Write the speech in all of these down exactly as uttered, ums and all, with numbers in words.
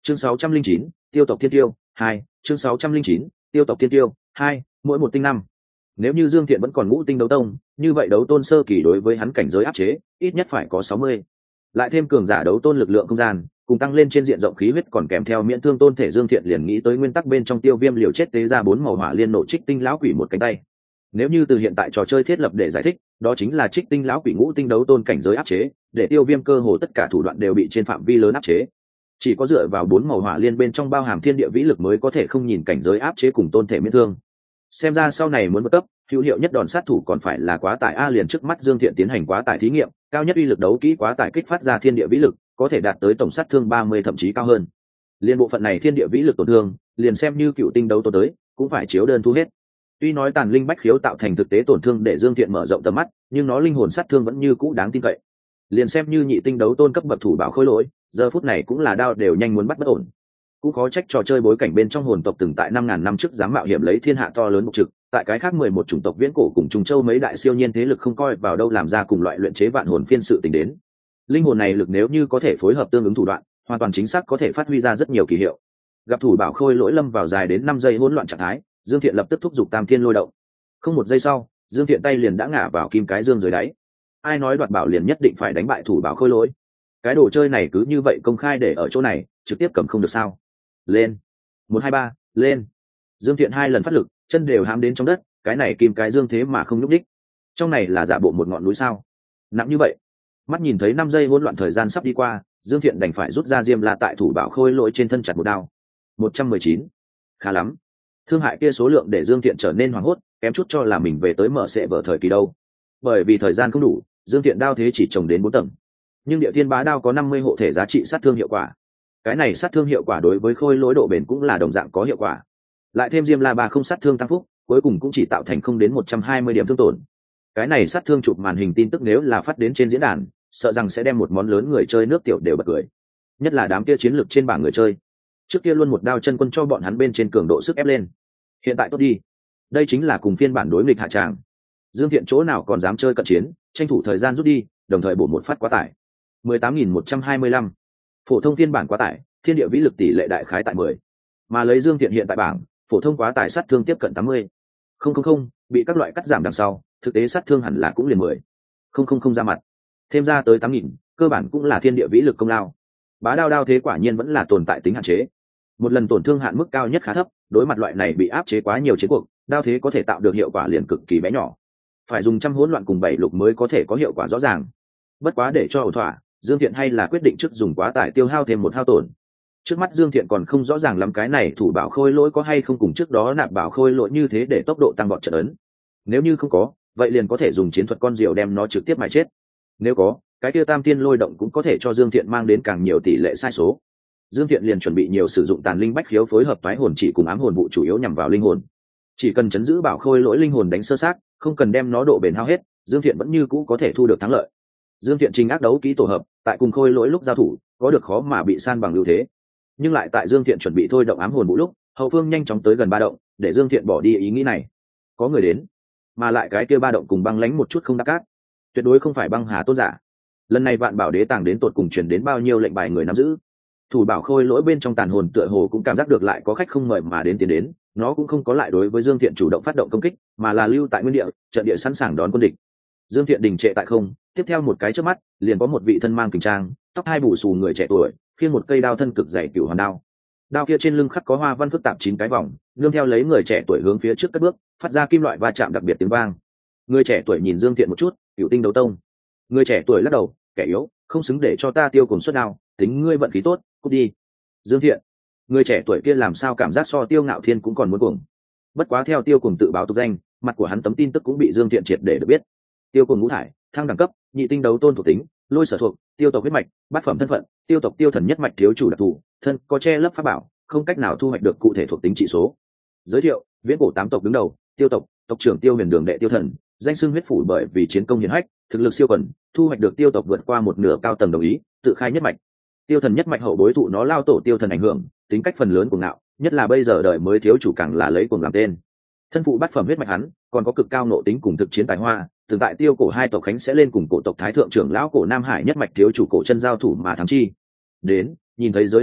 chương sáu trăm linh chín, tiêu tộc thiên tiêu hai, chương sáu trăm linh chín, tiêu tộc thiên tiêu hai, mỗi một tinh năm. Nếu như Dương Thiện vẫn còn ngũ tinh đấu tông, như vậy đấu tôn sơ kỳ đối với hắn cảnh giới áp chế ít nhất phải có sáu mươi, lại thêm cường giả đấu tôn lực lượng không gian cùng tăng lên trên diện rộng khí huyết còn kèm theo miễn thương tôn thể. Dương Thiện liền nghĩ tới nguyên tắc bên trong tiêu viêm liều chết tế ra bốn màu hỏa liên nộ trích tinh lão quỷ một cánh tay. Nếu như từ hiện tại trò chơi thiết lập để giải thích, đó chính là trích tinh lão quỷ ngũ tinh đấu tôn cảnh giới áp chế, để tiêu viêm cơ hồ tất cả thủ đoạn đều bị trên phạm vi lớn áp chế. Chỉ có dựa vào bốn màu hỏa liên bên trong bao hàm thiên địa vĩ lực mới có thể không nhìn cảnh giới áp chế cùng tôn thể miễn thương. Xem ra sau này muốn vượt cấp, hữu hiệu nhất đòn sát thủ còn phải là quá tải a. Liền trước mắt Dương Thiện tiến hành quá tải thí nghiệm, cao nhất uy lực đấu kỹ quá tải kích phát ra thiên địa vĩ lực có thể đạt tới tổng sát thương ba mươi thậm chí cao hơn. Liên bộ phận này thiên địa vĩ lực tổn thương, liền xem như cựu tinh đấu tố tới cũng phải chiếu đơn thu hết. Tuy nói tàn linh bách khiếu tạo thành thực tế tổn thương để Dương Thiện mở rộng tầm mắt, nhưng nó linh hồn sát thương vẫn như cũ đáng tin cậy. Liền xem như nhị tinh đấu tôn cấp bậc thủ bảo khôi lỗi, giờ phút này cũng là đao đều nhanh muốn bắt bất ổn. Cũng khó trách trò chơi bối cảnh bên trong hồn tộc từng tại năm ngàn năm trước dám mạo hiểm lấy thiên hạ to lớn mục trực, tại cái khác mười một chủng tộc viễn cổ cùng Trùng Châu mấy đại siêu nhiên thế lực không coi vào đâu làm ra cùng loại luyện chế vạn hồn phiên sự tình đến. Linh hồn này lực nếu như có thể phối hợp tương ứng thủ đoạn, hoàn toàn chính xác có thể phát huy ra rất nhiều kỳ hiệu. Gặp thủ bảo khôi lỗi lâm vào dài đến năm giây hỗn loạn trạng thái, Dương Thiện lập tức thúc giục Tam Thiên Lôi Động. Không một giây sau, Dương Thiện tay liền đã ngã vào kim cái dương dưới đáy. Ai nói đoạt bảo liền nhất định phải đánh bại thủ bảo khôi lỗi? Cái đồ chơi này cứ như vậy công khai để ở chỗ này, trực tiếp cầm không được sao? Lên. Một hai ba, lên. Dương Thiện hai lần phát lực, chân đều hãm đến trong đất, cái này kim cái dương thế mà không nhúc đích. Trong này là giả bộ một ngọn núi sao? Nặng như vậy. Mắt nhìn thấy năm giây hỗn loạn thời gian sắp đi qua, Dương Thiện đành phải rút ra diêm la tại thủ bảo khôi lỗi trên thân chặt một đao. Một trăm mười chín. Khá lắm. Thương hại kia số lượng để Dương Thiện trở nên hoảng hốt, kém chút cho là mình về tới mở sẽ vở thời kỳ đâu. Bởi vì thời gian không đủ, Dương Thiện đao thế chỉ trồng đến bốn tầng. Nhưng Địa Thiên Bá đao có năm mươi hộ thể giá trị sát thương hiệu quả. Cái này sát thương hiệu quả đối với khôi lỗi độ bền cũng là đồng dạng có hiệu quả. Lại thêm diêm la ba không sát thương tăng phúc, cuối cùng cũng chỉ tạo thành không đến một trăm hai mươi điểm thương tổn. Cái này sát thương chụp màn hình tin tức nếu là phát đến trên diễn đàn, sợ rằng sẽ đem một món lớn người chơi nước tiểu đều bật cười. Nhất là đám kia chiến lược trên bảng người chơi. Trước kia luôn một đao chân quân cho bọn hắn bên trên cường độ sức ép lên. Hiện tại tốt đi. Đây chính là cùng phiên bản đối nghịch hạ tràng. Dương Thiện chỗ nào còn dám chơi cận chiến, tranh thủ thời gian rút đi, đồng thời bổ một phát quá tải. mười tám nghìn một trăm hai mươi lăm. Phổ thông phiên bản quá tải, thiên địa vĩ lực tỷ lệ đại khái tại mười. Mà lấy Dương Thiện hiện tại bảng, phổ thông quá tải sát thương tiếp cận tám mươi. Không không không, bị các loại cắt giảm đằng sau, thực tế sát thương hẳn là cũng liền mười. Không không không ra mặt. Thêm ra tới tám nghìn, cơ bản cũng là thiên địa vĩ lực công lao. Bá đao đao thế quả nhiên vẫn là tồn tại tính hạn chế. Một lần tổn thương hạn mức cao nhất khá thấp, đối mặt loại này bị áp chế quá nhiều chiến cuộc, đao thế có thể tạo được hiệu quả liền cực kỳ bé nhỏ. Phải dùng trăm hỗn loạn cùng bảy lục mới có thể có hiệu quả rõ ràng. Bất quá để cho ổn thỏa, Dương Thiện hay là quyết định trước dùng quá tải tiêu hao thêm một hao tổn. Trước mắt Dương Thiện còn không rõ ràng lắm cái này thủ bảo khôi lỗi có hay không cùng trước đó nạp bảo khôi lỗi như thế để tốc độ tăng vọt trận ấn. Nếu như không có, vậy liền có thể dùng chiến thuật con diều đem nó trực tiếp mà chết. Nếu có, cái kia Tam Tiên Lôi Động cũng có thể cho Dương Thiện mang đến càng nhiều tỷ lệ sai số. Dương Thiện liền chuẩn bị nhiều sử dụng tàn linh bách khiếu phối hợp toái hồn chỉ cùng ám hồn vụ chủ yếu nhằm vào linh hồn. Chỉ cần chấn giữ bảo khôi lỗi linh hồn đánh sơ sát, không cần đem nó độ bền hao hết, Dương Thiện vẫn như cũ có thể thu được thắng lợi. Dương Thiện trình ác đấu kỹ tổ hợp, tại cùng khôi lỗi lúc giao thủ, có được khó mà bị san bằng ưu thế. Nhưng lại tại Dương Thiện chuẩn bị thôi động ám hồn vụ lúc, hậu phương nhanh chóng tới gần ba động, để Dương Thiện bỏ đi ý nghĩ này. Có người đến, mà lại cái kia ba động cùng băng lánh một chút không đắc cát, tuyệt đối không phải băng hà tôn giả. Lần này Vạn Bảo Đế tàng đến tột cùng truyền đến bao nhiêu lệnh bài người nắm giữ. Thủ bảo khôi lỗi bên trong tàn hồn tựa hồ cũng cảm giác được lại có khách không mời mà đến tiến đến, nó cũng không có lại đối với Dương Thiện chủ động phát động công kích, mà là lưu tại nguyên địa, trận địa sẵn sàng đón quân địch. Dương Thiện đình trệ tại không, tiếp theo một cái chớp mắt, liền có một vị thân mang kình trang, tóc hai bù xù người trẻ tuổi, khiêng một cây đao thân cực dày cửu hoàn đao. Đao kia trên lưng khắc có hoa văn phức tạp chín cái vòng, nương theo lấy người trẻ tuổi hướng phía trước cất bước, phát ra kim loại va chạm đặc biệt tiếng vang. Người trẻ tuổi nhìn Dương Thiện một chút, cửu tinh đấu tông. Người trẻ tuổi lắc đầu, kẻ yếu, không xứng để cho ta tiêu cùng xuất đao, tính ngươi vận khí tốt, cút đi. Dương Thiện, người trẻ tuổi kia làm sao cảm giác so Tiêu Ngạo Thiên cũng còn muốn cuồng. Bất quá theo Tiêu cùng tự báo tục danh, mặt của hắn tấm tin tức cũng bị Dương Thiện triệt để được biết. Tiêu cùng ngũ thải, thăng đẳng cấp, nhị tinh đấu tôn thuộc tính, lôi sở thuộc, tiêu tộc huyết mạch, bát phẩm thân phận, tiêu tộc tiêu thần nhất mạch thiếu chủ đặc thù, thân có che lấp pháp bảo, không cách nào thu hoạch được cụ thể thuộc tính trị số. Giới thiệu: viễn cổ tám tộc đứng đầu, tiêu tộc, tộc trưởng Tiêu Huyền Đường đệ Tiêu Thần, danh xưng huyết phủ bởi vì chiến công hiển hách, thực lực siêu quần, thu hoạch được tiêu tộc vượt qua một nửa cao tầng đồng ý, tự khai nhất mạch. Tiêu thần nhất mạch hậu bối thụ nó lao tổ Tiêu Thần ảnh hưởng, tính cách phần lớn cuồng ngạo, nhất là bây giờ đời mới thiếu chủ càng là lấy cuồng làm tên. Thân phụ bát phẩm huyết mạch hắn, còn có cực cao nộ tính cùng thực chiến tài hoa, từng tại Tiêu cổ hai tộc khánh sẽ lên cùng cổ tộc thái thượng trưởng lão cổ Nam Hải nhất mạch thiếu chủ cổ chân giao thủ mà thắng chi. Đến, nhìn thấy giới này điệu,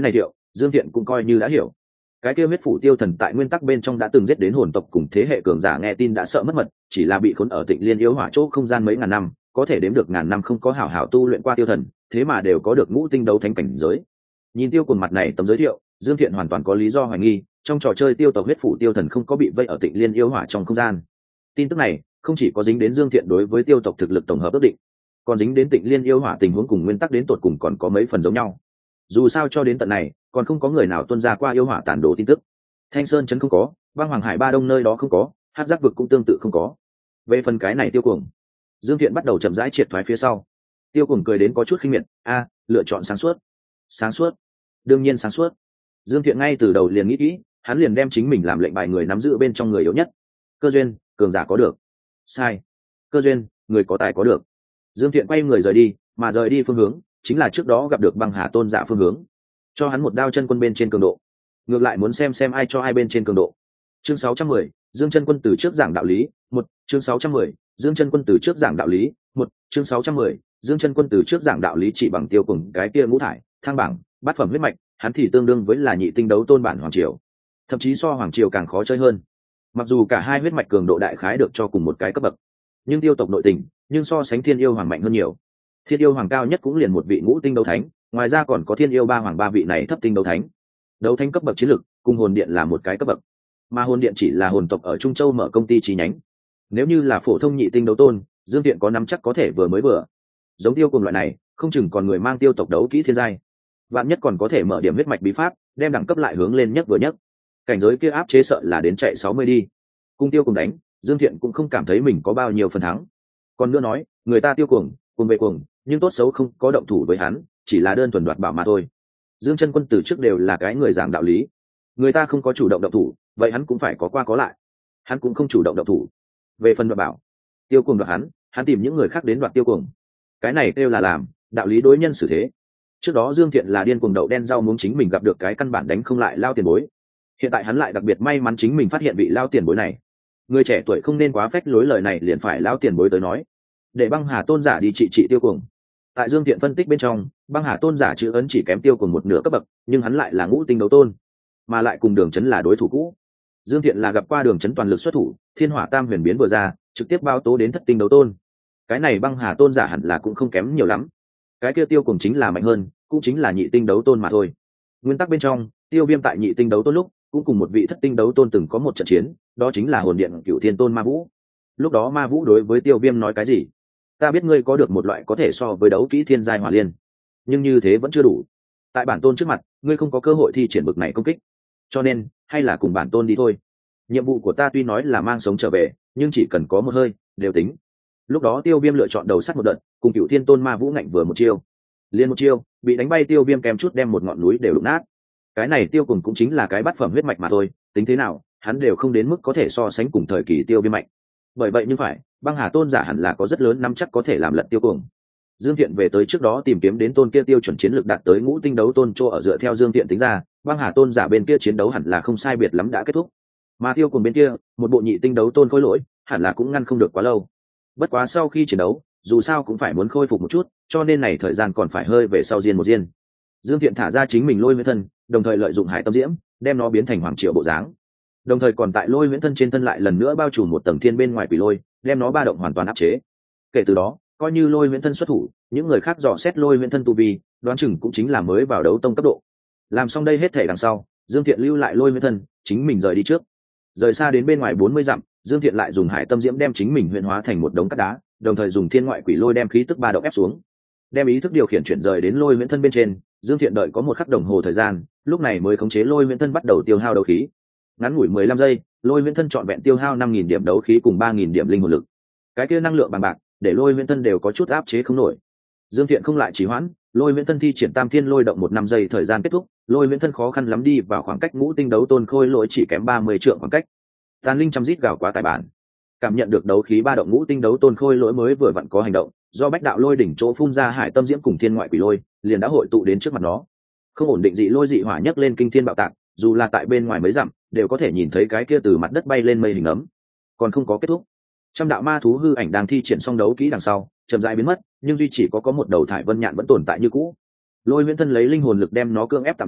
Dương Thiện cũng coi như đã hiểu. Cái kia huyết phủ tiêu thần tại nguyên tắc bên trong đã từng giết đến hồn tộc cùng thế hệ cường giả, nghe tin đã sợ mất mật, chỉ là bị khốn ở Tịnh Liên yêu hỏa chỗ không gian mấy ngàn năm, có thể đếm được ngàn năm không có hảo hảo tu luyện qua tiêu thần, thế mà đều có được ngũ tinh đấu thánh cảnh giới. Nhìn Tiêu Cuồng mặt này tấm giới thiệu, Dương Thiện hoàn toàn có lý do hoài nghi, trong trò chơi tiêu tộc huyết phủ tiêu thần không có bị vây ở Tịnh Liên yêu hỏa trong không gian. Tin tức này không chỉ có dính đến Dương Thiện đối với tiêu tộc thực lực tổng hợp ước định, còn dính đến Tịnh Liên yêu hỏa tình huống cùng nguyên tắc đến tột cùng còn có mấy phần giống nhau. Dù sao cho đến tận này, còn không có người nào tuân ra qua yêu hỏa tản đồ tin tức. Thanh Sơn trấn không có, băng Hoàng Hải Ba Đông nơi đó không có, Hắc Giác vực cũng tương tự không có. Về phần cái này Tiêu Cuồng, Dương Thiện bắt đầu chậm rãi triệt thoái phía sau. Tiêu Cuồng cười đến có chút khinh miệt, a, lựa chọn sáng suốt. Sáng suốt? Đương nhiên sáng suốt. Dương Thiện ngay từ đầu liền nghĩ kỹ, hắn liền đem chính mình làm lệnh bài người nắm giữ bên trong người yếu nhất. Cơ duyên, cường giả có được. Sai. Cơ duyên, người có tài có được. Dương Thiện quay người rời đi, mà rời đi phương hướng chính là trước đó gặp được băng hà tôn giả phương hướng. Cho hắn một đao chân quân bên trên cường độ. Ngược lại muốn xem xem ai cho ai bên trên cường độ. Chương sáu trăm mười, Dương chân quân từ trước giảng đạo lý, một, chương sáu trăm mười, Dương chân quân từ trước giảng đạo lý, một, chương sáu trăm mười, Dương chân quân từ trước giảng đạo lý chỉ bằng Tiêu Cuồng cái kia ngũ thải, thang bảng, bát phẩm huyết mạch, hắn thì tương đương với là nhị tinh đấu tôn bản hoàng triều, thậm chí so hoàng triều càng khó chơi hơn. Mặc dù cả hai huyết mạch cường độ đại khái được cho cùng một cái cấp bậc, nhưng tiêu tộc nội tình nhưng so sánh thiên yêu hoàng mạnh hơn nhiều. Thiên yêu hoàng cao nhất cũng liền một vị ngũ tinh đấu thánh, ngoài ra còn có thiên yêu ba hoàng ba vị này thấp tinh đấu thánh. Đấu thánh cấp bậc chiến lực cùng hồn điện là một cái cấp bậc, mà hồn điện chỉ là hồn tộc ở Trung Châu mở công ty chi nhánh. Nếu như là phổ thông nhị tinh đấu tôn, Dương Tiện có nắm chắc có thể vừa mới vừa. Giống Tiêu Cuồng loại này, không chừng còn người mang tiêu tộc đấu kỹ thiên giai, vạn nhất còn có thể mở điểm huyết mạch bí pháp, đem đẳng cấp lại hướng lên nhất vừa nhất. Cảnh giới kia áp chế sợ là đến chạy sáu mươi đi. Cung Tiêu Cuồng đánh, Dương Thiện cũng không cảm thấy mình có bao nhiêu phần thắng. Còn nữa nói, người ta Tiêu Cuồng, cùng về cuồng, nhưng tốt xấu không có động thủ với hắn, chỉ là đơn thuần đoạt bảo mà thôi. Dương chân quân từ trước đều là cái người giảng đạo lý, người ta không có chủ động động thủ, vậy hắn cũng phải có qua có lại. Hắn cũng không chủ động động thủ. Về phần đoạt bảo, Tiêu Cuồng đoạt hắn, hắn tìm những người khác đến đoạt Tiêu Cuồng. Cái này kêu là làm đạo lý đối nhân xử thế. Trước đó Dương Thiện là điên cuồng đậu đen rau muống chính mình gặp được cái căn bản đánh không lại lao tiền bối. Hiện tại hắn lại đặc biệt may mắn chính mình phát hiện vị lao tiền bối này. Người trẻ tuổi không nên quá phách lối, lời này liền phải lao tiền bối tới nói. Để băng hà tôn giả đi trị trị Tiêu Cuồng. Tại Dương Thiện phân tích bên trong, băng hà tôn giả chữ ấn chỉ kém Tiêu Cuồng một nửa cấp bậc, nhưng hắn lại là ngũ tinh đấu tôn, mà lại cùng Đường Chấn là đối thủ cũ. Dương Thiện là gặp qua Đường Chấn toàn lực xuất thủ, thiên hỏa tam huyền biến vừa ra, trực tiếp bao tố đến thất tinh đấu tôn. Cái này băng hà tôn giả hẳn là cũng không kém nhiều lắm. Cái kia Tiêu Cuồng chính là mạnh hơn, cũng chính là nhị tinh đấu tôn mà thôi. Nguyên tắc bên trong, Tiêu Viêm tại nhị tinh đấu tôn lúc cũng cùng một vị thất tinh đấu tôn từng có một trận chiến, đó chính là hồn điện Cửu Thiên Tôn Ma Vũ. Lúc đó Ma Vũ đối với Tiêu Viêm nói cái gì? Ta biết ngươi có được một loại có thể so với đấu kỹ thiên giai hỏa liên, nhưng như thế vẫn chưa đủ. Tại bản tôn trước mặt, ngươi không có cơ hội thi triển bực này công kích, cho nên hay là cùng bản tôn đi thôi. Nhiệm vụ của ta tuy nói là mang sống trở về, nhưng chỉ cần có một hơi đều tính. Lúc đó Tiêu Viêm lựa chọn đầu sắt một đợt, cùng Cửu Thiên Tôn Ma Vũ ngạnh vừa một chiêu, liên một chiêu bị đánh bay. Tiêu Viêm kèm chút đem một ngọn núi đều đụng nát. Cái này Tiêu Cuồng cũng chính là cái bát phẩm huyết mạch mà thôi, tính thế nào hắn đều không đến mức có thể so sánh cùng thời kỳ Tiêu Viêm mạnh. Bởi vậy nhưng phải băng hà tôn giả hẳn là có rất lớn nắm chắc có thể làm lật Tiêu Cuồng. Dương Thiện về tới trước đó tìm kiếm đến tôn kia tiêu chuẩn chiến lược đạt tới ngũ tinh đấu tôn chỗ ở, dựa theo Dương Thiện tính ra, băng hà tôn giả bên kia chiến đấu hẳn là không sai biệt lắm đã kết thúc, mà Tiêu Cuồng bên kia một bộ nhị tinh đấu tôn khối lỗi hẳn là cũng ngăn không được quá lâu. Bất quá sau khi chiến đấu dù sao cũng phải muốn khôi phục một chút, cho nên này thời gian còn phải hơi về sau diên một diên. Dương Thiện thả ra chính mình lôi huyễn thân, đồng thời lợi dụng hải tâm diễm đem nó biến thành hoàng triều bộ dáng, đồng thời còn tại lôi huyễn thân trên thân lại lần nữa bao trùm một tầng thiên bên ngoài quỷ lôi, đem nó ba động hoàn toàn áp chế. Kể từ đó coi như lôi huyễn thân xuất thủ, những người khác dò xét lôi huyễn thân tu vi, đoán chừng cũng chính là mới vào đấu tông cấp độ. Làm xong đây hết thể đằng sau, Dương Thiện lưu lại lôi huyễn thân, chính mình rời đi trước. Rời xa đến bên ngoài bốn mươi dặm, Dương Thiện lại dùng hải tâm diễm đem chính mình huyền hóa thành một đống cát đá, đồng thời dùng thiên ngoại quỷ lôi đem khí tức ba động ép xuống, đem ý thức điều khiển chuyển rời đến lôi huyễn thân bên trên. Dương Thiện đợi có một khắc đồng hồ thời gian, lúc này mới khống chế lôi huyễn thân bắt đầu tiêu hao đấu khí. Ngắn ngủi mười lăm giây, lôi huyễn thân trọn vẹn tiêu hao năm nghìn điểm đấu khí cùng ba nghìn điểm linh hồn lực. Cái kia năng lượng bằng bạc để lôi huyễn thân đều có chút áp chế không nổi. Dương Thiện không lại trì hoãn, lôi huyễn thân thi triển tam thiên lôi động một năm giây thời gian kết thúc, lôi huyễn thân khó khăn lắm đi vào khoảng cách ngũ tinh đấu tôn khôi lỗi chỉ kém ba mươi trượng khoảng cách. Tàn linh trăm rít gào quá tài bản, cảm nhận được đấu khí ba động ngũ tinh đấu tôn khôi lỗi mới vừa vặn có hành động, do bách đạo lôi đỉnh chỗ phun ra hải tâm diễm cùng thiên ngoại quỷ lôi liền đã hội tụ đến trước mặt nó. Không ổn định dị lôi dị hỏa nhấc lên kinh thiên bạo tạc, dù là tại bên ngoài mấy dặm đều có thể nhìn thấy cái kia từ mặt đất bay lên mây hình ấm. Còn không có kết thúc, trăm đạo ma thú hư ảnh đang thi triển xong đấu kỹ đằng sau chậm rãi biến mất, nhưng duy chỉ có có một đầu thải vân nhạn vẫn tồn tại như cũ. Lôi huyễn thân lấy linh hồn lực đem nó cưỡng ép tạm lưu,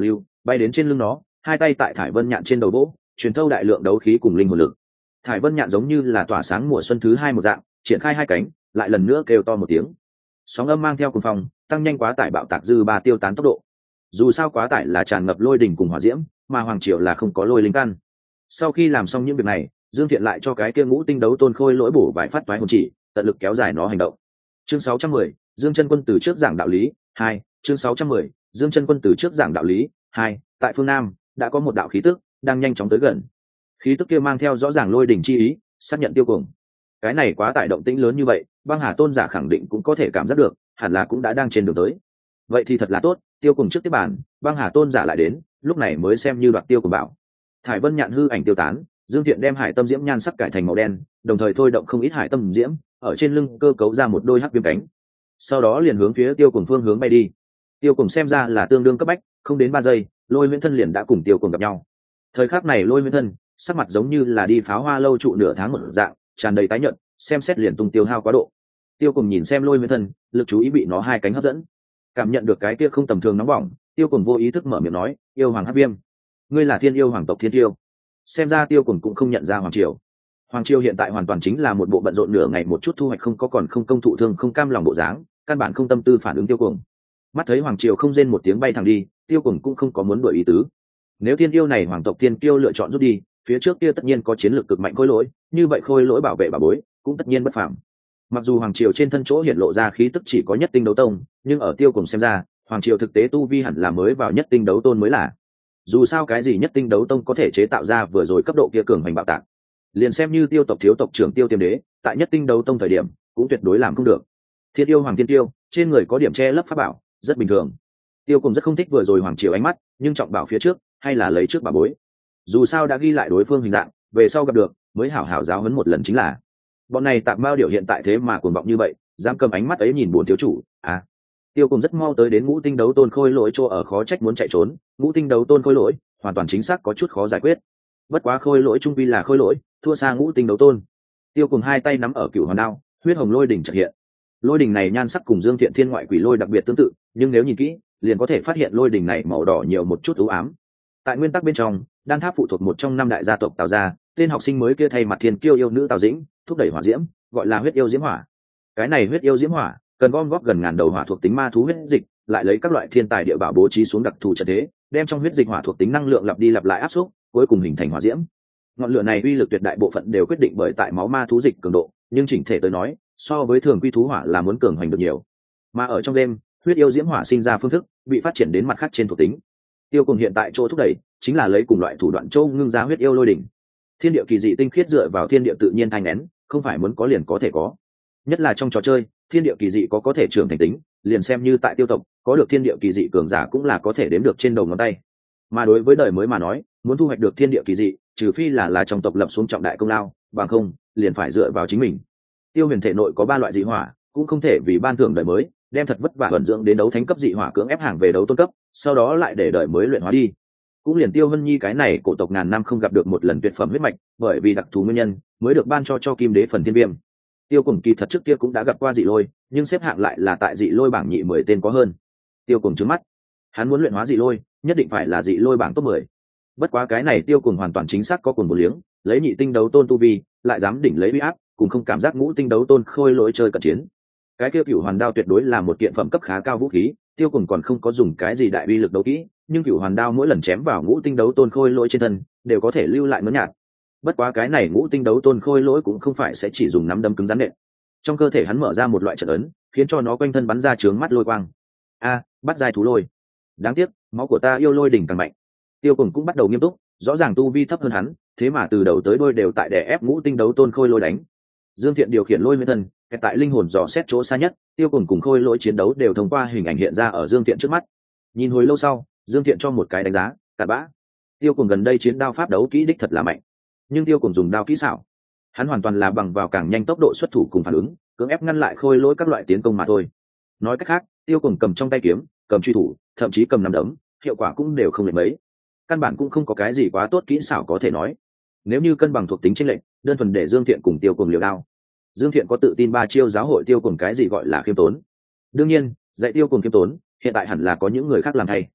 bay đến trên lưng nó, hai tay tại thải vân nhạn trên đầu vỗ, truyền thâu đại lượng đấu khí cùng linh hồn lực. Thải vân nhạn giống như là tỏa sáng mùa xuân thứ hai một dạng, triển khai hai cánh, lại lần nữa kêu to một tiếng. Sóng âm mang theo cùng phòng, tăng nhanh quá tải bạo tạc dư ba tiêu tán tốc độ. Dù sao quá tải là tràn ngập lôi đỉnh cùng hỏa diễm, mà hoàng triều là không có lôi linh căn. Sau khi làm xong những việc này, Dương Thiện lại cho cái kia ngũ tinh đấu tôn khôi lỗi bổ vài phát toái hồn chỉ, tận lực kéo dài nó hành động. Chương sáu trăm mười, Dương Chân Quân từ trước giảng đạo lý, hai. Chương sáu trăm mười, Dương Chân Quân từ trước giảng đạo lý, hai. Tại phương Nam, đã có một đạo khí tức đang nhanh chóng tới gần. Khí tức kia mang theo rõ ràng lôi đỉnh chi ý, xác nhận Tiêu Cuồng. Cái này quá tải động tĩnh lớn như vậy, Băng Hà Tôn giả khẳng định cũng có thể cảm giác được, hẳn là cũng đã đang trên đường tới. Vậy thì thật là tốt, Tiêu Cuồng trước tiếp bản, Băng Hà Tôn giả lại đến, lúc này mới xem như đoạt Tiêu Cuồng bảo. Thải Vân nhạn hư ảnh tiêu tán, Dương Thiện đem hải tâm diễm nhan sắc cải thành màu đen, đồng thời thôi động không ít hải tâm diễm, ở trên lưng cơ cấu ra một đôi hắc viêm cánh. Sau đó liền hướng phía Tiêu Cuồng phương hướng bay đi. Tiêu Cuồng xem ra là tương đương cấp bách, không đến ba giây, Lôi Huyễn Thân liền đã cùng Tiêu Cuồng gặp nhau. Thời khắc này Lôi Huyễn Thân, sắc mặt giống như là đi pháo hoa lâu trụ nửa tháng một dạng, tràn đầy tái nhợt, xem xét liền tung tiêu hao quá độ. Tiêu Cuồng nhìn xem Lôi Huyễn Thân, lực chú ý bị nó hai cánh hấp dẫn. Cảm nhận được cái kia không tầm thường nóng bỏng, Tiêu Cuồng vô ý thức mở miệng nói, "Yêu hoàng hắc viêm, ngươi là thiên yêu hoàng tộc Thiên Tiêu." Xem ra Tiêu Cuồng cũng không nhận ra hoàng triều. Hoàng triều hiện tại hoàn toàn chính là một bộ bận rộn nửa ngày một chút thu hoạch không có còn không công thụ thương không cam lòng bộ dáng, căn bản không tâm tư phản ứng Tiêu Cuồng. Mắt thấy hoàng triều không rên một tiếng bay thẳng đi, Tiêu Cuồng cũng không có muốn đuổi ý tứ. Nếu thiên yêu này hoàng tộc Thiên Tiêu lựa chọn rút đi, phía trước kia tất nhiên có chiến lược cực mạnh khôi lỗi, như vậy khôi lỗi bảo vệ bà bối cũng tất nhiên bất phàm. Mặc dù hoàng triều trên thân chỗ hiện lộ ra khí tức chỉ có nhất tinh đấu tông, nhưng ở Tiêu Cuồng xem ra, hoàng triều thực tế tu vi hẳn là mới vào nhất tinh đấu tôn mới là. Dù sao cái gì nhất tinh đấu tông có thể chế tạo ra vừa rồi cấp độ kia cường hành bạo tạc, liền xem như Tiêu tộc thiếu tộc trưởng Tiêu Tiêm Đế, tại nhất tinh đấu tông thời điểm cũng tuyệt đối làm không được. Thiên yêu hoàng Thiên Tiêu, trên người có điểm che lấp pháp bảo, rất bình thường. Tiêu Cuồng rất không thích vừa rồi hoàng triều ánh mắt, nhưng trọng bảo phía trước, hay là lấy trước bà bối. Dù sao đã ghi lại đối phương hình dạng, về sau gặp được, mới hảo hảo giáo huấn một lần chính là. Bọn này tạp mao điều hiện tại thế mà cuồng vọng như vậy, dám cầm ánh mắt ấy nhìn buồn thiếu chủ, à. Tiêu Cuồng rất mau tới đến ngũ tinh đấu tôn khôi lỗi chỗ ở khó trách muốn chạy trốn, ngũ tinh đấu tôn khôi lỗi, hoàn toàn chính xác có chút khó giải quyết. Bất quá khôi lỗi trung vi là khôi lỗi, thua xa ngũ tinh đấu tôn. Tiêu Cuồng hai tay nắm ở cửu hoàn đao, huyết hồng lôi đỉnh chợt hiện. Lôi đỉnh này nhan sắc cùng Dương Thiện Thiên ngoại quỷ lôi đặc biệt tương tự, nhưng nếu nhìn kỹ, liền có thể phát hiện lôi đỉnh này màu đỏ nhiều một chút u ám. Tại nguyên tắc bên trong, Đan Tháp phụ thuộc một trong năm đại gia tộc Tào gia, tên học sinh mới kia thay mặt thiên kiêu yêu nữ Tào Dĩnh, thúc đẩy hỏa diễm, gọi là huyết yêu diễm hỏa. Cái này huyết yêu diễm hỏa, cần gom góp gần ngàn đầu hỏa thuộc tính ma thú huyết dịch, lại lấy các loại thiên tài địa bảo bố trí xuống đặc thù trận thế, đem trong huyết dịch hỏa thuộc tính năng lượng lặp đi lặp lại áp xúc, cuối cùng hình thành hỏa diễm. Ngọn lửa này uy lực tuyệt đại bộ phận đều quyết định bởi tại máu ma thú dịch cường độ, nhưng chỉnh thể tới nói, so với thường quy thú hỏa là muốn cường hoành được nhiều. Mà ở trong đêm, huyết yêu diễm hỏa sinh ra phương thức bị phát triển đến mặt khác trên thuộc tính. Tiêu Cuồng hiện tại chỗ thúc đẩy chính là lấy cùng loại thủ đoạn châu ngưng ra huyết yêu lôi đỉnh. Thiên địa kỳ dị tinh khiết dựa vào thiên địa tự nhiên thanh nén, không phải muốn có liền có thể có. Nhất là trong trò chơi, thiên địa kỳ dị có có thể trưởng thành tính, liền xem như tại Tiêu tộc, có được thiên địa kỳ dị cường giả cũng là có thể đếm được trên đầu ngón tay. Mà đối với đời mới mà nói, muốn thu hoạch được thiên địa kỳ dị, trừ phi là là trong tộc lập xuống trọng đại công lao, bằng không, liền phải dựa vào chính mình. Tiêu Huyền thể nội có ba loại dị hỏa, cũng không thể vì ban thưởng đời mới, đem thật vất vả vận dưỡng đến đấu thánh cấp dị hỏa cưỡng ép hàng về đấu tôn cấp, sau đó lại để đời mới luyện hóa đi. Cũng liền Tiêu Hân Nhi cái này cổ tộc ngàn năm không gặp được một lần tuyệt phẩm huyết mạch, bởi vì đặc thù nguyên nhân, mới được ban cho cho Kim Đế phần thiên viêm. Tiêu Cuồng kỳ thật trước kia cũng đã gặp qua dị lôi, nhưng xếp hạng lại là tại dị lôi bảng nhị mười tên có hơn. Tiêu Cuồng trừng mắt, hắn muốn luyện hóa dị lôi, nhất định phải là dị lôi bảng top mười. Bất quá cái này Tiêu Cuồng hoàn toàn chính xác có cuồng một liếng, lấy nhị tinh đấu tôn tu vi, lại dám đỉnh lấy uy áp, cùng không cảm giác ngũ tinh đấu tôn khôi lỗi chơi cận chiến. Cái kia cửu hoàn đao tuyệt đối là một kiện phẩm cấp khá cao vũ khí, Tiêu Cuồng còn không có dùng cái gì đại uy lực đấu kỹ, nhưng cửu hoàn đao mỗi lần chém vào ngũ tinh đấu tôn khôi lỗi trên thân, đều có thể lưu lại ngấn nhạt. Bất quá cái này ngũ tinh đấu tôn khôi lỗi cũng không phải sẽ chỉ dùng nắm đấm cứng rắn nện. Trong cơ thể hắn mở ra một loại trận ấn, khiến cho nó quanh thân bắn ra chướng mắt lôi quang. A, bắt giai thú lôi. Đáng tiếc, máu của ta yêu lôi đỉnh càng mạnh. Tiêu Cuồng cũng bắt đầu nghiêm túc, rõ ràng tu vi thấp hơn hắn, thế mà từ đầu tới đuôi đều tại đè ép ngũ tinh đấu tôn khôi lỗi đánh. Dương Thiện điều khiển lôi nguyên thân, kẹt tại linh hồn dò xét chỗ xa nhất, Tiêu Cuồng cùng khôi lỗi chiến đấu đều thông qua hình ảnh hiện ra ở Dương Thiện trước mắt. Nhìn hồi lâu sau, Dương Thiện cho một cái đánh giá, cặn bã. Tiêu Cuồng gần đây chiến đao pháp đấu kỹ đích thật là mạnh, nhưng Tiêu Cuồng dùng đao kỹ xảo, hắn hoàn toàn là bằng vào càng nhanh tốc độ xuất thủ cùng phản ứng, cưỡng ép ngăn lại khôi lỗi các loại tiến công mà thôi. Nói cách khác, Tiêu Cuồng cầm trong tay kiếm, cầm truy thủ, thậm chí cầm nắm đấm, hiệu quả cũng đều không lệch mấy. Căn bản cũng không có cái gì quá tốt kỹ xảo có thể nói. Nếu như cân bằng thuộc tính chênh lệch, đơn thuần để Dương Thiện cùng Tiêu Cuồng liều đao. Dương Thiện có tự tin ba chiêu giáo hội Tiêu Cuồng cái gì gọi là khiêm tốn. Đương nhiên, dạy Tiêu Cuồng khiêm tốn, hiện tại hẳn là có những người khác làm thay.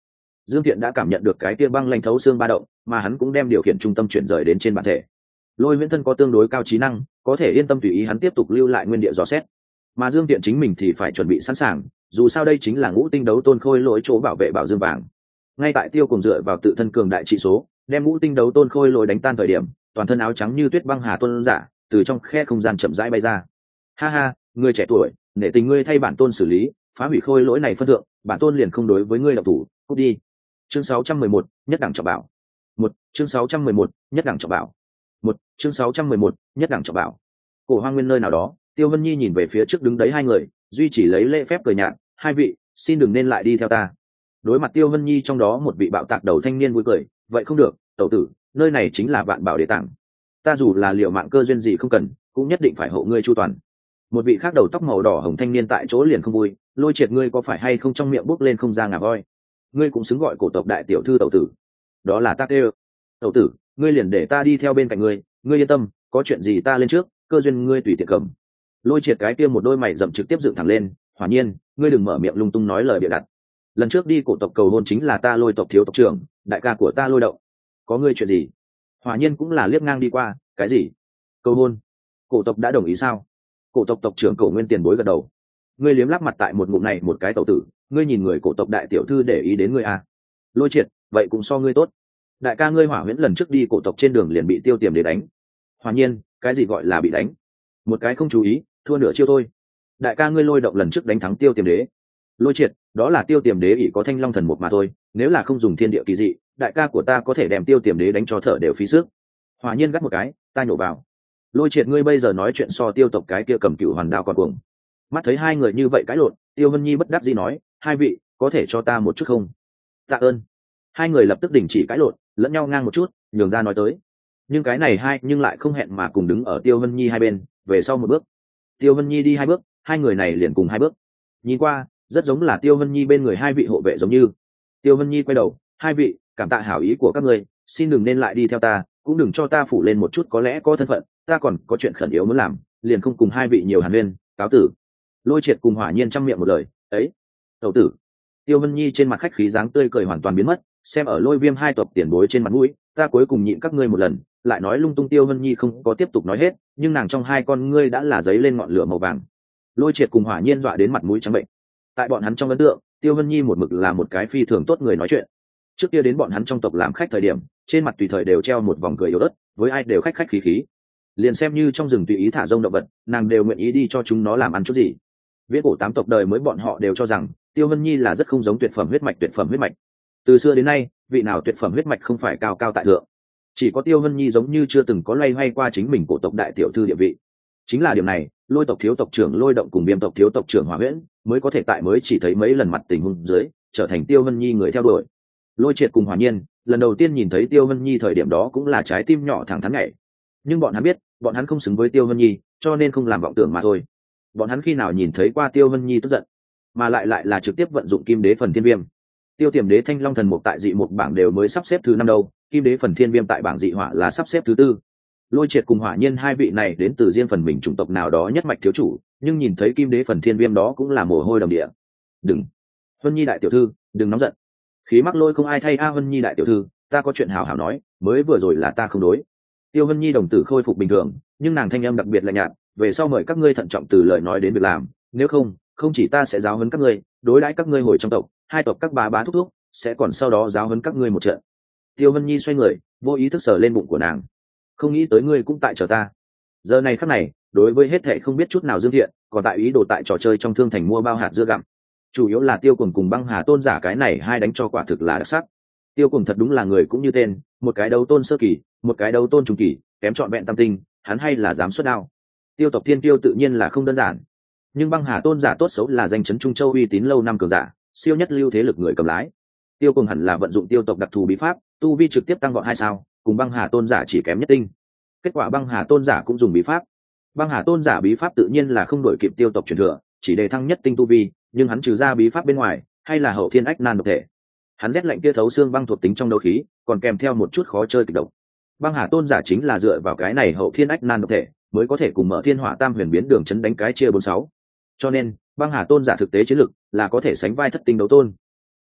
Dương Thiện đã cảm nhận được cái kia băng lanh thấu xương ba động, mà hắn cũng đem điều khiển trung tâm chuyển rời đến trên bản thể. Lôi Viễn thân có tương đối cao trí năng, có thể yên tâm tùy ý hắn tiếp tục lưu lại nguyên địa dò xét, mà Dương Thiện chính mình thì phải chuẩn bị sẵn sàng, dù sao đây chính là ngũ tinh đấu tôn khôi lỗi chỗ bảo vệ bảo dương vàng. Ngay tại Tiêu cùng dựa vào tự thân cường đại trị số, đem ngũ tinh đấu tôn khôi lỗi đánh tan thời điểm, toàn thân áo trắng như tuyết băng hà tôn giả từ trong khe không gian chậm rãi bay ra. Ha ha, người trẻ tuổi, nể tình ngươi thay bản tôn xử lý, phá hủy khôi lỗi này phân thượng, bản tôn liền không đối với ngươi động thủ, cút đi. Chương sáu trăm mười một, nhất đẳng trọng bảo. Một, chương sáu trăm mười một, nhất đẳng trọng bảo. Một, chương sáu trăm mười một, nhất đẳng trọng bảo. Cổ Hoang Nguyên nơi nào đó, Tiêu Vân Nhi nhìn về phía trước đứng đấy hai người, duy chỉ lấy lễ phép cười nhạt, hai vị, xin đừng nên lại đi theo ta. Đối mặt Tiêu Vân Nhi trong đó một vị bạo tạc đầu thanh niên vui cười, vậy không được, tẩu tử, nơi này chính là vạn bảo đế tảng, ta dù là liệu mạng cơ duyên gì không cần, cũng nhất định phải hộ ngươi chu toàn. Một vị khác đầu tóc màu đỏ hồng thanh niên tại chỗ liền không vui, Lôi Triệt ngươi có phải hay không trong miệng bốc lên không ra ngà voi, ngươi cũng xứng gọi cổ tộc đại tiểu thư tẩu tử? Đó là ta kêu. Tẩu tử, ngươi liền để ta đi theo bên cạnh ngươi, ngươi yên tâm, có chuyện gì ta lên trước, cơ duyên ngươi tùy tiện cầm. Lôi Triệt cái kia một đôi mày rậm trực tiếp dựng thẳng lên, Hỏa Nhiên, ngươi đừng mở miệng lung tung nói lời bịa đặt. Lần trước đi cổ tộc cầu hôn chính là ta Lôi tộc thiếu tộc trưởng, đại ca của ta Lôi Đậu, có ngươi chuyện gì? Hỏa Nhiên cũng là liếc ngang đi qua, cái gì? Cầu hôn? Cổ tộc đã đồng ý sao? Cổ tộc tộc trưởng Cổ Nguyên tiền bối gật đầu. Ngươi liếm lắp mặt tại một ngụm này một cái tẩu tử, ngươi nhìn người cổ tộc đại tiểu thư để ý đến ngươi à? Lôi Triệt, vậy cũng so ngươi tốt. Đại ca ngươi Hỏa Huyễn lần trước đi cổ tộc trên đường liền bị Tiêu Tiềm để đánh. Hỏa Nhiên, cái gì gọi là bị đánh? Một cái không chú ý, thua nửa chiêu thôi. Đại ca ngươi Lôi Động lần trước đánh thắng Tiêu Tiềm đế. Lôi Triệt, đó là Tiêu Tiềm đế ỷ có Thanh Long thần một mà thôi, nếu là không dùng thiên địa kỳ dị, đại ca của ta có thể đem Tiêu Tiềm đế đánh cho thở đều phí sức. Hỏa Nhiên gắt một cái, ta nhổ vào. Lôi Triệt ngươi bây giờ nói chuyện so Tiêu tộc cái kia cầm cựu hoàn đao còn cuồng. Mắt thấy hai người như vậy cãi lộn, Tiêu Vân Nhi bất đắc dĩ nói, hai vị, có thể cho ta một chút không? Tạ ơn. Hai người lập tức đình chỉ cãi lộn, lẫn nhau ngang một chút, nhường ra nói tới. Nhưng cái này hai nhưng lại không hẹn mà cùng đứng ở Tiêu Vân Nhi hai bên, về sau một bước. Tiêu Vân Nhi đi hai bước, hai người này liền cùng hai bước. Nhìn qua, rất giống là Tiêu Vân Nhi bên người hai vị hộ vệ giống như. Tiêu Vân Nhi quay đầu, hai vị, cảm tạ hảo ý của các ngươi, xin đừng nên lại đi theo ta, cũng đừng cho ta phủ lên một chút có lẽ có thân phận, ta còn có chuyện khẩn yếu muốn làm, liền không cùng hai vị nhiều hàn huyên, cáo tử. Lôi Triệt cùng Hỏa Nhiên trăm miệng một lời, ấy, tẩu tử. Tiêu Vân Nhi trên mặt khách khí dáng tươi cười hoàn toàn biến mất, xem ở Lôi Viêm hai tộc tiền bối trên mặt mũi, ta cuối cùng nhịn các ngươi một lần, lại nói lung tung. Tiêu Vân Nhi không có tiếp tục nói hết, nhưng nàng trong hai con ngươi đã là giấy lên ngọn lửa màu vàng. Lôi Triệt cùng Hỏa Nhiên dọa đến mặt mũi trắng bệnh. Tại bọn hắn trong ấn tượng, Tiêu Vân Nhi một mực là một cái phi thường tốt người nói chuyện. Trước kia đến bọn hắn trong tộc làm khách thời điểm, trên mặt tùy thời đều treo một vòng cười yếu ớt, với ai đều khách khách khí khí. Liền xem như trong rừng tùy ý thả rông động vật, nàng đều nguyện ý đi cho chúng nó làm ăn chút gì. Viễn cổ tám tộc đời mới bọn họ đều cho rằng Tiêu Vân Nhi là rất không giống tuyệt phẩm huyết mạch tuyệt phẩm huyết mạch. Từ xưa đến nay, vị nào tuyệt phẩm huyết mạch không phải cao cao tại thượng. Chỉ có Tiêu Vân Nhi giống như chưa từng có loay hoay qua chính mình cổ tộc đại tiểu thư địa vị. Chính là điểm này, Lôi tộc thiếu tộc trưởng Lôi Động cùng Viêm tộc thiếu tộc trưởng Hỏa Huyễn mới có thể tại mới chỉ thấy mấy lần mặt tình huống dưới trở thành Tiêu Vân Nhi người theo đuổi. Lôi Triệt cùng Hỏa Nhiên lần đầu tiên nhìn thấy Tiêu Vân Nhi thời điểm đó cũng là trái tim nhỏ thẳng thắn nhảy. Nhưng bọn hắn biết, bọn hắn không xứng với Tiêu Vân Nhi, cho nên không làm vọng tưởng mà thôi. Bọn hắn khi nào nhìn thấy qua Tiêu Vân Nhi tức giận, mà lại lại là trực tiếp vận dụng Kim Đế phần Thiên Viêm. Tiêu Tiềm đế Thanh Long thần mục tại dị mục bảng đều mới sắp xếp thứ năm đâu, Kim Đế phần Thiên Viêm tại bảng dị hỏa là sắp xếp thứ tư. Lôi Triệt cùng Hỏa Nhiên hai vị này đến từ riêng phần mình chủng tộc nào đó nhất mạch thiếu chủ, nhưng nhìn thấy Kim Đế phần Thiên Viêm đó cũng là mồ hôi đầm địa. Đừng, Vân Nhi đại tiểu thư, đừng nóng giận. Khí mắc lôi không ai thay a, Vân Nhi đại tiểu thư, ta có chuyện hảo hảo nói, mới vừa rồi là ta không đối. Tiêu Vân Nhi đồng tử khôi phục bình thường, nhưng nàng thanh âm đặc biệt lạnh nhạt, về sau mời các ngươi thận trọng từ lời nói đến việc làm, nếu không, không chỉ ta sẽ giáo huấn các ngươi, đối đãi các ngươi hồi trong tộc, hai tộc các bà bá thúc thúc, sẽ còn sau đó giáo huấn các ngươi một trận. Tiêu Vân Nhi xoay người, vô ý thức sờ lên bụng của nàng. Không nghĩ tới ngươi cũng tại chờ ta. Giờ này khắc này, đối với hết thệ không biết chút nào Dương Thiện, còn tại ý đồ tại trò chơi trong thương thành mua bao hạt dưa gặm. Chủ yếu là Tiêu Cuồng cùng Băng Hà Tôn giả cái này hai đánh cho quả thực là đặc sắc. Tiêu Cuồng thật đúng là người cũng như tên, một cái đấu tôn sơ kỳ, một cái đấu tôn trung kỳ, kém trọn vẹn tam tinh, hắn hay là dám xuất đao. Tiêu tộc Thiên Tiêu tự nhiên là không đơn giản, nhưng Băng Hà Tôn giả tốt xấu là danh chấn Trung Châu uy tín lâu năm cường giả, siêu nhất lưu thế lực người cầm lái. Tiêu Cuồng hẳn là vận dụng tiêu tộc đặc thù bí pháp, tu vi trực tiếp tăng vọt hai sao, cùng Băng Hà Tôn giả chỉ kém nhất tinh. Kết quả Băng Hà Tôn giả cũng dùng bí pháp. Băng Hà Tôn giả bí pháp tự nhiên là không đổi kịp tiêu tộc truyền thừa, chỉ đề thăng nhất tinh tu vi, nhưng hắn trừ ra bí pháp bên ngoài, hay là hậu thiên ách nan độc thể. Hắn rét lạnh kia thấu xương băng thuộc tính trong đấu khí, còn kèm theo một chút khó chơi kịch độc. Băng Hà Tôn giả chính là dựa vào cái này hậu thiên ách nan độc thể, mới có thể cùng Mở Thiên Hỏa Tam Huyền biến đường chấn đánh cái chia bốn sáu. Cho nên, Băng Hà Tôn giả thực tế chiến lực là có thể sánh vai thất tinh đấu tôn.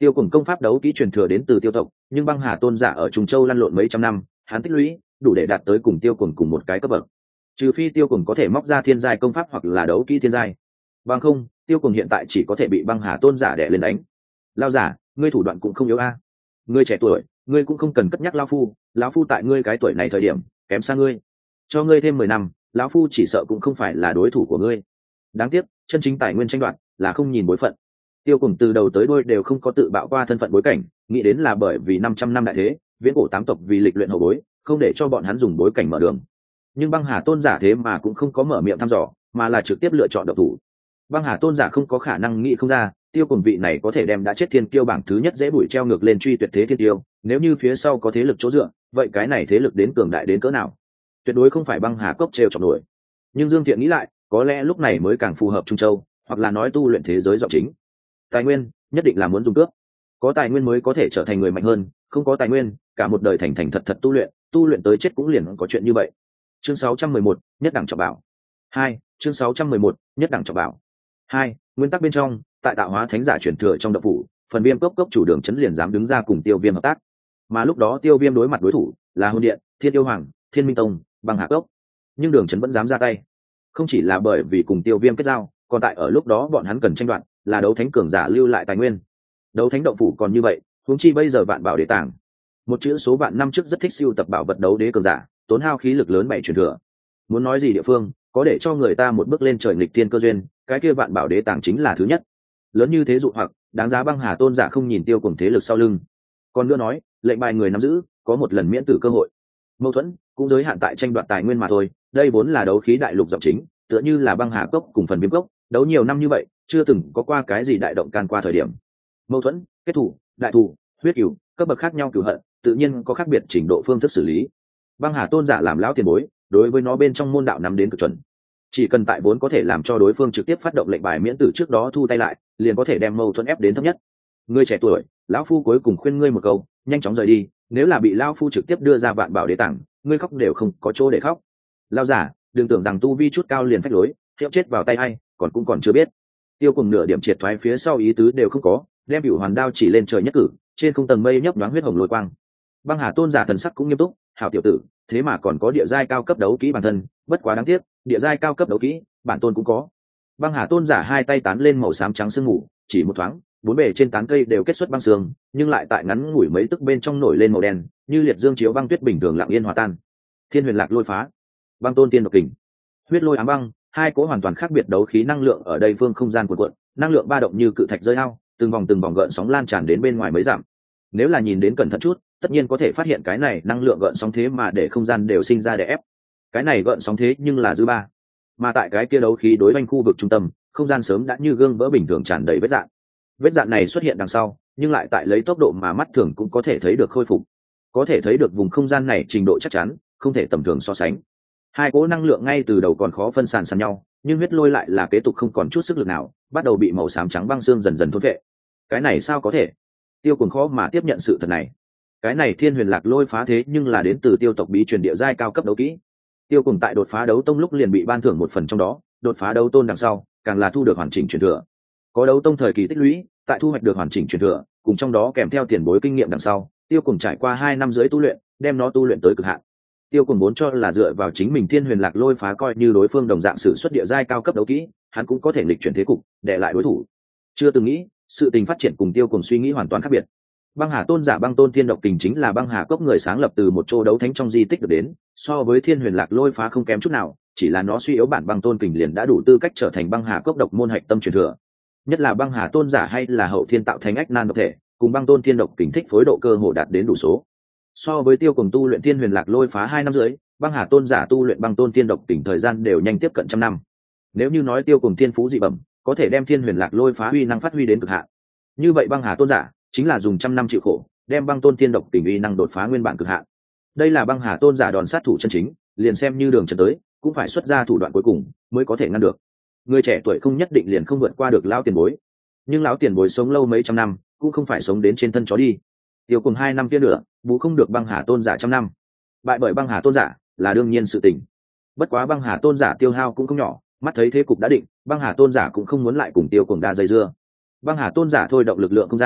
Tiêu Cùng công pháp đấu kỹ truyền thừa đến từ Tiêu tộc, nhưng băng hà tôn giả ở Trung Châu lăn lộn mấy trăm năm, hắn tích lũy đủ để đạt tới cùng Tiêu Cùng cùng một cái cấp bậc. Trừ phi Tiêu Cùng có thể móc ra thiên giai công pháp hoặc là đấu kỹ thiên giai, bằng không Tiêu Cùng hiện tại chỉ có thể bị băng hà tôn giả đè lên đánh. Lao giả, ngươi thủ đoạn cũng không yếu a. Ngươi trẻ tuổi, ngươi cũng không cần cất nhắc lão phu, lão phu tại ngươi cái tuổi này thời điểm kém xa ngươi, cho ngươi thêm mười năm, lão phu chỉ sợ cũng không phải là đối thủ của ngươi. Đáng tiếc, chân chính tài nguyên tranh đoạt là không nhìn bối phận. Tiêu Cùng từ đầu tới đuôi đều không có tự bạo qua thân phận bối cảnh, nghĩ đến là bởi vì năm trăm năm đại thế, viễn cổ tám tộc vì lịch luyện hậu bối, không để cho bọn hắn dùng bối cảnh mở đường. Nhưng băng hà tôn giả thế mà cũng không có mở miệng thăm dò, mà là trực tiếp lựa chọn độc thủ. Băng hà tôn giả không có khả năng nghĩ không ra, Tiêu Cùng vị này có thể đem đã chết thiên kiêu bảng thứ nhất dễ bụi treo ngược lên truy tuyệt thế thiên kiêu, nếu như phía sau có thế lực chỗ dựa, vậy cái này thế lực đến cường đại đến cỡ nào? Tuyệt đối không phải băng hà cốc treo chọc nổi. Nhưng Dương Thiện nghĩ lại, có lẽ lúc này mới càng phù hợp Trung Châu, hoặc là nói tu luyện thế giới giọng chính. Tài nguyên nhất định là muốn dùng cướp, có tài nguyên mới có thể trở thành người mạnh hơn, không có tài nguyên cả một đời thành thành thật thật tu luyện, tu luyện tới chết cũng liền có chuyện như vậy. Chương sáu trăm mười một, nhất đẳng trọng bảo. Hai, chương sáu trăm mười một, nhất đẳng trọng bảo. Hai, nguyên tắc bên trong, tại tạo hóa thánh giả truyền thừa trong độc phủ, phần Viêm cốc cốc chủ Đường Chấn liền dám đứng ra cùng Tiêu Viêm hợp tác. Mà lúc đó Tiêu Viêm đối mặt đối thủ là Hôn Điện, Thiên Yêu Hoàng, Thiên Minh Tông, Băng Hà Cốc, nhưng Đường Chấn vẫn dám ra tay, không chỉ là bởi vì cùng Tiêu Viêm kết giao, còn tại ở lúc đó bọn hắn cần tranh đoạt là đấu thánh cường giả lưu lại tài nguyên. Đấu thánh động phủ còn như vậy, huống chi bây giờ vạn bảo đế tàng, một chữ số vạn năm trước rất thích siêu tập bảo vật đấu đế cường giả, tốn hao khí lực lớn bảy truyền thừa. Muốn nói gì địa phương có để cho người ta một bước lên trời nghịch thiên cơ duyên, cái kia vạn bảo đế tàng chính là thứ nhất. Lớn như thế dụ hoặc, đáng giá băng hà tôn giả không nhìn Tiêu Cùng thế lực sau lưng. Còn nữa nói, lệnh bài người nắm giữ có một lần miễn tử cơ hội. Mâu thuẫn cũng giới hạn tại tranh đoạt tài nguyên mà thôi, đây vốn là đấu khí đại lục giọng chính, tựa như là băng hà cốc cùng phần Viêm cốc, đấu nhiều năm như vậy chưa từng có qua cái gì đại động can qua thời điểm. Mâu thuẫn, kết thủ, đại thủ, huyết cửu, cấp bậc khác nhau cửu hận, tự nhiên có khác biệt trình độ phương thức xử lý. Băng hà tôn giả làm lão tiền bối, đối với nó bên trong môn đạo nắm đến cực chuẩn, chỉ cần tại vốn có thể làm cho đối phương trực tiếp phát động lệnh bài miễn tử trước đó thu tay lại, liền có thể đem mâu thuẫn ép đến thấp nhất. Ngươi trẻ tuổi, lão phu cuối cùng khuyên ngươi một câu, nhanh chóng rời đi, nếu là bị lão phu trực tiếp đưa ra vạn bảo đế tàng, ngươi khóc đều không có chỗ để khóc. Lão giả, đừng tưởng rằng tu vi chút cao liền phách lối, hiệu chết vào tay hay, còn cũng còn chưa biết. Tiêu Cùng nửa điểm triệt thoái phía sau ý tứ đều không có, đem Cửu Hoàn đao chỉ lên trời nhất cử, trên không tầng mây nhấp nhoáng huyết hồng lôi quang. Băng hà tôn giả thần sắc cũng nghiêm túc, hảo tiểu tử, thế mà còn có địa giai cao cấp đấu kỹ bản thân, bất quá đáng tiếc, địa giai cao cấp đấu kỹ bản tôn cũng có. Băng hà tôn giả hai tay tán lên màu xám trắng sương mù, chỉ một thoáng, bốn bề trên tán cây đều kết xuất băng sương, nhưng lại tại ngắn ngủi mấy tức bên trong nổi lên màu đen, như liệt dương chiếu băng tuyết bình thường lặng yên hòa tan. Thiên huyền lạc lôi phá, băng tôn tiên độc kình, huyết lôi ám băng, hai cỗ hoàn toàn khác biệt đấu khí năng lượng ở đây phương không gian cuộn cuộn, năng lượng ba động như cự thạch rơi ao, từng vòng từng vòng gợn sóng lan tràn đến bên ngoài mấy dặm. Nếu là nhìn đến cẩn thận chút, tất nhiên có thể phát hiện cái này năng lượng gợn sóng thế mà để không gian đều sinh ra đè ép. Cái này gợn sóng thế nhưng là dư ba, mà tại cái kia đấu khí đối quanh khu vực trung tâm, không gian sớm đã như gương vỡ bình thường tràn đầy vết dạn. Vết dạn này xuất hiện đằng sau, nhưng lại tại lấy tốc độ mà mắt thường cũng có thể thấy được khôi phục. Có thể thấy được vùng không gian này trình độ chắc chắn, không thể tầm thường so sánh. Hai cỗ năng lượng ngay từ đầu còn khó phân sàn sàn nhau, nhưng huyết lôi lại là kế tục không còn chút sức lực nào, bắt đầu bị màu xám trắng băng xương dần dần thôn vệ. Cái này sao có thể? Tiêu Cùng khó mà tiếp nhận sự thật này. Cái này thiên huyền lạc lôi phá thế nhưng là đến từ Tiêu tộc bí truyền địa giai cao cấp đấu kỹ. Tiêu Cùng tại đột phá đấu tông lúc liền bị ban thưởng một phần trong đó, đột phá đấu tôn đằng sau, càng là thu được hoàn chỉnh truyền thừa. Có đấu tông thời kỳ tích lũy, tại thu hoạch được hoàn chỉnh truyền thừa, cùng trong đó kèm theo tiền bối kinh nghiệm đằng sau, Tiêu Cùng trải qua hai năm rưỡi tu luyện, đem nó tu luyện tới cực hạn. Tiêu Cùng vốn cho là dựa vào chính mình thiên huyền lạc lôi phá coi như đối phương đồng dạng sử xuất địa giai cao cấp đấu kỹ, hắn cũng có thể nghịch chuyển thế cục, để lại đối thủ. Chưa từng nghĩ, sự tình phát triển cùng Tiêu Cùng suy nghĩ hoàn toàn khác biệt. Băng hà tôn giả băng tôn thiên độc kình chính là băng hà cốc người sáng lập từ một chỗ đấu thánh trong di tích được đến, so với thiên huyền lạc lôi phá không kém chút nào, chỉ là nó suy yếu bản băng tôn kình liền đã đủ tư cách trở thành băng hà cốc độc môn hạch tâm truyền thừa. Nhất là băng hà tôn giả hay là hậu thiên tạo thành ách nan độc thể, cùng băng tôn thiên độc kình thích phối độ cơ hồ đạt đến đủ số. So với Tiêu Cùng tu luyện thiên huyền lạc lôi phá hai năm rưỡi, băng hà tôn giả tu luyện băng tôn thiên độc kình thời gian đều nhanh tiếp cận trăm năm. Nếu như nói Tiêu Cùng thiên phú dị bẩm, có thể đem thiên huyền lạc lôi phá uy năng phát huy đến cực hạn, như vậy băng hà tôn giả chính là dùng trăm năm chịu khổ, đem băng tôn thiên độc kình uy năng đột phá nguyên bản cực hạn. Đây là băng hà tôn giả đòn sát thủ chân chính, liền xem như đường trần tới, cũng phải xuất ra thủ đoạn cuối cùng mới có thể ngăn được. Người trẻ tuổi không nhất định liền không vượt qua được lão tiền bối, nhưng lão tiền bối sống lâu mấy trăm năm, cũng không phải sống đến trên thân chó đi. Tiêu Cùng hai năm kia nữa, bù không được băng hà tôn giả trăm năm. Bại bởi băng hà tôn giả là đương nhiên sự tình. Bất quá băng hà tôn giả tiêu hao cũng không nhỏ, mắt thấy thế cục đã định, băng hà tôn giả cũng không muốn lại cùng Tiêu Cùng đa dây dưa. Băng hà tôn giả thôi động lực lượng không gian,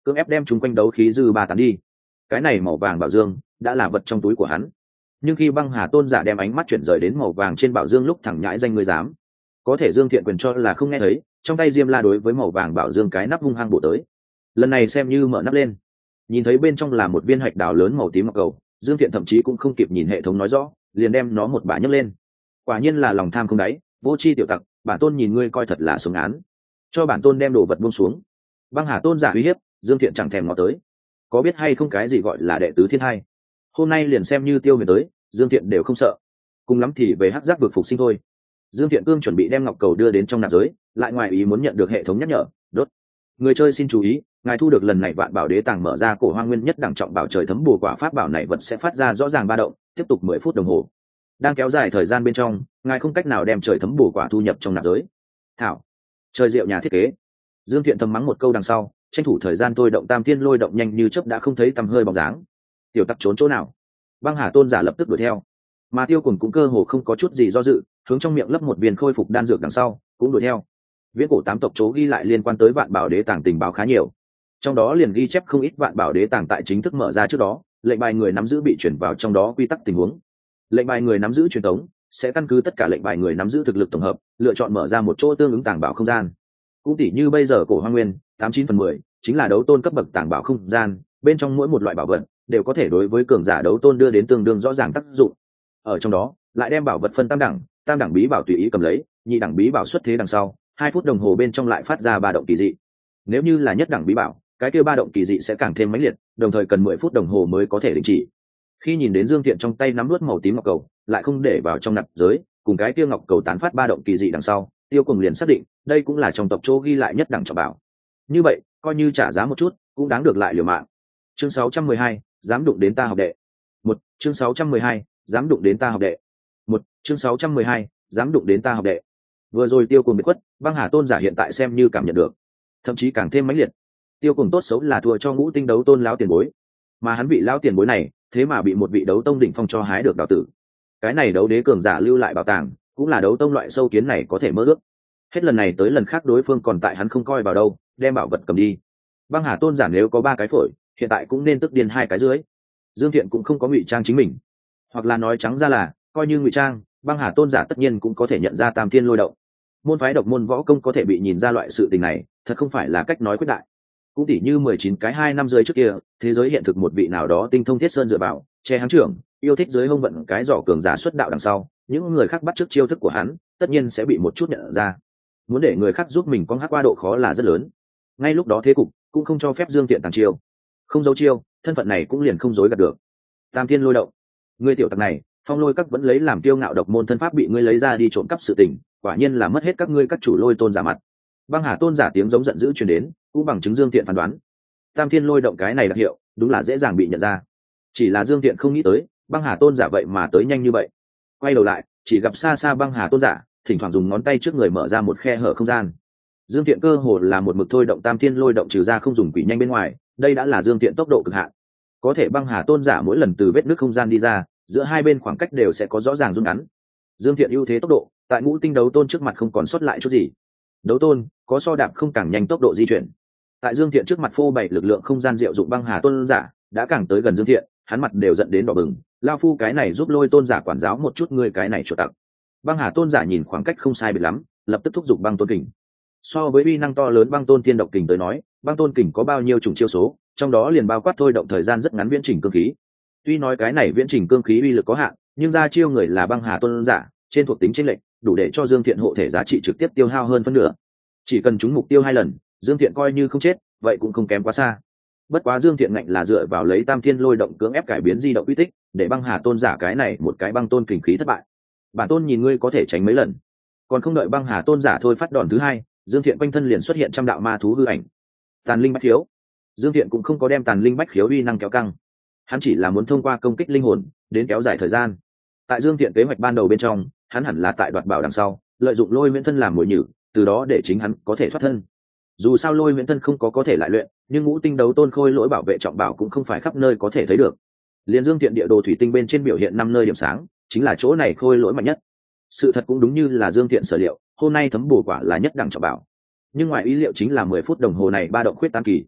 cưỡng ép đem chúng quanh đấu khí dư ba tán đi. Cái này màu vàng bảo dương đã là vật trong túi của hắn. Nhưng khi băng hà tôn giả đem ánh mắt chuyển rời đến màu vàng trên bảo dương lúc thẳng nhãi danh ngươi dám, có thể Dương Thiện quyền cho là không nghe thấy, trong tay diêm la đối với màu vàng bảo dương cái nắp hung hăng bổ tới. Lần này xem như mở nắp lên, nhìn thấy bên trong là một viên hạch đào lớn màu tím ngọc cầu, Dương Thiện thậm chí cũng không kịp nhìn hệ thống nói rõ, liền đem nó một bả nhấc lên. Quả nhiên là lòng tham không đáy, vô tri tiểu tặc, bản tôn nhìn ngươi coi thật là sống án, cho bản tôn đem đồ vật buông xuống. Băng hà tôn giả uy hiếp, Dương Thiện chẳng thèm ngó tới. Có biết hay không cái gì gọi là đệ tứ thiên hai? Hôm nay liền xem như tiêu huyền tới, Dương Thiện đều không sợ, cùng lắm thì về hắc giác vực phục sinh thôi. Dương Thiện cương chuẩn bị đem ngọc cầu đưa đến trong nạp giới, lại ngoài ý muốn nhận được hệ thống nhắc nhở, đốt. Người chơi xin chú ý, ngài thu được lần này vạn bảo đế tàng mở ra cổ hoang nguyên nhất đẳng trọng bảo trời thấm bùa quả pháp bảo này vật sẽ phát ra rõ ràng ba động, tiếp tục mười phút đồng hồ. Đang kéo dài thời gian bên trong, ngài không cách nào đem trời thấm bùa quả thu nhập trong nạp giới. Thảo, trời diệu nhà thiết kế. Dương Thiện thầm mắng một câu đằng sau, tranh thủ thời gian tôi động tam thiên lôi động nhanh như chớp đã không thấy tăm hơi bóng dáng. Tiểu tặc trốn chỗ nào? Băng hà tôn giả lập tức đuổi theo, mà Tiêu Cùng cũng cơ hồ không có chút gì do dự, hướng trong miệng lấp một viên khôi phục đan dược đằng sau cũng đuổi theo. Viễn cổ tám tộc chố ghi lại liên quan tới vạn bảo đế tàng tình báo khá nhiều, trong đó liền ghi chép không ít vạn bảo đế tàng tại chính thức mở ra trước đó, lệnh bài người nắm giữ bị chuyển vào trong đó quy tắc tình huống. Lệnh bài người nắm giữ truyền thống sẽ căn cứ tất cả lệnh bài người nắm giữ thực lực tổng hợp, lựa chọn mở ra một chỗ tương ứng tàng bảo không gian. Cũng tỉ như bây giờ cổ hoang nguyên tám chín phần mười chính là đấu tôn cấp bậc tàng bảo không gian, bên trong mỗi một loại bảo vật đều có thể đối với cường giả đấu tôn đưa đến tương đương rõ ràng tác dụng. Ở trong đó lại đem bảo vật phân tam đẳng, tam đẳng bí bảo tùy ý cầm lấy, nhị đẳng bí bảo xuất thế đằng sau hai phút đồng hồ bên trong lại phát ra ba động kỳ dị. Nếu như là nhất đẳng bí bảo, cái kia ba động kỳ dị sẽ càng thêm mãnh liệt, đồng thời cần mười phút đồng hồ mới có thể đình chỉ. Khi nhìn đến Dương Thiện trong tay nắm nuốt màu tím ngọc cầu, lại không để vào trong nạp giới, cùng cái kia ngọc cầu tán phát ba động kỳ dị đằng sau, Tiêu Cùng liền xác định, đây cũng là trong tộc Châu ghi lại nhất đẳng trọng bảo. Như vậy, coi như trả giá một chút, cũng đáng được lại liều mạng. Chương sáu trăm mười hai, dám đụng đến ta học đệ. Một, chương sáu trăm mười hai, dám đụng đến ta học đệ. Một, chương sáu trăm mười hai, dám đụng đến ta học đệ. Vừa rồi Tiêu Cùng bị quất, băng hà tôn giả hiện tại xem như cảm nhận được, thậm chí càng thêm mãnh liệt. Tiêu Cùng tốt xấu là thua cho ngũ tinh đấu tôn lão tiền bối, mà hắn vị lão tiền bối này thế mà bị một vị đấu tông đỉnh phong cho hái được đào tử. Cái này đấu đế cường giả lưu lại bảo tàng, cũng là đấu tông loại sâu kiến này có thể mơ ước. Hết lần này tới lần khác đối phương còn tại hắn không coi vào đâu, đem bảo vật cầm đi. Băng hà tôn giả nếu có ba cái phổi, hiện tại cũng nên tức điên hai cái dưới. Dương Thiện cũng không có ngụy trang chính mình, hoặc là nói trắng ra là coi như ngụy trang, băng hà tôn giả tất nhiên cũng có thể nhận ra tam thiên lôi động. Môn phái độc môn võ công có thể bị nhìn ra loại sự tình này, thật không phải là cách nói quyết đại. Cũng tỉ như mười chín cái hai năm dưới trước kia, thế giới hiện thực một vị nào đó tinh thông thiết sơn dựa vào che háng trưởng, yêu thích dưới hông vận cái giỏ cường giả xuất đạo đằng sau, những người khác bắt chước chiêu thức của hắn, tất nhiên sẽ bị một chút nhận ra. Muốn để người khác giúp mình con hát qua độ khó là rất lớn. Ngay lúc đó thế cục cũng không cho phép Dương Tiện tàng chiêu, không giấu chiêu, thân phận này cũng liền không dối gạt được. Tam thiên lôi động, ngươi tiểu tặc này, phong lôi các vẫn lấy làm kiêu ngạo độc môn thân pháp bị ngươi lấy ra đi trộm cắp sự tình, quả nhiên là mất hết các ngươi các chủ lôi tôn giả mặt. Băng hà tôn giả tiếng giống giận dữ truyền đến, cũng bằng chứng Dương Tiện phán đoán, tam thiên lôi động cái này đặc hiệu đúng là dễ dàng bị nhận ra. Chỉ là Dương Tiện không nghĩ tới, băng hà tôn giả vậy mà tới nhanh như vậy. Quay đầu lại, chỉ gặp xa xa băng hà tôn giả thỉnh thoảng dùng ngón tay trước người mở ra một khe hở không gian. Dương Tiện cơ hồ là một mực thôi động tam thiên lôi động trừ ra không dùng quỷ nhanh bên ngoài, đây đã là Dương Tiện tốc độ cực hạn. Có thể băng hà tôn giả mỗi lần từ vết nước không gian đi ra, giữa hai bên khoảng cách đều sẽ có rõ ràng rút ngắn. Dương Tiện ưu thế tốc độ, tại ngũ tinh đấu tôn trước mặt không còn sót lại chút gì. Đấu tôn có so đạp không càng nhanh tốc độ di chuyển. Tại Dương Tiện trước mặt phô bày lực lượng không gian diệu dụng băng hà tôn giả đã càng tới gần Dương Tiện, hắn mặt đều giận đến đỏ bừng. Lao phu cái này giúp lôi tôn giả quản giáo một chút ngươi cái này chuột tặc. Băng hà tôn giả nhìn khoảng cách không sai biệt lắm, lập tức thúc giục băng tôn kình. So với uy năng to lớn băng tôn tiên độc kình tới nói, băng tôn kình có bao nhiêu chủng chiêu số, trong đó liền bao quát thôi động thời gian rất ngắn viễn trình cương khí. Tuy nói cái này viễn trình cương khí uy lực có hạn, nhưng ra chiêu người là băng hà tôn giả, trên thuộc tính chênh lệch đủ để cho Dương Thiện hộ thể giá trị trực tiếp tiêu hao hơn phân nửa. Chỉ cần trúng mục tiêu hai lần, Dương Thiện coi như không chết, vậy cũng không kém quá xa. Bất quá Dương Thiện ngạnh là dựa vào lấy tam thiên lôi động cưỡng ép cải biến di động uy tích, để băng hà tôn giả cái này một cái băng tôn kình khí thất bại. Bản tôn nhìn ngươi có thể tránh mấy lần. Còn không đợi băng hà tôn giả thôi phát đòn thứ hai, Dương Thiện quanh thân liền xuất hiện trăm đạo ma thú hư ảnh. Tàn linh bách khiếu. Dương Thiện cũng không có đem tàn linh bách khiếu uy năng kéo căng, hắn chỉ là muốn thông qua công kích linh hồn đến kéo dài thời gian. Tại Dương Thiện kế hoạch ban đầu bên trong, hắn hẳn là tại đoạt bảo đằng sau lợi dụng lôi miễn thân làm mồi nhử, từ đó để chính hắn có thể thoát thân. Dù sao lôi miễn thân không có có thể lại luyện, nhưng ngũ tinh đấu tôn khôi lỗi bảo vệ trọng bảo cũng không phải khắp nơi có thể thấy được. Liên Dương Thiện địa đồ thủy tinh bên trên biểu hiện năm nơi điểm sáng, chính là chỗ này khôi lỗi mạnh nhất. Sự thật cũng đúng như là Dương Thiện sở liệu, hôm nay thấm bổ quả là nhất đẳng trọng bảo. Nhưng ngoài ý liệu chính là mười phút đồng hồ này ba động khuyết tán kỳ.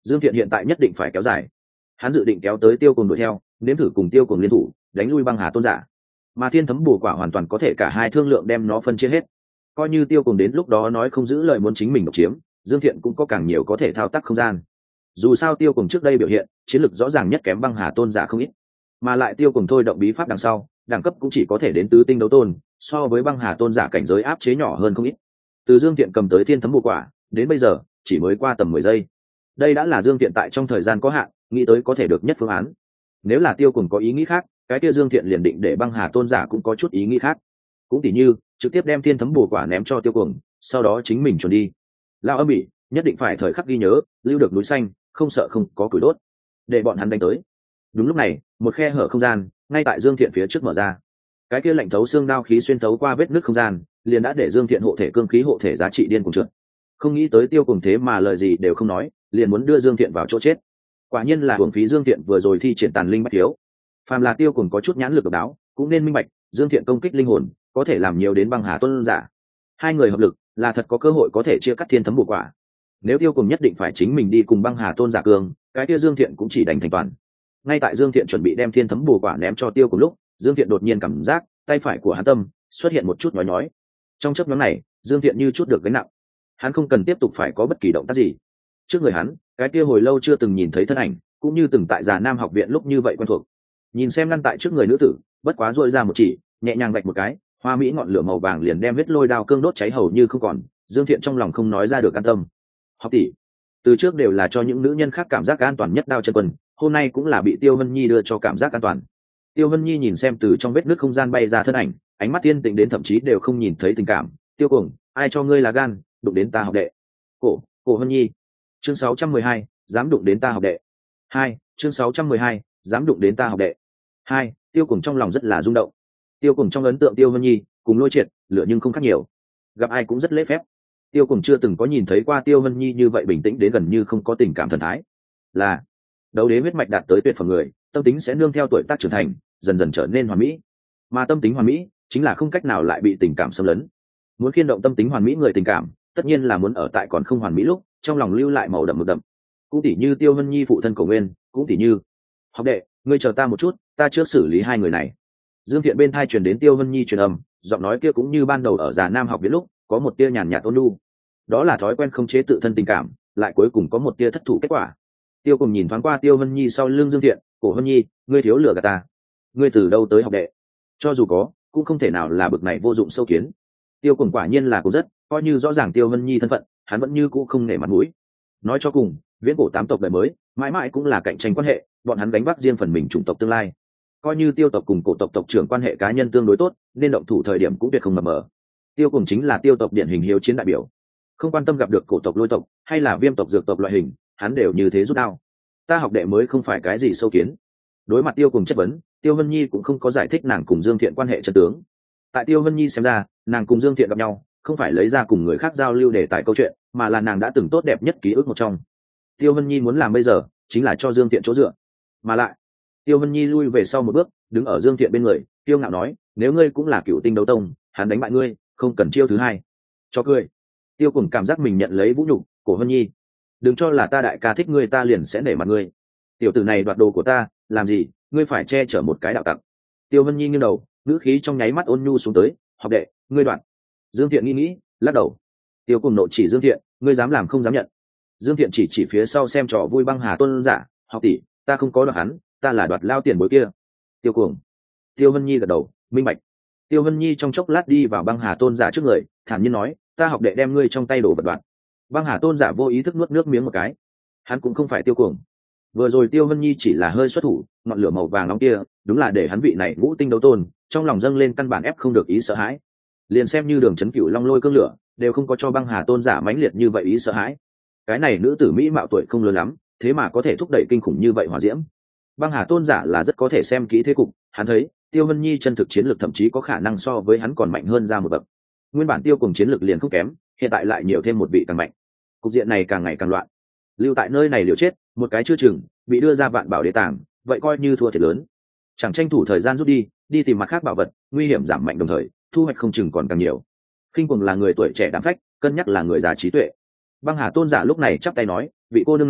Dương Thiện hiện tại nhất định phải kéo dài. Hắn dự định kéo tới Tiêu Cùng đuổi theo, nếm thử cùng Tiêu Cùng liên thủ đánh lui băng hà tôn giả, mà thiên thấm bùa quả hoàn toàn có thể cả hai thương lượng đem nó phân chia hết. Coi như Tiêu Cùng đến lúc đó nói không giữ lời muốn chính mình độc chiếm, Dương Thiện cũng có càng nhiều có thể thao tác không gian. Dù sao Tiêu Cùng trước đây biểu hiện chiến lược rõ ràng nhất kém băng hà tôn giả không ít, mà lại Tiêu Cùng thôi động bí pháp đằng sau đẳng cấp cũng chỉ có thể đến tứ tinh đấu tôn, so với băng hà tôn giả cảnh giới áp chế nhỏ hơn không ít. Từ Dương Thiện cầm tới thiên thấm bùa quả đến bây giờ chỉ mới qua tầm mười giây, đây đã là Dương Thiện tại trong thời gian có hạn nghĩ tới có thể được nhất phương án. Nếu là Tiêu Cùng có ý nghĩ khác, cái kia Dương Thiện liền định để băng hà tôn giả cũng có chút ý nghĩ khác, cũng tỉ như trực tiếp đem thiên thấm bùa quả ném cho Tiêu Cùng, sau đó chính mình chuẩn đi. Lao âm bỉ nhất định phải thời khắc ghi nhớ, lưu được núi xanh không sợ không có củi đốt, để bọn hắn đánh tới. Đúng lúc này một khe hở không gian ngay tại Dương Thiện phía trước mở ra, cái kia lạnh thấu xương đao khí xuyên thấu qua vết nứt không gian liền đã để Dương Thiện hộ thể cương khí hộ thể giá trị điên cùng trượt. Không nghĩ tới Tiêu Cùng thế mà lời gì đều không nói liền muốn đưa Dương Thiện vào chỗ chết. Quả nhiên là hưởng phí Dương Thiện vừa rồi thi triển tàn linh bách thiếu. Phàm là Tiêu Cùng có chút nhãn lực độc đáo cũng nên minh bạch Dương Thiện công kích linh hồn có thể làm nhiều đến băng hà tôn giả. Hai người hợp lực là thật có cơ hội có thể chia cắt thiên thấm bùa quả. Nếu Tiêu Cùng nhất định phải chính mình đi cùng băng hà tôn giả cường, cái kia Dương Thiện cũng chỉ đành thành toàn. Ngay tại Dương Thiện chuẩn bị đem thiên thấm bùa quả ném cho Tiêu Cùng lúc, Dương Thiện đột nhiên cảm giác tay phải của hắn tâm xuất hiện một chút nhói nhói. Trong chớp nhoáng này Dương Thiện như chút được gánh nặng, hắn không cần tiếp tục phải có bất kỳ động tác gì. Trước người hắn cái kia hồi lâu chưa từng nhìn thấy thân ảnh, cũng như từng tại Già Nam học viện lúc như vậy quen thuộc. Nhìn xem ngăn tại trước người nữ tử, bất quá dội ra một chỉ, nhẹ nhàng vạch một cái, hoa mỹ ngọn lửa màu vàng liền đem huyết lôi đao cương đốt cháy hầu như không còn. Dương Thiện trong lòng không nói ra được an tâm. Học tỷ, từ trước đều là cho những nữ nhân khác cảm giác an toàn nhất đao chân quân, hôm nay cũng là bị Tiêu Vân Nhi đưa cho cảm giác an toàn. Tiêu Vân Nhi nhìn xem từ trong vết nứt không gian bay ra thân ảnh, ánh mắt tiên tĩnh đến thậm chí đều không nhìn thấy tình cảm. Tiêu Cùng, ai cho ngươi là gan đụng đến ta học đệ? Cổ cổ Vân Nhi. Chương sáu trăm mười hai, dám đụng đến ta học đệ. Hai, chương sáu trăm mười hai, dám đụng đến ta học đệ. Hai, Tiêu Cùng trong lòng rất là rung động. Tiêu Cùng trong ấn tượng Tiêu Vân Nhi cùng Lôi Triệt lựa nhưng không khác nhiều, gặp ai cũng rất lễ phép. Tiêu Cùng chưa từng có nhìn thấy qua Tiêu Vân Nhi như vậy bình tĩnh đến gần như không có tình cảm thần thái. Là đấu đế huyết mạch đạt tới tuyệt phẩm người, tâm tính sẽ nương theo tuổi tác trưởng thành dần dần trở nên hoàn mỹ, mà tâm tính hoàn mỹ chính là không cách nào lại bị tình cảm xâm lấn. Muốn khiên động tâm tính hoàn mỹ người tình cảm, tất nhiên là muốn ở tại còn không hoàn mỹ lúc trong lòng lưu lại màu đậm mực đậm. Cũng tỉ như Tiêu Vân Nhi phụ thân Cổ Nguyên, cũng tỉ như học đệ, ngươi chờ ta một chút, ta trước xử lý hai người này. Dương Thiện bên thai truyền đến Tiêu Vân Nhi truyền âm, giọng nói kia cũng như ban đầu ở Già Nam học viện lúc, có một tia nhàn nhạt ôn nhu. Đó là thói quen không chế tự thân tình cảm, lại cuối cùng có một tia thất thủ kết quả. Tiêu Cùng nhìn thoáng qua Tiêu Vân Nhi sau lưng Dương Thiện, Cổ Vân Nhi, ngươi thiếu lửa gạt ta. Ngươi từ đâu tới học đệ? Cho dù có, cũng không thể nào là bực này vô dụng sâu kiến. Tiêu Cùng quả nhiên là cũng rất, coi như rõ ràng Tiêu Vân Nhi thân phận, hắn vẫn như cũ không nể mặt mũi. Nói cho cùng, viễn cổ tám tộc đời mới, mãi mãi cũng là cạnh tranh quan hệ, bọn hắn gánh vác riêng phần mình chủng tộc tương lai. Coi như Tiêu tộc cùng cổ tộc tộc trưởng quan hệ cá nhân tương đối tốt, nên động thủ thời điểm cũng tuyệt không mập mờ. Tiêu Cùng chính là Tiêu tộc điển hình hiếu chiến đại biểu, không quan tâm gặp được cổ tộc Lôi tộc hay là Viêm tộc Dược tộc loại hình, hắn đều như thế rút đao. Ta học đệ mới không phải cái gì sâu kiến. Đối mặt Tiêu Cùng chất vấn, Tiêu Vân Nhi cũng không có giải thích nàng cùng Dương Thiện quan hệ chân tướng. Tại Tiêu Vân Nhi xem ra, nàng cùng Dương Thiện gặp nhau không phải lấy ra cùng người khác giao lưu để tải câu chuyện, mà là nàng đã từng tốt đẹp nhất ký ức một trong. Tiêu Vân Nhi muốn làm bây giờ chính là cho Dương Thiện chỗ dựa. Mà lại Tiêu Vân Nhi lui về sau một bước, đứng ở Dương Thiện bên người, Tiêu ngạo nói, nếu ngươi cũng là cựu tinh đấu tông, hắn đánh bại ngươi không cần chiêu thứ hai. Cho cười. Tiêu Cùng cảm giác mình nhận lấy vũ nhục. Cổ Vân Nhi, đừng cho là ta đại ca thích ngươi ta liền sẽ nể mặt ngươi. Tiểu tử này đoạt đồ của ta làm gì, ngươi phải che chở một cái đạo tặc. Tiêu Vân Nhi nghiêng đầu, ngữ khí trong nháy mắt ôn nhu xuống tới, học đệ, ngươi đoạt. Dương Thiện nghĩ nghĩ, lắc đầu. Tiêu Cùng nộ chỉ Dương Thiện, ngươi dám làm không dám nhận. Dương Thiện chỉ chỉ phía sau xem trò vui băng hà tôn giả, học tỷ, ta không có đoạt hắn, ta là đoạt lao tiền bối kia. Tiêu Cùng. Tiêu Vân Nhi gật đầu, minh bạch. Tiêu Vân Nhi trong chốc lát đi vào băng hà tôn giả trước người, thản nhiên nói, ta học đệ đem ngươi trong tay đổ vật đoạt. Băng hà tôn giả vô ý thức nuốt nước miếng một cái. Hắn cũng không phải Tiêu Cùng. Vừa rồi Tiêu Vân Nhi chỉ là hơi xuất thủ, ngọn lửa màu vàng nóng kia đúng là để hắn vị này ngũ tinh đấu tôn trong lòng dâng lên căn bản ép không được ý sợ hãi. Liền xem như Đường Chấn Cửu long lôi cương lửa đều không có cho băng hà tôn giả mãnh liệt như vậy ý sợ hãi. Cái này nữ tử mỹ mạo tuổi không lớn lắm, thế mà có thể thúc đẩy kinh khủng như vậy hỏa diễm. Băng hà tôn giả là rất có thể xem kỹ thế cục, hắn thấy Tiêu Vân Nhi chân thực chiến lược thậm chí có khả năng so với hắn còn mạnh hơn ra một bậc. Nguyên bản Tiêu Cùng chiến lược liền không kém, hiện tại lại nhiều thêm một vị càng mạnh, cục diện này càng ngày càng loạn. Lưu tại nơi này liều chết, một cái chưa chừng bị đưa ra vạn bảo đế tàng, vậy coi như thua thiệt lớn. Chẳng tranh thủ thời gian rút đi, đi tìm mặt khác bảo vật, nguy hiểm giảm mạnh đồng thời thu hoạch không chừng còn càng nhiều. Khinh Cuồng là người tuổi trẻ đảm phách, cân nhắc là người già trí tuệ. Băng hà tôn giả lúc này chắp tay nói, vị cô nương này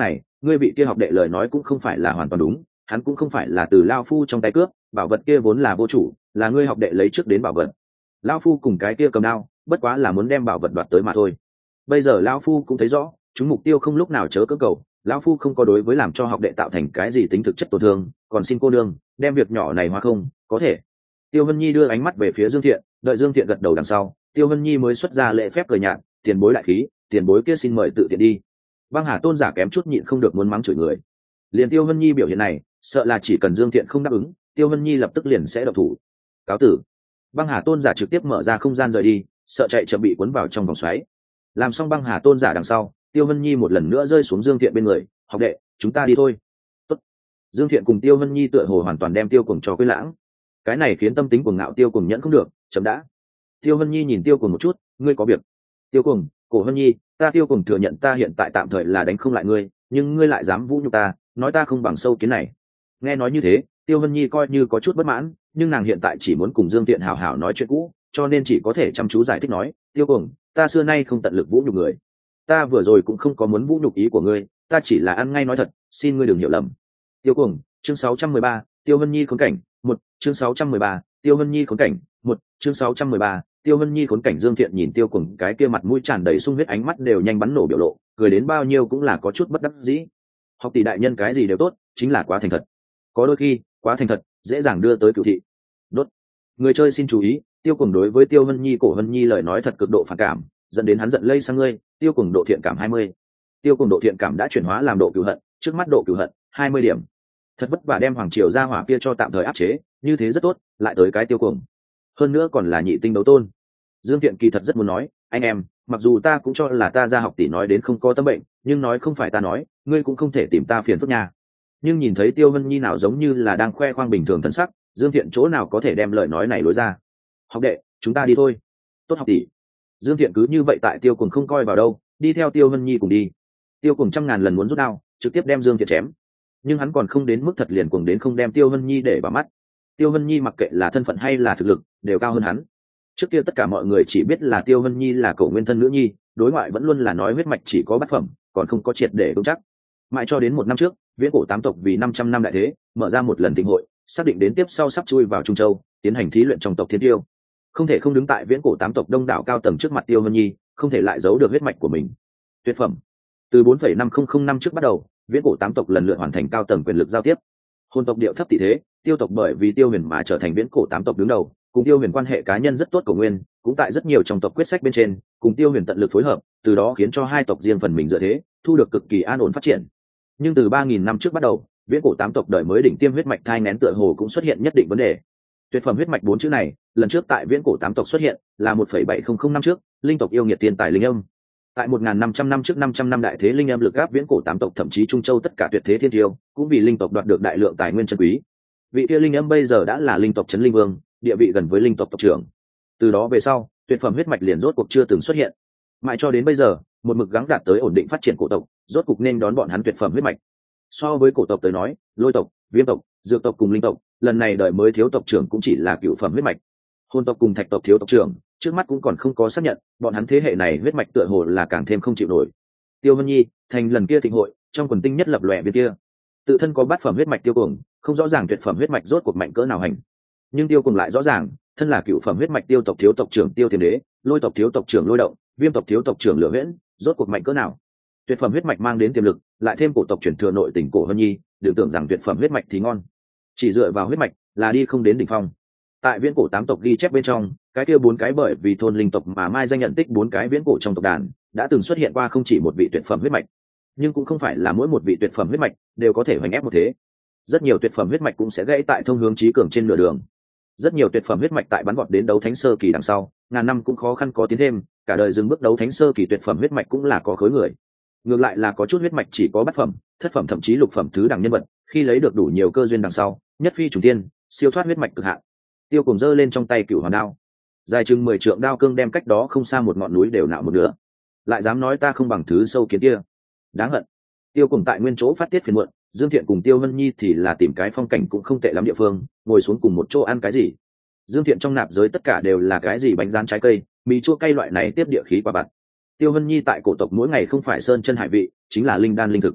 ngươi vị kia học đệ lời nói cũng không phải là hoàn toàn đúng, hắn cũng không phải là từ lao phu trong tay cướp, bảo vật kia vốn là vô chủ, là ngươi học đệ lấy trước đến bảo vật. Lao phu cùng cái kia cầm đao bất quá là muốn đem bảo vật đoạt tới mà thôi. Bây giờ lao phu cũng thấy rõ chúng mục tiêu không lúc nào chớ cưỡng cầu, lão phu không có đối với làm cho học đệ tạo thành cái gì tính thực chất tổn thương, còn xin cô nương đem việc nhỏ này hóa không có thể. Tiêu Vân Nhi đưa ánh mắt về phía Dương Thiện, đợi Dương Thiện gật đầu đằng sau, Tiêu Vân Nhi mới xuất ra lễ phép cười nhạt, tiền bối đại khí, tiền bối kia xin mời tự tiện đi. Băng Hà tôn giả kém chút nhịn không được muốn mắng chửi người. Liền Tiêu Vân Nhi biểu hiện này, sợ là chỉ cần Dương Thiện không đáp ứng, Tiêu Vân Nhi lập tức liền sẽ độc thủ. Cáo tử. Băng Hà tôn giả trực tiếp mở ra không gian rời đi, sợ chạy chậm bị cuốn vào trong vòng xoáy. Làm xong Băng Hà tôn giả đằng sau, Tiêu Vân Nhi một lần nữa rơi xuống Dương Thiện bên người, học đệ, chúng ta đi thôi. Tốt. Dương Thiện cùng Tiêu Vân Nhi tựa hồ hoàn toàn đem Tiêu Cuồng cho quên lãng. Cái này khiến tâm tính cuồng ngạo Tiêu Cuồng nhẫn không được, chậm đã. Tiêu Vân Nhi nhìn Tiêu Cuồng một chút, ngươi có việc. Tiêu Cuồng, Cổ Vân Nhi, ta Tiêu Cuồng thừa nhận ta hiện tại tạm thời là đánh không lại ngươi, nhưng ngươi lại dám vũ nhục ta, nói ta không bằng sâu kiến này. Nghe nói như thế, Tiêu Vân Nhi coi như có chút bất mãn, nhưng nàng hiện tại chỉ muốn cùng Dương Thiện hào hào nói chuyện cũ, cho nên chỉ có thể chăm chú giải thích nói, Tiêu Cuồng, ta xưa nay không tận lực vũ nhục người. Ta vừa rồi cũng không có muốn vũ nhục ý của ngươi, ta chỉ là ăn ngay nói thật, xin ngươi đừng hiểu lầm. Tiêu Cuồng, chương sáu trăm mười ba, Tiêu Vân Nhi khốn cảnh, một, chương sáu trăm mười ba, Tiêu Vân Nhi khốn cảnh, một, chương sáu trăm mười ba, Tiêu Vân Nhi khốn cảnh. Dương Thiện nhìn Tiêu Cuồng cái kia mặt mũi tràn đầy sung huyết, ánh mắt đều nhanh bắn nổ biểu lộ, cười đến bao nhiêu cũng là có chút bất đắc dĩ. Học tỷ đại nhân cái gì đều tốt, chính là quá thành thật. Có đôi khi, quá thành thật, dễ dàng đưa tới cửu thị. Đốt. Người chơi xin chú ý, Tiêu Cuồng đối với Tiêu Vân Nhi, Cổ Vân Nhi lời nói thật cực độ phản cảm, dẫn đến hắn giận lây sang ngươi. Tiêu Cuồng độ thiện cảm hai mươi. Tiêu Cuồng độ thiện cảm đã chuyển hóa làm độ cửu hận, trước mắt độ cửu hận hai mươi điểm. Thật vất vả đem hoàng triều gia hỏa kia cho tạm thời áp chế, như thế rất tốt, lại tới cái Tiêu Cuồng. Hơn nữa còn là nhị tinh đấu tôn. Dương Thiện kỳ thật rất muốn nói, anh em, mặc dù ta cũng cho là ta ra học tỷ nói đến không có tâm bệnh, nhưng nói không phải ta nói, ngươi cũng không thể tìm ta phiền phức nha. Nhưng nhìn thấy Tiêu Vân Nhi nào giống như là đang khoe khoang bình thường thân sắc, Dương Thiện chỗ nào có thể đem lời nói này lối ra. Học đệ, chúng ta đi thôi. Tốt học tỷ. Dương Thiện cứ như vậy tại Tiêu Cuồng không coi vào đâu, đi theo Tiêu Vân Nhi cùng đi. Tiêu Cuồng trăm ngàn lần muốn rút đao, trực tiếp đem Dương Thiện chém, nhưng hắn còn không đến mức thật liền cuồng đến không đem Tiêu Vân Nhi để vào mắt. Tiêu Vân Nhi mặc kệ là thân phận hay là thực lực, đều cao hơn hắn. Trước kia tất cả mọi người chỉ biết là Tiêu Vân Nhi là cậu nguyên thân nữ nhi, đối ngoại vẫn luôn là nói huyết mạch chỉ có bát phẩm, còn không có triệt để vững chắc. Mãi cho đến một năm trước, viễn cổ tám tộc vì năm trăm năm đại thế, mở ra một lần thịnh hội, xác định đến tiếp sau sắp chui vào Trung Châu, tiến hành thí luyện trong tộc Thiên Tiêu. Không thể không đứng tại viễn cổ tám tộc đông đảo cao tầng trước mặt Tiêu Vân Nhi, không thể lại giấu được huyết mạch của mình. Tuyệt phẩm. Từ bốn phẩy năm không không năm trước bắt đầu, viễn cổ tám tộc lần lượt hoàn thành cao tầng quyền lực giao tiếp. Hồn tộc điệu thấp tỷ thế, Tiêu tộc bởi vì Tiêu Huyền mà trở thành viễn cổ tám tộc đứng đầu, cùng Tiêu Huyền quan hệ cá nhân rất tốt của nguyên, cũng tại rất nhiều trong tộc quyết sách bên trên, cùng Tiêu Huyền tận lực phối hợp, từ đó khiến cho hai tộc riêng phần mình dựa thế, thu được cực kỳ an ổn phát triển. Nhưng từ ba nghìn năm trước bắt đầu, viễn cổ tám tộc đời mới đỉnh tiêm huyết mạch thai nghén tựa hồ cũng xuất hiện nhất định vấn đề. Tuyệt phẩm huyết mạch bốn chữ này, lần trước tại viễn cổ tám tộc xuất hiện, là một phẩy bảy không không năm trước, linh tộc yêu nghiệt tiên tài linh âm. Tại một nghìn năm trăm năm trước năm trăm năm đại thế linh âm lực áp viễn cổ tám tộc thậm chí Trung Châu tất cả tuyệt thế thiên tiêu, cũng vì linh tộc đoạt được đại lượng tài nguyên chân quý. Vị kia linh âm bây giờ đã là linh tộc trấn linh vương, địa vị gần với linh tộc tộc trưởng. Từ đó về sau, tuyệt phẩm huyết mạch liền rốt cuộc chưa từng xuất hiện. Mãi cho đến bây giờ, một mực gắng đạt tới ổn định phát triển cổ tộc, rốt cuộc nên đón bọn hắn tuyệt phẩm huyết mạch. So với cổ tộc tới nói, lôi tộc, viêm tộc, dược tộc cùng linh tộc, lần này đời mới thiếu tộc trưởng cũng chỉ là cựu phẩm huyết mạch. Hồn tộc cùng thạch tộc thiếu tộc trưởng, trước mắt cũng còn không có xác nhận, bọn hắn thế hệ này huyết mạch tựa hồ là càng thêm không chịu nổi. Tiêu Vân Nhi, thành lần kia thịnh hội, trong quần tinh nhất lập lòe bên kia, tự thân có bát phẩm huyết mạch Tiêu Cuồng, không rõ ràng tuyệt phẩm huyết mạch rốt cuộc mạnh cỡ nào hành. Nhưng Tiêu Cuồng lại rõ ràng, thân là cựu phẩm huyết mạch Tiêu tộc thiếu tộc trưởng Tiêu Thiềm Đế, lôi tộc thiếu tộc trưởng Lôi Động, viêm tộc thiếu tộc trưởng Lửa Huyễn, rốt cuộc mạnh cỡ nào. Tuyệt phẩm huyết mạch mang đến tiềm lực, lại thêm cổ tộc truyền thừa nội tình Cổ Vân Nhi, đừng tưởng rằng tuyệt phẩm huyết mạch thì ngon. Chỉ dựa vào huyết mạch là đi không đến đỉnh phong. Tại viễn cổ tám tộc ghi chép bên trong, cái kia bốn cái bởi vì thôn linh tộc mà mai danh nhận tích bốn cái viễn cổ trong tộc đàn, đã từng xuất hiện qua không chỉ một vị tuyệt phẩm huyết mạch, nhưng cũng không phải là mỗi một vị tuyệt phẩm huyết mạch đều có thể hoành ép một thế. Rất nhiều tuyệt phẩm huyết mạch cũng sẽ gãy tại thông hướng trí cường trên nửa đường. Rất nhiều tuyệt phẩm huyết mạch tại bắn vọt đến đấu thánh sơ kỳ đằng sau, ngàn năm cũng khó khăn có tiến thêm, cả đời dừng bước đấu thánh sơ kỳ tuyệt phẩm huyết mạch cũng là có khối người. Ngược lại là có chút huyết mạch chỉ có bát phẩm, thất phẩm thậm chí lục phẩm thứ đẳng nhân vật, khi lấy được đủ nhiều cơ duyên đằng sau, nhất phi trùng tiên, siêu thoát huyết mạch cực hạn. Tiêu Cuồng giơ lên trong tay cửu hoàn đao, dài chừng mười trượng đao cương đem cách đó không xa một ngọn núi đều nạo một nửa. Lại dám nói ta không bằng thứ sâu kiến kia, đáng hận. Tiêu Cuồng tại nguyên chỗ phát tiết phiền muộn, Dương Thiện cùng Tiêu Vân Nhi thì là tìm cái phong cảnh cũng không tệ lắm địa phương, ngồi xuống cùng một chỗ ăn cái gì. Dương Thiện trong nạp giới tất cả đều là cái gì bánh rán trái cây, mì chua cay loại này tiếp địa khí quả vặt. Tiêu Vân Nhi tại cổ tộc mỗi ngày không phải sơn chân hải vị, chính là linh đan linh thực.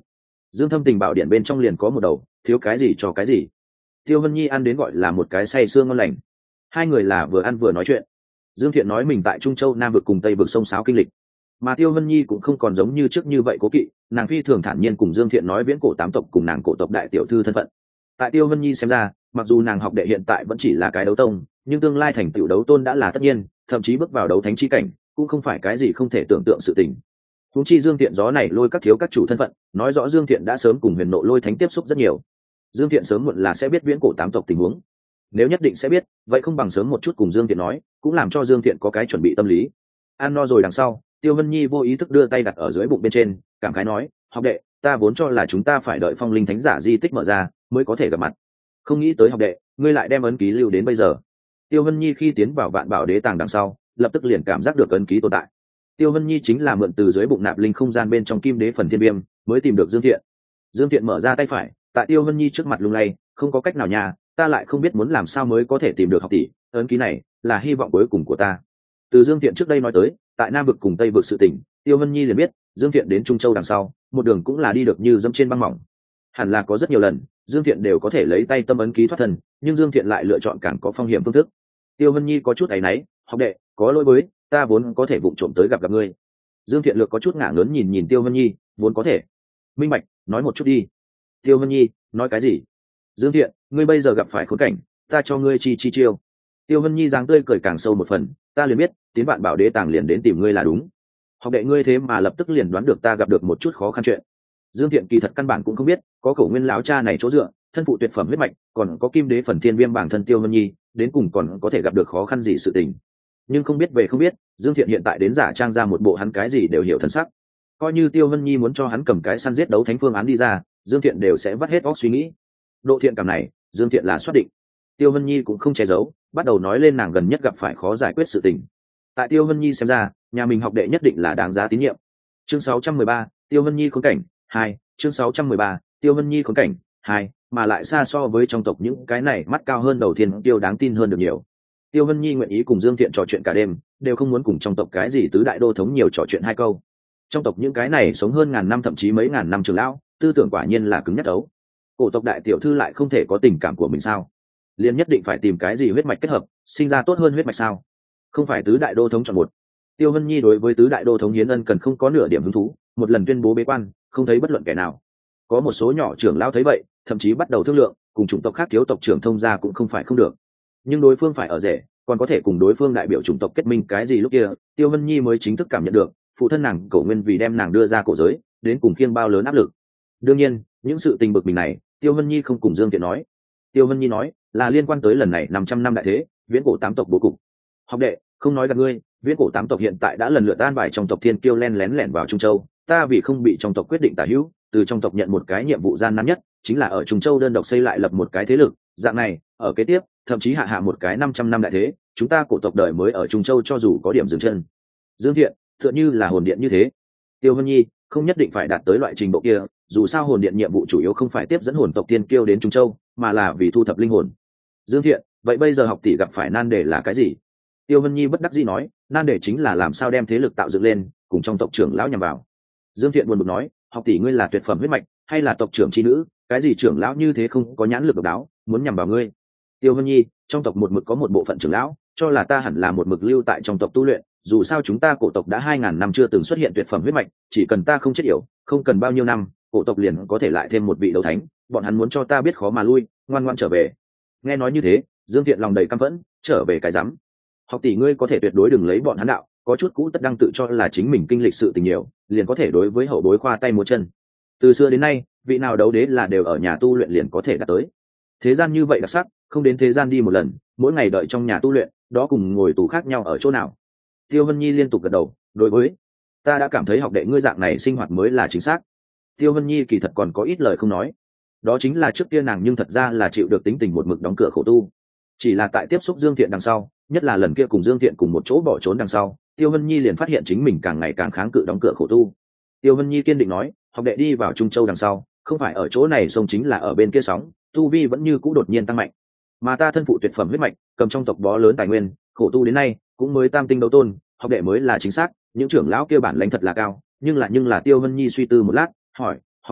Dương Thâm tình bảo điện bên trong liền có một đầu, thiếu cái gì cho cái gì. Tiêu Vân Nhi ăn đến gọi là một cái say sương ngon lành. Hai người là vừa ăn vừa nói chuyện. Dương Thiện nói mình tại Trung Châu Nam vực cùng Tây vực sông sáo kinh lịch, mà Tiêu Vân Nhi cũng không còn giống như trước như vậy cố kỵ, nàng phi thường thản nhiên cùng Dương Thiện nói viễn cổ tám tộc cùng nàng cổ tộc đại tiểu thư thân phận. Tại Tiêu Vân Nhi xem ra, mặc dù nàng học đệ hiện tại vẫn chỉ là cái đấu tông, nhưng tương lai thành tựu đấu tôn đã là tất nhiên, thậm chí bước vào đấu thánh chi cảnh cũng không phải cái gì không thể tưởng tượng sự tình. Huống chi Dương Thiện gió này lôi các thiếu các chủ thân phận, nói rõ Dương Thiện đã sớm cùng Huyền Nộ Lôi Thánh tiếp xúc rất nhiều. Dương Thiện sớm muộn là sẽ biết viễn cổ tám tộc tình huống. Nếu nhất định sẽ biết, vậy không bằng sớm một chút cùng Dương Thiện nói, cũng làm cho Dương Thiện có cái chuẩn bị tâm lý. Ăn no rồi đằng sau, Tiêu Vân Nhi vô ý thức đưa tay đặt ở dưới bụng bên trên, cảm khái nói, học đệ, ta vốn cho là chúng ta phải đợi phong linh thánh giả di tích mở ra mới có thể gặp mặt, không nghĩ tới học đệ ngươi lại đem ấn ký lưu đến bây giờ. Tiêu Vân Nhi khi tiến vào Vạn Bảo Đế Tàng đằng sau, lập tức liền cảm giác được ấn ký tồn tại. Tiêu Vân Nhi chính là mượn từ dưới bụng nạp linh không gian bên trong kim đế phần thiên viêm mới tìm được Dương Thiện. Dương Thiện mở ra tay phải, tại Tiêu Vân Nhi trước mặt lung lay, không có cách nào nhà, ta lại không biết muốn làm sao mới có thể tìm được học tỷ, ấn ký này là hy vọng cuối cùng của ta. Từ Dương Thiện trước đây nói tới, tại Nam vực cùng Tây vực sự tình, Tiêu Vân Nhi liền biết, Dương Thiện đến Trung Châu đằng sau, một đường cũng là đi được như dẫm trên băng mỏng. Hẳn là có rất nhiều lần, Dương Thiện đều có thể lấy tay tâm ấn ký thoát thân, nhưng Dương Thiện lại lựa chọn càng có phong hiểm phương thức. Tiêu Vân Nhi có chút áy náy, học đệ, có lỗi với, ta vốn có thể vụng trộm tới gặp gặp ngươi. Dương Thiện lược có chút ngả lớn nhìn nhìn Tiêu Vân Nhi, vốn có thể. Minh bạch, nói một chút đi. Tiêu Vân Nhi, nói cái gì? Dương Thiện, ngươi bây giờ gặp phải khốn cảnh, ta cho ngươi chi chi chiêu. Tiêu Vân Nhi dáng tươi cười càng sâu một phần, ta liền biết, tiến Vạn Bảo Đế Tàng liền đến tìm ngươi là đúng. Học đệ ngươi thế mà lập tức liền đoán được ta gặp được một chút khó khăn chuyện. Dương Thiện kỳ thật căn bản cũng không biết, có Cổ Nguyên lão cha này chỗ dựa, thân phụ tuyệt phẩm huyết mạch, còn có Kim Đế phần thiên viêm bản thân Tiêu Vân Nhi, đến cùng còn có thể gặp được khó khăn gì sự tình. Nhưng không biết về không biết, Dương Thiện hiện tại đến giả trang ra một bộ hắn cái gì đều hiểu thân sắc. Coi như Tiêu Vân Nhi muốn cho hắn cầm cái săn giết đấu thánh phương án đi ra, Dương Thiện đều sẽ vắt hết óc suy nghĩ. Độ thiện cảm này, Dương Thiện là xác định. Tiêu Vân Nhi cũng không che giấu, bắt đầu nói lên nàng gần nhất gặp phải khó giải quyết sự tình. Tại Tiêu Vân Nhi xem ra, nhà mình học đệ nhất định là đáng giá tín nhiệm. Chương sáu trăm mười ba, Tiêu Vân Nhi khốn cảnh hai, chương sáu trăm mười ba, Tiêu Vân Nhi khốn cảnh hai, mà lại xa so với trong tộc những cái này mắt cao hơn đầu tiên tiêu đáng tin hơn được nhiều. Tiêu Vân Nhi nguyện ý cùng Dương Thiện trò chuyện cả đêm, đều không muốn cùng trong tộc cái gì tứ đại đô thống nhiều trò chuyện hai câu. Trong tộc những cái này sống hơn ngàn năm thậm chí mấy ngàn năm trưởng lão, tư tưởng quả nhiên là cứng nhất đấu. Cổ tộc đại tiểu thư lại không thể có tình cảm của mình sao? Liền nhất định phải tìm cái gì huyết mạch kết hợp, sinh ra tốt hơn huyết mạch sao? Không phải tứ đại đô thống chọn một. Tiêu Vân Nhi đối với tứ đại đô thống hiến ân cần không có nửa điểm hứng thú, một lần tuyên bố bế quan, không thấy bất luận kẻ nào. Có một số nhỏ trưởng lão thấy vậy, thậm chí bắt đầu thương lượng, cùng chủng tộc khác thiếu tộc trưởng thông gia cũng không phải không được. Nhưng đối phương phải ở rể, còn có thể cùng đối phương đại biểu chủng tộc kết minh cái gì lúc kia, Tiêu Vân Nhi mới chính thức cảm nhận được, phụ thân nàng Cổ Nguyên vì đem nàng đưa ra cổ giới, đến cùng khiêng bao lớn áp lực. Đương nhiên, những sự tình bực mình này, Tiêu Vân Nhi không cùng Dương Thiện nói. Tiêu Vân Nhi nói, là liên quan tới lần này năm trăm năm đại thế, viễn cổ tám tộc bố cục. Học đệ, không nói gặp ngươi, viễn cổ tám tộc hiện tại đã lần lượt an bài trong tộc Thiên Kiêu len lén lẻn vào Trung Châu, ta vì không bị trong tộc quyết định tả hữu, từ trong tộc nhận một cái nhiệm vụ gian nan nhất, chính là ở Trung Châu đơn độc xây lại lập một cái thế lực, dạng này, ở kế tiếp, thậm chí hạ hạ một cái năm trăm năm đại thế, chúng ta cổ tộc đời mới ở Trung Châu cho dù có điểm dừng chân. Dương Thiện, tựa như là hồn điện như thế. Tiêu Vân Nhi, không nhất định phải đạt tới loại trình độ kia, dù sao hồn điện nhiệm vụ chủ yếu không phải tiếp dẫn hồn tộc Thiên Kiêu đến Trung Châu, mà là vì thu thập linh hồn. Dương Thiện, vậy bây giờ học tỷ gặp phải nan đề là cái gì? Tiêu Vân Nhi bất đắc dĩ nói, nan đề chính là làm sao đem thế lực tạo dựng lên, cùng trong tộc trưởng lão nhằm vào. Dương Thiện buồn bực nói, học tỷ ngươi là tuyệt phẩm huyết mạch, hay là tộc trưởng chi nữ, cái gì trưởng lão như thế không có nhãn lực độc đáo, muốn nhằm vào ngươi. Tiêu Vân Nhi, trong tộc một mực có một bộ phận trưởng lão, cho là ta hẳn là một mực lưu tại trong tộc tu luyện, dù sao chúng ta cổ tộc đã hai ngàn năm chưa từng xuất hiện tuyệt phẩm huyết mạch, chỉ cần ta không chết yểu, không cần bao nhiêu năm, cổ tộc liền có thể lại thêm một vị đấu thánh, bọn hắn muốn cho ta biết khó mà lui, ngoan ngoãn trở về. Nghe nói như thế, Dương Thiện lòng đầy căm phẫn, trở về cái rắm. Học tỷ ngươi có thể tuyệt đối đừng lấy bọn hắn đạo, có chút cũ tất đang tự cho là chính mình kinh lịch sự tình nhiều, liền có thể đối với hậu bối khoa tay múa chân. Từ xưa đến nay, vị nào đấu đế là đều ở nhà tu luyện liền có thể đạt tới. Thế gian như vậy đặc sắc, không đến thế gian đi một lần, mỗi ngày đợi trong nhà tu luyện, đó cùng ngồi tù khác nhau ở chỗ nào? Tiêu Vân Nhi liên tục gật đầu, đối với ta đã cảm thấy học đệ ngươi dạng này sinh hoạt mới là chính xác. Tiêu Vân Nhi kỳ thật còn có ít lời không nói, đó chính là trước kia nàng nhưng thật ra là chịu được tính tình một mực đóng cửa khổ tu, chỉ là tại tiếp xúc Dương Thiện đằng sau, nhất là lần kia cùng Dương Thiện cùng một chỗ bỏ trốn đằng sau, Tiêu Vân Nhi liền phát hiện chính mình càng ngày càng kháng cự đóng cửa khổ tu. Tiêu Vân Nhi kiên định nói, học đệ đi vào Trung Châu đằng sau, không phải ở chỗ này sông chính là ở bên kia sóng, tu vi vẫn như cũ đột nhiên tăng mạnh, mà ta thân phụ tuyệt phẩm huyết mạch, cầm trong tộc bó lớn tài nguyên, khổ tu đến nay cũng mới tam tinh đấu tôn, học đệ mới là chính xác, những trưởng lão kia bản lãnh thật là cao, nhưng là nhưng là Tiêu Vân Nhi suy tư một lát, hỏi, học đệ,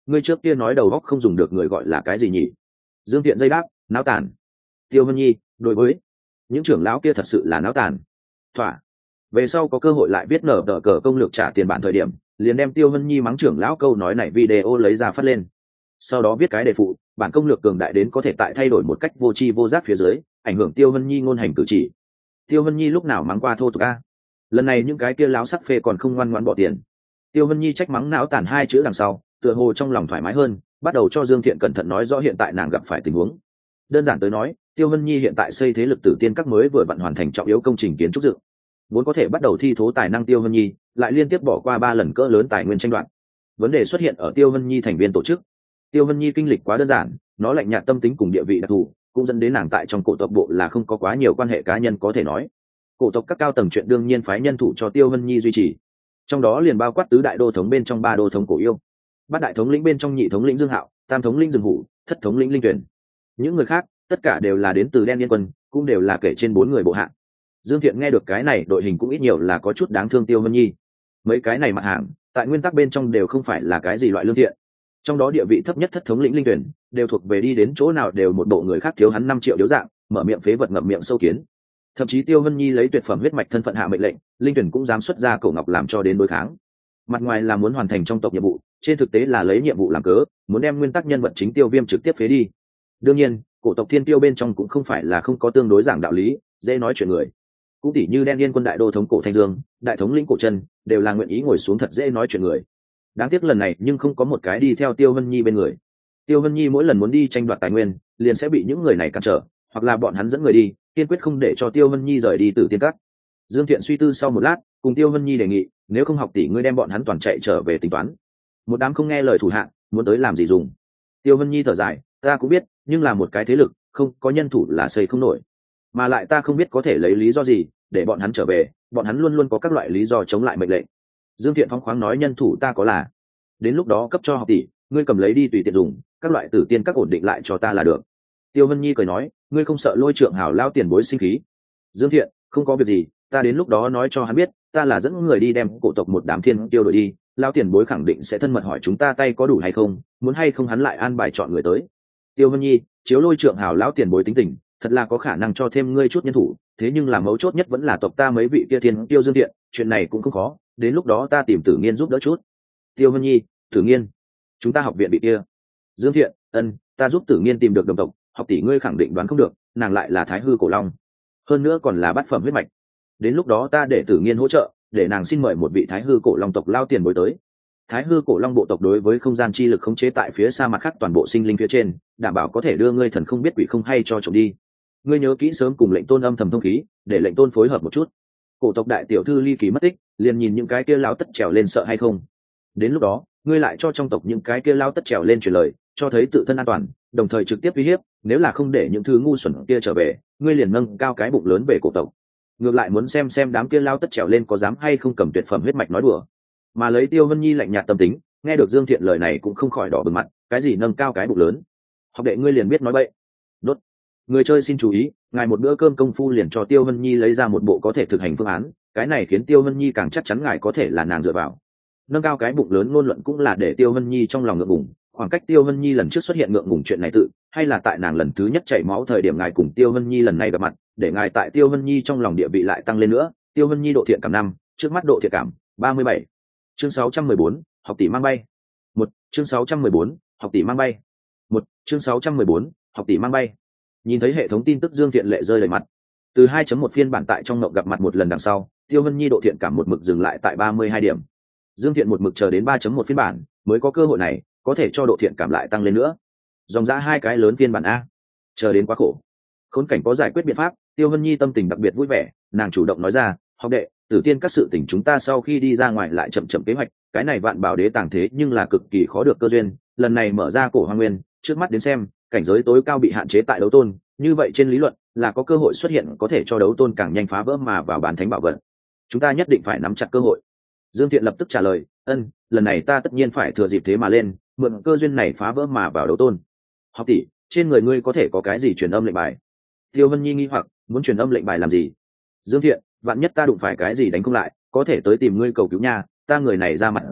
ngươi trước kia nói đầu góc không dùng được người gọi là cái gì nhỉ? Dương Thiện dây đáp, náo tàn. Tiêu Vân Nhi, đối với những trưởng lão kia thật sự là náo tàn. Thỏa. Về sau có cơ hội lại viết nở tờ cờ công lược trả tiền bản thời điểm, liền đem Tiêu Vân Nhi mắng trưởng lão câu nói này video lấy ra phát lên. Sau đó viết cái đề phụ, bản công lược cường đại đến có thể tại thay đổi một cách vô tri vô giác phía dưới, ảnh hưởng Tiêu Vân Nhi ngôn hành cử chỉ. Tiêu Vân Nhi lúc nào mắng qua thô tục a? Lần này những cái kia láo sắc phê còn không ngoan ngoãn bỏ tiền. Tiêu Vân Nhi trách mắng não tàn hai chữ đằng sau, tựa hồ trong lòng thoải mái hơn, bắt đầu cho Dương Thiện cẩn thận nói rõ hiện tại nàng gặp phải tình huống. Đơn giản tới nói, Tiêu Vân Nhi hiện tại xây thế lực tử tiên các mới vừa vận hoàn thành trọng yếu công trình kiến trúc dựng, vốn có thể bắt đầu thi thố tài năng Tiêu Vân Nhi, lại liên tiếp bỏ qua ba lần cỡ lớn tài nguyên tranh đoạt. Vấn đề xuất hiện ở Tiêu Vân Nhi thành viên tổ chức. Tiêu Vân Nhi kinh lịch quá đơn giản, nó lạnh nhạt tâm tính cùng địa vị đặc thù, cũng dẫn đến nàng tại trong cổ tộc bộ là không có quá nhiều quan hệ cá nhân có thể nói. Cổ tộc các cao tầng chuyện đương nhiên phái nhân thủ cho Tiêu Vân Nhi duy trì, trong đó liền bao quát tứ đại đô thống bên trong ba đô thống cổ yêu, bát đại thống lĩnh bên trong nhị thống lĩnh Dương Hạo, tam thống lĩnh Dương Hủ, thất thống lĩnh Linh Tuyển. Những người khác tất cả đều là đến từ Đen Yên quân, cũng đều là kể trên bốn người bộ hạng. Dương Thiện nghe được cái này đội hình cũng ít nhiều là có chút đáng thương Tiêu Vân Nhi. Mấy cái này mặt hàng tại nguyên tắc bên trong đều không phải là cái gì loại lương thiện, trong đó địa vị thấp nhất thất thống lĩnh Linh Tuyển đều thuộc về đi đến chỗ nào đều một bộ người khác thiếu hắn năm triệu điếu dạng, mở miệng phế vật ngậm miệng sâu kiến. Thậm chí Tiêu Vân Nhi lấy tuyệt phẩm huyết mạch thân phận hạ mệnh lệnh, Linh Tuyển cũng dám xuất ra cổ ngọc làm cho đến đối kháng. Mặt ngoài là muốn hoàn thành trong tộc nhiệm vụ, trên thực tế là lấy nhiệm vụ làm cớ, muốn đem nguyên tắc nhân vật chính Tiêu Viêm trực tiếp phế đi. Đương nhiên, cổ tộc Thiên Tiêu bên trong cũng không phải là không có tương đối giảng đạo lý, dễ nói chuyện người. Cũng tỉ như Đen Yên quân đại đô thống cổ Thanh Dương, đại thống lĩnh cổ Trần, đều là nguyện ý ngồi xuống thật dễ nói chuyện người. Đáng tiếc lần này nhưng không có một cái đi theo Tiêu Vân Nhi bên người. Tiêu Vân Nhi mỗi lần muốn đi tranh đoạt tài nguyên, liền sẽ bị những người này cản trở, hoặc là bọn hắn dẫn người đi, kiên quyết không để cho Tiêu Vân Nhi rời đi Tử Tiên Các. Dương Thiện suy tư sau một lát, cùng Tiêu Vân Nhi đề nghị, nếu không học tỷ ngươi đem bọn hắn toàn chạy trở về tính toán. Một đám không nghe lời thủ hạ, muốn tới làm gì dùng. Tiêu Vân Nhi thở dài, ta cũng biết, nhưng là một cái thế lực, không có nhân thủ là xây không nổi. Mà lại ta không biết có thể lấy lý do gì để bọn hắn trở về, bọn hắn luôn luôn có các loại lý do chống lại mệnh lệnh. Dương Thiện phóng khoáng nói, nhân thủ ta có là, đến lúc đó cấp cho học tỷ, ngươi cầm lấy đi tùy tiện dùng, các loại tử tiên các ổn định lại cho ta là được. Tiêu Vân Nhi cười nói, ngươi không sợ Lôi Trượng Hảo lao tiền bối sinh khí? Dương Thiện, không có việc gì, ta đến lúc đó nói cho hắn biết, ta là dẫn người đi đem cổ tộc một đám thiên tiêu đội đi, lao tiền bối khẳng định sẽ thân mật hỏi chúng ta tay có đủ hay không, muốn hay không hắn lại an bài chọn người tới. Tiêu Vân Nhi, chiếu Lôi Trượng Hảo lão tiền bối tính tình, thật là có khả năng cho thêm ngươi chút nhân thủ, thế nhưng là mấu chốt nhất vẫn là tộc ta mấy vị kia thiên tiêu. Dương Thiện, chuyện này cũng không khó, đến lúc đó ta tìm Tử Nghiên giúp đỡ chút. Tiêu Vân Nhi, Tử Nghiên, chúng ta học viện bị kia. Dương Thiện, ân, ta giúp Tử Nghiên tìm được đồng tộc, học tỷ ngươi khẳng định đoán không được, nàng lại là Thái Hư cổ long, hơn nữa còn là bát phẩm huyết mạch. Đến lúc đó ta để Tử Nghiên hỗ trợ, để nàng xin mời một vị Thái Hư cổ long tộc lao tiền bối tới. Thái Hư cổ long bộ tộc đối với không gian chi lực khống chế tại phía xa mặt khác toàn bộ sinh linh phía trên, đảm bảo có thể đưa ngươi thần không biết quỷ không hay cho trộm đi. Ngươi nhớ kỹ sớm cùng lệnh tôn âm thầm thông khí, để lệnh tôn phối hợp một chút. Cổ tộc đại tiểu thư ly kỳ mất tích, liền nhìn những cái kia lao tất trèo lên sợ hay không. Đến lúc đó ngươi lại cho trong tộc những cái kia lao tất trèo lên truyền lời, cho thấy tự thân an toàn, đồng thời trực tiếp uy hiếp, nếu là không để những thứ ngu xuẩn kia trở về, ngươi liền nâng cao cái bụng lớn về cổ tộc. Ngược lại muốn xem xem đám kia lao tất trèo lên có dám hay không cầm tuyệt phẩm huyết mạch nói đùa. Mà lấy Tiêu Vân Nhi lạnh nhạt tâm tính, nghe được Dương Thiện lời này cũng không khỏi đỏ bừng mặt, cái gì nâng cao cái bụng lớn, học đệ ngươi liền biết nói bậy. Đốt. Người chơi xin chú ý, ngài một bữa cơm công phu liền cho Tiêu Vân Nhi lấy ra một bộ có thể thực hành phương án, cái này khiến Tiêu Vân Nhi càng chắc chắn ngài có thể là nàng dựa vào. Nâng cao cái bụng lớn ngôn luận cũng là để Tiêu Vân Nhi trong lòng ngượng ngùng, khoảng cách Tiêu Vân Nhi lần trước xuất hiện ngượng ngùng chuyện này tự, hay là tại nàng lần thứ nhất chảy máu thời điểm ngài cùng Tiêu Vân Nhi lần này gặp mặt, để ngài tại Tiêu Vân Nhi trong lòng địa vị lại tăng lên nữa. Tiêu Vân Nhi độ thiện cảm năm, trước mắt độ thiện cảm ba mươi bảy. Chương sáu trăm mười bốn, học tỷ mang bay. Một, chương sáu trăm mười bốn, học tỷ mang bay. Một, chương sáu trăm mười bốn, học tỷ mang bay. Nhìn thấy hệ thống tin tức, Dương Thiện lệ rơi đầy mặt. Từ hai chấm một phiên bản tại trong mộng gặp mặt một lần đằng sau, Tiêu Vân Nhi độ thiện cảm một mực dừng lại tại ba mươi hai điểm. Dương Thiện một mực chờ đến ba chấm một phiên bản mới có cơ hội này, có thể cho độ thiện cảm lại tăng lên nữa. Dòng ra hai cái lớn phiên bản a, chờ đến quá khổ. Khốn cảnh có giải quyết biện pháp, Tiêu Vân Nhi tâm tình đặc biệt vui vẻ, nàng chủ động nói ra, học đệ, Tử Tiên các sự tình chúng ta sau khi đi ra ngoài lại chậm chậm kế hoạch, cái này vạn bảo đế tàng thế nhưng là cực kỳ khó được cơ duyên, lần này mở ra cổ hoang nguyên, trước mắt đến xem, cảnh giới tối cao bị hạn chế tại đấu tôn, như vậy trên lý luận là có cơ hội xuất hiện có thể cho đấu tôn càng nhanh phá vỡ mà vào bán thánh bảo vật. Chúng ta nhất định phải nắm chặt cơ hội. Dương Thiện lập tức trả lời, ân, lần này ta tất nhiên phải thừa dịp thế mà lên, mượn cơ duyên này phá vỡ mà vào đấu tôn. Học tỷ, trên người ngươi có thể có cái gì truyền âm lệnh bài? Tiêu Vân Nhi nghi hoặc, muốn truyền âm lệnh bài làm gì? Dương Thiện, vạn nhất ta đụng phải cái gì đánh không lại, có thể tới tìm ngươi cầu cứu nha, ta người này ra mặt dày,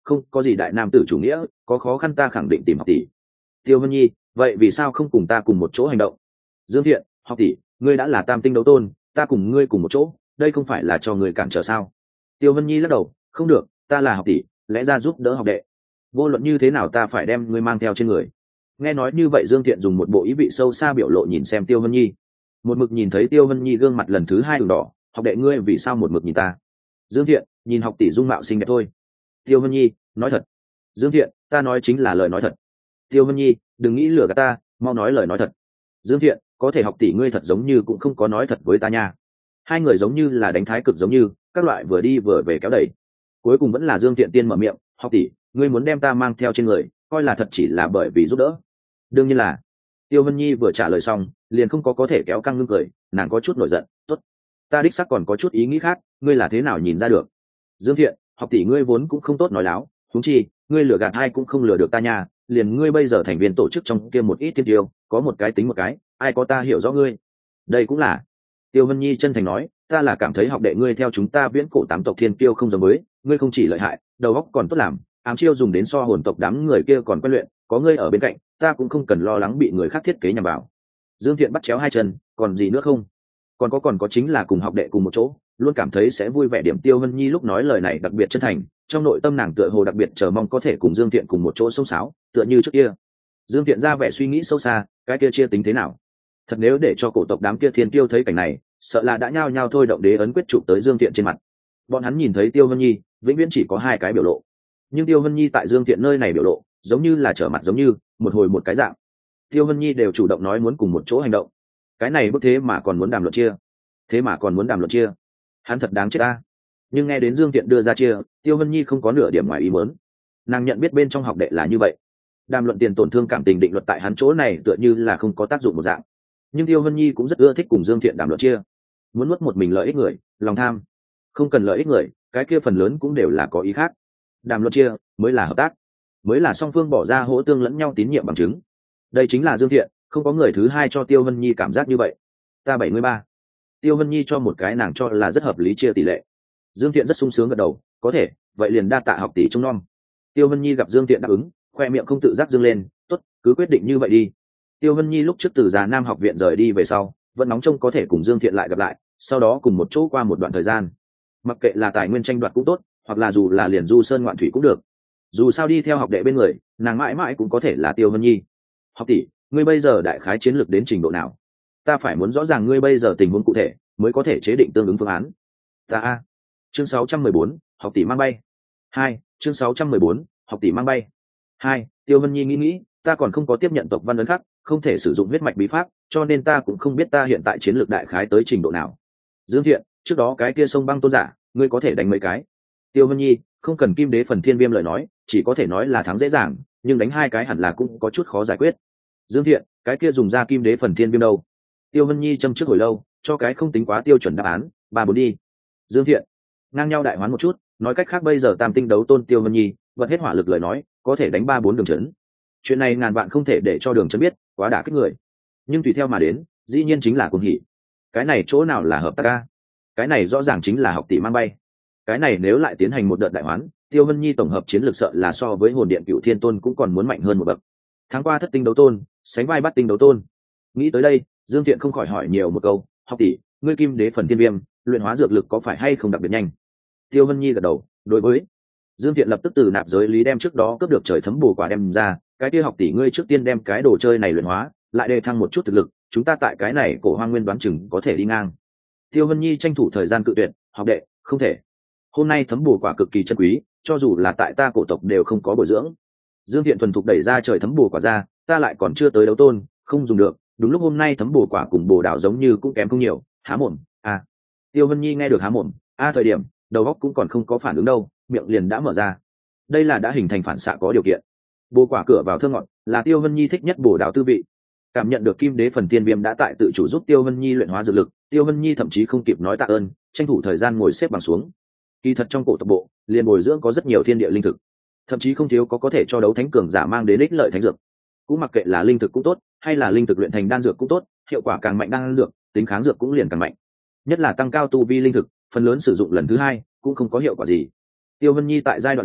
không có gì đại nam tử chủ nghĩa, có khó khăn ta khẳng định tìm học tỷ. Tiêu Vân Nhi, vậy vì sao không cùng ta cùng một chỗ hành động? Dương Thiện, học tỷ, ngươi đã là tam tinh đấu tôn, ta cùng ngươi cùng một chỗ, đây không phải là cho người cản trở sao? Tiêu Vân Nhi lắc đầu, không được, ta là học tỷ, lẽ ra giúp đỡ học đệ, vô luận như thế nào ta phải đem ngươi mang theo trên người. Nghe nói như vậy, Dương Thiện dùng một bộ ý vị sâu xa biểu lộ nhìn xem Tiêu Vân Nhi, một mực nhìn thấy Tiêu Vân Nhi gương mặt lần thứ hai đường đỏ. Học đệ ngươi vì sao một mực nhìn ta? Dương Thiện, nhìn học tỷ dung mạo xinh đẹp thôi. Tiêu Vân Nhi, nói thật. Dương Thiện, ta nói chính là lời nói thật. Tiêu Vân Nhi, đừng nghĩ lừa gạt ta, mau nói lời nói thật. Dương Thiện, có thể học tỷ ngươi thật giống như cũng không có nói thật với ta nha. Hai người giống như là đánh thái cực giống như, các loại vừa đi vừa về kéo đẩy. Cuối cùng vẫn là Dương Thiện tiên mở miệng, học tỷ, ngươi muốn đem ta mang theo trên người, coi là thật chỉ là bởi vì giúp đỡ. Đương nhiên là. Tiêu Vân Nhi vừa trả lời xong, liền không có có thể kéo căng ngưng cười, nàng có chút nổi giận, tốt, ta đích xác còn có chút ý nghĩ khác, ngươi là thế nào nhìn ra được? Dương Thiện, học tỷ ngươi vốn cũng không tốt nói láo, huống chi ngươi lừa gạt ai cũng không lừa được ta nha, liền ngươi bây giờ thành viên tổ chức trong kia một ít thiên tiêu, có một cái tính một cái, ai có ta hiểu rõ ngươi. Đây cũng là. Tiêu Vân Nhi chân thành nói, ta là cảm thấy học đệ ngươi theo chúng ta viễn cổ tám tộc thiên tiêu không giống với, ngươi không chỉ lợi hại, đầu óc còn tốt làm, ám chiêu dùng đến so hồn tộc đám người kia còn quen luyện, có ngươi ở bên cạnh, ta cũng không cần lo lắng bị người khác thiết kế nhằm vào. Dương Thiện bắt chéo hai chân, còn gì nữa không? Còn có còn có chính là cùng học đệ cùng một chỗ, luôn cảm thấy sẽ vui vẻ điểm. Tiêu Vân Nhi lúc nói lời này đặc biệt chân thành, trong nội tâm nàng tựa hồ đặc biệt chờ mong có thể cùng Dương Thiện cùng một chỗ xông xáo, tựa như trước kia. Dương Thiện ra vẻ suy nghĩ sâu xa, cái kia chia tính thế nào? Thật nếu để cho cổ tộc đám kia thiên tiêu thấy cảnh này, sợ là đã nhao nhao thôi động đế ấn quyết chụp tới Dương Thiện trên mặt. Bọn hắn nhìn thấy Tiêu Vân Nhi, vĩnh viễn chỉ có hai cái biểu lộ, nhưng Tiêu Vân Nhi tại Dương Thiện nơi này biểu lộ, giống như là trở mặt giống như, một hồi một cái dạng. Tiêu Vân Nhi đều chủ động nói muốn cùng một chỗ hành động, cái này bức thế mà còn muốn đàm luận chia, thế mà còn muốn đàm luận chia, hắn thật đáng chết ta. Nhưng nghe đến Dương Thiện đưa ra chia, Tiêu Vân Nhi không có nửa điểm ngoài ý muốn. Nàng nhận biết bên trong học đệ là như vậy, đàm luận tiền tổn thương cảm tình định luật tại hắn chỗ này tựa như là không có tác dụng một dạng. Nhưng Tiêu Vân Nhi cũng rất ưa thích cùng Dương Thiện đàm luận chia, muốn nuốt một mình lợi ích người, lòng tham, không cần lợi ích người, cái kia phần lớn cũng đều là có ý khác. Đàm luận chia mới là hợp tác, mới là song phương bỏ ra hỗ tương lẫn nhau tín nhiệm bằng chứng. Đây chính là Dương Thiện, không có người thứ hai cho Tiêu Vân Nhi cảm giác như vậy. Ta bảy mươi ba. Tiêu Vân Nhi cho một cái nàng cho là rất hợp lý chia tỷ lệ. Dương Thiện rất sung sướng gật đầu, có thể, vậy liền đa tạ học tỷ trông nom. Tiêu Vân Nhi gặp Dương Thiện đáp ứng, khoe miệng không tự giác dương lên, tốt, cứ quyết định như vậy đi. Tiêu Vân Nhi lúc trước từ Già Nam học viện rời đi về sau, vẫn nóng trông có thể cùng Dương Thiện lại gặp lại, sau đó cùng một chỗ qua một đoạn thời gian. Mặc kệ là tài nguyên tranh đoạt cũng tốt, hoặc là dù là liền du sơn ngoạn thủy cũng được. Dù sao đi theo học đệ bên người, nàng mãi mãi cũng có thể là Tiêu Vân Nhi. Học tỷ, ngươi bây giờ đại khái chiến lược đến trình độ nào? Ta phải muốn rõ ràng ngươi bây giờ tình huống cụ thể, mới có thể chế định tương ứng phương án. Ta a. Chương sáu trăm mười bốn, học tỷ mang bay. Hai, chương sáu trăm mười bốn, học tỷ mang bay. Hai, Tiêu Vân Nhi nghĩ nghĩ, ta còn không có tiếp nhận tộc văn ấn khắc, không thể sử dụng huyết mạch bí pháp, cho nên ta cũng không biết ta hiện tại chiến lược đại khái tới trình độ nào. Dương Thiện, trước đó cái kia sông băng tôn giả, ngươi có thể đánh mấy cái? Tiêu Vân Nhi, không cần kim đế phần thiên viêm lời nói, chỉ có thể nói là thắng dễ dàng, nhưng đánh hai cái hẳn là cũng có chút khó giải quyết. Dương Thiện, cái kia dùng ra kim đế phần thiên viêm đâu? Tiêu Vân Nhi châm trước hồi lâu, cho cái không tính quá tiêu chuẩn đáp án, ba bốn đi. Dương Thiện, ngang nhau đại hoán một chút, nói cách khác bây giờ tam tinh đấu tôn Tiêu Vân Nhi vật hết hỏa lực lời nói, có thể đánh ba bốn đường chấn. Chuyện này ngàn vạn không thể để cho đường chấn biết, quá đả kích người. Nhưng tùy theo mà đến, dĩ nhiên chính là cuồng hỉ. Cái này chỗ nào là hợp tác ca? Cái này rõ ràng chính là học tỷ mang bay. Cái này nếu lại tiến hành một đợt đại hoán, Tiêu Vân Nhi tổng hợp chiến lược sợ là so với hồn điện cựu thiên tôn cũng còn muốn mạnh hơn một bậc. Tháng qua thất tinh đấu tôn, sánh vai bắt tinh đấu tôn. Nghĩ tới đây, Dương Thiện không khỏi hỏi nhiều một câu, học tỷ, ngươi kim đế phần thiên viêm, luyện hóa dược lực có phải hay không đặc biệt nhanh? Tiêu Vân Nhi gật đầu, đối với. Dương Thiện lập tức từ nạp giới lý đem trước đó cướp được trời thấm bù quả đem ra, cái kia học tỷ ngươi trước tiên đem cái đồ chơi này luyện hóa, lại đề thăng một chút thực lực, chúng ta tại cái này cổ hoang nguyên đoán chừng có thể đi ngang. Tiêu Vân Nhi tranh thủ thời gian cự tuyệt, học đệ, không thể. Hôm nay thấm bù quả cực kỳ chân quý, cho dù là tại ta cổ tộc đều không có bồi dưỡng. Dương Thiện thuần thục đẩy ra trời thấm bù quả ra, ta lại còn chưa tới đấu tôn, không dùng được. Đúng lúc hôm nay thấm bù quả cùng bồ đảo giống như cũng kém không nhiều, há mồm. À. Tiêu Vân Nhi nghe được há mồm, a à, thời điểm đầu óc cũng còn không có phản ứng đâu, miệng liền đã mở ra. Đây là đã hình thành phản xạ có điều kiện. Bồ quả cửa vào thơm ngọt, là Tiêu Vân Nhi thích nhất bồ đảo tư vị. Cảm nhận được kim đế phần tiên viêm đã tại tự chủ giúp Tiêu Vân Nhi luyện hóa dược lực, Tiêu Vân Nhi thậm chí không kịp nói tạ ơn, tranh thủ thời gian ngồi xếp bằng xuống. Kỳ thật trong cổ tộc bộ, liền bồi dưỡng có rất nhiều thiên địa linh thực, thậm chí không thiếu có có thể cho đấu thánh cường giả mang đến ích lợi thánh dược. Cũng mặc kệ là linh thực cũng tốt, hay là linh thực luyện thành đan dược cũng tốt, hiệu quả càng mạnh đan dược, tính kháng dược cũng liền càng mạnh. Nhất là tăng cao tu vi linh thực, phần lớn sử dụng lần thứ hai cũng không có hiệu quả gì. Tiêu Vân Nhi tại giai đoạn gì,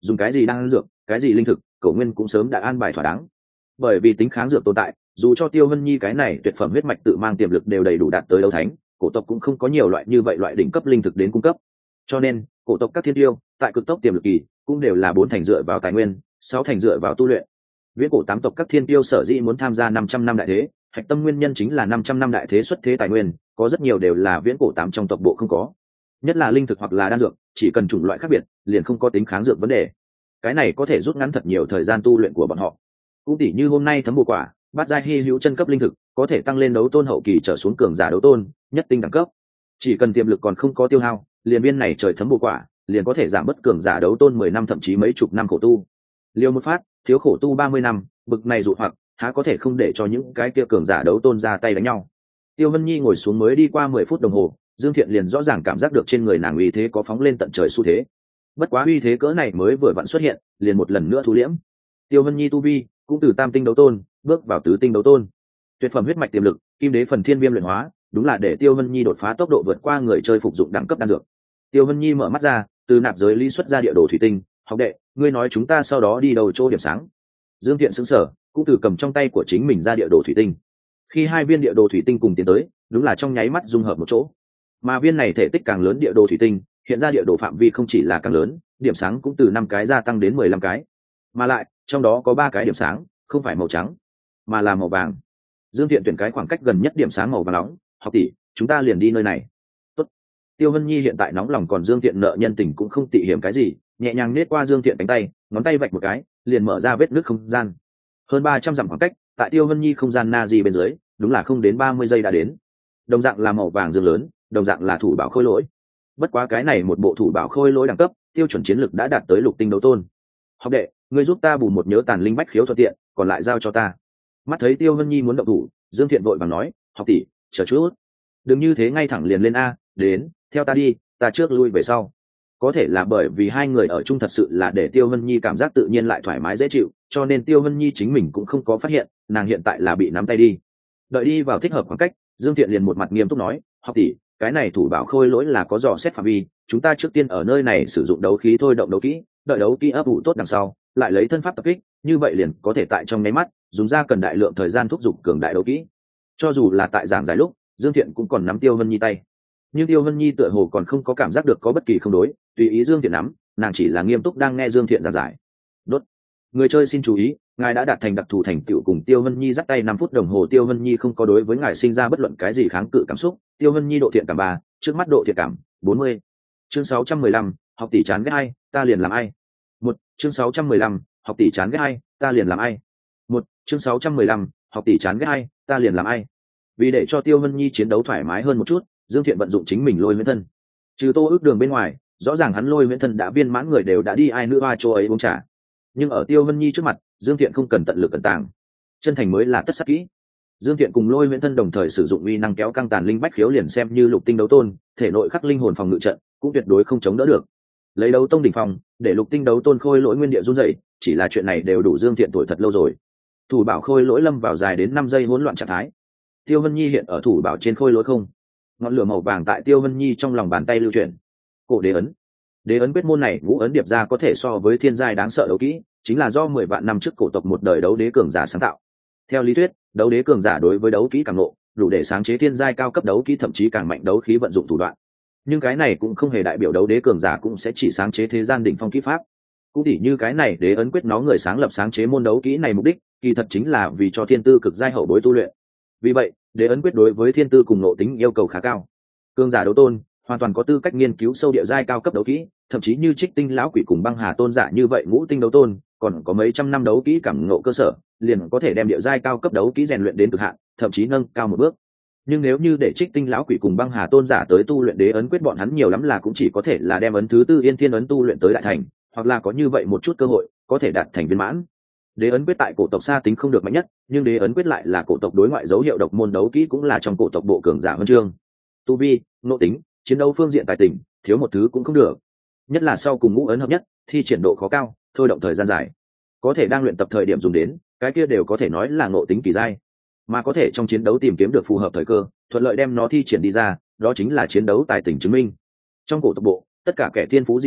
dùng cái gì đang ăn dược, cái gì linh thực, cổ nguyên cũng sớm đã an bài thỏa đáng. Bởi vì tính kháng dược tồn tại, dù cho Tiêu Vân Nhi cái này tuyệt phẩm huyết mạch tự mang tiềm lực đều đầy đủ đạt tới đấu thánh, cổ tộc cũng không có nhiều loại như vậy loại đỉnh cấp linh thực đến cung cấp. Cho nên cổ tộc các thiên tiêu tại cực tốc tiềm lực kỳ cũng đều là bốn thành dựa vào tài nguyên, sáu thành dựa vào tu luyện. Viễn cổ tám tộc các thiên tiêu sở dĩ muốn tham gia năm trăm năm đại thế, hạch tâm nguyên nhân chính là năm trăm năm đại thế xuất thế tài nguyên có rất nhiều đều là viễn cổ tám trong tộc bộ không có, nhất là linh thực hoặc là đan dược, chỉ cần chủng loại khác biệt liền không có tính kháng dược vấn đề. Cái này có thể rút ngắn thật nhiều thời gian tu luyện của bọn họ. Cũng tỉ như hôm nay thấm bùa quả, bát giai hy hữu chân cấp linh thực có thể tăng lên đấu tôn hậu kỳ trở xuống cường giả đấu tôn nhất tinh đẳng cấp. Chỉ cần tiềm lực còn không có tiêu hao, liền viên này trời thấm bùa quả liền có thể giảm bất cường giả đấu tôn mười năm thậm chí mấy chục năm khổ tu. Liều một phát thiếu khổ tu ba mươi năm, bực này dụ hoặc há có thể không để cho những cái kia cường giả đấu tôn ra tay đánh nhau. Tiêu Vân Nhi ngồi xuống mới đi qua mười phút đồng hồ, Dương Thiện liền rõ ràng cảm giác được trên người nàng uy thế có phóng lên tận trời xu thế. Bất quá uy thế cỡ này mới vừa vặn xuất hiện, liền một lần nữa thu liễm. Tiêu Vân Nhi tu vi cũng từ tam tinh đấu tôn bước vào tứ tinh đấu tôn. Tuyệt phẩm huyết mạch tiềm lực, kim đế phần thiên viêm luyện hóa, đúng là để Tiêu Vân Nhi đột phá tốc độ vượt qua người chơi phục dụng đẳng cấp đan dược. Tiêu Vân Nhi mở mắt ra, từ nạp giới lý xuất ra địa đồ thủy tinh, "Học đệ, ngươi nói chúng ta sau đó đi đâu chỗ điểm sáng?" Dương Thiện sững sờ, cũng từ cầm trong tay của chính mình ra địa đồ thủy tinh. Khi hai viên địa đồ thủy tinh cùng tiến tới, đúng là trong nháy mắt dung hợp một chỗ. Mà viên này thể tích càng lớn địa đồ thủy tinh, hiện ra địa đồ phạm vi không chỉ là càng lớn, điểm sáng cũng từ năm cái gia tăng đến mười lăm cái. Mà lại, trong đó có ba cái điểm sáng, không phải màu trắng, mà là màu vàng. Dương Thiện tuyển cái khoảng cách gần nhất điểm sáng màu vàng nóng, "Học tỷ, chúng ta liền đi nơi này." Tốt. Tiêu Vân Nhi hiện tại nóng lòng, còn Dương Thiện nợ nhân tình cũng không tị hiểm cái gì, nhẹ nhàng nết qua Dương Thiện cánh tay, ngón tay vạch một cái, liền mở ra vết nứt không gian. Hơn ba trăm dặm khoảng cách, tại Tiêu Vân Nhi không gian na di bên dưới, đúng là không đến ba mươi giây đã đến. Đồng dạng là màu vàng dương lớn, đồng dạng là thủ bảo khôi lỗi. Bất quá cái này một bộ thủ bảo khôi lỗi đẳng cấp, tiêu chuẩn chiến lực đã đạt tới lục tinh đấu tôn. "Học đệ, ngươi giúp ta bù một nhớ tàn linh bách khiếu thuận tiện, còn lại giao cho ta." Mắt thấy Tiêu Vân Nhi muốn động thủ, Dương Thiện vội vàng nói, "Học tỷ, chờ chút, đừng như thế ngay thẳng liền lên a, đến, theo ta đi, ta trước lui về sau." Có thể là bởi vì hai người ở chung thật sự là để Tiêu Vân Nhi cảm giác tự nhiên lại thoải mái dễ chịu, cho nên Tiêu Vân Nhi chính mình cũng không có phát hiện, nàng hiện tại là bị nắm tay đi. Đợi đi vào thích hợp khoảng cách, Dương Thiện liền một mặt nghiêm túc nói, "Học tỷ, cái này thủ bảo khôi lỗi là có dò xét phạm vi, chúng ta trước tiên ở nơi này sử dụng đấu khí thôi động đấu kỹ, đợi đấu kỹ ấp ủ tốt đằng sau, lại lấy thân pháp tập kích, như vậy liền có thể tại trong nháy mắt, dùng ra cần đại lượng thời gian thúc giục cường đại đấu kỹ." Cho dù là tại giảng giải lúc, Dương Thiện cũng còn nắm Tiêu Vân Nhi tay. Nhưng Tiêu Vân Nhi tựa hồ còn không có cảm giác được có bất kỳ không đối, tùy ý Dương Thiện nắm, nàng chỉ là nghiêm túc đang nghe Dương Thiện giảng giải. Đốt. Người chơi xin chú ý, ngài đã đạt thành đặc thù thành tựu cùng Tiêu Vân Nhi dắt tay năm phút đồng hồ. Tiêu Vân Nhi không có đối với ngài sinh ra bất luận cái gì kháng cự cảm xúc. Tiêu Vân Nhi độ thiện cảm ba, trước mắt độ thiện cảm bốn mươi. Chương sáu trăm mười lăm, học tỷ chán ghét ai, ta liền làm ai. Một, chương sáu trăm mười lăm, học tỷ chán ghét ai, ta liền làm ai. Một, chương sáu trăm mười lăm, học tỷ chán ghét ai, ta liền làm ai. Vì để cho Tiêu Vân Nhi chiến đấu thoải mái hơn một chút, Dương Thiện vận dụng chính mình lôi huyễn thân. Trừ Tô Ước Đường bên ngoài, rõ ràng hắn lôi huyễn thân đã viên mãn người đều đã đi ai nữa ba chỗ ấy uống trà. Nhưng ở Tiêu Vân Nhi trước mặt, Dương Thiện không cần tận lực cẩn tàng, chân thành mới là tất sắc kỹ. Dương Thiện cùng lôi huyễn thân đồng thời sử dụng uy năng kéo căng tàn linh bách khiếu, liền xem như lục tinh đấu tôn, thể nội khắc linh hồn phòng ngự trận cũng tuyệt đối không chống đỡ được. Lấy đấu tông đỉnh phòng để lục tinh đấu tôn khôi lỗi nguyên địa run rẩy, chỉ là chuyện này đều đủ Dương Thiện tuổi thật lâu rồi. Thủ bảo khôi lỗi lâm vào dài đến năm giây hỗn loạn trạng thái. Tiêu Vân Nhi hiện ở thủ bảo trên khôi lỗi không, ngọn lửa màu vàng tại Tiêu Vân Nhi trong lòng bàn tay lưu chuyển. Cổ đế ấn, đế ấn quyết môn này ngũ ấn điệp ra có thể so với thiên giai đáng sợ đấu kỹ, chính là do mười vạn năm trước cổ tộc một đời đấu đế cường giả sáng tạo. Theo lý thuyết, đấu đế cường giả đối với đấu kỹ càng ngộ, đủ để sáng chế thiên giai cao cấp đấu kỹ, thậm chí càng mạnh đấu khí vận dụng thủ đoạn. Nhưng cái này cũng không hề đại biểu đấu đế cường giả cũng sẽ chỉ sáng chế thế gian đỉnh phong kỹ pháp. Cũng tỉ như cái này đế ấn quyết, nó người sáng lập sáng chế môn đấu kỹ này mục đích, kỳ thật chính là vì cho thiên tư cực giai hậu bối tu luyện. Vì vậy, đế ấn quyết đối với thiên tư cùng ngộ tính yêu cầu khá cao. Cường giả đấu tôn hoàn toàn có tư cách nghiên cứu sâu địa giai cao cấp đấu kỹ, thậm chí như Trích Tinh lão quỷ cùng Băng Hà tôn giả như vậy ngũ tinh đấu tôn, còn có mấy trăm năm đấu kỹ cảm ngộ cơ sở, liền có thể đem địa giai cao cấp đấu kỹ rèn luyện đến cực hạn, thậm chí nâng cao một bước. Nhưng nếu như để Trích Tinh lão quỷ cùng Băng Hà tôn giả tới tu luyện đế ấn quyết, bọn hắn nhiều lắm là cũng chỉ có thể là đem ấn thứ tư Yên Thiên ấn tu luyện tới đại thành, hoặc là có như vậy một chút cơ hội có thể đạt thành viên mãn. Đế ấn quyết tại cổ tộc xa tính không được mạnh nhất, nhưng đế ấn quyết lại là cổ tộc đối ngoại dấu hiệu độc môn đấu kỹ, cũng là trong cổ tộc bộ cường giả huân chương. Tu vi, nội tính, chiến đấu phương diện tài tình, thiếu một thứ cũng không được. Nhất là sau cùng ngũ ấn hợp nhất, thi triển độ khó cao, thôi động thời gian dài, có thể đang luyện tập thời điểm dùng đến, cái kia đều có thể nói là nội tính kỳ giai. Mà có thể trong chiến đấu tìm kiếm được phù hợp thời cơ, thuận lợi đem nó thi triển đi ra, đó chính là chiến đấu tài tình chứng minh. Trong cổ tộc bộ, tất cả kẻ thiên phú dị bẩm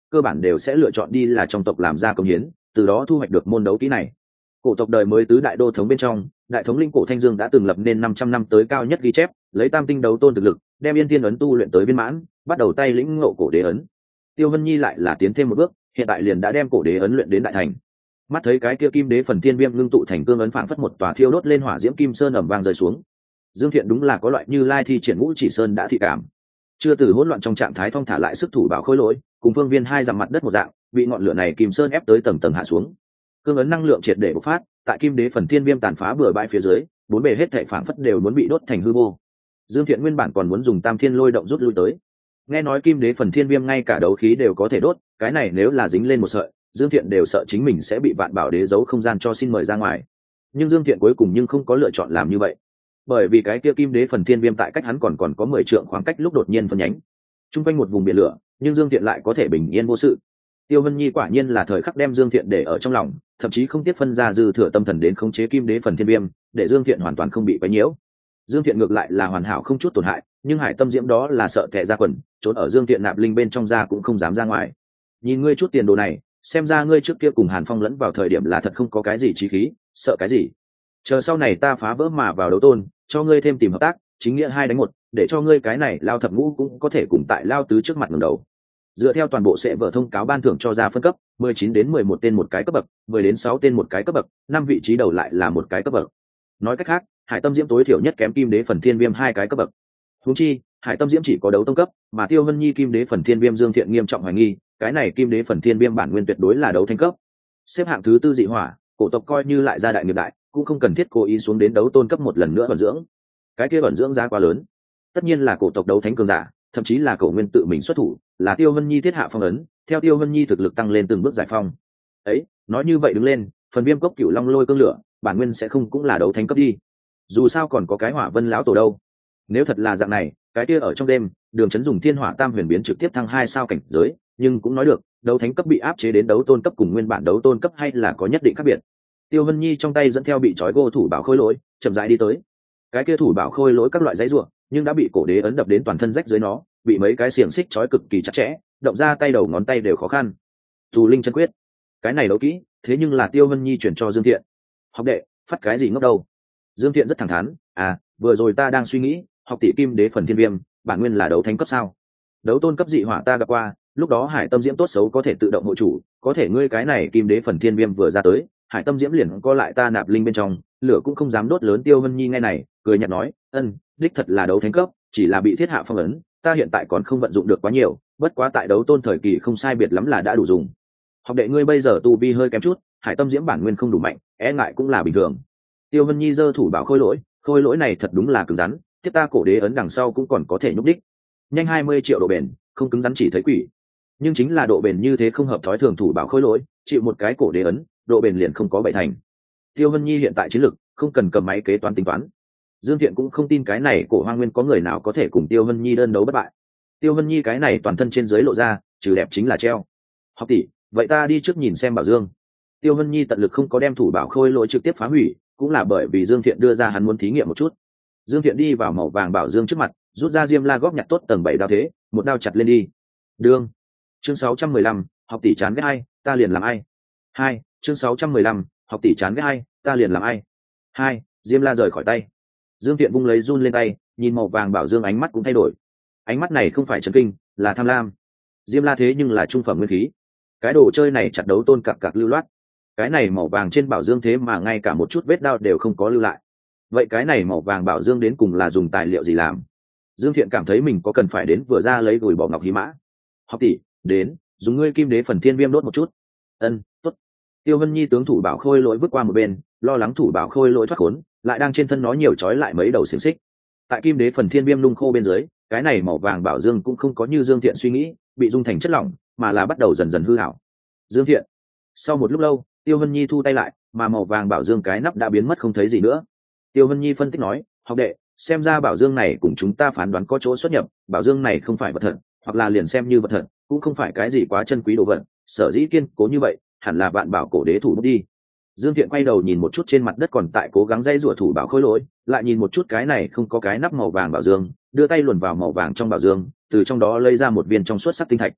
cơ bản đều sẽ lựa chọn đi là trong tộc làm ra công hiến, từ đó thu hoạch được môn đấu kỹ này. Cổ tộc đời mới tứ đại đô thống bên trong, đại thống linh Cổ Thanh Dương đã từng lập nên năm trăm năm tới cao nhất ghi chép, lấy tam tinh đấu tôn thực lực, đem Yên Thiên ấn tu luyện tới viên mãn, bắt đầu tay lĩnh ngộ cổ đế ấn. Tiêu Vân Nhi lại là tiến thêm một bước, hiện tại liền đã đem cổ đế ấn luyện đến đại thành. Mắt thấy cái kia kim đế phần thiên viêm ngưng tụ thành cương ấn, phảng phất một tòa thiêu đốt lên hỏa diễm kim sơn ầm vang rơi xuống. Dương Thiện đúng là có loại như lai thi triển ngũ chỉ sơn đã thị cảm, chưa từ hỗn loạn trong trạng thái thong thả lại sức thủ bảo khôi lỗi, cùng phương viên hai dặm mặt đất một dạng, bị ngọn lửa này kim sơn ép tới tầng tầng hạ xuống. Cương ấn năng lượng triệt để bộc phát, tại kim đế phần thiên viêm tàn phá bừa bãi phía dưới, bốn bề hết thảy phảng phất đều muốn bị đốt thành hư vô. Dương Thiện nguyên bản còn muốn dùng tam thiên lôi động rút lui tới, nghe nói kim đế phần thiên viêm ngay cả đấu khí đều có thể đốt, cái này nếu là dính lên một sợi, Dương Thiện đều sợ chính mình sẽ bị vạn bảo đế giấu không gian cho xin mời ra ngoài. Nhưng Dương Thiện cuối cùng nhưng không có lựa chọn làm như vậy, bởi vì cái kia kim đế phần thiên viêm tại cách hắn còn còn có mười trượng khoảng cách lúc đột nhiên phân nhánh, trung quanh một vùng biển lửa, nhưng Dương Thiện lại có thể bình yên vô sự. Tiêu Vân Nhi quả nhiên là thời khắc đem Dương Thiện để ở trong lòng, thậm chí không tiếc phân ra dư thừa tâm thần đến khống chế kim đế phần thiên viêm, để Dương Thiện hoàn toàn không bị quấy nhiễu. Dương Thiện ngược lại là hoàn hảo không chút tổn hại, nhưng Hải Tâm Diễm đó là sợ kẻ ra quần, trốn ở Dương Thiện nạp linh bên trong ra cũng không dám ra ngoài. Nhìn ngươi chút tiền đồ này, xem ra ngươi trước kia cùng Hàn Phong lẫn vào thời điểm là thật không có cái gì chí khí, sợ cái gì? Chờ sau này ta phá vỡ mà vào đấu tôn, cho ngươi thêm tìm hợp tác, chính nghĩa hai đánh một, để cho ngươi cái này lao thập ngũ cũng có thể cùng tại lao tứ trước mặt ngẩng đầu. Dựa theo toàn bộ sẽ vở thông cáo ban thưởng cho ra phân cấp, mười chín đến mười một tên một cái cấp bậc, mười đến sáu tên một cái cấp bậc, năm vị trí đầu lại là một cái cấp bậc. Nói cách khác, Hải Tâm Diễm tối thiểu nhất kém kim đế phần thiên viêm hai cái cấp bậc. Huống chi, Hải Tâm Diễm chỉ có đấu tông cấp, mà Tiêu Vân Nhi kim đế phần thiên viêm Dương Thiện nghiêm trọng hoài nghi, cái này kim đế phần thiên viêm bản nguyên tuyệt đối là đấu thánh cấp. Xếp hạng thứ tư dị hỏa, cổ tộc coi như lại gia đại nghiệp đại, cũng không cần thiết cố ý xuống đến đấu tôn cấp một lần nữa vận dưỡng. Cái kia vận dưỡng giá quá lớn. Tất nhiên là cổ tộc đấu thánh cường giả, thậm chí là cổ nguyên tự mình xuất thủ, là Tiêu Vân Nhi thiết hạ phong ấn, theo Tiêu Vân Nhi thực lực tăng lên từng bước giải phong. Ấy, nói như vậy đứng lên, phần viêm cốc cửu long lôi cương lửa, bản nguyên sẽ không cũng là đấu thánh cấp đi. Dù sao còn có cái hỏa vân lão tổ đâu. Nếu thật là dạng này, cái kia ở trong đêm, Đường Chấn dùng thiên hỏa tam huyền biến trực tiếp thăng hai sao cảnh giới, nhưng cũng nói được, đấu thánh cấp bị áp chế đến đấu tôn cấp cùng nguyên bản đấu tôn cấp hay là có nhất định khác biệt. Tiêu Vân Nhi trong tay dẫn theo bị trói gô thủ bảo khôi lỗi, chậm rãi đi tới. Cái kia thủ bảo khôi lỗi các loại giấy rủa, nhưng đã bị cổ đế ấn đập đến toàn thân rách dưới nó, bị mấy cái xiềng xích trói cực kỳ chặt chẽ, động ra tay đầu ngón tay đều khó khăn. Tù linh chân quyết, cái này đấu kỹ, thế nhưng là Tiêu Vân Nhi chuyển cho Dương Thiện. Học đệ, phát cái gì ngốc đâu? Dương Thiện rất thẳng thắn, à, vừa rồi ta đang suy nghĩ, học tỷ kim đế phần thiên viêm, bản nguyên là đấu thánh cấp sao? Đấu tôn cấp dị hỏa ta gặp qua, lúc đó Hải Tâm Diễm tốt xấu có thể tự động hộ chủ, có thể ngươi cái này kim đế phần thiên viêm vừa ra tới, Hải Tâm Diễm liền co lại ta nạp linh bên trong, lửa cũng không dám đốt lớn. Tiêu Vân Nhi nghe này, cười nhạt nói, ân, đích thật là đấu thánh cấp, chỉ là bị thiết hạ phong ấn, ta hiện tại còn không vận dụng được quá nhiều, bất quá tại đấu tôn thời kỳ không sai biệt lắm là đã đủ dùng. Học đệ ngươi bây giờ tu vi hơi kém chút, Hải Tâm Diễm bản nguyên không đủ mạnh, e ngại cũng là bình thường. Tiêu Vân Nhi giơ thủ bảo khôi lỗi, khôi lỗi này thật đúng là cứng rắn, tiếp ta cổ đế ấn đằng sau cũng còn có thể nhúc đích. Nhanh hai mươi triệu độ bền, không cứng rắn chỉ thấy quỷ. Nhưng chính là độ bền như thế không hợp thói thường thủ bảo khôi lỗi, chịu một cái cổ đế ấn, độ bền liền không có bảy thành. Tiêu Vân Nhi hiện tại chiến lực, không cần cầm máy kế toán tính toán. Dương Thiện cũng không tin cái này cổ hoang nguyên có người nào có thể cùng Tiêu Vân Nhi đơn đấu bất bại. Tiêu Vân Nhi cái này toàn thân trên dưới lộ ra, trừ đẹp chính là treo. Học tỷ, vậy ta đi trước nhìn xem Bảo Dương. Tiêu Vân Nhi tận lực không có đem thủ bảo khôi lỗi trực tiếp phá hủy, cũng là bởi vì Dương Thiện đưa ra hắn muốn thí nghiệm một chút. Dương Thiện đi vào màu vàng Bảo Dương trước mặt, rút ra diêm la góp nhặt tốt tầng bảy đao thế, một đao chặt lên đi. Đương. Chương sáu trăm mười lăm, học tỷ chán ghét ai, ta liền làm ai. Hai, chương sáu trăm mười lăm, học tỷ chán ghét ai, ta liền làm ai. Hai, diêm la rời khỏi tay. Dương Thiện vung lấy run lên tay, nhìn màu vàng Bảo Dương ánh mắt cũng thay đổi. Ánh mắt này không phải chấn kinh, là tham lam. Diêm la thế nhưng là trung phẩm nguyên khí. Cái đồ chơi này chặt đấu tôn cặc cặc lưu loát. Cái này màu vàng trên Bảo Dương thế mà ngay cả một chút vết đao đều không có lưu lại. Vậy cái này màu vàng Bảo Dương đến cùng là dùng tài liệu gì làm? Dương Thiện cảm thấy mình có cần phải đến vừa ra lấy gùi bỏ ngọc hí mã. Học tỷ, đến, dùng ngươi kim đế phần thiên viêm đốt một chút. Ân, tốt. Tiêu Vân Nhi tướng thủ bảo khôi lỗi vứt qua một bên, lo lắng thủ bảo khôi lỗi thoát khốn, lại đang trên thân nó nhiều trói lại mấy đầu xiềng xích. Tại kim đế phần thiên viêm nung khô bên dưới, cái này màu vàng Bảo Dương cũng không có như Dương Thiện suy nghĩ, bị dung thành chất lỏng, mà là bắt đầu dần dần hư ảo. Dương Thiện. Sau một lúc lâu, Tiêu Vân Nhi thu tay lại, mà màu vàng Bảo Dương cái nắp đã biến mất không thấy gì nữa. Tiêu Vân Nhi phân tích nói, học đệ, xem ra Bảo Dương này cùng chúng ta phán đoán có chỗ xuất nhập, Bảo Dương này không phải vật thật, hoặc là liền xem như vật thật, cũng không phải cái gì quá chân quý đồ vật, sở dĩ kiên cố như vậy, hẳn là vạn bảo cổ đế thủ bút đi. Dương Thiện quay đầu nhìn một chút trên mặt đất còn tại cố gắng dây rủa thủ bảo khôi lỗi, lại nhìn một chút cái này không có cái nắp màu vàng Bảo Dương, đưa tay luồn vào màu vàng trong Bảo Dương, từ trong đó lấy ra một viên trong suốt sắc tinh thạch.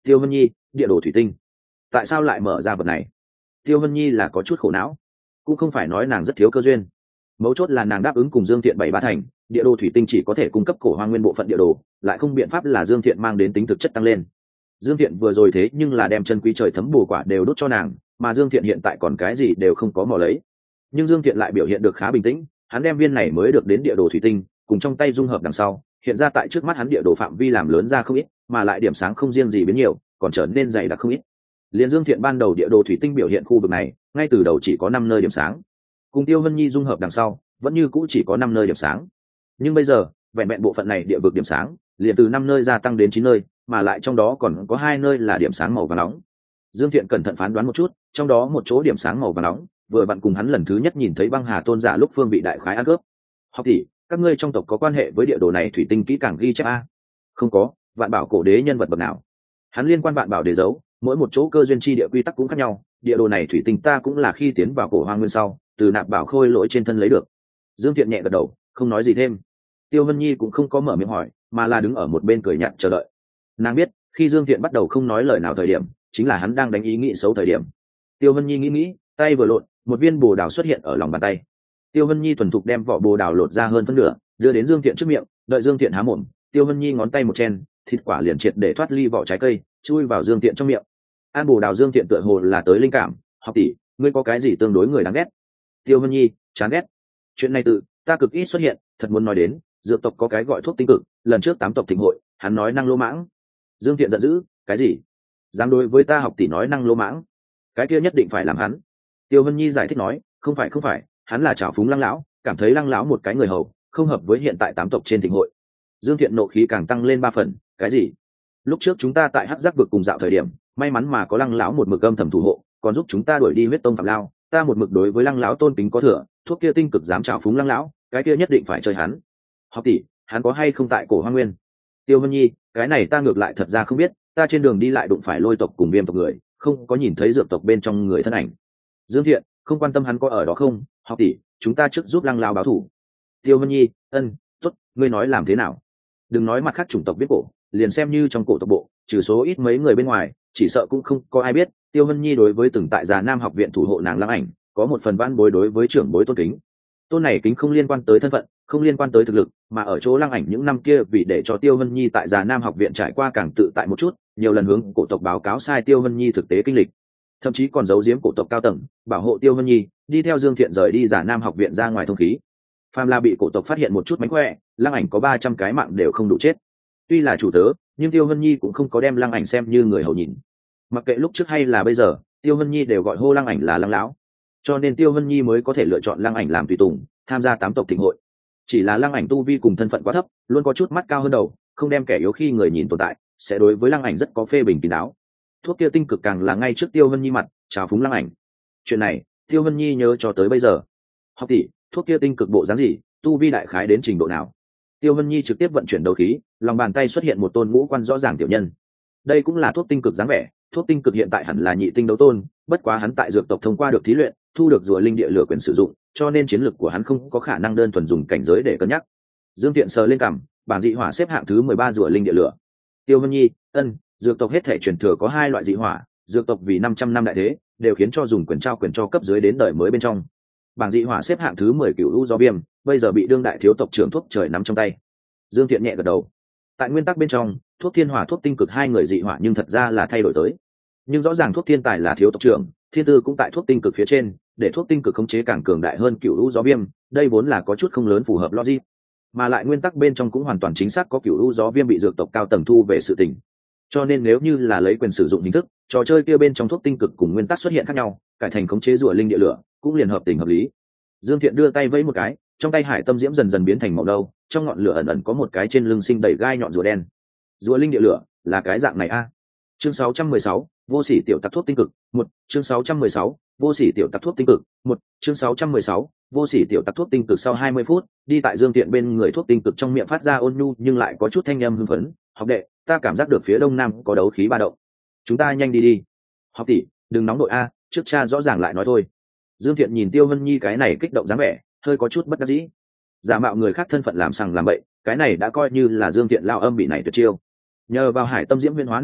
Tiêu Vân Nhi, địa đồ thủy tinh, tại sao lại mở ra vật này? Tiêu Vân Nhi là có chút khổ não, cũng không phải nói nàng rất thiếu cơ duyên, mấu chốt là nàng đáp ứng cùng Dương Thiện bảy ba thành, địa đồ thủy tinh chỉ có thể cung cấp cổ hoang nguyên bộ phận địa đồ, lại không biện pháp là Dương Thiện mang đến tính thực chất tăng lên. Dương Thiện vừa rồi thế nhưng là đem chân quý trời thấm bùa quả đều đốt cho nàng, mà Dương Thiện hiện tại còn cái gì đều không có mò lấy. Nhưng Dương Thiện lại biểu hiện được khá bình tĩnh, hắn đem viên này mới được đến địa đồ thủy tinh cùng trong tay dung hợp đằng sau, hiện ra tại trước mắt hắn địa đồ phạm vi làm lớn ra không ít, mà lại điểm sáng không riêng gì biến nhiều, còn trở nên dày đặc không ít. Liên Dương Thiện ban đầu địa đồ thủy tinh biểu hiện khu vực này, ngay từ đầu chỉ có năm nơi điểm sáng, cùng Tiêu Vân Nhi dung hợp đằng sau, vẫn như cũ chỉ có năm nơi điểm sáng. Nhưng bây giờ, vẹn vẹn bộ phận này địa vực điểm sáng, liền từ năm nơi gia tăng đến chín nơi, mà lại trong đó còn có hai nơi là điểm sáng màu vàng nóng. Dương Thiện cẩn thận phán đoán một chút, trong đó một chỗ điểm sáng màu vàng nóng, vừa vặn cùng hắn lần thứ nhất nhìn thấy băng hà tôn giả lúc Phương bị đại khái ăn cướp. Học tỷ, các ngươi trong tộc có quan hệ với địa đồ này thủy tinh kỹ càng ghi chép a? Không có, vạn bảo cổ đế nhân vật bậc nào? Hắn liên quan vạn bảo đế dấu, mỗi một chỗ cơ duyên chi địa quy tắc cũng khác nhau, địa đồ này thủy tinh ta cũng là khi tiến vào cổ hoang nguyên sau, từ nạp bảo khôi lỗi trên thân lấy được. Dương Thiện nhẹ gật đầu, không nói gì thêm. Tiêu Vân Nhi cũng không có mở miệng hỏi, mà là đứng ở một bên cười nhạt chờ đợi. Nàng biết, khi Dương Thiện bắt đầu không nói lời nào thời điểm, chính là hắn đang đánh ý nghĩ xấu thời điểm. Tiêu Vân Nhi nghĩ nghĩ, tay vừa lộn, một viên bồ đào xuất hiện ở lòng bàn tay. Tiêu Vân Nhi thuần thục đem vỏ bồ đào lột ra hơn phân nửa, đưa đến Dương Thiện trước miệng, đợi Dương Thiện há mồm, Tiêu Vân Nhi ngón tay một chen, thịt quả liền triệt để thoát ly vỏ trái cây, chui vào Dương Thiện trong miệng. Ăn bồ đào Dương Thiện tựa hồ là tới linh cảm, học tỷ, ngươi có cái gì tương đối người đáng ghét? Tiêu Vân Nhi, chán ghét. Chuyện này tự ta cực ít xuất hiện, thật muốn nói đến, dược tộc có cái gọi thuốc tinh cực, lần trước tám tộc thịnh hội, hắn nói năng lô mãng. Dương Thiện giận dữ, cái gì? Dám đối với ta học tỷ nói năng lô mãng? Cái kia nhất định phải làm hắn. Tiêu Vân Nhi giải thích nói, không phải không phải, hắn là trào phúng Lăng lão, cảm thấy Lăng lão một cái người hầu, không hợp với hiện tại tám tộc trên thịnh hội. Dương Thiện nộ khí càng tăng lên ba phần, cái gì? Lúc trước chúng ta tại Hắc Giác vực cùng dạo thời điểm, may mắn mà có Lăng lão một mực âm thầm thủ hộ, còn giúp chúng ta đuổi đi huyết tông phạm lao, ta một mực đối với Lăng lão tôn kính có thừa, thuốc kia tinh cực dám trào phúng Lăng lão, cái kia nhất định phải chơi hắn. Học tỷ, hắn có hay không tại cổ hoang nguyên? Tiêu Vân Nhi, cái này ta ngược lại thật ra không biết, ta trên đường đi lại đụng phải lôi tộc cùng viêm tộc người, không có nhìn thấy dược tộc bên trong người thân ảnh. Dương Thiện, không quan tâm hắn có ở đó không, học tỷ, chúng ta trước giúp Lăng lão báo thù. Tiêu Vân Nhi, ân, tốt, ngươi nói làm thế nào? Đừng nói mặt khác chủng tộc biết cổ, liền xem như trong cổ tộc bộ, trừ số ít mấy người bên ngoài, chỉ sợ cũng không có ai biết. Tiêu Vân Nhi đối với từng tại Già Nam học viện thủ hộ nàng Lăng Ảnh, có một phần vãn bối đối với trưởng bối tôn kính. Tôn này kính không liên quan tới thân phận, không liên quan tới thực lực, mà ở chỗ Lăng Ảnh những năm kia vì để cho Tiêu Vân Nhi tại Già Nam học viện trải qua càng tự tại một chút, nhiều lần hướng cổ tộc báo cáo sai Tiêu Vân Nhi thực tế kinh lịch, thậm chí còn giấu giếm cổ tộc cao tầng, bảo hộ Tiêu Vân Nhi đi theo Dương Thiện rời đi Già Nam học viện ra ngoài thông khí. Phàm là bị cổ tộc phát hiện một chút mánh khỏe, Lăng Ảnh có ba trăm cái mạng đều không đủ chết. Tuy là chủ tớ, nhưng Tiêu Vân Nhi cũng không có đem Lăng Ảnh xem như người hầu nhìn. Mặc kệ lúc trước hay là bây giờ, Tiêu Vân Nhi đều gọi hô Lăng Ảnh là Lăng lão, cho nên Tiêu Vân Nhi mới có thể lựa chọn Lăng Ảnh làm tùy tùng, tham gia tám tộc thịnh hội. Chỉ là Lăng Ảnh tu vi cùng thân phận quá thấp, luôn có chút mắt cao hơn đầu, không đem kẻ yếu khi người nhìn tồn tại, sẽ đối với Lăng Ảnh rất có phê bình kín đáo. Thuốc kia tinh cực càng là ngay trước Tiêu Vân Nhi mặt chào phúng Lăng Ảnh. Chuyện này Tiêu Vân Nhi nhớ cho tới bây giờ. Học tỷ, thuốc kia tinh cực bộ dáng gì, tu vi đại khái đến trình độ nào? Tiêu Vân Nhi trực tiếp vận chuyển đấu khí, lòng bàn tay xuất hiện một tôn ngũ quan rõ ràng tiểu nhân. Đây cũng là thuốc tinh cực dáng vẻ, thuốc tinh cực hiện tại hẳn là nhị tinh đấu tôn, bất quá hắn tại dược tộc thông qua được thí luyện, thu được rùa linh địa lửa quyền sử dụng, cho nên chiến lực của hắn không có khả năng đơn thuần dùng cảnh giới để cân nhắc. Dương Tiện sờ lên cằm, bảng dị hỏa xếp hạng thứ mười ba rùa linh địa lửa. Tiêu Vân Nhi, ân, dược tộc hết thể truyền thừa có hai loại dị hỏa, dược tộc vì năm trăm năm đại thế, đều khiến cho dùng quyền trao quyền cho cấp dưới đến đời mới bên trong. Bảng dị hỏa xếp hạng thứ mười cửu u do viêm, bây giờ bị đương đại thiếu tộc trưởng thuốc trời nắm trong tay. Dương Thiện nhẹ gật đầu. Tại nguyên tắc bên trong, thuốc thiên hỏa thuốc tinh cực hai người dị hỏa nhưng thật ra là thay đổi tới. Nhưng rõ ràng thuốc thiên tài là thiếu tộc trưởng, thiên tư cũng tại thuốc tinh cực phía trên, để thuốc tinh cực khống chế càng cường đại hơn cửu u gió viêm, đây vốn là có chút không lớn phù hợp logic. Mà lại nguyên tắc bên trong cũng hoàn toàn chính xác có cửu u gió viêm bị dược tộc cao tầng thu về sự tình. Cho nên nếu như là lấy quyền sử dụng hình thức, trò chơi kia bên trong thuốc tinh cực cùng nguyên tắc xuất hiện khác nhau, cải thành khống chế rùa linh địa lửa, cũng liền hợp tình hợp lý. Dương Thiện đưa tay vẫy một cái, trong tay hải tâm diễm dần dần biến thành màu nâu, trong ngọn lửa ẩn ẩn có một cái trên lưng sinh đầy gai nhọn rùa đen. Rùa linh địa lửa là cái dạng này a? À? Chương sáu trăm mười sáu, vô sỉ tiểu tặc thuốc tinh cực, một, chương sáu trăm mười sáu, vô sỉ tiểu tặc thuốc tinh cực, một, chương sáu trăm mười sáu, vô sỉ tiểu tặc thuốc tinh cực. Sau hai mươi phút, đi tại Dương Thiện bên người thuốc tinh cực trong miệng phát ra ôn nhu nhưng lại có chút thanh âm hưng phấn, "Học đệ, ta cảm giác được phía đông nam có đấu khí ba động. Chúng ta nhanh đi đi." "Học tỷ, đừng nóng đội a, trước cha rõ ràng lại nói thôi." Dương Thiện nhìn Tiêu Vân Nhi cái này kích động dáng vẻ, hơi có chút bất đắc dĩ. Giả mạo người khác thân phận làm sằng làm bậy, cái này đã coi như là Dương Thiện lao âm bị này tuyệt chiêu. Nhờ vào hải tâm diễm huyễn hóa năng lực,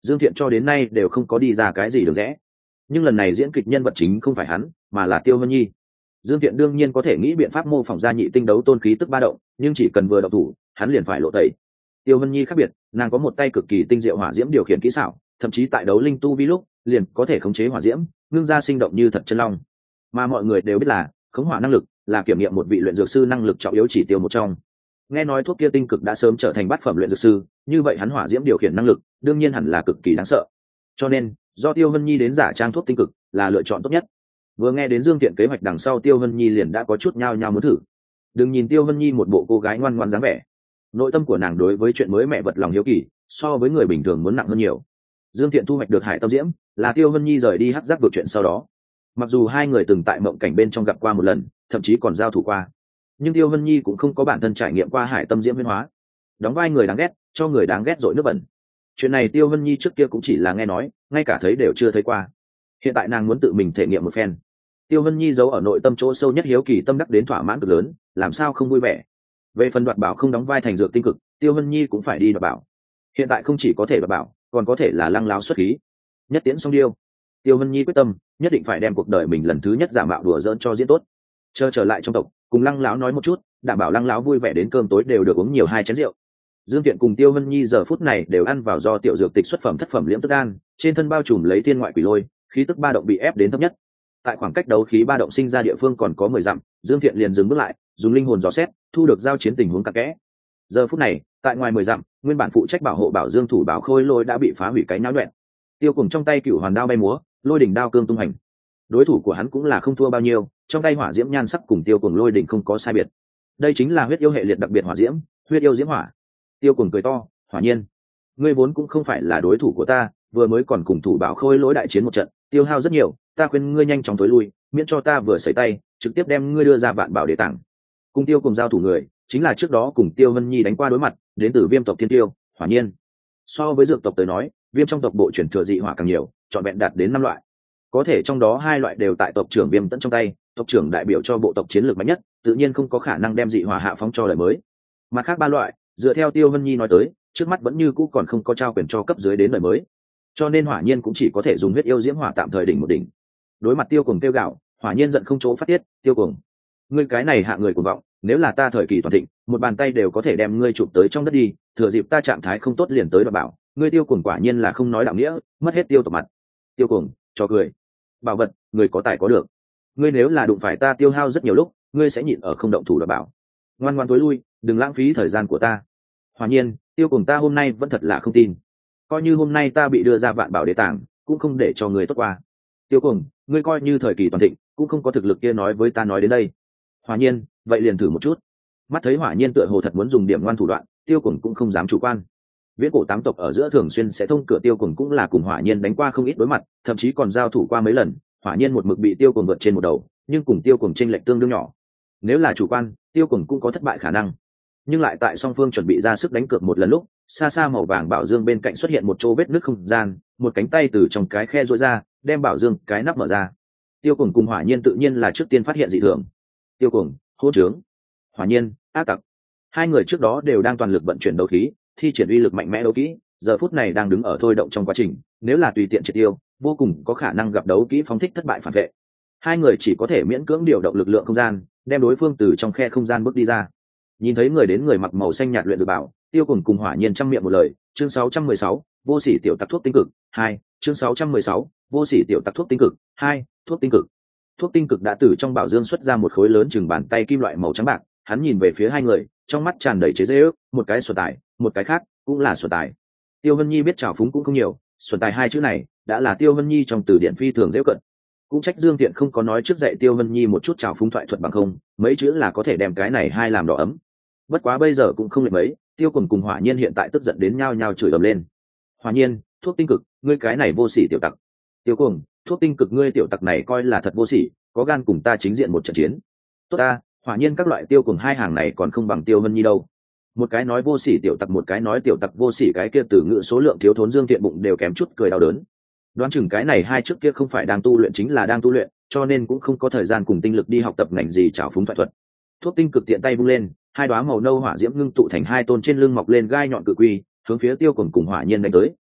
Dương Thiện cho đến nay đều không có đi ra cái gì được rẽ. Nhưng lần này diễn kịch nhân vật chính không phải hắn mà là Tiêu Vân Nhi. Dương Thiện đương nhiên có thể nghĩ biện pháp mô phỏng ra nhị tinh đấu tôn khí tức ba động, nhưng chỉ cần vừa động thủ hắn liền phải lộ tẩy. Tiêu Vân Nhi khác biệt, nàng có một tay cực kỳ tinh diệu hỏa diễm điều khiển kỹ xảo, thậm chí tại đấu linh tu vi lúc liền có thể khống chế hỏa diễm ngưng ra sinh động như thật chân long. Mà mọi người đều biết là khống hỏa năng lực là kiểm nghiệm một vị luyện dược sư năng lực trọng yếu chỉ tiêu một trong. Nghe nói thuốc kia tinh cực đã sớm trở thành bát phẩm luyện dược sư, như vậy hắn hỏa diễm điều khiển năng lực đương nhiên hẳn là cực kỳ đáng sợ. Cho nên do Tiêu Vân Nhi đến giả trang thuốc tinh cực là lựa chọn tốt nhất. Vừa nghe đến Dương Tiện kế hoạch đằng sau, Tiêu Vân Nhi liền đã có chút nhao nhao muốn thử. Đừng nhìn Tiêu Vân Nhi một bộ cô gái ngoan ngoãn dáng vẻ, nội tâm của nàng đối với chuyện mới mẹ vật lòng hiếu kỳ so với người bình thường muốn nặng hơn nhiều. Dương Tiện thu hoạch được Hải Tâm Diễm là Tiêu Vân Nhi rời đi hắc giác vượt chuyện sau đó. Mặc dù hai người từng tại mộng cảnh bên trong gặp qua một lần, thậm chí còn giao thủ qua, nhưng Tiêu Vân Nhi cũng không có bản thân trải nghiệm qua Hải Tâm Diễm biến hóa, đóng vai người đáng ghét cho người đáng ghét dội nước bẩn. Chuyện này Tiêu Vân Nhi trước kia cũng chỉ là nghe nói, ngay cả thấy đều chưa thấy qua. Hiện tại nàng muốn tự mình thể nghiệm một phen. Tiêu Vân Nhi giấu ở nội tâm chỗ sâu nhất hiếu kỳ tâm đắc đến thỏa mãn cực lớn, làm sao không vui vẻ. Về phần đoạt bảo không đóng vai thành dược tinh cực, Tiêu Vân Nhi cũng phải đi đoạt bảo. Hiện tại không chỉ có thể đoạt bảo, còn có thể là lăng láo xuất khí. Nhất tiễn song điêu. Tiêu Vân Nhi quyết tâm, nhất định phải đem cuộc đời mình lần thứ nhất giả mạo đùa giỡn cho diễn tốt. Chờ trở lại trong tộc, cùng lăng láo nói một chút, đảm bảo lăng láo vui vẻ đến cơm tối đều được uống nhiều hai chén rượu. Dương Tiện cùng Tiêu Vân Nhi giờ phút này đều ăn vào do tiểu dược tịch xuất phẩm thất phẩm liễm tức đan, trên thân bao trùm lấy thiên ngoại quỷ lôi, khí tức ba động bị ép đến thấp nhất. Tại khoảng cách đấu khí ba động sinh ra địa phương còn có mười dặm, Dương Thiện liền dừng bước lại, dùng linh hồn dò xét, thu được giao chiến tình huống cặn kẽ. Giờ phút này, tại ngoài mười dặm, nguyên bản phụ trách bảo hộ Bảo Dương thủ bảo khôi lôi đã bị phá hủy cái náo loạn. Tiêu Cùng trong tay cựu hoàn đao bay múa, lôi đỉnh đao cương tung hành. Đối thủ của hắn cũng là không thua bao nhiêu, trong tay hỏa diễm nhan sắc cùng Tiêu Cùng lôi đỉnh không có sai biệt. Đây chính là huyết yêu hệ liệt đặc biệt hỏa diễm, huyết yêu diễm hỏa. Tiêu Cùng cười to, Hỏa Nhiên, ngươi vốn cũng không phải là đối thủ của ta, vừa mới còn cùng thủ bảo khôi lỗi đại chiến một trận, tiêu hao rất nhiều, ta khuyên ngươi nhanh chóng tối lui, miễn cho ta vừa xảy tay trực tiếp đem ngươi đưa ra vạn bảo đế tảng. Cùng Tiêu Cùng giao thủ người chính là trước đó cùng Tiêu Vân Nhi đánh qua đối mặt, đến từ Viêm tộc Thiên Tiêu, Hỏa Nhiên. So với dược tộc tới nói, Viêm trong tộc bộ truyền thừa dị hỏa càng nhiều, trọn vẹn đạt đến năm loại. Có thể trong đó hai loại đều tại tộc trưởng Viêm Tẫn trong tay, tộc trưởng đại biểu cho bộ tộc chiến lược mạnh nhất, tự nhiên không có khả năng đem dị hỏa hạ phóng cho đời mới. Mặt khác ba loại, dựa theo Tiêu Vân Nhi nói tới, trước mắt vẫn như cũ còn không có trao quyền cho cấp dưới đến đời mới, cho nên Hỏa Nhiên cũng chỉ có thể dùng huyết yêu diễm hỏa tạm thời đỉnh một đỉnh. Đối mặt Tiêu Cùng tiêu gạo, Hỏa Nhiên giận không chỗ phát tiết, Tiêu Cùng, ngươi cái này hạ người cuồng vọng, nếu là ta thời kỳ toàn thịnh, một bàn tay đều có thể đem ngươi chụp tới trong đất đi, thừa dịp ta trạng thái không tốt liền tới đoạt bảo, ngươi Tiêu Cùng quả nhiên là không nói đạo nghĩa, mất hết Tiêu tộc mặt. Tiêu Cùng, cho cười. Bảo vật, người có tài có được. Ngươi nếu là đụng phải ta tiêu hao rất nhiều lúc, ngươi sẽ nhịn ở không động thủ đoạt bảo. Ngoan ngoan tối lui, đừng lãng phí thời gian của ta. Hỏa Nhiên, Tiêu Cùng ta hôm nay vẫn thật là không tin. Coi như hôm nay ta bị đưa ra vạn bảo đế tàng, cũng không để cho người tốt qua. Tiêu Cùng, ngươi coi như thời kỳ toàn thịnh, cũng không có thực lực kia nói với ta nói đến đây. Hỏa Nhiên, vậy liền thử một chút. Mắt thấy Hỏa Nhiên tựa hồ thật muốn dùng điểm ngoan thủ đoạn, Tiêu Cùng cũng không dám chủ quan. Viễn cổ tám tộc ở giữa thường xuyên sẽ thông cửa, Tiêu Cùng cũng là cùng Hỏa Nhiên đánh qua không ít đối mặt, thậm chí còn giao thủ qua mấy lần. Hỏa Nhiên một mực bị Tiêu Cùng vượt trên một đầu, nhưng cùng Tiêu Cùng chênh lệch tương đương nhỏ. Nếu là chủ quan, Tiêu Cùng cũng có thất bại khả năng. Nhưng lại tại song phương chuẩn bị ra sức đánh cược một lần lúc, xa xa màu vàng bảo dương bên cạnh xuất hiện một chỗ vết nứt không gian, một cánh tay từ trong cái khe rũa ra, đem bảo dương cái nắp mở ra. Tiêu Cùng cùng Hỏa Nhiên tự nhiên là trước tiên phát hiện dị thường. Tiêu Cùng, hỗn trướng. Hỏa Nhiên, ác tặc. Hai người trước đó đều đang toàn lực vận chuyển đấu khí, thi triển uy lực mạnh mẽ đấu kỹ, giờ phút này đang đứng ở thôi động trong quá trình, nếu là tùy tiện triệt tiêu, vô cùng có khả năng gặp đấu kỹ phóng thích thất bại phản vệ. Hai người chỉ có thể miễn cưỡng điều động lực lượng không gian, đem đối phương từ trong khe không gian bước đi ra. Nhìn thấy người đến người mặc màu xanh nhạt luyện dược bảo, Tiêu Cùng cùng Hỏa Nhiên trăm miệng một lời, chương sáu trăm mười sáu, vô sỉ tiểu tặc thuốc tinh cực, hai, chương sáu trăm mười sáu, vô sỉ tiểu tặc thuốc tinh cực, hai, thuốc tinh cực. Thuốc tinh cực đã từ trong bảo dương xuất ra một khối lớn chừng bàn tay kim loại màu trắng bạc, hắn nhìn về phía hai người, trong mắt tràn đầy chế giễu, một cái xuẩn tài, một cái khác cũng là xuẩn tài. Tiêu Vân Nhi biết trào phúng cũng không nhiều, xuẩn tài hai chữ này đã là Tiêu Vân Nhi trong từ điển phi thường dễ cận. Cũng trách Dương Tiện không có nói trước dạy Tiêu Vân Nhi một chút trào phúng thoại thuật bằng không, mấy chữ là có thể đem cái này hai làm đỏ ấm. Bất quá bây giờ cũng không lệch mấy, Tiêu Cùng cùng Hỏa Nhiên hiện tại tức giận đến nhao nhao chửi ầm lên. Hỏa Nhiên, thuốc tinh cực, ngươi cái này vô sỉ tiểu tặc. Tiêu Cùng, thuốc tinh cực, ngươi tiểu tặc này coi là thật vô sỉ, có gan cùng ta chính diện một trận chiến. Tốt ta, Hỏa Nhiên, các loại Tiêu Cùng hai hàng này còn không bằng Tiêu Vân Nhi đâu. Một cái nói vô sỉ tiểu tặc, một cái nói tiểu tặc vô sỉ, cái kia từ ngữ số lượng thiếu thốn Dương Tiện bụng đều kém chút cười đau đớn. Đoán chừng cái này hai trước kia không phải đang tu luyện chính là đang tu luyện, cho nên cũng không có thời gian cùng tinh lực đi học tập ngành gì trào phúng thoại thuật. Thuốc tinh cực tiện tay vung lên, hai đóa màu nâu hỏa diễm ngưng tụ thành hai tôn trên lưng mọc lên gai nhọn cự quy, hướng phía Tiêu Cùng cùng Hỏa Nhiên đánh tới,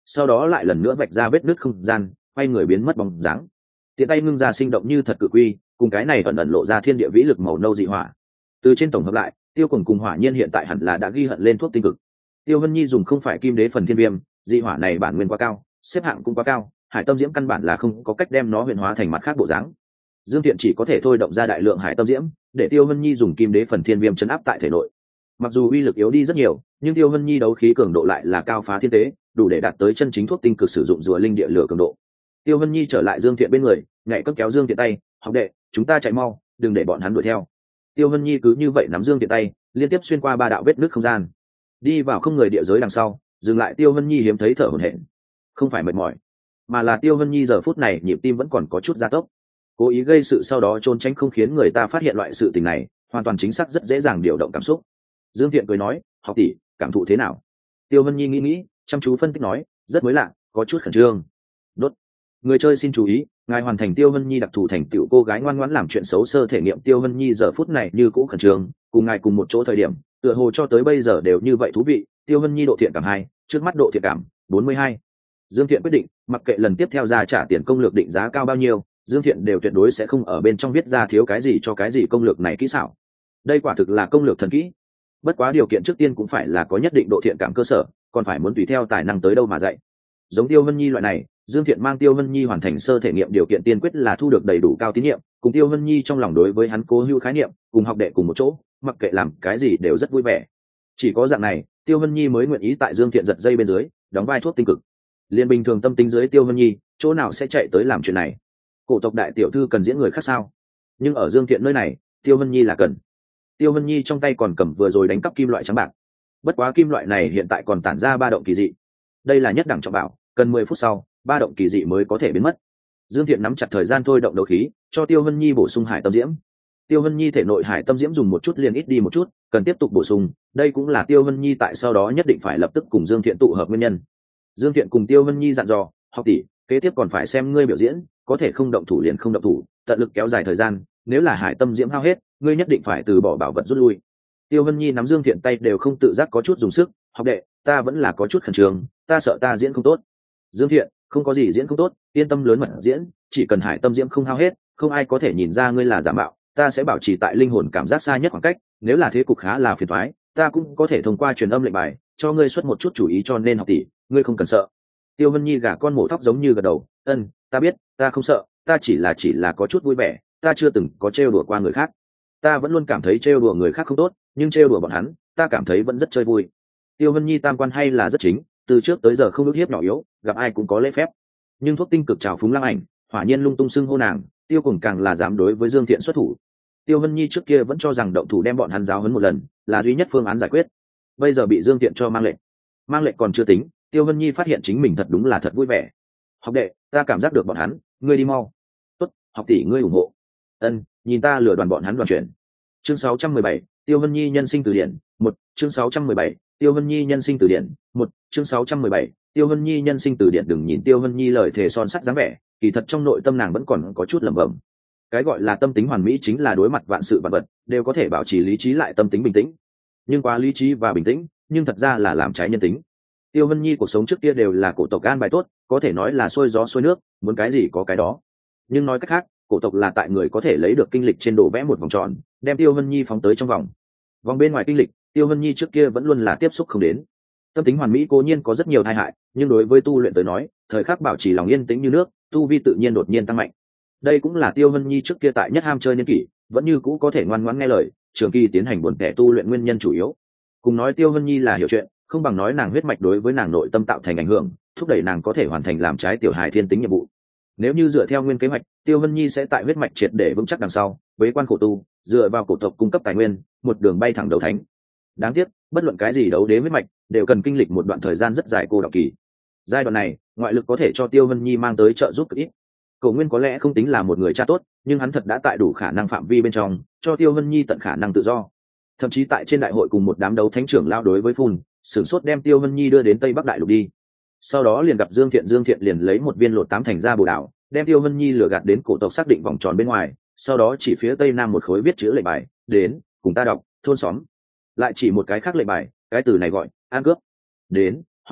sau đó lại lần nữa vạch ra vết nứt không gian, quay người biến mất bóng dáng. Tiện tay ngưng ra sinh động như thật cự quy, cùng cái này ẩn ẩn lộ ra thiên địa vĩ lực màu nâu dị hỏa. Từ trên tổng hợp lại, Tiêu Cùng cùng Hỏa Nhiên hiện tại hẳn là đã ghi hận lên thuốc tinh cực. Tiêu Vân Nhi dùng không phải kim đế phần thiên viêm, dị hỏa này bản nguyên quá cao, xếp hạng cũng quá cao, hải tâm diễm căn bản là không có cách đem nó huyền hóa thành mặt khác bộ dáng. Dương Thiện chỉ có thể thôi động ra đại lượng hải tâm diễm, để Tiêu Vân Nhi dùng kim đế phần thiên viêm chấn áp tại thể nội. Mặc dù uy lực yếu đi rất nhiều, nhưng Tiêu Vân Nhi đấu khí cường độ lại là cao phá thiên tế, đủ để đạt tới chân chính thuốc tinh cực sử dụng rùa linh địa lửa cường độ. Tiêu Vân Nhi trở lại Dương Thiện bên người, nhảy cấp kéo Dương Thiện tay, "Học đệ, chúng ta chạy mau, đừng để bọn hắn đuổi theo." Tiêu Vân Nhi cứ như vậy nắm Dương Thiện tay, liên tiếp xuyên qua ba đạo vết nứt không gian, đi vào không người địa giới đằng sau, dừng lại. Tiêu Vân Nhi hiếm thấy thở hổn hển, không phải mệt mỏi, mà là Tiêu Vân Nhi giờ phút này nhịp tim vẫn còn có chút gia tốc. Cố ý gây sự sau đó trốn tránh không khiến người ta phát hiện loại sự tình này, hoàn toàn chính xác rất dễ dàng điều động cảm xúc. Dương Thiện cười nói, "Học tỷ, cảm thụ thế nào?" Tiêu Vân Nhi nghĩ nghĩ, chăm chú phân tích nói, "Rất mới lạ, có chút khẩn trương." Đốt. Người chơi xin chú ý, ngài hoàn thành Tiêu Vân Nhi đặc thù thành tựu cô gái ngoan ngoãn làm chuyện xấu sơ thể nghiệm. Tiêu Vân Nhi giờ phút này như cũ khẩn trương, cùng ngài cùng một chỗ thời điểm, tựa hồ cho tới bây giờ đều như vậy thú vị. Tiêu Vân Nhi độ thiện cảm hai, trước mắt độ thiện cảm bốn mươi hai. Dương Thiện quyết định, mặc kệ lần tiếp theo ra trả tiền công lược định giá cao bao nhiêu, Dương Thiện đều tuyệt đối sẽ không ở bên trong viết ra thiếu cái gì cho cái gì công lược này kỹ xảo. Đây quả thực là công lược thần kỹ. Bất quá điều kiện trước tiên cũng phải là có nhất định độ thiện cảm cơ sở, còn phải muốn tùy theo tài năng tới đâu mà dạy. Giống Tiêu Vân Nhi loại này, Dương Thiện mang Tiêu Vân Nhi hoàn thành sơ thể nghiệm điều kiện tiên quyết là thu được đầy đủ cao tín nhiệm, cùng Tiêu Vân Nhi trong lòng đối với hắn cố hữu khái niệm, cùng học đệ cùng một chỗ, mặc kệ làm cái gì đều rất vui vẻ. Chỉ có dạng này, Tiêu Vân Nhi mới nguyện ý tại Dương Thiện giật dây bên dưới, đóng vai thuốc tinh cực. Liên bình thường tâm tính dưới Tiêu Vân Nhi, chỗ nào sẽ chạy tới làm chuyện này? Cổ tộc đại tiểu thư cần diễn người khác sao? Nhưng ở Dương Thiện nơi này, Tiêu Vân Nhi là cần. Tiêu Vân Nhi trong tay còn cầm vừa rồi đánh cắp kim loại trắng bạc. Bất quá kim loại này hiện tại còn tản ra ba động kỳ dị. Đây là nhất đẳng trọng bảo, cần mười phút sau, ba động kỳ dị mới có thể biến mất. Dương Thiện nắm chặt thời gian thôi động đấu khí, cho Tiêu Vân Nhi bổ sung hải tâm diễm. Tiêu Vân Nhi thể nội hải tâm diễm dùng một chút liền ít đi một chút, cần tiếp tục bổ sung, đây cũng là Tiêu Vân Nhi tại sau đó nhất định phải lập tức cùng Dương Thiện tụ hợp nguyên nhân. Dương Thiện cùng Tiêu Vân Nhi dặn dò, "Học tỷ, kế tiếp còn phải xem ngươi biểu diễn, có thể không động thủ liền không động thủ, tận lực kéo dài thời gian, nếu là hải tâm diễm hao hết, ngươi nhất định phải từ bỏ bảo vật rút lui." Tiêu Vân Nhi nắm Dương Thiện tay đều không tự giác có chút dùng sức, "Học đệ, ta vẫn là có chút khẩn trương, ta sợ ta diễn không tốt." Dương Thiện, "Không có gì diễn không tốt, yên tâm lớn mật diễn, chỉ cần hải tâm diễm không hao hết, không ai có thể nhìn ra ngươi là giả mạo, ta sẽ bảo trì tại linh hồn cảm giác xa nhất khoảng cách, nếu là thế cục khá là phiền toái, ta cũng có thể thông qua truyền âm lệnh bài cho ngươi xuất một chút chủ ý, cho nên học tỷ, ngươi không cần sợ." Tiêu Vân Nhi gả con mổ thóc giống như gật đầu, "Ân, ta biết, ta không sợ, ta chỉ là chỉ là có chút vui vẻ, ta chưa từng có trêu đùa qua người khác. Ta vẫn luôn cảm thấy trêu đùa người khác không tốt, nhưng trêu đùa bọn hắn, ta cảm thấy vẫn rất chơi vui." Tiêu Vân Nhi tam quan hay là rất chính, từ trước tới giờ không ước hiếp nhỏ yếu, gặp ai cũng có lễ phép. Nhưng thuốc tinh cực trào phúng Lăng Ảnh, Hỏa Nhiên lung tung xưng hô nàng, Tiêu Cùng càng là dám đối với Dương Thiện xuất thủ. Tiêu Vân Nhi trước kia vẫn cho rằng động thủ đem bọn hắn giáo huấn một lần là duy nhất phương án giải quyết, bây giờ bị Dương Thiện cho mang lệnh, mang lệnh còn chưa tính, Tiêu Vân Nhi phát hiện chính mình thật đúng là thật vui vẻ. "Học đệ, ta cảm giác được bọn hắn, ngươi đi mau." "Tốt, học tỷ ngươi ủng hộ." "Ân, nhìn ta lừa đoàn bọn hắn đoàn chuyển." Chương sáu trăm mười bảy, Tiêu Vân Nhi nhân sinh từ điển, một, chương sáu trăm mười bảy, Tiêu Vân Nhi nhân sinh từ điển, một, chương sáu trăm mười bảy, Tiêu Vân Nhi nhân sinh từ điển. Đừng nhìn Tiêu Vân Nhi lời thề son sắt dáng vẻ, kỳ thật trong nội tâm nàng vẫn còn có chút lẩm bẩm. Cái gọi là tâm tính hoàn mỹ chính là đối mặt vạn sự vạn vật đều có thể bảo trì lý trí lại tâm tính bình tĩnh. Nhưng quá lý trí và bình tĩnh, nhưng thật ra là làm trái nhân tính. Tiêu Vân Nhi cuộc sống trước kia đều là cổ tộc an bài tốt, có thể nói là xuôi gió xuôi nước, muốn cái gì có cái đó. Nhưng nói cách khác, cổ tộc là tại người có thể lấy được kinh lịch trên đồ vẽ một vòng tròn, đem Tiêu Vân Nhi phóng tới trong vòng. Vòng bên ngoài kinh lịch, Tiêu Vân Nhi trước kia vẫn luôn là tiếp xúc không đến. Tâm tính hoàn mỹ cố nhiên có rất nhiều tai hại, nhưng đối với tu luyện tới nói, thời khắc bảo trì lòng yên tĩnh như nước, tu vi tự nhiên đột nhiên tăng mạnh. Đây cũng là Tiêu Vân Nhi trước kia tại nhất ham chơi niên kỷ, vẫn như cũ có thể ngoan ngoãn nghe lời, trường kỳ tiến hành buồn tẻ tu luyện nguyên nhân chủ yếu. Cùng nói Tiêu Vân Nhi là hiểu chuyện, không bằng nói nàng huyết mạch đối với nàng nội tâm tạo thành ảnh hưởng, thúc đẩy nàng có thể hoàn thành làm trái tiểu hài thiên tính nhiệm vụ. Nếu như dựa theo nguyên kế hoạch, Tiêu Vân Nhi sẽ tại huyết mạch triệt để vững chắc đằng sau, bế quan khổ tu, dựa vào cổ tộc cung cấp tài nguyên, một đường bay thẳng đấu thánh. Đáng tiếc, bất luận cái gì đấu đế huyết mạch, đều cần kinh lịch một đoạn thời gian rất dài cô độc kỳ. Giai đoạn này, ngoại lực có thể cho Tiêu Vân Nhi mang tới trợ giúp cực ít. Cổ Nguyên có lẽ không tính là một người cha tốt, nhưng hắn thật đã tại đủ khả năng phạm vi bên trong, cho Tiêu Vân Nhi tận khả năng tự do. Thậm chí tại trên đại hội cùng một đám đấu thánh trưởng lao đối với phun, sửng sốt đem Tiêu Vân Nhi đưa đến Tây Bắc Đại Lục đi. Sau đó liền gặp Dương Thiện, Dương Thiện liền lấy một viên lột tám thành ra bồ đảo, đem Tiêu Vân Nhi lừa gạt đến cổ tộc xác định vòng tròn bên ngoài, sau đó chỉ phía tây nam một khối viết chữ lệnh bài, "Đến, cùng ta đọc, thôn xóm." Lại chỉ một cái khác lệnh bài, cái từ này gọi an cướp. "Đến, học tỷ,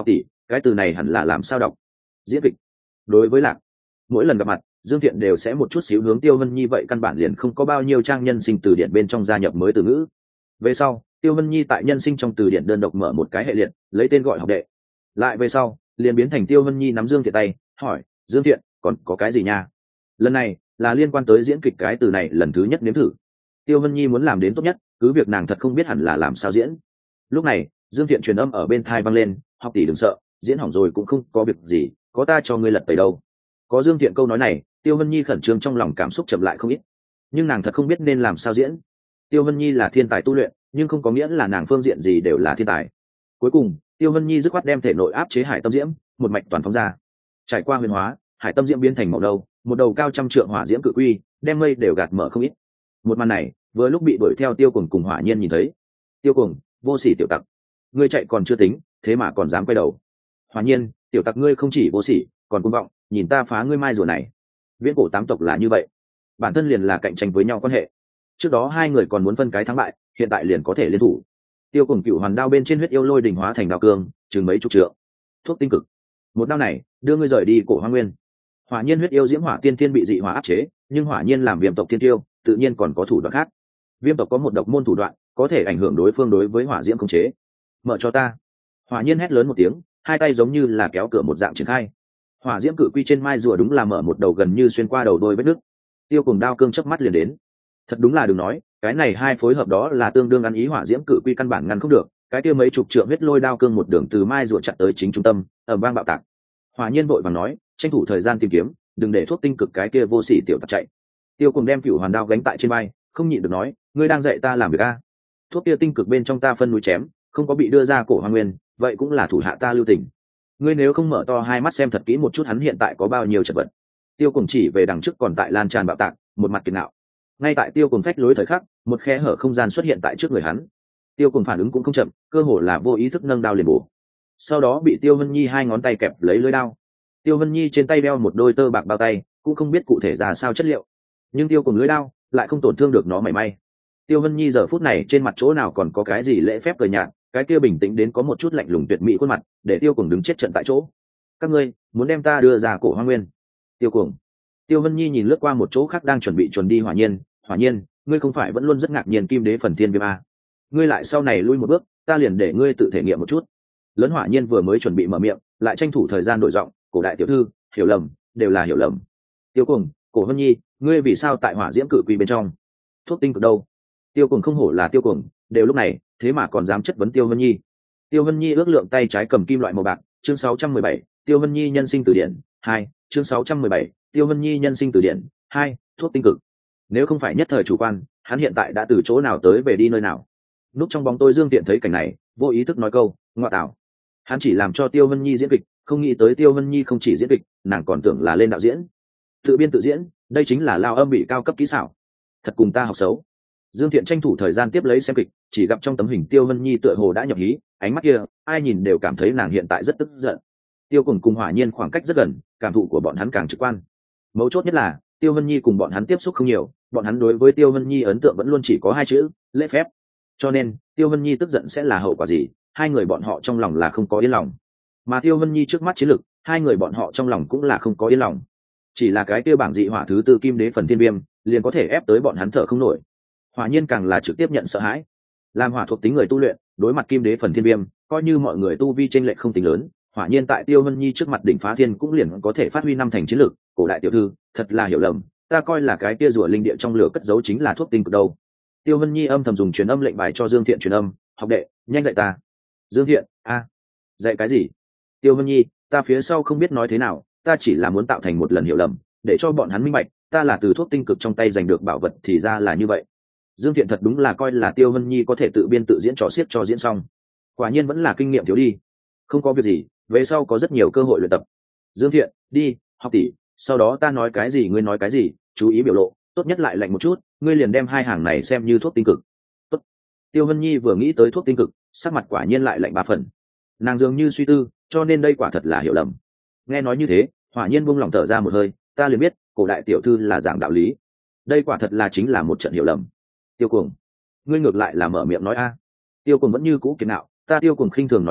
cái từ này hẳn là làm sao đọc? Diễn kịch. Đối với Lạc, mỗi lần gặp mặt Dương Thiện đều sẽ một chút xíu hướng Tiêu Vân Nhi vậy căn bản liền không có bao nhiêu trang nhân sinh từ điển bên trong gia nhập mới từ ngữ. Về sau Tiêu Vân Nhi tại nhân sinh trong từ điển đơn độc mở một cái hệ liệt, lấy tên gọi học đệ. Lại về sau liền biến thành Tiêu Vân Nhi nắm Dương Thiện tay hỏi, Dương Thiện còn có cái gì nha? Lần này là liên quan tới diễn kịch cái từ này lần thứ nhất nếm thử. Tiêu Vân Nhi muốn làm đến tốt nhất, cứ việc nàng thật không biết hẳn là làm sao diễn. Lúc này Dương Thiện truyền âm ở bên thai vang lên, học tỷ đừng sợ, diễn hỏng rồi cũng không có việc gì, có ta cho ngươi lật tẩy đâu. Có Dương Thiện câu nói này, Tiêu Vân Nhi khẩn trương trong lòng cảm xúc chậm lại không ít, nhưng nàng thật không biết nên làm sao diễn. Tiêu Vân Nhi là thiên tài tu luyện, nhưng không có nghĩa là nàng phương diện gì đều là thiên tài. Cuối cùng Tiêu Vân Nhi dứt khoát đem thể nội áp chế hải tâm diễm một mạch toàn phóng ra. Trải qua huyền hóa, hải tâm diễm biến thành màu đầu, một đầu cao trăm trượng hỏa diễm cự quy, đem mây đều gạt mở không ít. Một màn này vừa lúc bị đuổi theo Tiêu Cuồng cùng Hỏa Nhiên nhìn thấy. Tiêu Cuồng, vô sỉ tiểu tặc, ngươi chạy còn chưa tính, thế mà còn dám quay đầu. Hỏa Nhiên, tiểu tặc ngươi không chỉ vô sỉ, còn cuồng vọng, nhìn ta phá ngươi mai rùa này. Viễn cổ tám tộc là như vậy, bản thân liền là cạnh tranh với nhau quan hệ. Trước đó hai người còn muốn phân cái thắng bại, hiện tại liền có thể liên thủ. Tiêu Cuồng cựu hoàn đao bên trên huyết yêu lôi đỉnh hóa thành đao cương, chừng mấy chục trượng. Thuốc tinh cực, một đao này đưa ngươi rời đi cổ hoang nguyên. Hỏa Nhiên huyết yêu diễm hỏa tiên thiên bị dị hỏa áp chế, nhưng Hỏa Nhiên làm viêm tộc thiên tiêu, tự nhiên còn có thủ đoạn khác. Viêm tộc có một độc môn thủ đoạn, có thể ảnh hưởng đối phương đối với hỏa diễm khống chế. Mở cho ta! Hỏa Nhiên hét lớn một tiếng, hai tay giống như là kéo cửa một dạng triển khai. Hỏa diễm cự quy trên mai rùa đúng là mở một đầu gần như xuyên qua đầu đôi vết nứt. Tiêu Cuồng đao cương chớp mắt liền đến. Thật đúng là đừng nói, cái này hai phối hợp đó là tương đương ăn ý, hỏa diễm cự quy căn bản ngăn không được, cái kia mấy chục trượng huyết lôi đao cương một đường từ mai rùa chặt tới chính trung tâm, ầm vang bạo tạc. Hỏa Nhiên vội vàng nói, tranh thủ thời gian tìm kiếm, đừng để thuốc tinh cực cái kia vô sỉ tiểu tặc chạy. Tiêu Cuồng đem cửu hoàn đao gánh tại trên vai, không nhịn được nói, ngươi đang dạy ta làm việc a? Thuốc kia tinh cực bên trong ta phân núi chém, không có bị đưa ra cổ hoang nguyên, vậy cũng là thủ hạ ta lưu tình. Ngươi nếu không mở to hai mắt xem thật kỹ một chút hắn hiện tại có bao nhiêu chật vật. Tiêu Cuồng chỉ về đằng trước còn tại lan tràn bạo tạc, một mặt kiệt ngạo. Ngay tại Tiêu Cuồng phách lối thời khắc, một khe hở không gian xuất hiện tại trước người hắn. Tiêu Cuồng phản ứng cũng không chậm, cơ hồ là vô ý thức nâng đao liền bổ. Sau đó bị Tiêu Vân Nhi hai ngón tay kẹp lấy lưỡi đao. Tiêu Vân Nhi trên tay đeo một đôi tơ bạc bao tay, cũng không biết cụ thể ra sao chất liệu, nhưng Tiêu Cuồng lưỡi đao lại không tổn thương được nó mảy may. Tiêu Vân Nhi giờ phút này trên mặt chỗ nào còn có cái gì lễ phép cười nhạt, cái kia bình tĩnh đến có một chút lạnh lùng tuyệt mỹ khuôn mặt, để Tiêu Cuồng đứng chết trận tại chỗ. Các ngươi muốn đem ta đưa ra cổ hoang nguyên? Tiêu Cuồng. Tiêu Vân Nhi nhìn lướt qua một chỗ khác đang chuẩn bị chuẩn đi Hỏa Nhiên, Hỏa Nhiên, ngươi không phải vẫn luôn rất ngạc nhiên kim đế phần thiên viêm a? Ngươi lại sau này lui một bước, ta liền để ngươi tự thể nghiệm một chút. Lớn Hỏa Nhiên vừa mới chuẩn bị mở miệng, lại tranh thủ thời gian đổi giọng, cổ đại tiểu thư, hiểu lầm, đều là hiểu lầm. Tiêu Cuồng, cổ Vân Nhi, ngươi vì sao tại hỏa diễm cự quy bên trong? Thuốc tinh cực đâu? Tiêu Cuồng không hổ là Tiêu Cuồng, đều lúc này thế mà còn dám chất vấn Tiêu Vân Nhi. Tiêu Vân Nhi ước lượng tay trái cầm kim loại màu bạc, chương sáu trăm mười bảy, Tiêu Vân Nhi nhân sinh từ điển hai, chương sáu trăm mười bảy, Tiêu Vân Nhi nhân sinh từ điển hai, thuốc tinh cực. Nếu không phải nhất thời chủ quan, hắn hiện tại đã từ chỗ nào tới về đi nơi nào. Núp trong bóng tôi Dương Tiện thấy cảnh này, vô ý thức nói câu, ngoa tạo. Hắn chỉ làm cho Tiêu Vân Nhi diễn kịch, không nghĩ tới Tiêu Vân Nhi không chỉ diễn kịch, nàng còn tưởng là lên đạo diễn. Tự biên tự diễn, đây chính là lao âm bị cao cấp kỹ xảo. Thật cùng ta học xấu. Dương Thiện tranh thủ thời gian tiếp lấy xem kịch, chỉ gặp trong tấm hình Tiêu Vân Nhi tựa hồ đã nhập hí, ánh mắt kia, ai nhìn đều cảm thấy nàng hiện tại rất tức giận. Tiêu Cuồng cùng Hỏa Nhiên khoảng cách rất gần, cảm thụ của bọn hắn càng trực quan. Mấu chốt nhất là, Tiêu Vân Nhi cùng bọn hắn tiếp xúc không nhiều, bọn hắn đối với Tiêu Vân Nhi ấn tượng vẫn luôn chỉ có hai chữ, lễ phép. Cho nên, Tiêu Vân Nhi tức giận sẽ là hậu quả gì, hai người bọn họ trong lòng là không có yên lòng. Mà Tiêu Vân Nhi trước mắt chiến lực, hai người bọn họ trong lòng cũng là không có yên lòng. Chỉ là cái tiêu bảng dị hỏa thứ tư kim đế phần thiên viêm, liền có thể ép tới bọn hắn thở không nổi. Hỏa Nhiên càng là trực tiếp nhận sợ hãi. Làm hỏa thuộc tính người tu luyện, đối mặt kim đế phần thiên viêm, coi như mọi người tu vi chênh lệch không tính lớn, Hỏa Nhiên tại Tiêu Vân Nhi trước mặt đỉnh phá thiên cũng liền có thể phát huy năm thành chiến lực. Cổ đại tiểu thư, thật là hiểu lầm, ta coi là cái kia rùa linh địa trong lửa cất giấu chính là thuốc tinh cực đâu. Tiêu Vân Nhi âm thầm dùng truyền âm lệnh bài cho Dương Thiện truyền âm, học đệ, nhanh dạy ta. Dương Thiện, a, dạy cái gì? Tiêu Vân Nhi, ta phía sau không biết nói thế nào, ta chỉ là muốn tạo thành một lần hiểu lầm, để cho bọn hắn minh bạch, ta là từ thuốc tinh cực trong tay giành được bảo vật, thì ra là như vậy. Dương Thiện thật đúng là coi là Tiêu Vân Nhi có thể tự biên tự diễn trò xiếc cho diễn xong. Quả nhiên vẫn là kinh nghiệm thiếu đi. Không có việc gì, về sau có rất nhiều cơ hội luyện tập. Dương Thiện, đi, học tỷ, sau đó ta nói cái gì ngươi nói cái gì, chú ý biểu lộ, tốt nhất lại lạnh một chút, ngươi liền đem hai hàng này xem như thuốc tinh cực. Tốt. Tiêu Vân Nhi vừa nghĩ tới thuốc tinh cực, sắc mặt quả nhiên lại lạnh ba phần. Nàng dường như suy tư, cho nên đây quả thật là hiểu lầm. Nghe nói như thế, Hỏa Nhiên buông lòng thở ra một hơi, ta liền biết, cổ đại tiểu thư là giảng đạo lý. Đây quả thật là chính là một trận hiểu lầm. Tiêu Cuồng, ngươi ngược lại là mở miệng nói a. Tiêu Cuồng vẫn như cũ kiệt ngạo, ta Tiêu Cuồng khinh thường nói dối,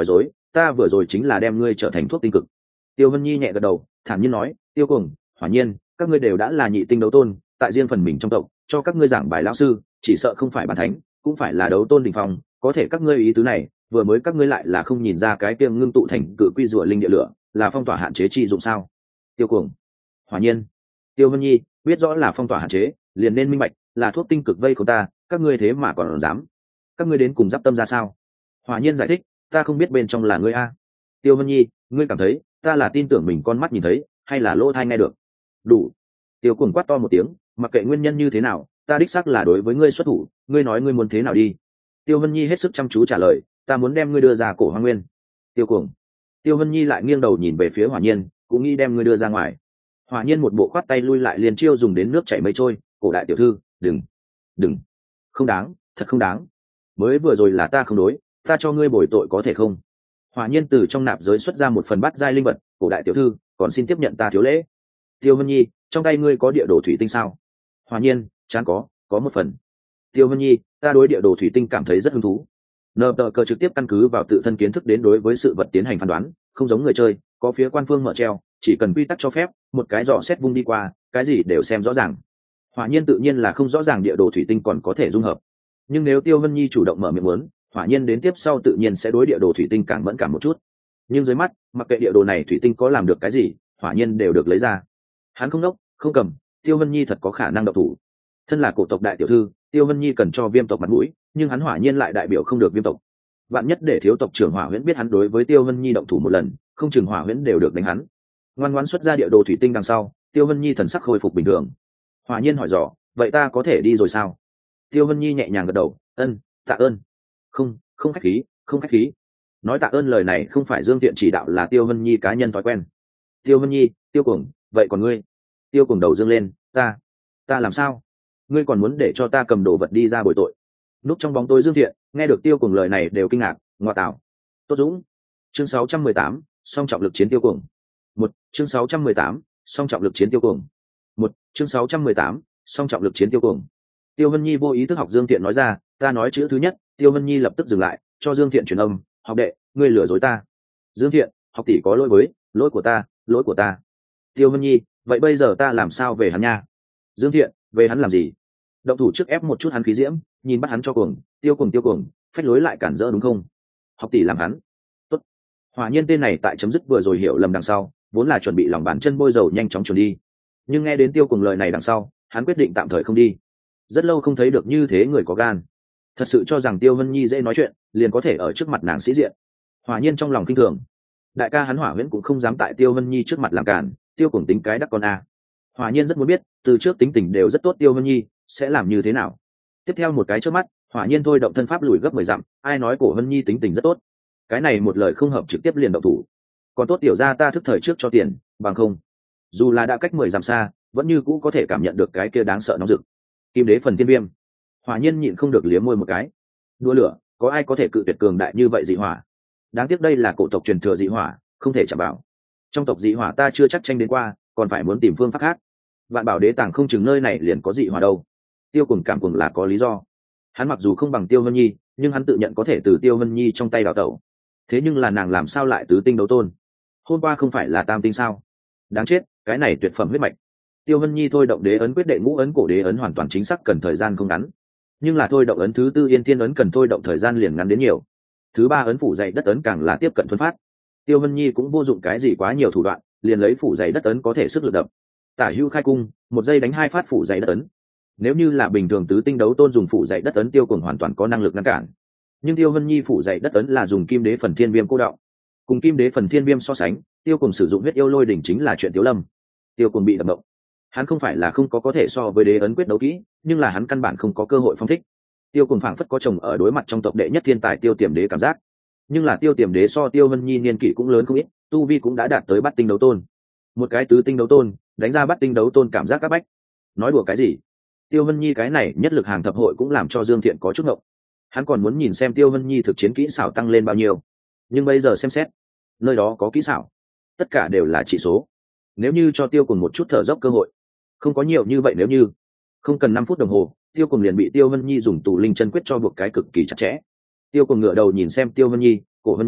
ta vừa rồi chính là đem ngươi trở thành thuốc tinh cực. Tiêu Vân Nhi nhẹ gật đầu, thản nhiên nói, Tiêu Cuồng, Hỏa Nhiên, các ngươi đều đã là nhị tinh đấu tôn, tại riêng phần mình trong tộc, cho các ngươi giảng bài lão sư, chỉ sợ không phải bản thánh, cũng phải là đấu tôn đỉnh phong, có thể các ngươi ý tứ này, vừa mới các ngươi lại là không nhìn ra cái kia ngưng tụ thành cự quy rùa linh địa lửa, là phong tỏa hạn chế chi dụng sao? Tiêu Cuồng, Hỏa Nhiên, Tiêu Vân Nhi, biết rõ là phong tỏa hạn chế, liền nên minh bạch, là thuốc tinh cực vây của ta, các ngươi thế mà còn dám? Các ngươi đến cùng giáp tâm ra sao? Hỏa Nhiên giải thích, ta không biết bên trong là ngươi a. Tiêu Vân Nhi, ngươi cảm thấy ta là tin tưởng mình con mắt nhìn thấy hay là lỗ tai nghe được? Đủ. Tiêu Cuồng quát to một tiếng, mặc kệ nguyên nhân như thế nào, ta đích xác là đối với ngươi xuất thủ, ngươi nói ngươi muốn thế nào đi? Tiêu Vân Nhi hết sức chăm chú trả lời, ta muốn đem ngươi đưa ra cổ Hoang Nguyên. Tiêu Cuồng. Tiêu Vân Nhi lại nghiêng đầu nhìn về phía Hỏa Nhiên, cũng nghĩ đem ngươi đưa ra ngoài. Hỏa Nhiên một bộ khoát tay lui lại, liền chiêu dùng đến nước chảy mây trôi, cổ đại tiểu thư, đừng, đừng, không đáng, thật không đáng. Mới vừa rồi là ta không đối, ta cho ngươi bồi tội có thể không? Hỏa Nhiên từ trong nạp giới xuất ra một phần bát giai linh vật, cổ đại tiểu thư, còn xin tiếp nhận ta thiếu lễ. Tiêu Vân Nhi, trong tay ngươi có địa đồ thủy tinh sao? Hỏa Nhiên, chán có, có một phần. Tiêu Vân Nhi, ta đối địa đồ thủy tinh cảm thấy rất hứng thú. Nờ tờ cờ trực tiếp căn cứ vào tự thân kiến thức đến đối với sự vật tiến hành phán đoán, không giống người chơi, có phía quan phương mở treo, chỉ cần quy tắc cho phép, một cái dò xét vung đi qua, cái gì đều xem rõ ràng. Hỏa Nhiên tự nhiên là không rõ ràng địa đồ thủy tinh còn có thể dung hợp, nhưng nếu Tiêu Vân Nhi chủ động mở miệng muốn, Hỏa Nhiên đến tiếp sau tự nhiên sẽ đối địa đồ thủy tinh càng mẫn cảm một chút. Nhưng dưới mắt, mặc kệ địa đồ này thủy tinh có làm được cái gì, Hỏa Nhiên đều được lấy ra. Hắn không nốc, không cầm, Tiêu Vân Nhi thật có khả năng động thủ. Thân là cổ tộc đại tiểu thư, Tiêu Vân Nhi cần cho Viêm tộc mặt mũi, nhưng hắn Hỏa Nhiên lại đại biểu không được Viêm tộc. Vạn nhất để thiếu tộc trưởng Hỏa Huyễn biết hắn đối với Tiêu Vân Nhi động thủ một lần, không chừng Hỏa Huyễn đều được đánh hắn. Ngoan ngoãn xuất ra địa đồ thủy tinh đằng sau, Tiêu Vân Nhi thần sắc khôi phục bình thường. Hỏa Nhiên hỏi dò, vậy ta có thể đi rồi sao? Tiêu Vân Nhi nhẹ nhàng gật đầu, ân, tạ ơn. Không, không khách khí, không khách khí. Nói tạ ơn lời này không phải Dương Tiện chỉ đạo, là Tiêu Vân Nhi cá nhân thói quen. Tiêu Vân Nhi, Tiêu Cuồng, vậy còn ngươi? Tiêu Cuồng đầu dương lên, ta, ta làm sao? Ngươi còn muốn để cho ta cầm đồ vật đi ra bồi tội? Núp trong bóng tối Dương Thiện nghe được Tiêu Cuồng lời này đều kinh ngạc, ngoa tạo. Tốt Dũng. Chương sáu trăm mười tám, song trọng lực chiến Tiêu Cuồng. Một, chương sáu trăm mười tám, song trọng lực chiến Tiêu Cuồng. Một, chương sáu trăm mười tám, song trọng lực chiến Tiêu Cuồng. Tiêu Vân Nhi vô ý thức học Dương Thiện nói ra, ta nói chữ thứ nhất, Tiêu Vân Nhi lập tức dừng lại, cho Dương Thiện truyền âm, học đệ, ngươi lừa dối ta. Dương Thiện, học tỷ có lỗi với, lỗi của ta, lỗi của ta. Tiêu Vân Nhi, vậy bây giờ ta làm sao về hắn nha? Dương Thiện, về hắn làm gì? Động thủ trước ép một chút hắn khí diễm, nhìn bắt hắn cho cuồng, Tiêu Cuồng Tiêu Cuồng, phách lối lại cản rỡ đúng không? Học tỷ làm hắn. Tốt. Hỏa Nhiên tên này tại chấm dứt vừa rồi hiểu lầm đằng sau, vốn là chuẩn bị lòng bàn chân bôi dầu nhanh chóng chuẩn đi, nhưng nghe đến Tiêu Cuồng lời này đằng sau, hắn quyết định tạm thời không đi. Rất lâu không thấy được như thế người có gan, thật sự cho rằng Tiêu Vân Nhi dễ nói chuyện, liền có thể ở trước mặt nàng sĩ diện. Hỏa Nhiên trong lòng kinh thường, đại ca hắn Hỏa Huyễn cũng không dám tại Tiêu Vân Nhi trước mặt làm cản, Tiêu Cuồng tính cái đắc con a. Hỏa Nhiên rất muốn biết, từ trước tính tình đều rất tốt Tiêu Vân Nhi sẽ làm như thế nào. Tiếp theo một cái trước mắt, Hỏa Nhiên thôi động thân pháp lùi gấp mười dặm, ai nói cổ Vân Nhi tính tình rất tốt? Cái này một lời không hợp trực tiếp liền động thủ. Còn tốt tiểu gia ta thức thời trước cho tiền, bằng không, dù là đã cách mười dặm xa, vẫn như cũ có thể cảm nhận được cái kia đáng sợ nóng rực. Kim đế phần thiên viêm. Hỏa Nhiên nhịn không được liếm môi một cái. Đua lửa, có ai có thể cự tuyệt cường đại như vậy dị hỏa? Đáng tiếc đây là cổ tộc truyền thừa dị hỏa, không thể chạm vào. Trong tộc dị hỏa ta chưa chắc tranh đến qua, còn phải muốn tìm phương pháp khác. Vạn bảo đế tàng không chừng nơi này liền có dị hỏa đâu. Tiêu Cuồng cảm cuồng là có lý do. Hắn mặc dù không bằng Tiêu Vân Nhi, nhưng hắn tự nhận có thể từ Tiêu Vân Nhi trong tay đào tẩu. Thế nhưng là nàng làm sao lại tứ tinh đấu tôn? Hôm qua không phải là tam tinh sao? Đáng chết, cái này tuyệt phẩm huyết mạch. Tiêu Vân Nhi thôi động đế ấn quyết đệ ngũ ấn cổ đế ấn hoàn toàn chính xác cần thời gian không ngắn, nhưng là thôi động ấn thứ tư Yên Thiên ấn cần thôi động thời gian liền ngắn đến nhiều. Thứ ba ấn phủ dày đất ấn càng là tiếp cận thuần phát. Tiêu Vân Nhi cũng vô dụng cái gì quá nhiều thủ đoạn, liền lấy phủ dày đất ấn có thể sức lực đập. Tả hữu khai cung, một giây đánh hai phát phủ dày đất ấn. Nếu như là bình thường tứ tinh đấu tôn dùng phủ dày đất ấn, Tiêu Cuồng hoàn toàn có năng lực ngăn cản. Nhưng Tiêu Vân Nhi phủ dày đất ấn là dùng kim đế phần thiên viêm cô đọng. Cùng kim đế phần thiên viêm so sánh, Tiêu Cuồng sử dụng huyết yêu lôi đỉnh chính là chuyện Tiếu Lâm. Tiêu Cuồng bị đập động. Hắn không phải là không có có thể so với đế ấn quyết đấu kỹ, nhưng là hắn căn bản không có cơ hội phong thích. Tiêu Cuồng phảng phất có chồng ở đối mặt trong tộc đệ nhất thiên tài Tiêu Tiềm đế cảm giác. Nhưng là Tiêu Tiềm đế so Tiêu Vân Nhi niên kỷ cũng lớn không ít, tu vi cũng đã đạt tới bát tinh đấu tôn. Một cái tứ tinh đấu tôn đánh ra bát tinh đấu tôn cảm giác các bách. Nói đùa cái gì? Tiêu Vân Nhi cái này nhất lực hàng thập hội cũng làm cho Dương Thiện có chút ngộng. Hắn còn muốn nhìn xem Tiêu Vân Nhi thực chiến kỹ xảo tăng lên bao nhiêu, nhưng bây giờ xem xét, nơi đó có kỹ xảo, tất cả đều là chỉ số. Nếu như cho Tiêu Cuồng một chút thở dốc cơ hội, không có nhiều như vậy, nếu như không cần năm phút đồng hồ, Tiêu Cuồng liền bị Tiêu Vân Nhi dùng tù linh chân quyết cho buộc cái cực kỳ chặt chẽ. Tiêu Cuồng ngửa đầu nhìn xem Tiêu Vân Nhi, cổ Vân Nhi,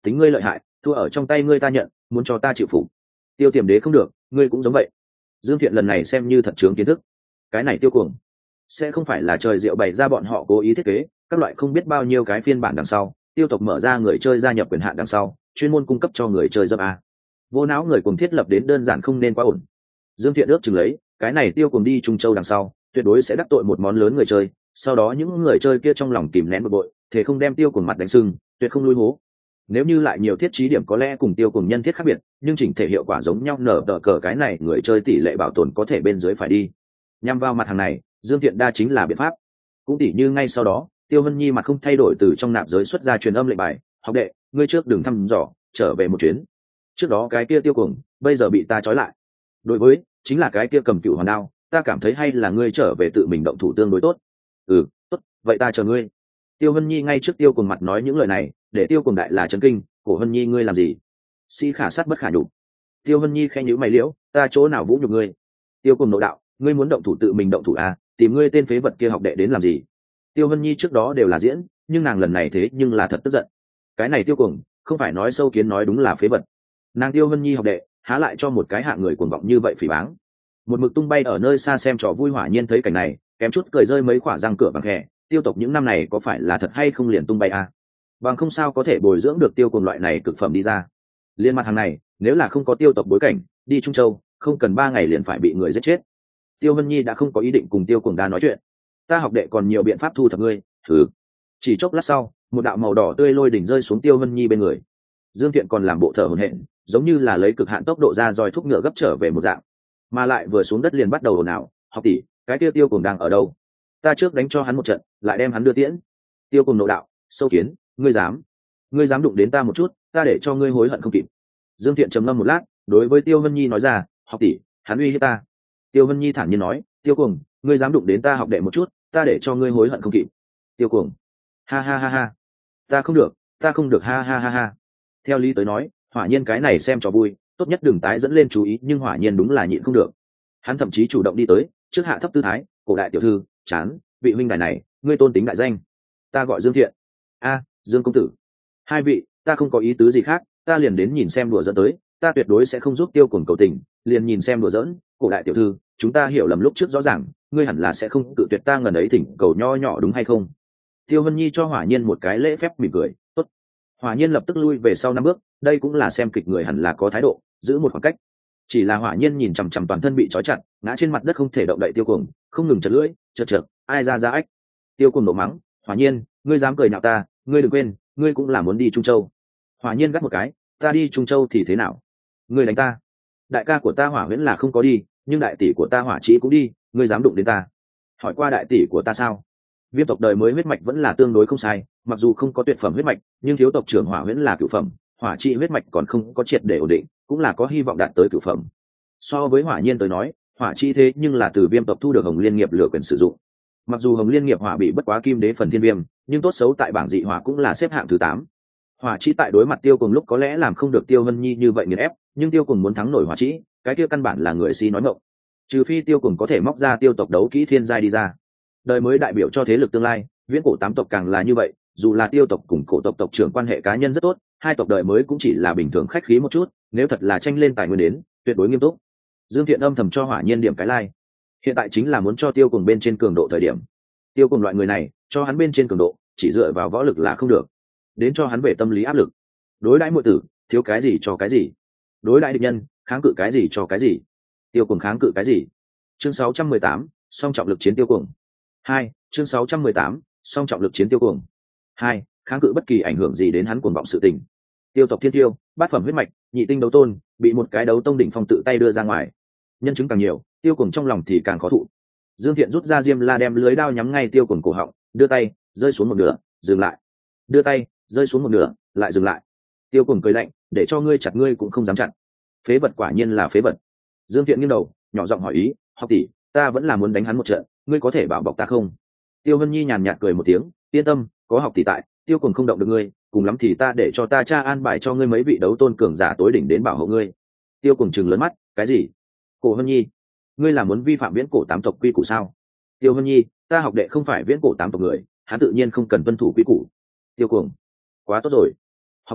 tính ngươi lợi hại, thua ở trong tay ngươi ta nhận, muốn cho ta chịu phục. Tiêu Tiềm Đế không được, ngươi cũng giống vậy. Dương Thiện lần này xem như thật chướng kiến thức. Cái này Tiêu Cuồng sẽ không phải là trời diệu bày ra bọn họ cố ý thiết kế các loại không biết bao nhiêu cái phiên bản đằng sau, tiêu tộc mở ra người chơi gia nhập quyền hạn đằng sau, chuyên môn cung cấp cho người chơi dâm a. Vô não người cùng thiết lập đến đơn giản không nên quá ổn. Dương Thiện ước chừng lấy, cái này Tiêu Cuồng đi Trung Châu đằng sau, tuyệt đối sẽ đắc tội một món lớn người chơi, sau đó những người chơi kia trong lòng kìm nén bực bội, thể không đem Tiêu Cuồng mặt đánh sưng, tuyệt không lui hố. Nếu như lại nhiều thiết trí điểm có lẽ cùng Tiêu Cuồng nhân thiết khác biệt, nhưng chỉnh thể hiệu quả giống nhau, nở tờ cờ cái này người chơi tỷ lệ bảo tồn có thể bên dưới phải đi. Nhằm vào mặt hàng này, Dương Thiện đa chính là biện pháp. Cũng tỉ như ngay sau đó, Tiêu Vân Nhi mặt không thay đổi từ trong nạp giới xuất ra truyền âm lệnh bài, học đệ, ngươi trước đừng thăm dò, trở về một chuyến. Trước đó cái kia Tiêu Cuồng, bây giờ bị ta trói lại. Đối với, chính là cái kia cầm cựu hoàn đao, ta cảm thấy hay là ngươi trở về tự mình động thủ tương đối tốt. Ừ, tốt, vậy ta chờ ngươi. Tiêu Vân Nhi ngay trước Tiêu Cuồng mặt nói những lời này, để Tiêu Cuồng đại là chấn kinh, cổ Vân Nhi ngươi làm gì? Sĩ khả sát bất khả nhục. Tiêu Vân Nhi khẽ nhíu mày liễu, ta chỗ nào vũ nhục ngươi? Tiêu Cuồng nộ đạo, ngươi muốn động thủ tự mình động thủ à, tìm ngươi tên phế vật kia học đệ đến làm gì? Tiêu Vân Nhi trước đó đều là diễn, nhưng nàng lần này thế nhưng là thật tức giận. Cái này Tiêu Cuồng, không phải nói sâu kiến nói đúng là phế vật. Nàng Tiêu Vân Nhi học đệ, há lại cho một cái hạng người cuồng vọng như vậy phỉ báng. Một mực tung bay ở nơi xa xem trò vui Hỏa Nhiên thấy cảnh này, kém chút cười rơi mấy quả răng cửa bằng hẹ. Tiêu tộc những năm này có phải là thật hay không liền tung bay à? Bằng không sao có thể bồi dưỡng được Tiêu Cuồng loại này cực phẩm đi ra. Liên mặt hàng này, nếu là không có Tiêu tộc bối cảnh, đi Trung Châu, không cần ba ngày liền phải bị người giết chết. Tiêu Vân Nhi đã không có ý định cùng Tiêu Cuồng đa nói chuyện. Ta học đệ còn nhiều biện pháp thu thập ngươi. Thử. Chỉ chốc lát sau, một đạo màu đỏ tươi lôi đỉnh rơi xuống Tiêu Vân Nhi bên người. Dương Thiện còn làm bộ thở hổn hển, giống như là lấy cực hạn tốc độ ra roi thúc ngựa gấp trở về một dạng, mà lại vừa xuống đất liền bắt đầu ồn ào, học tỷ, cái tiêu Tiêu Cuồng đang ở đâu? Ta trước đánh cho hắn một trận, lại đem hắn đưa tiễn. Tiêu Cuồng nộ đạo, sâu kiến, ngươi dám, ngươi dám đụng đến ta một chút, ta để cho ngươi hối hận không kịp. Dương Thiện trầm ngâm một lát, đối với Tiêu Vân Nhi nói ra, học tỷ, hắn uy hiếp ta. Tiêu Vân Nhi thản nhiên nói, Tiêu Cuồng, ngươi dám đụng đến ta học đệ một chút, ta để cho ngươi hối hận không kịp. Tiêu Cuồng, ha ha ha ha, ta không được, ta không được, ha ha ha ha. Theo lý tới nói, Hỏa Nhiên cái này xem trò vui, tốt nhất đừng tái dẫn lên chú ý, nhưng Hỏa Nhiên đúng là nhịn không được. Hắn thậm chí chủ động đi tới, trước hạ thấp tư thái, cổ đại tiểu thư, chán, vị huynh đài này, ngươi tôn tính đại danh. Ta gọi Dương Thiện. A, Dương công tử. Hai vị, ta không có ý tứ gì khác, ta liền đến nhìn xem đùa dẫn tới, ta tuyệt đối sẽ không giúp Tiêu Cuồng cầu tình, liền nhìn xem đùa giỡn, cổ đại tiểu thư, chúng ta hiểu lầm lúc trước rõ ràng, ngươi hẳn là sẽ không tự tuyệt ta ngần ấy thỉnh cầu nho nhỏ đúng hay không? Tiêu Vân Nhi cho Hỏa Nhiên một cái lễ phép mỉm cười, tốt. Hỏa Nhiên lập tức lui về sau năm bước, đây cũng là xem kịch người hẳn là có thái độ, giữ một khoảng cách. Chỉ là Hỏa Nhiên nhìn chằm chằm toàn thân bị trói chặt, ngã trên mặt đất không thể động đậy Tiêu Cuồng, không ngừng chật lưỡi, chật chật, ai ra ra ách. Tiêu Cuồng nổ mắng, Hỏa Nhiên, ngươi dám cười nhạo ta, ngươi đừng quên, ngươi cũng là muốn đi Trung Châu. Hỏa Nhiên gắt một cái, ta đi Trung Châu thì thế nào? Ngươi đánh ta? Đại ca của ta Hỏa Huyễn là không có đi, nhưng đại tỷ của ta Hỏa Trĩ cũng đi, ngươi dám đụng đến ta? Hỏi qua đại tỷ của ta sao? Viêm tộc đời mới huyết mạch vẫn là tương đối không sai, mặc dù không có tuyệt phẩm huyết mạch, nhưng thiếu tộc trưởng Hỏa Huyễn là cửu phẩm, Hỏa Trĩ huyết mạch còn không có triệt để ổn định, cũng là có hy vọng đạt tới cửu phẩm. So với Hỏa Nhiên tới nói, Hỏa Trĩ thế nhưng là từ Viêm tộc thu được Hồng Liên nghiệp lựa quyền sử dụng. Mặc dù Hồng Liên nghiệp hỏa bị bất quá kim đế phần thiên viêm, nhưng tốt xấu tại bảng dị hỏa cũng là xếp hạng thứ tám. Hỏa Trĩ tại đối mặt Tiêu Cuồng lúc có lẽ làm không được Tiêu Vân Nhi như vậy nghiền ép, nhưng Tiêu Cuồng muốn thắng nổi Hỏa Trĩ, cái kia căn bản là người si nói ngọng. Trừ phi Tiêu Cuồng có thể móc ra tiêu tộc đấu kỹ thiên giai đi ra. Đời mới đại biểu cho thế lực tương lai, viễn cổ tám tộc càng là như vậy, dù là tiêu tộc cùng cổ tộc tộc trưởng quan hệ cá nhân rất tốt, hai tộc đời mới cũng chỉ là bình thường khách khí một chút, nếu thật là tranh lên tài nguyên đến, tuyệt đối nghiêm túc. Dương Thiện âm thầm cho Hỏa Nhiên điểm cái like. Hiện tại chính là muốn cho Tiêu Cuồng bên trên cường độ thời điểm. Tiêu Cuồng loại người này, cho hắn bên trên cường độ, chỉ dựa vào võ lực là không được. Đến cho hắn về tâm lý áp lực. Đối đãi muội tử, thiếu cái gì cho cái gì. Đối đãi địch nhân, kháng cự cái gì cho cái gì. Tiêu Cuồng kháng cự cái gì? Chương sáu trăm mười tám, song trọng lực chiến Tiêu Cuồng. Hai, chương sáu trăm mười tám, song trọng lực chiến Tiêu Cuồng. Hai, kháng cự bất kỳ ảnh hưởng gì đến hắn cuồng vọng sự tình. Tiêu tộc thiên tiêu, bát phẩm huyết mạch, nhị tinh đấu tôn, bị một cái đấu tông đỉnh phong tự tay đưa ra ngoài. Nhân chứng càng nhiều, Tiêu Cuồng trong lòng thì càng khó thụ. Dương Thiện rút ra diêm la đem lưới đao nhắm ngay Tiêu Cuồng cổ họng, đưa tay, rơi xuống một nửa, dừng lại. Đưa tay, rơi xuống một nửa, lại dừng lại. Tiêu Cuồng cười lạnh, để cho ngươi chặt ngươi cũng không dám chặt. Phế vật quả nhiên là phế vật. Dương Thiện nghiêng đầu, nhỏ giọng hỏi ý, học tỷ, ta vẫn là muốn đánh hắn một trận, ngươi có thể bảo bọc ta không? Tiêu Vân Nhi nhàn nhạt cười một tiếng, yên tâm, có học tỷ tại, Tiêu Cuồng không động được ngươi, cùng lắm thì ta để cho ta cha an bài cho ngươi mấy vị đấu tôn cường giả tối đỉnh đến bảo hộ ngươi. Tiêu Cuồng trừng lớn mắt, cái gì? Cổ Vân Nhi, ngươi là muốn vi phạm viễn cổ tám tộc quy củ sao? Tiêu Vân Nhi, ta học đệ không phải viễn cổ tám tộc người, hắn tự nhiên không cần tuân thủ quy củ. Tiêu Cuồng, quá tốt rồi. Học tỷ,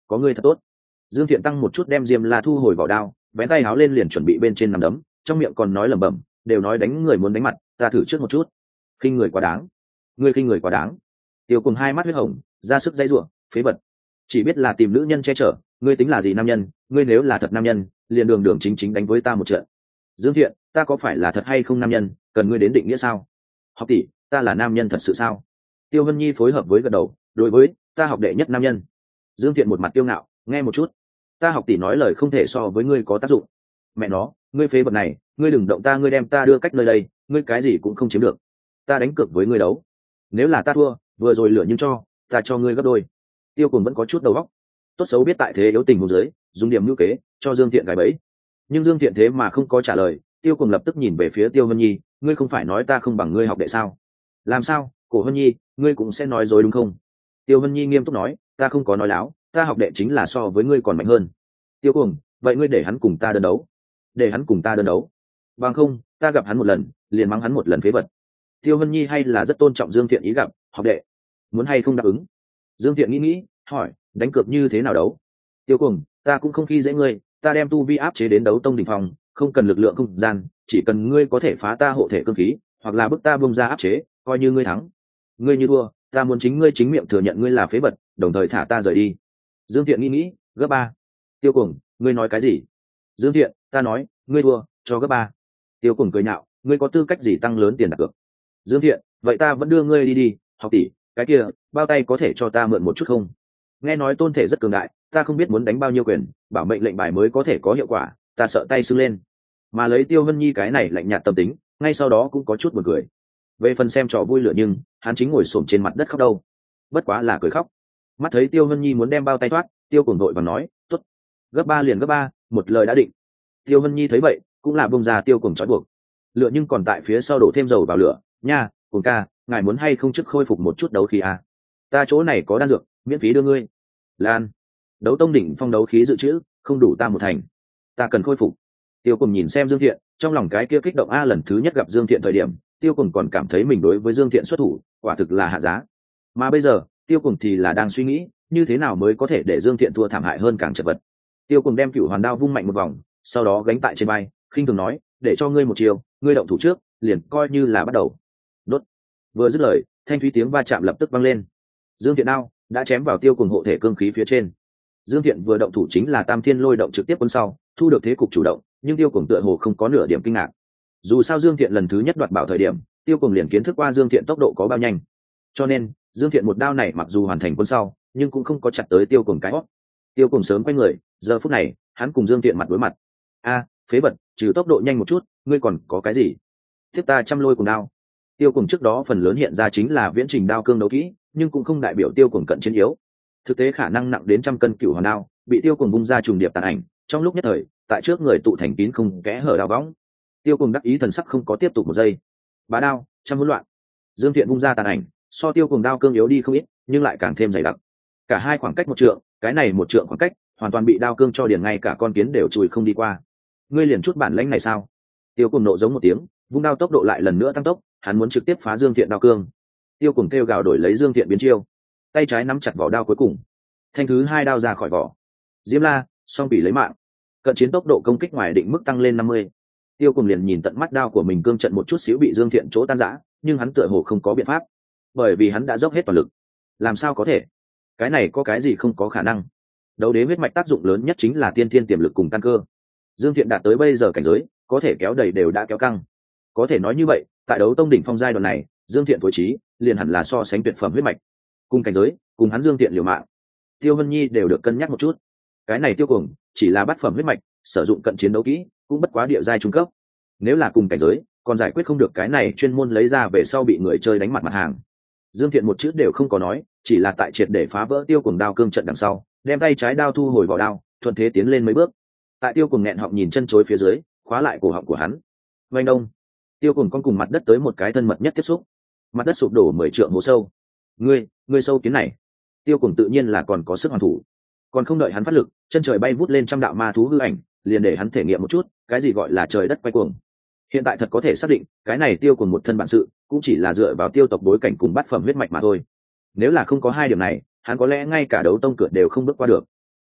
có ngươi thật tốt. Dương Thiện tăng một chút đem Diêm La thu hồi vào đao, vén tay háo lên liền chuẩn bị bên trên nằm đấm, trong miệng còn nói lẩm bẩm, đều nói đánh người muốn đánh mặt, ta thử trước một chút. Khinh người quá đáng, ngươi khinh người quá đáng. Tiêu Cùng hai mắt huyết hồng, ra sức dãy rủa, phế vật, chỉ biết là tìm nữ nhân che chở, ngươi tính là gì nam nhân, ngươi nếu là thật nam nhân, liền đường đường chính chính đánh với ta một trận. Dương Thiện, ta có phải là thật hay không nam nhân, cần ngươi đến định nghĩa sao? Học tỷ, ta là nam nhân thật sự sao? Tiêu Vân Nhi phối hợp với gật đầu, đối với ta học đệ nhất nam nhân. Dương Thiện một mặt tiêu ngạo, nghe một chút, ta học tỷ nói lời không thể so với ngươi có tác dụng. Mẹ nó, ngươi phế vật này, ngươi đừng động ta, ngươi đem ta đưa cách nơi đây, ngươi cái gì cũng không chiếm được. Ta đánh cược với ngươi đấu, nếu là ta thua, vừa rồi lửa nhưng cho, ta cho ngươi gấp đôi. Tiêu Cùng vẫn có chút đầu óc, tốt xấu biết tại thế yếu tình huống dưới, dùng điểm ngữ kế cho Dương Thiện gài bẫy. Nhưng Dương Thiện thế mà không có trả lời. Tiêu Cùng lập tức nhìn về phía Tiêu Vân Nhi, ngươi không phải nói ta không bằng ngươi học đệ sao? Làm sao, Cổ Vân Nhi, ngươi cũng sẽ nói dối đúng không? Tiêu Vân Nhi nghiêm túc nói, ta không có nói láo, ta học đệ chính là so với ngươi còn mạnh hơn. Tiêu Cùng, vậy ngươi để hắn cùng ta đơn đấu, để hắn cùng ta đơn đấu, bằng không ta gặp hắn một lần liền mắng hắn một lần phế vật. Tiêu Vân Nhi hay là rất tôn trọng Dương Thiện ý gặp, học đệ muốn hay không đáp ứng? Dương Thiện nghĩ nghĩ, hỏi, đánh cược như thế nào đấu? Tiêu Cùng, ta cũng không khi dễ ngươi, ta đem tu vi áp chế đến đấu tông đỉnh phong, không cần lực lượng không gian, chỉ cần ngươi có thể phá ta hộ thể cương khí, hoặc là bức ta bung ra áp chế, coi như ngươi thắng. Ngươi như thua, ta muốn chính ngươi chính miệng thừa nhận ngươi là phế vật, đồng thời thả ta rời đi. Dương Thiện nghĩ nghĩ, gấp ba. Tiêu Cùng, ngươi nói cái gì? Dương Thiện, ta nói, ngươi thua, cho gấp ba. Tiêu Cùng cười nhạo, ngươi có tư cách gì tăng lớn tiền đặt cược? Dương Thiện, vậy ta vẫn đưa ngươi đi đi, học tỷ, cái kia, bao tay có thể cho ta mượn một chút không? Nghe nói tôn thể rất cường đại, ta không biết muốn đánh bao nhiêu quyền, bảo mệnh lệnh bài mới có thể có hiệu quả, ta sợ tay sưng lên. Mà lấy Tiêu Vân Nhi cái này lạnh nhạt tâm tính, ngay sau đó cũng có chút buồn cười. Về phần xem trò vui lửa nhưng hắn chính ngồi xổm trên mặt đất khóc đâu, bất quá là cười khóc. Mắt thấy Tiêu Vân Nhi muốn đem bao tay thoát, Tiêu Cùng đội và nói, tốt, gấp ba liền gấp ba, một lời đã định. Tiêu Vân Nhi thấy vậy cũng là bông ra Tiêu Cùng trói buộc. Lửa nhưng còn tại phía sau đổ thêm dầu vào lửa, nha, Cùng ca, ngài muốn hay không trước khôi phục một chút đấu khí à? Ta chỗ này có đan dược, miễn phí đưa ngươi. Lan, đấu tông đỉnh phong đấu khí dự trữ không đủ ta một thành, ta cần khôi phục. Tiêu Cùng nhìn xem Dương Thiện, trong lòng cái kia kích động a, lần thứ nhất gặp Dương Thiện thời điểm, Tiêu Cùng còn cảm thấy mình đối với Dương Thiện xuất thủ quả thực là hạ giá, mà bây giờ Tiêu Cùng thì là đang suy nghĩ như thế nào mới có thể để Dương Thiện thua thảm hại hơn, càng chật vật. Tiêu Cùng đem cửu hoàn đao vung mạnh một vòng, sau đó gánh tại trên vai, khinh thường nói, để cho ngươi một chiều, ngươi động thủ trước, liền coi như là bắt đầu. Đốt. Vừa dứt lời, thanh thúy tiếng va chạm lập tức vang lên. Dương Thiện đao đã chém vào Tiêu Cùng hộ thể cương khí phía trên. Dương Thiện vừa động thủ chính là Tam Thiên Lôi động trực tiếp quân sau, thu được thế cục chủ động, nhưng Tiêu Cùng tựa hồ không có nửa điểm kinh ngạc. Dù sao Dương Thiện lần thứ nhất đoạt bảo thời điểm, Tiêu Cùng liền kiến thức qua Dương Thiện tốc độ có bao nhanh, cho nên Dương Thiện một đao này mặc dù hoàn thành quân sau, nhưng cũng không có chặt tới Tiêu Cùng cái hót. Tiêu Cùng sớm quay người, giờ phút này hắn cùng Dương Thiện mặt đối mặt. A, phế vật, trừ tốc độ nhanh một chút, ngươi còn có cái gì? Tiếp ta trăm lôi cùng đao. Tiêu Cùng trước đó phần lớn hiện ra chính là viễn trình đao cương đấu kỹ, nhưng cũng không đại biểu Tiêu Cùng cận chiến yếu. Thực tế khả năng nặng đến trăm cân cửu hoàn đao, bị Tiêu Cùng bung ra trùng điệp tàn ảnh, trong lúc nhất thời, tại trước người tụ thành kín không kẽ hở đao võng. Tiêu Cùng đắc ý thần sắc không có tiếp tục một giây. Bá đao, trăm hỗn loạn. Dương Thiện bung ra tàn ảnh, so Tiêu Cùng đao cương yếu đi không ít, nhưng lại càng thêm dày đặc. Cả hai khoảng cách một trượng, cái này một trượng khoảng cách, hoàn toàn bị đao cương cho điền, ngay cả con kiến đều chùi không đi qua. Ngươi liền chút bản lãnh này sao? Tiêu Cùng nộ giống một tiếng, vung đao tốc độ lại lần nữa tăng tốc, hắn muốn trực tiếp phá Dương Thiện đao cương. Tiêu Cùng kêu gào đổi lấy Dương Thiện biến chiêu, tay trái nắm chặt vỏ đao cuối cùng, thanh thứ hai đao ra khỏi vỏ. Diêm La, song bị lấy mạng. Cận chiến tốc độ công kích ngoài định mức tăng lên năm mươi. Tiêu Cùng liền nhìn tận mắt đao của mình cương trận một chút xíu bị Dương Thiện chỗ tan rã, nhưng hắn tựa hồ không có biện pháp, bởi vì hắn đã dốc hết toàn lực. Làm sao có thể? Cái này có cái gì không có khả năng? Đấu đế huyết mạch tác dụng lớn nhất chính là tiên thiên tiềm lực cùng tăng cơ. Dương Thiện đạt tới bây giờ cảnh giới, có thể kéo đầy đều đã kéo căng. Có thể nói như vậy, tại đấu tông đỉnh phong giai đoạn này, Dương Thiện tối trí liền hẳn là so sánh tuyệt phẩm huyết mạch. Cùng cảnh giới, cùng hắn Dương Thiện liều mạng, Tiêu Vân Nhi đều được cân nhắc một chút. Cái này Tiêu Cùng chỉ là bát phẩm huyết mạch, sử dụng cận chiến đấu kỹ cũng bất quá địa giai trung cấp. Nếu là cùng cảnh giới, còn giải quyết không được cái này chuyên môn lấy ra về sau bị người chơi đánh mặt mặt hàng. Dương Thiện một chữ đều không có nói, chỉ là tại triệt để phá vỡ Tiêu Cùng đao cương trận đằng sau, đem tay trái đao thu hồi vào đao, thuận thế tiến lên mấy bước. Tại Tiêu Cùng nghẹn họng nhìn chân chối phía dưới, khóa lại cổ họng của hắn. Vành đông, Tiêu Cùng con cùng mặt đất tới một cái thân mật nhất tiếp xúc, mặt đất sụp đổ mười trượng hố sâu. Ngươi, ngươi sâu kiến này. Tiêu Cùng tự nhiên là còn có sức hoàn thủ, còn không đợi hắn phát lực, chân trời bay vút lên trăm đạo ma thú hư ảnh, liền để hắn thể nghiệm một chút cái gì gọi là trời đất quay cuồng. Hiện tại thật có thể xác định, cái này Tiêu Cùng một thân bản sự cũng chỉ là dựa vào tiêu tộc bối cảnh cùng bát phẩm huyết mạch mà thôi. Nếu là không có hai điểm này, hắn có lẽ ngay cả đấu tông cửa đều không bước qua được.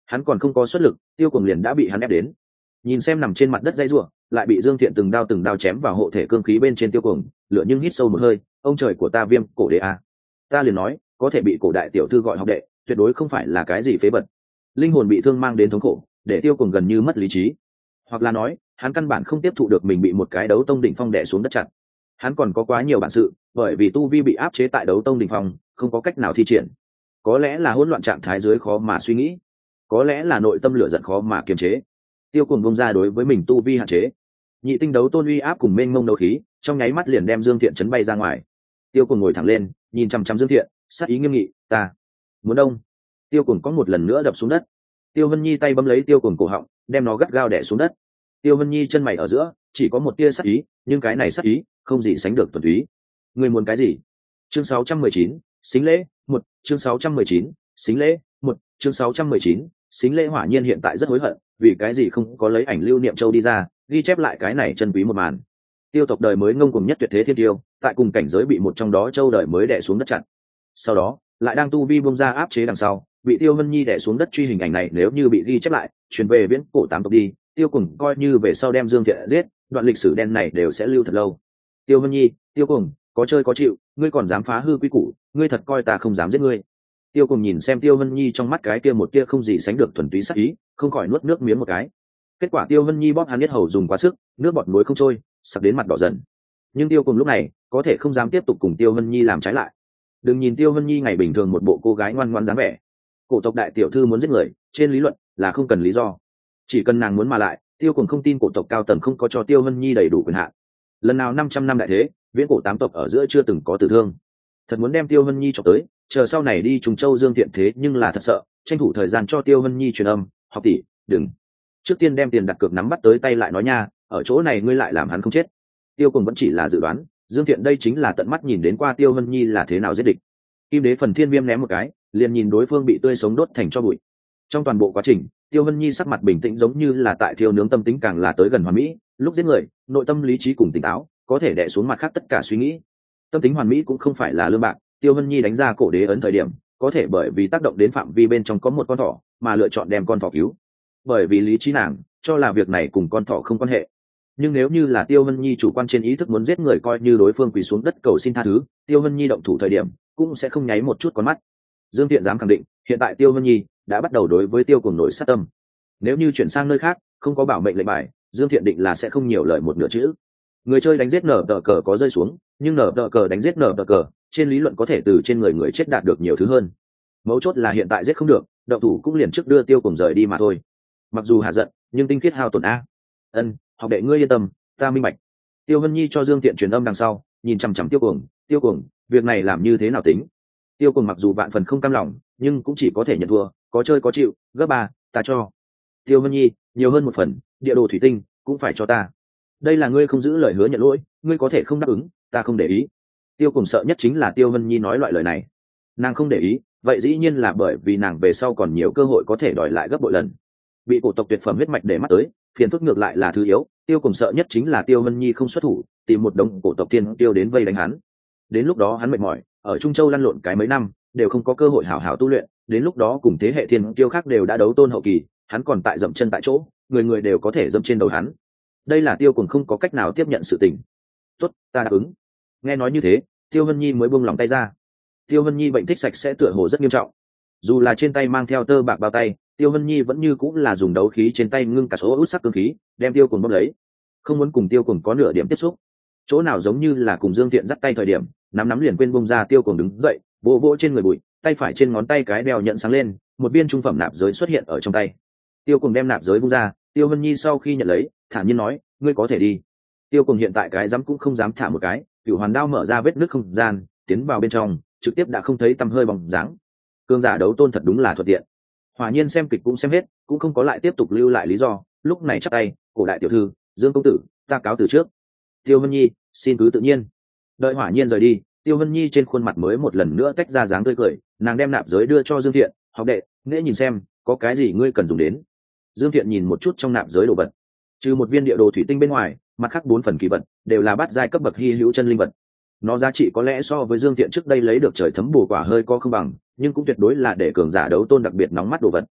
Hắn còn không có xuất lực, Tiêu Cuồng liền đã bị hắn ép đến. Nhìn xem nằm trên mặt đất dây rủa, lại bị Dương Thiện từng đao từng đao chém vào hộ thể cương khí bên trên Tiêu Cuồng, lửa nhưng hít sâu một hơi, ông trời của ta Viêm cổ đệ a. Ta liền nói, có thể bị cổ đại tiểu thư gọi học đệ, tuyệt đối không phải là cái gì phế vật. Linh hồn bị thương mang đến thống khổ, để Tiêu Cuồng gần như mất lý trí. Hoặc là nói, hắn căn bản không tiếp thụ được mình bị một cái đấu tông đỉnh phong đè xuống đất chặt. Hắn còn có quá nhiều bản sự, bởi vì tu vi bị áp chế tại đấu tông đỉnh phong, không có cách nào thi triển. Có lẽ là hỗn loạn trạng thái dưới khó mà suy nghĩ, có lẽ là nội tâm lửa giận khó mà kiềm chế. Tiêu Cuồng bung ra đối với mình tu vi hạn chế, nhị tinh đấu tôn uy áp cùng mênh mông đấu khí, trong nháy mắt liền đem Dương Thiện chấn bay ra ngoài. Tiêu Cuồng ngồi thẳng lên, nhìn chăm chăm Dương Thiện, sát ý nghiêm nghị, ta muốn đông. Tiêu Cuồng có một lần nữa đập xuống đất. Tiêu Vân Nhi tay bấm lấy Tiêu Cuồng cổ họng, đem nó gắt gao đè xuống đất. Tiêu Vân Nhi chân mày ở giữa chỉ có một tia sát ý, nhưng cái này sát ý không gì sánh được thuần túy. Ngươi muốn cái gì? Chương sáu trăm mười chín, xính lễ một. Chương sáu trăm mười chín, xính lễ một. Chương sáu trăm mười chín, xính lễ. Hỏa Nhiên hiện tại rất hối hận, vì cái gì không có lấy ảnh lưu niệm châu đi ra, ghi chép lại cái này chân quý một màn. Tiêu tộc đời mới ngông cuồng nhất tuyệt thế thiên tiêu, tại cùng cảnh giới bị một trong đó châu đời mới đè xuống đất chặn. Sau đó, lại đang tu vi bung ra áp chế đằng sau, bị Tiêu Vân Nhi đè xuống đất truy hình ảnh này nếu như bị ghi chép lại, truyền về viễn cổ tám tộc đi, Tiêu Cuồng coi như về sau đem Dương Thiện giết, đoạn lịch sử đen này đều sẽ lưu thật lâu. Tiêu Vân Nhi, Tiêu Cuồng, có chơi có chịu, ngươi còn dám phá hư quy củ, ngươi thật coi ta không dám giết ngươi. Tiêu Cuồng nhìn xem Tiêu Vân Nhi trong mắt cái kia một kia không gì sánh được thuần túy sắc ý, không khỏi nuốt nước miếng một cái. Kết quả Tiêu Vân Nhi bóp hắn biết hầu dùng quá sức, nước bọt muối không trôi, sặc đến mặt đỏ dần. Nhưng Tiêu Cuồng lúc này có thể không dám tiếp tục cùng Tiêu Vân Nhi làm trái lại. Đừng nhìn Tiêu Vân Nhi ngày bình thường một bộ cô gái ngoan ngoãn dáng vẻ, cổ tộc đại tiểu thư muốn giết người, trên lý luận là không cần lý do, chỉ cần nàng muốn mà lại, Tiêu Cuồng không tin cổ tộc cao tầng không có cho Tiêu Vân Nhi đầy đủ quyền hạn. Lần nào năm trăm năm đại thế, viễn cổ tám tộc ở giữa chưa từng có tử thương. Thật muốn đem Tiêu Vân Nhi chọc tới, chờ sau này đi Trùng Châu Dương Thiện thế nhưng là thật sợ, tranh thủ thời gian cho Tiêu Vân Nhi truyền âm, học tỷ, đừng. Trước tiên đem tiền đặt cược nắm bắt tới tay lại nói nha, ở chỗ này ngươi lại làm hắn không chết. Tiêu Cuồng vẫn chỉ là dự đoán, Dương Thiện đây chính là tận mắt nhìn đến qua Tiêu Vân Nhi là thế nào giết địch. Kim đế phần thiên viêm ném một cái, liền nhìn đối phương bị tươi sống đốt thành tro bụi. Trong toàn bộ quá trình, Tiêu Vân Nhi sắc mặt bình tĩnh giống như là tại thiêu nướng, tâm tính càng là tới gần hoàn mỹ, lúc giết người, nội tâm lý trí cùng tỉnh táo, có thể đè xuống mặt khác tất cả suy nghĩ. Tâm tính hoàn mỹ cũng không phải là lương bạc, Tiêu Vân Nhi đánh ra cổ đế ấn thời điểm, có thể bởi vì tác động đến phạm vi bên trong có một con thỏ, mà lựa chọn đem con thỏ cứu. Bởi vì lý trí nàng cho là việc này cùng con thỏ không quan hệ. Nhưng nếu như là Tiêu Vân Nhi chủ quan trên ý thức muốn giết người, coi như đối phương quỳ xuống đất cầu xin tha thứ, Tiêu Vân Nhi động thủ thời điểm cũng sẽ không nháy một chút con mắt. Dương Thiện dám khẳng định, hiện tại Tiêu Vân Nhi đã bắt đầu đối với Tiêu Cuồng nổi sát tâm. Nếu như chuyển sang nơi khác, không có bảo mệnh lệnh bài, Dương Thiện định là sẽ không nhiều lời một nửa chữ. Người chơi đánh giết nở tờ cờ có rơi xuống, nhưng nở tờ cờ đánh giết nở tờ cờ, trên lý luận có thể từ trên người người chết đạt được nhiều thứ hơn. Mấu chốt là hiện tại giết không được, động thủ cũng liền trước đưa Tiêu Cuồng rời đi mà thôi. Mặc dù hạ giận, nhưng tinh khiết hao tổn a. Ân, học đệ ngươi yên tâm, ta minh bạch. Tiêu Vân Nhi cho Dương Thiện truyền âm đằng sau, nhìn chằm chằm Tiêu Cuồng, Tiêu Cuồng, việc này làm như thế nào tính? Tiêu Cuồng mặc dù vạn phần không cam lòng, nhưng cũng chỉ có thể nhận thua, có chơi có chịu, gấp ba, ta cho. Tiêu Vân Nhi, nhiều hơn một phần, địa đồ thủy tinh cũng phải cho ta. Đây là ngươi không giữ lời hứa nhận lỗi, ngươi có thể không đáp ứng, ta không để ý. Tiêu Cuồng sợ nhất chính là Tiêu Vân Nhi nói loại lời này. Nàng không để ý, vậy dĩ nhiên là bởi vì nàng về sau còn nhiều cơ hội có thể đòi lại gấp bội lần. Bị cổ tộc tuyệt phẩm huyết mạch để mắt tới, phiền phức ngược lại là thứ yếu, Tiêu Cuồng sợ nhất chính là Tiêu Vân Nhi không xuất thủ, tìm một đống cổ tộc tiên tiêu đến vây đánh hắn. Đến lúc đó hắn mệt mỏi, ở Trung Châu lăn lộn cái mấy năm, đều không có cơ hội hảo hảo tu luyện, đến lúc đó cùng thế hệ thiên tiêu khác đều đã đấu tôn hậu kỳ, hắn còn tại dậm chân tại chỗ, người người đều có thể dậm trên đầu hắn. Đây là Tiêu Cuồng không có cách nào tiếp nhận sự tình. Tốt, ta đáp ứng. Nghe nói như thế, Tiêu Vân Nhi mới buông lòng tay ra. Tiêu Vân Nhi bệnh thích sạch sẽ tựa hồ rất nghiêm trọng, dù là trên tay mang theo tơ bạc bao tay, Tiêu Vân Nhi vẫn như cũng là dùng đấu khí trên tay ngưng cả số út sắc cương khí, đem Tiêu Cuồng bóp lấy, không muốn cùng Tiêu Cuồng có nửa điểm tiếp xúc. Chỗ nào giống như là cùng Dương Thiện dắt tay thời điểm, nắm nắm liền quên bông ra. Tiêu Cuồng đứng dậy, vỗ vỗ trên người bụi, tay phải trên ngón tay cái đeo nhận sáng lên, một viên trung phẩm nạp giới xuất hiện ở trong tay. Tiêu Cuồng đem nạp giới bung ra, Tiêu Vân Nhi sau khi nhận lấy, thản nhiên nói, ngươi có thể đi. Tiêu Cuồng hiện tại cái dám cũng không dám thả một cái, cửu hoàn đao mở ra vết nứt không gian, tiến vào bên trong, trực tiếp đã không thấy tăm hơi bóng dáng. Cương giả đấu tôn thật đúng là thuận tiện. Hỏa Nhiên xem kịch cũng xem hết, cũng không có lại tiếp tục lưu lại lý do, lúc này chắp tay, cổ đại tiểu thư, Dương công tử, ta cáo từ trước. Tiêu Vân Nhi, xin cứ tự nhiên. Đợi Hỏa Nhiên rời đi, Tiêu Vân Nhi trên khuôn mặt mới một lần nữa tách ra dáng tươi cười, nàng đem nạp giới đưa cho Dương Thiện, học đệ, nễ nhìn xem, có cái gì ngươi cần dùng đến. Dương Thiện nhìn một chút trong nạp giới đồ vật, trừ một viên địa đồ thủy tinh bên ngoài, mặt khác bốn phần kỳ vật đều là bát giai cấp bậc hy hữu chân linh vật. Nó giá trị có lẽ so với Dương Thiện trước đây lấy được trời thấm bùa quả hơi có không bằng, nhưng cũng tuyệt đối là để cường giả đấu tôn đặc biệt nóng mắt đồ vật.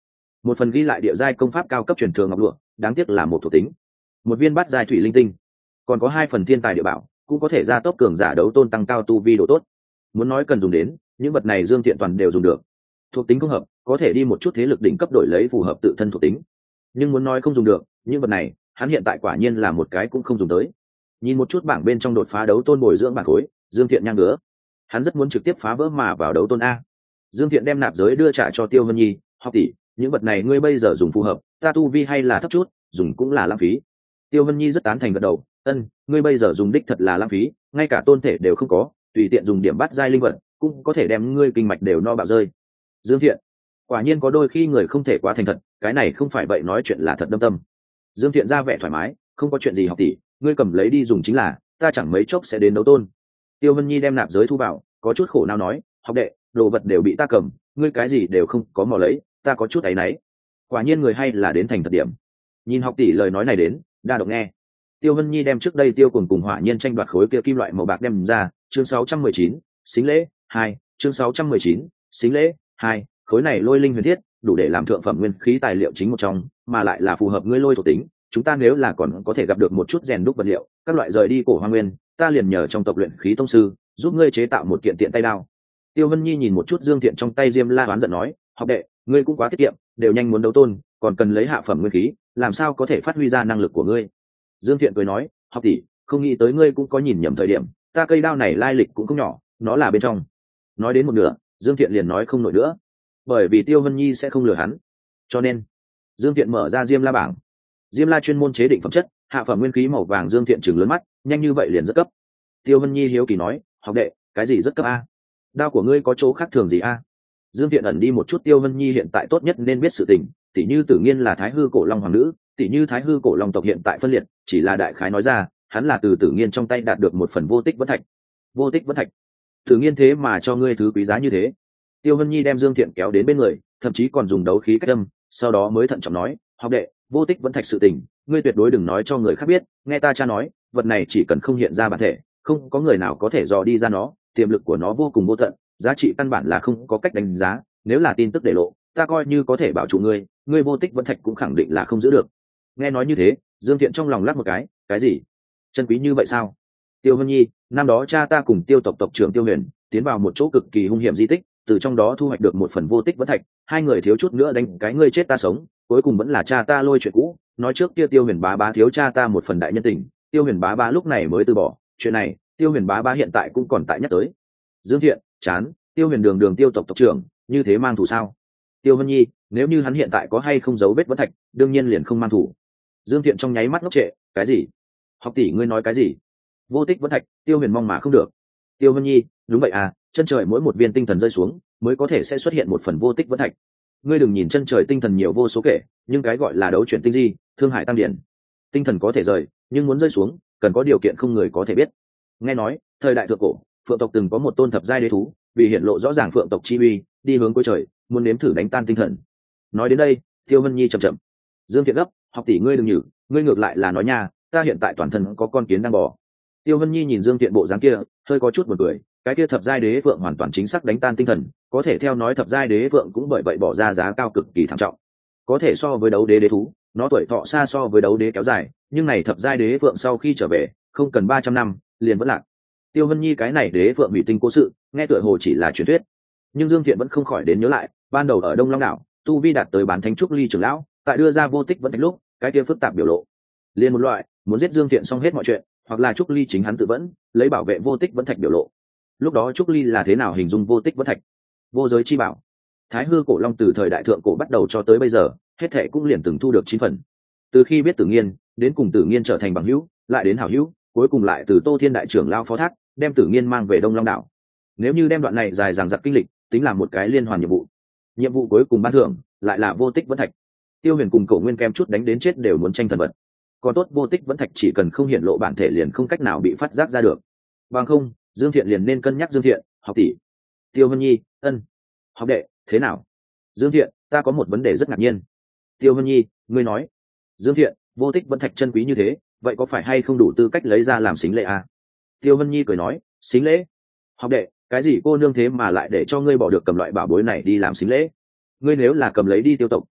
một phần ghi lại địa giai công pháp cao cấp truyền thường ngọc lụa, đáng tiếc là một thuộc tính, một viên bát giai thủy linh tinh, còn có hai phần thiên tài địa bảo, cũng có thể gia tốc cường giả đấu tôn tăng cao tu vi độ tốt. Muốn nói cần dùng đến, những vật này Dương Thiện toàn đều dùng được. Thuộc tính không hợp, có thể đi một chút thế lực đỉnh cấp đổi lấy phù hợp tự thân thuộc tính. Nhưng muốn nói không dùng được, những vật này, hắn hiện tại quả nhiên là một cái cũng không dùng tới. Nhìn một chút bảng bên trong đột phá đấu tôn bồi dưỡng bảng khối, Dương Thiện nhang ngứa. Hắn rất muốn trực tiếp phá vỡ mà vào đấu tôn a. Dương Thiện đem nạp giới đưa trả cho Tiêu Vân Nhi, "Học tỷ, những vật này ngươi bây giờ dùng phù hợp, ta tu vi hay là thấp chút, dùng cũng là lãng phí." Tiêu Vân Nhi rất tán thành gật đầu, "Ân, ngươi bây giờ dùng đích thật là lãng phí, ngay cả tôn thể đều không có, tùy tiện dùng điểm bắt giai linh vật, cũng có thể đem ngươi kinh mạch đều no bạo rơi." Dương Thiện, quả nhiên có đôi khi người không thể quá thành thật, cái này không phải vậy nói chuyện là thật đâm tâm. Dương Thiện ra vẻ thoải mái, "Không có chuyện gì học tỷ, ngươi cầm lấy đi dùng chính là, ta chẳng mấy chốc sẽ đến đấu tôn." Tiêu Vân Nhi đem nạp giới thu vào, có chút khổ não nói, "Học đệ, đồ vật đều bị ta cầm, ngươi cái gì đều không có mò lấy, ta có chút áy náy." Quả nhiên người hay là đến thành thật điểm. Nhìn học tỷ lời nói này đến, đa động nghe. Tiêu Vân Nhi đem trước đây Tiêu Cùng cùng Hỏa Nhiên tranh đoạt khối kia kim loại màu bạc đem ra, chương sáu trăm mười chín, xính lễ hai, chương sáu trăm mười chín, xính lễ hai, khối này lôi linh huyền thiết, đủ để làm thượng phẩm nguyên khí tài liệu chính một trong, mà lại là phù hợp ngươi lôi thuộc tính, chúng ta nếu là còn có thể gặp được một chút rèn đúc vật liệu, các loại rời đi cổ hoang nguyên, ta liền nhờ trong tộc luyện khí tông sư, giúp ngươi chế tạo một kiện tiện tay đao. Tiêu Vân Nhi nhìn một chút Dương Thiện trong tay Diêm La oán giận nói, "Học đệ, ngươi cũng quá tiết kiệm, đều nhanh muốn đấu tôn, còn cần lấy hạ phẩm nguyên khí, làm sao có thể phát huy ra năng lực của ngươi?" Dương Thiện cười nói, "Học tỷ, không nghĩ tới ngươi cũng có nhìn nhầm thời điểm, ta cây đao này lai lịch cũng không nhỏ, nó là bên trong." Nói đến một nửa, Dương Thiện liền nói không nổi nữa, bởi vì Tiêu Vân Nhi sẽ không lừa hắn. Cho nên, Dương Thiện mở ra Diêm La bảng. Diêm La chuyên môn chế định phẩm chất, hạ phẩm nguyên khí màu vàng. Dương Thiện trừng lớn mắt, nhanh như vậy liền rất cấp. Tiêu Vân Nhi hiếu kỳ nói, "Học đệ, cái gì rất cấp a? Đao của ngươi có chỗ khác thường gì a?" Dương Thiện ẩn đi một chút Tiêu Vân Nhi hiện tại tốt nhất nên biết sự tình, tỷ như Tử Nghiên là Thái Hư Cổ Long hoàng nữ, tỷ như Thái Hư Cổ Long tộc hiện tại phân liệt, chỉ là đại khái nói ra, hắn là từ Tử Nghiên trong tay đạt được một phần vô tích vẫn thạch. Vô tích vẫn thạch? Tử Nghiên thế mà cho ngươi thứ quý giá như thế? Tiêu Vân Nhi đem Dương Thiện kéo đến bên người, thậm chí còn dùng đấu khí cách âm, sau đó mới thận trọng nói, "Học đệ, vô tích vẫn thạch sự tình, ngươi tuyệt đối đừng nói cho người khác biết, nghe ta cha nói, vật này chỉ cần không hiện ra bản thể, không có người nào có thể dò đi ra nó, tiềm lực của nó vô cùng vô tận, giá trị căn bản là không có cách đánh giá, nếu là tin tức để lộ, ta coi như có thể bảo chủ ngươi, ngươi vô tích vẫn thạch cũng khẳng định là không giữ được." Nghe nói như thế, Dương Thiện trong lòng lắc một cái, "Cái gì? Chân quý như vậy sao?" Tiêu Vân Nhi, năm đó cha ta cùng Tiêu tộc tộc trưởng Tiêu Huyền tiến vào một chỗ cực kỳ hung hiểm di tích, từ trong đó thu hoạch được một phần vô tích vẫn thạch, hai người thiếu chút nữa đánh cái ngươi chết ta sống, cuối cùng vẫn là cha ta lôi chuyện cũ, nói trước kia Tiêu Huyền bá bá thiếu cha ta một phần đại nhân tình, Tiêu Huyền bá bá lúc này mới từ bỏ, chuyện này, Tiêu Huyền bá bá hiện tại cũng còn tại nhắc tới." Dương Thiện, chán, Tiêu Huyền đường đường Tiêu tộc tộc trưởng, như thế mang thủ sao? Tiêu Vân Nhi, nếu như hắn hiện tại có hay không dấu vết vẫn thạch, đương nhiên liền không mang thủ. Dương Thiện trong nháy mắt ngốc trệ, "Cái gì? Học tỷ ngươi nói cái gì? Vô tích vẫn thạch, Tiêu Huyền mong mà không được." Tiêu Vân Nhi, "Đúng vậy à, chân trời mỗi một viên tinh thần rơi xuống, mới có thể sẽ xuất hiện một phần vô tích vẫn thạch. Ngươi đừng nhìn chân trời tinh thần nhiều vô số kể, nhưng cái gọi là đấu chuyển tinh di, thương hải tăng điển, tinh thần có thể rời, nhưng muốn rơi xuống, cần có điều kiện không người có thể biết." Nghe nói, thời đại thượng cổ, Phượng tộc từng có một tôn thập giai đế thú, vì hiện lộ rõ ràng Phượng tộc chi uy, đi hướng cuối trời, muốn nếm thử đánh tan tinh thần. Nói đến đây, Tiêu Vân Nhi chậm chậm. Dương Thiện gấp, "Học tỷ ngươi đừng nhử, ngươi ngược lại là nói nha, ta hiện tại toàn thân có con kiến đang bò." Tiêu Vân Nhi nhìn Dương Thiện bộ dáng kia, hơi có chút buồn cười, cái kia thập giai đế phượng hoàn toàn chính xác đánh tan tinh thần, có thể theo nói thập giai đế phượng cũng bởi vậy bỏ ra giá cao cực kỳ thảm trọng, có thể so với đấu đế đế thú, nó tuổi thọ xa so với đấu đế kéo dài, nhưng này thập giai đế phượng sau khi trở về, không cần ba trăm năm, liền vẫn lạc. Tiêu Vân Nhi cái này đế phượng hủy tinh cố sự, nghe tựa hồ chỉ là truyền thuyết, nhưng Dương Thiện vẫn không khỏi đến nhớ lại, ban đầu ở Đông Long đảo, tu vi đạt tới bán thánh trúc ly trưởng lão, tại đưa ra vô tích vẫn thạch lúc, cái kia phức tạp biểu lộ, liền một loại muốn giết Dương Thiện xong hết mọi chuyện, hoặc là trúc ly chính hắn tự vẫn lấy bảo vệ vô tích vẫn thạch biểu lộ. Lúc đó trúc ly là thế nào hình dung vô tích vẫn thạch? Vô giới chi bảo. Thái Hư Cổ Long từ thời đại thượng cổ bắt đầu cho tới bây giờ, hết thệ cũng liền từng thu được chín phần. Từ khi biết Tử Nghiên, đến cùng Tử Nghiên trở thành bằng hữu, lại đến hảo hữu, cuối cùng lại từ Tô Thiên đại trưởng lao phó thác, đem Tử Nghiên mang về Đông Long đảo. Nếu như đem đoạn này dài dằng dặc kinh lịch, tính là một cái liên hoàn nhiệm vụ. Nhiệm vụ cuối cùng ban thưởng lại là vô tích vẫn thạch. Tiêu Huyền cùng Cổ Nguyên kem chút đánh đến chết đều muốn tranh thần vật. Còn tốt vô tích vẫn thạch chỉ cần không hiện lộ bản thể liền không cách nào bị phát giác ra được. Bằng không, Dương Thiện liền nên cân nhắc. Dương Thiện, học tỷ. Tiêu Vân Nhi, ân. Học đệ, thế nào? Dương Thiện, ta có một vấn đề rất ngạc nhiên. Tiêu Vân Nhi, ngươi nói. Dương Thiện, vô tích vẫn thạch chân quý như thế, vậy có phải hay không đủ tư cách lấy ra làm xính lễ à? Tiêu Vân Nhi cười nói, xính lễ? Học đệ, cái gì cô nương thế mà lại để cho ngươi bỏ được cầm loại bảo bối này đi làm xính lễ? Ngươi nếu là cầm lấy đi tiêu tộc,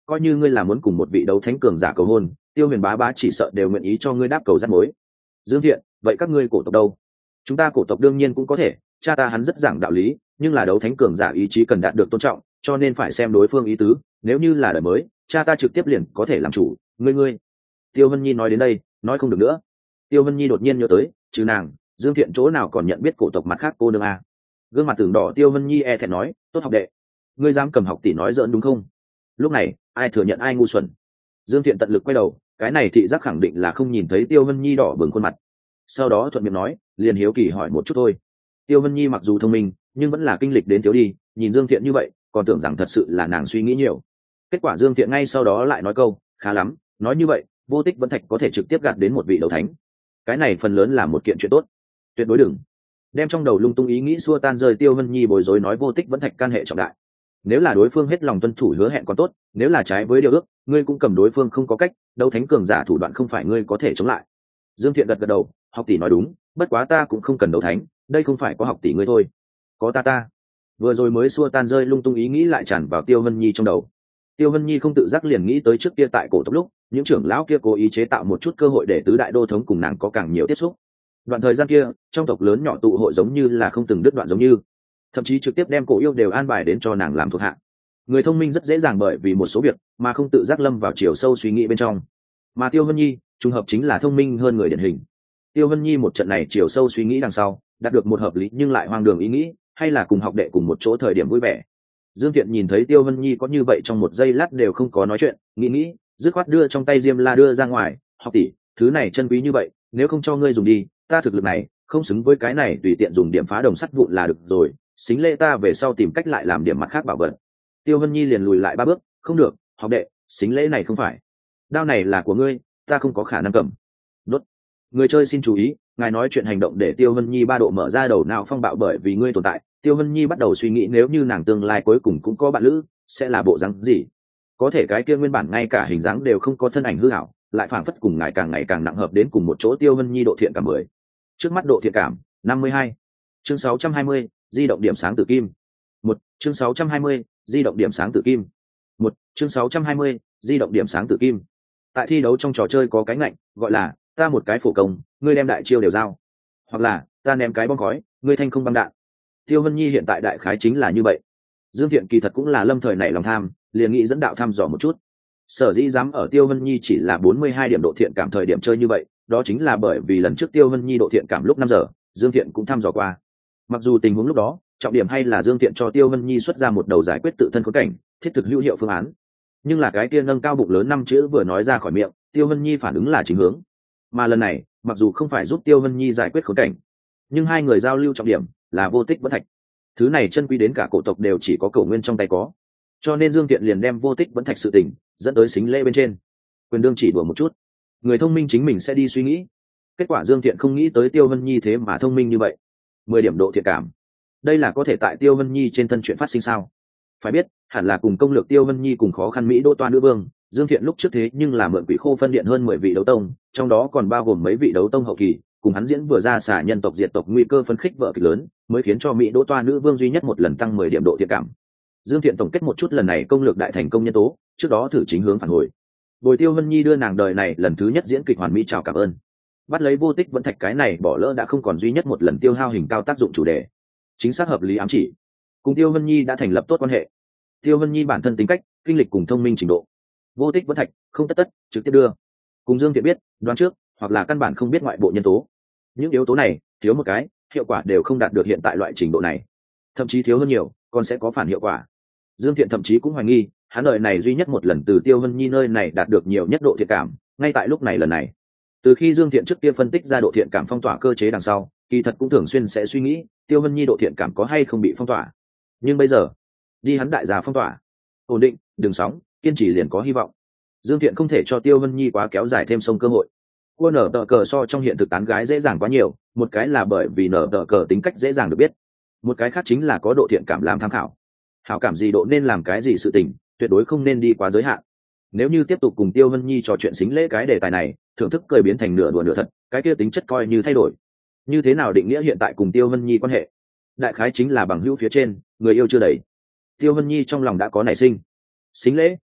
coi như ngươi là muốn cùng một vị đấu thánh cường giả cầu hôn, Tiêu Huyền bá bá chỉ sợ đều nguyện ý cho ngươi đáp cầu rắt mối. Dương Thiện, vậy các ngươi cổ tộc đâu? Chúng ta cổ tộc đương nhiên cũng có thể, cha ta hắn rất giảng đạo lý, nhưng là đấu thánh cường giả ý chí cần đạt được tôn trọng, cho nên phải xem đối phương ý tứ, nếu như là đời mới, cha ta trực tiếp liền có thể làm chủ, ngươi ngươi. Tiêu Vân Nhi nói đến đây, nói không được nữa. Tiêu Vân Nhi đột nhiên nhớ tới, trừ nàng, Dương Thiện chỗ nào còn nhận biết cổ tộc mặt khác cô nương à? Gương mặt tưởng đỏ Tiêu Vân Nhi e thẹn nói, tốt học đệ, ngươi dám cầm học tỷ nói giỡn đúng không? Lúc này, ai thừa nhận ai ngu xuẩn. Dương Thiện tận lực quay đầu, cái này thị giác khẳng định là không nhìn thấy Tiêu Vân Nhi đỏ bừng khuôn mặt. Sau đó thuận miệng nói, liền hiếu kỳ hỏi một chút thôi. Tiêu Vân Nhi mặc dù thông minh, nhưng vẫn là kinh lịch đến thiếu đi, nhìn Dương Thiện như vậy, còn tưởng rằng thật sự là nàng suy nghĩ nhiều. Kết quả Dương Thiện ngay sau đó lại nói câu, khá lắm, nói như vậy, Vô Tích Vẫn Thạch có thể trực tiếp gạt đến một vị đấu thánh. Cái này phần lớn là một kiện chuyện tốt. Tuyệt đối đừng đem trong đầu lung tung ý nghĩ xua tan rơi. Tiêu Vân Nhi bối rối nói, Vô Tích Vẫn Thạch can hệ trọng đại. Nếu là đối phương hết lòng tuân thủ hứa hẹn còn tốt, nếu là trái với điều ước, ngươi cũng cầm đối phương không có cách, đấu thánh cường giả thủ đoạn không phải ngươi có thể chống lại. Dương Thiện gật gật đầu, học tỷ nói đúng, bất quá ta cũng không cần đấu thánh, đây không phải có học tỷ ngươi thôi, có ta ta. Vừa rồi mới xua tan rơi lung tung ý nghĩ lại tràn vào Tiêu Vân Nhi trong đầu. Tiêu Vân Nhi không tự giác liền nghĩ tới trước kia tại cổ tộc lúc, những trưởng lão kia cố ý chế tạo một chút cơ hội để tứ đại đô thống cùng nàng có càng nhiều tiếp xúc. Đoạn thời gian kia, trong tộc lớn nhỏ tụ hội giống như là không từng đứt đoạn giống như, thậm chí trực tiếp đem cổ yêu đều an bài đến cho nàng làm thuộc hạ. Người thông minh rất dễ dàng bởi vì một số việc mà không tự giác lâm vào chiều sâu suy nghĩ bên trong, mà Tiêu Vân Nhi trùng hợp chính là thông minh hơn người điển hình. Tiêu Vân Nhi một trận này chiều sâu suy nghĩ đằng sau, đạt được một hợp lý nhưng lại hoang đường ý nghĩ, hay là cùng học đệ cùng một chỗ thời điểm vui vẻ. Dương Thiện nhìn thấy Tiêu Vân Nhi có như vậy trong một giây lát đều không có nói chuyện, nghĩ nghĩ, dứt khoát đưa trong tay diêm la đưa ra ngoài, học tỷ, thứ này chân quý như vậy, nếu không cho ngươi dùng đi, ta thực lực này không xứng với cái này, tùy tiện dùng điểm phá đồng sắt vụn là được rồi, xính lễ ta về sau tìm cách lại làm điểm mặt khác bảo vật. Tiêu Vân Nhi liền lùi lại ba bước, không được, học đệ, xính lễ này không phải, đao này là của ngươi, ta không có khả năng cầm. Đốt. Người chơi xin chú ý, ngài nói chuyện hành động để Tiêu Vân Nhi ba độ mở ra đầu não phong bạo, bởi vì ngươi tồn tại, Tiêu Vân Nhi bắt đầu suy nghĩ nếu như nàng tương lai cuối cùng cũng có bạn lữ, sẽ là bộ dáng gì. Có thể cái kia nguyên bản ngay cả hình dáng đều không có thân ảnh hư ảo, lại phảng phất cùng ngài càng ngày càng nặng hợp đến cùng một chỗ. Tiêu Vân Nhi độ thiện cảm mười. Trước mắt độ thiện cảm năm mươi hai. Chương sáu trăm hai mươi, di động điểm sáng tử kim. Một. Chương sáu trăm hai mươi, di động điểm sáng tử kim. Một. Chương sáu trăm hai mươi, di động điểm sáng tử kim. Tại thi đấu trong trò chơi có cái ngạnh, gọi là ta một cái phổ công, ngươi đem đại chiêu đều giao, hoặc là ta ném cái bom khói, ngươi thanh không băng đạn. Tiêu Vân Nhi hiện tại đại khái chính là như vậy. Dương Thiện kỳ thật cũng là lâm thời nảy lòng tham, liền nghĩ dẫn đạo thăm dò một chút. Sở dĩ dám ở Tiêu Vân Nhi chỉ là bốn mươi hai điểm độ thiện cảm thời điểm chơi như vậy, đó chính là bởi vì lần trước Tiêu Vân Nhi độ thiện cảm lúc năm giờ, Dương Thiện cũng thăm dò qua. Mặc dù tình huống lúc đó, trọng điểm hay là Dương Thiện cho Tiêu Vân Nhi xuất ra một đầu giải quyết tự thân khốn cảnh, thiết thực hữu hiệu phương án. Nhưng là cái kia nâng cao bụng lớn năm chữ vừa nói ra khỏi miệng, Tiêu Vân Nhi phản ứng là chính hướng. Mà lần này, mặc dù không phải giúp Tiêu Vân Nhi giải quyết khốn cảnh, nhưng hai người giao lưu trọng điểm là Vô Tích Vẫn Thạch. Thứ này chân quý đến cả cổ tộc đều chỉ có Cẩu Nguyên trong tay có, cho nên Dương Thiện liền đem Vô Tích Vẫn Thạch sự tình dẫn tới xính lễ bên trên. Quyền đương chỉ đùa một chút, người thông minh chính mình sẽ đi suy nghĩ. Kết quả Dương Thiện không nghĩ tới Tiêu Vân Nhi thế mà thông minh như vậy. Mười điểm độ thiện cảm, đây là có thể tại Tiêu Vân Nhi trên thân chuyện phát sinh sao? Phải biết, hẳn là cùng công lược Tiêu Vân Nhi cùng khó khăn Mỹ Đỗ Toa nữ vương, Dương Thiện lúc trước thế nhưng là mượn Quỷ Khô phân điện hơn mười vị đấu tông, trong đó còn bao gồm mấy vị đấu tông hậu kỳ, cùng hắn diễn vừa ra xả nhân tộc diệt tộc nguy cơ phân khích vợ kịch lớn, mới khiến cho Mỹ Đỗ Toa nữ vương duy nhất một lần tăng mười điểm độ thiện cảm. Dương Thiện tổng kết một chút lần này công lược đại thành công nhân tố, trước đó thử chính hướng phản hồi. Bồi Tiêu Vân Nhi đưa nàng đời này lần thứ nhất diễn kịch hoàn mỹ chào cảm ơn. Bắt lấy Vô Tích Vẫn Thạch cái này bỏ lỡ đã không còn duy nhất một lần tiêu hao hình cao tác dụng chủ đề. Chính xác hợp lý ám chỉ. Cùng Tiêu Vân Nhi đã thành lập tốt quan hệ. Tiêu Vân Nhi bản thân tính cách, kinh lịch cùng thông minh trình độ. Vô Tích Vẫn Thạch không tất tất trực tiếp đưa. Cùng Dương Thiện biết, đoán trước, hoặc là căn bản không biết ngoại bộ nhân tố. Những yếu tố này, thiếu một cái, hiệu quả đều không đạt được hiện tại loại trình độ này. Thậm chí thiếu hơn nhiều, còn sẽ có phản hiệu quả. Dương Thiện thậm chí cũng hoài nghi, hắn đời này duy nhất một lần từ Tiêu Vân Nhi nơi này đạt được nhiều nhất độ thiện cảm, ngay tại lúc này lần này. Từ khi Dương Thiện trước kia phân tích ra độ thiện cảm phong tỏa cơ chế đằng sau, kỳ thật cũng thường xuyên sẽ suy nghĩ, Tiêu Vân Nhi độ thiện cảm có hay không bị phong tỏa. Nhưng bây giờ, đi hắn đại gia phong tỏa, ổn định, đừng sóng, kiên trì liền có hy vọng. Dương Thiện không thể cho Tiêu Vân Nhi quá kéo dài thêm sông cơ hội. Cua nở tờ cờ so trong hiện thực tán gái dễ dàng quá nhiều, một cái là bởi vì nở tờ cờ tính cách dễ dàng được biết, một cái khác chính là có độ thiện cảm làm tham khảo. Hảo cảm gì độ nên làm cái gì sự tình, tuyệt đối không nên đi quá giới hạn. Nếu như tiếp tục cùng Tiêu Vân Nhi trò chuyện xính lễ cái đề tài này, thưởng thức cười biến thành nửa đùa nửa thật, cái kia tính chất coi như thay đổi. Như thế nào định nghĩa hiện tại cùng Tiêu Vân Nhi quan hệ? Đại khái chính là bằng hữu phía trên, người yêu chưa đầy. Tiêu Vân Nhi trong lòng đã có nảy sinh. Xính lễ,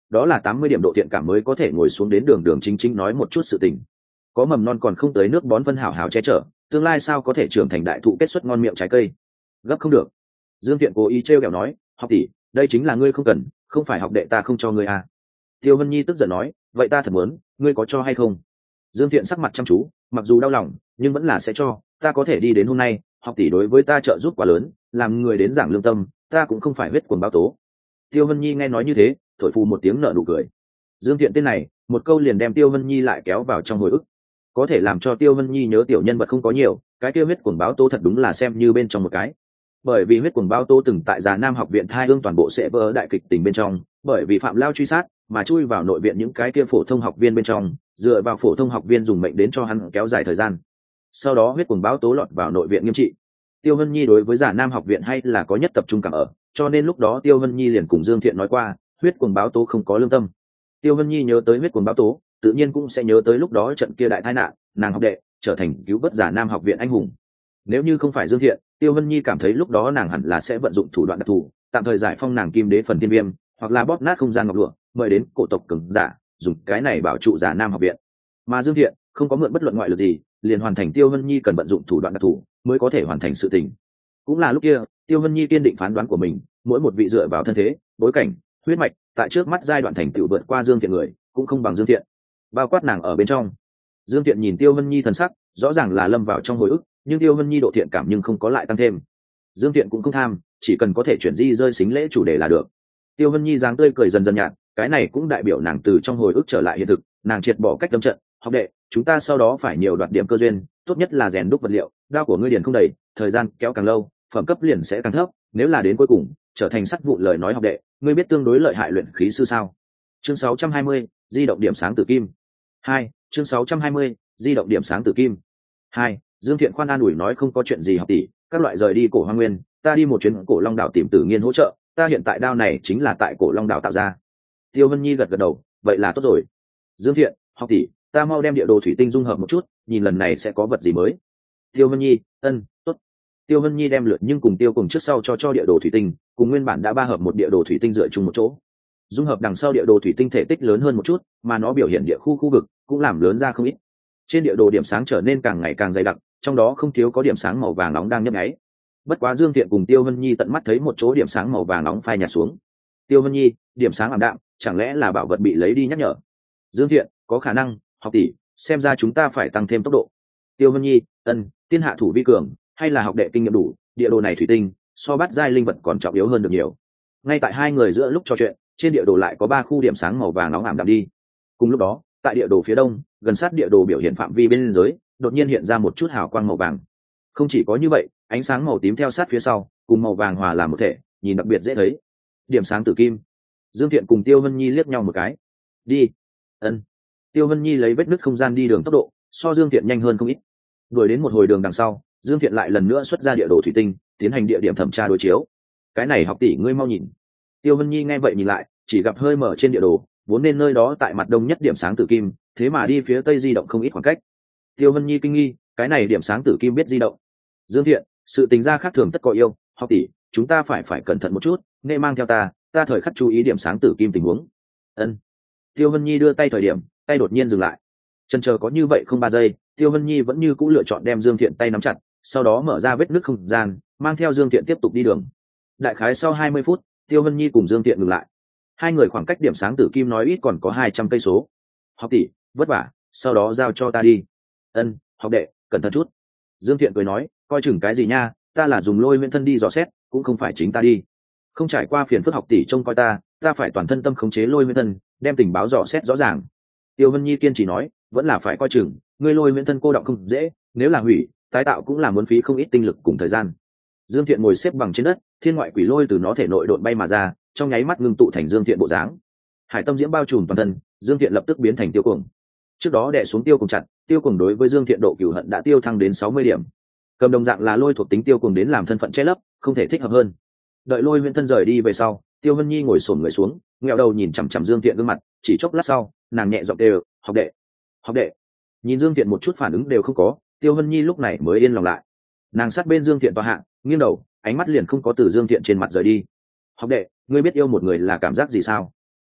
đó là tám mươi điểm độ thiện cảm mới có thể ngồi xuống đến đường đường chính chính nói một chút sự tình. Có mầm non còn không tới nước bón phân hảo hảo che chở, tương lai sao có thể trưởng thành đại thụ kết xuất ngon miệng trái cây. Gấp không được. Dương Thiện cố ý trêu ghẹo nói, học tỷ, đây chính là ngươi không cần, không phải học đệ ta không cho ngươi à. Tiêu Vân Nhi tức giận nói, vậy ta thật muốn, ngươi có cho hay không? Dương Thiện sắc mặt chăm chú, mặc dù đau lòng nhưng vẫn là sẽ cho, ta có thể đi đến hôm nay, học tỷ đối với ta trợ giúp quá lớn, làm người đến giảng lương tâm, ta cũng không phải huyết cuồng báo tố. Tiêu Vân Nhi nghe nói như thế, thổi phù một tiếng nở nụ cười. Dương Thiện tên này, một câu liền đem Tiêu Vân Nhi lại kéo vào trong hồi ức. Có thể làm cho Tiêu Vân Nhi nhớ tiểu nhân vật không có nhiều, cái kia huyết cuồng báo tố thật đúng là xem như bên trong một cái. Bởi vì huyết cuồng báo tố từng tại Già Nam học viện thai ương toàn bộ sẽ vỡ đại kịch tình bên trong, bởi vì phạm lao truy sát mà chui vào nội viện những cái kia phổ thông học viên bên trong, dựa vào phổ thông học viên dùng mệnh đến cho hắn kéo dài thời gian. Sau đó huyết cuồng báo tố lọt vào nội viện nghiêm trị. Tiêu Vân Nhi đối với Già Nam học viện hay là có nhất tập trung cảm ở, cho nên lúc đó Tiêu Vân Nhi liền cùng Dương Thiện nói qua, huyết cuồng báo tố không có lương tâm. Tiêu Vân Nhi nhớ tới huyết cuồng báo tố, tự nhiên cũng sẽ nhớ tới lúc đó trận kia đại tai nạn, nàng học đệ trở thành cứu vớt Già Nam học viện anh hùng. Nếu như không phải Dương Thiện, Tiêu Vân Nhi cảm thấy lúc đó nàng hẳn là sẽ vận dụng thủ đoạn đặc thù, tạm thời giải phong nàng kim đế phần tiên viêm, hoặc là bóp nát không gian ngọc lụa, mời đến cổ tộc cường giả, dùng cái này bảo trụ Già Nam học viện. Mà Dương Thiện không có mượn bất luận ngoại lực gì, liền hoàn thành Tiêu Vân Nhi cần vận dụng thủ đoạn đặc thù mới có thể hoàn thành sự tình. Cũng là lúc kia, Tiêu Vân Nhi kiên định phán đoán của mình, mỗi một vị dựa vào thân thế, bối cảnh, huyết mạch, tại trước mắt giai đoạn thành tựu vượt qua Dương Thiện người, cũng không bằng Dương Thiện. Bao quát nàng ở bên trong. Dương Thiện nhìn Tiêu Vân Nhi thần sắc, rõ ràng là lâm vào trong hồi ức, nhưng Tiêu Vân Nhi độ thiện cảm nhưng không có lại tăng thêm. Dương Thiện cũng không tham, chỉ cần có thể chuyển di rơi xính lễ chủ đề là được. Tiêu Vân Nhi dáng tươi cười dần dần nhạt, cái này cũng đại biểu nàng từ trong hồi ức trở lại hiện thực, nàng triệt bỏ cách đâm trận, học đệ, chúng ta sau đó phải nhiều đoạt điểm cơ duyên, tốt nhất là rèn đúc vật liệu, đao của ngươi điền không đầy, thời gian kéo càng lâu, phẩm cấp liền sẽ càng thấp, nếu là đến cuối cùng trở thành sắt vụn lời nói học đệ, ngươi biết tương đối lợi hại luyện khí sư sao? Chương sáu trăm hai mươi, di động điểm sáng tử kim. hai, chương sáu trăm hai mươi, di động điểm sáng tử kim. hai, Dương Thiện khoan an ủi nói không có chuyện gì học tỷ, các loại rời đi cổ Hoang Nguyên, ta đi một chuyến cổ Long đảo tìm Tử Nghiên hỗ trợ, ta hiện tại đao này chính là tại cổ Long đảo tạo ra. Tiêu Vân Nhi gật gật đầu, vậy là tốt rồi. Dương Thiện, học tỷ, ta mau đem địa đồ thủy tinh dung hợp một chút, nhìn lần này sẽ có vật gì mới. Tiêu Vân Nhi, ân, tốt. Tiêu Vân Nhi đem lượt nhưng cùng Tiêu cùng trước sau cho cho địa đồ thủy tinh, cùng nguyên bản đã ba hợp một địa đồ thủy tinh dựa chung một chỗ. Dung hợp đằng sau địa đồ thủy tinh thể tích lớn hơn một chút, mà nó biểu hiện địa khu khu vực cũng làm lớn ra không ít. Trên địa đồ điểm sáng trở nên càng ngày càng dày đặc, trong đó không thiếu có điểm sáng màu vàng nóng đang nhấp nháy. Bất quá Dương Thiện cùng Tiêu Vân Nhi tận mắt thấy một chỗ điểm sáng màu vàng nóng phai nhạt xuống. Tiêu Vân Nhi, điểm sáng ảm đạm, chẳng lẽ là bảo vật bị lấy đi nhắc nhở? Dương Thiện, có khả năng, học tỷ, xem ra chúng ta phải tăng thêm tốc độ. Tiêu Vân Nhi, ân, tiên hạ thủ vi cường, hay là học đệ kinh nghiệm đủ, địa đồ này thủy tinh, so bắt giai linh vật còn trọng yếu hơn được nhiều. Ngay tại hai người giữa lúc trò chuyện, trên địa đồ lại có ba khu điểm sáng màu vàng nóng ảm đạm đi. Cùng lúc đó, tại địa đồ phía đông, gần sát địa đồ biểu hiện phạm vi bên dưới, đột nhiên hiện ra một chút hào quang màu vàng. Không chỉ có như vậy, ánh sáng màu tím theo sát phía sau, cùng màu vàng hòa làm một thể, nhìn đặc biệt dễ thấy. Điểm sáng tử kim. Dương Thiện cùng Tiêu Vân Nhi liếc nhau một cái. Đi. Ân. Tiêu Vân Nhi lấy vết nứt không gian đi đường tốc độ, so Dương Thiện nhanh hơn không ít. Đuổi đến một hồi đường đằng sau, Dương Thiện lại lần nữa xuất ra địa đồ thủy tinh, tiến hành địa điểm thẩm tra đối chiếu. Cái này học tỷ ngươi mau nhìn. Tiêu Vân Nhi nghe vậy nhìn lại, chỉ gặp hơi mở trên địa đồ, vốn nên nơi đó tại mặt đông nhất điểm sáng tử kim, thế mà đi phía tây di động không ít khoảng cách. Tiêu Vân Nhi kinh nghi, cái này điểm sáng tử kim biết di động. Dương Thiện, sự tình gia khác thường tất có yêu, học tỷ, chúng ta phải phải cẩn thận một chút, nên mang theo ta, ta thời khắc chú ý điểm sáng tử kim tình huống. Ân. Tiêu Vân Nhi đưa tay thời điểm, tay đột nhiên dừng lại. Chần chờ có như vậy không ba giây, Tiêu Vân Nhi vẫn như cũ lựa chọn đem Dương Thiện tay nắm chặt, sau đó mở ra vết nứt không gian, mang theo Dương Thiện tiếp tục đi đường. Đại khái sau hai mươi phút, Tiêu Vân Nhi cùng Dương Thiện ngừng lại. Hai người khoảng cách điểm sáng tử kim nói ít còn có hai trăm cây số. Học tỷ, vất vả, sau đó giao cho ta đi. Ân, học đệ, cẩn thận chút. Dương Thiện cười nói, coi chừng cái gì nha, ta là dùng lôi nguyên thân đi dò xét, cũng không phải chính ta đi. Không trải qua phiền phức học tỷ trông coi ta, ta phải toàn thân tâm khống chế lôi nguyên thân, đem tình báo dò xét rõ ràng. Tiêu Vân Nhi kiên trì nói, vẫn là phải coi chừng, ngươi lôi nguyên thân cô động không dễ, nếu là hủy, tái tạo cũng là muốn phí không ít tinh lực cùng thời gian. Dương Thiện ngồi xếp bằng trên đất, thiên ngoại quỷ lôi từ nó thể nội độn bay mà ra, trong nháy mắt ngưng tụ thành Dương Thiện bộ dáng. Hải tâm diễm bao trùm toàn thân, Dương Thiện lập tức biến thành tiêu cuồng. Trước đó đè xuống tiêu cuồng chặt, tiêu cuồng đối với Dương Thiện độ cửu hận đã tiêu thăng đến sáu mươi điểm. Cầm đồng dạng là lôi thuộc tính tiêu cuồng đến làm thân phận che lấp, không thể thích hợp hơn. Đợi lôi huyễn thân rời đi về sau, Tiêu Vân Nhi ngồi xổm người xuống, ngẹo đầu nhìn chằm chằm Dương Thiện gương mặt, chỉ chốc lát sau, nàng nhẹ giọng đều, "Học đệ, học đệ." Nhìn Dương Thiện một chút phản ứng đều không có, Tiêu Vân Nhi lúc này mới yên lòng lại. Nàng sát bên Dương Thiện tòa hạng, nghiêng đầu, ánh mắt liền không có từ Dương Thiện trên mặt rời đi. "Học đệ, ngươi biết yêu một người là cảm giác gì sao?"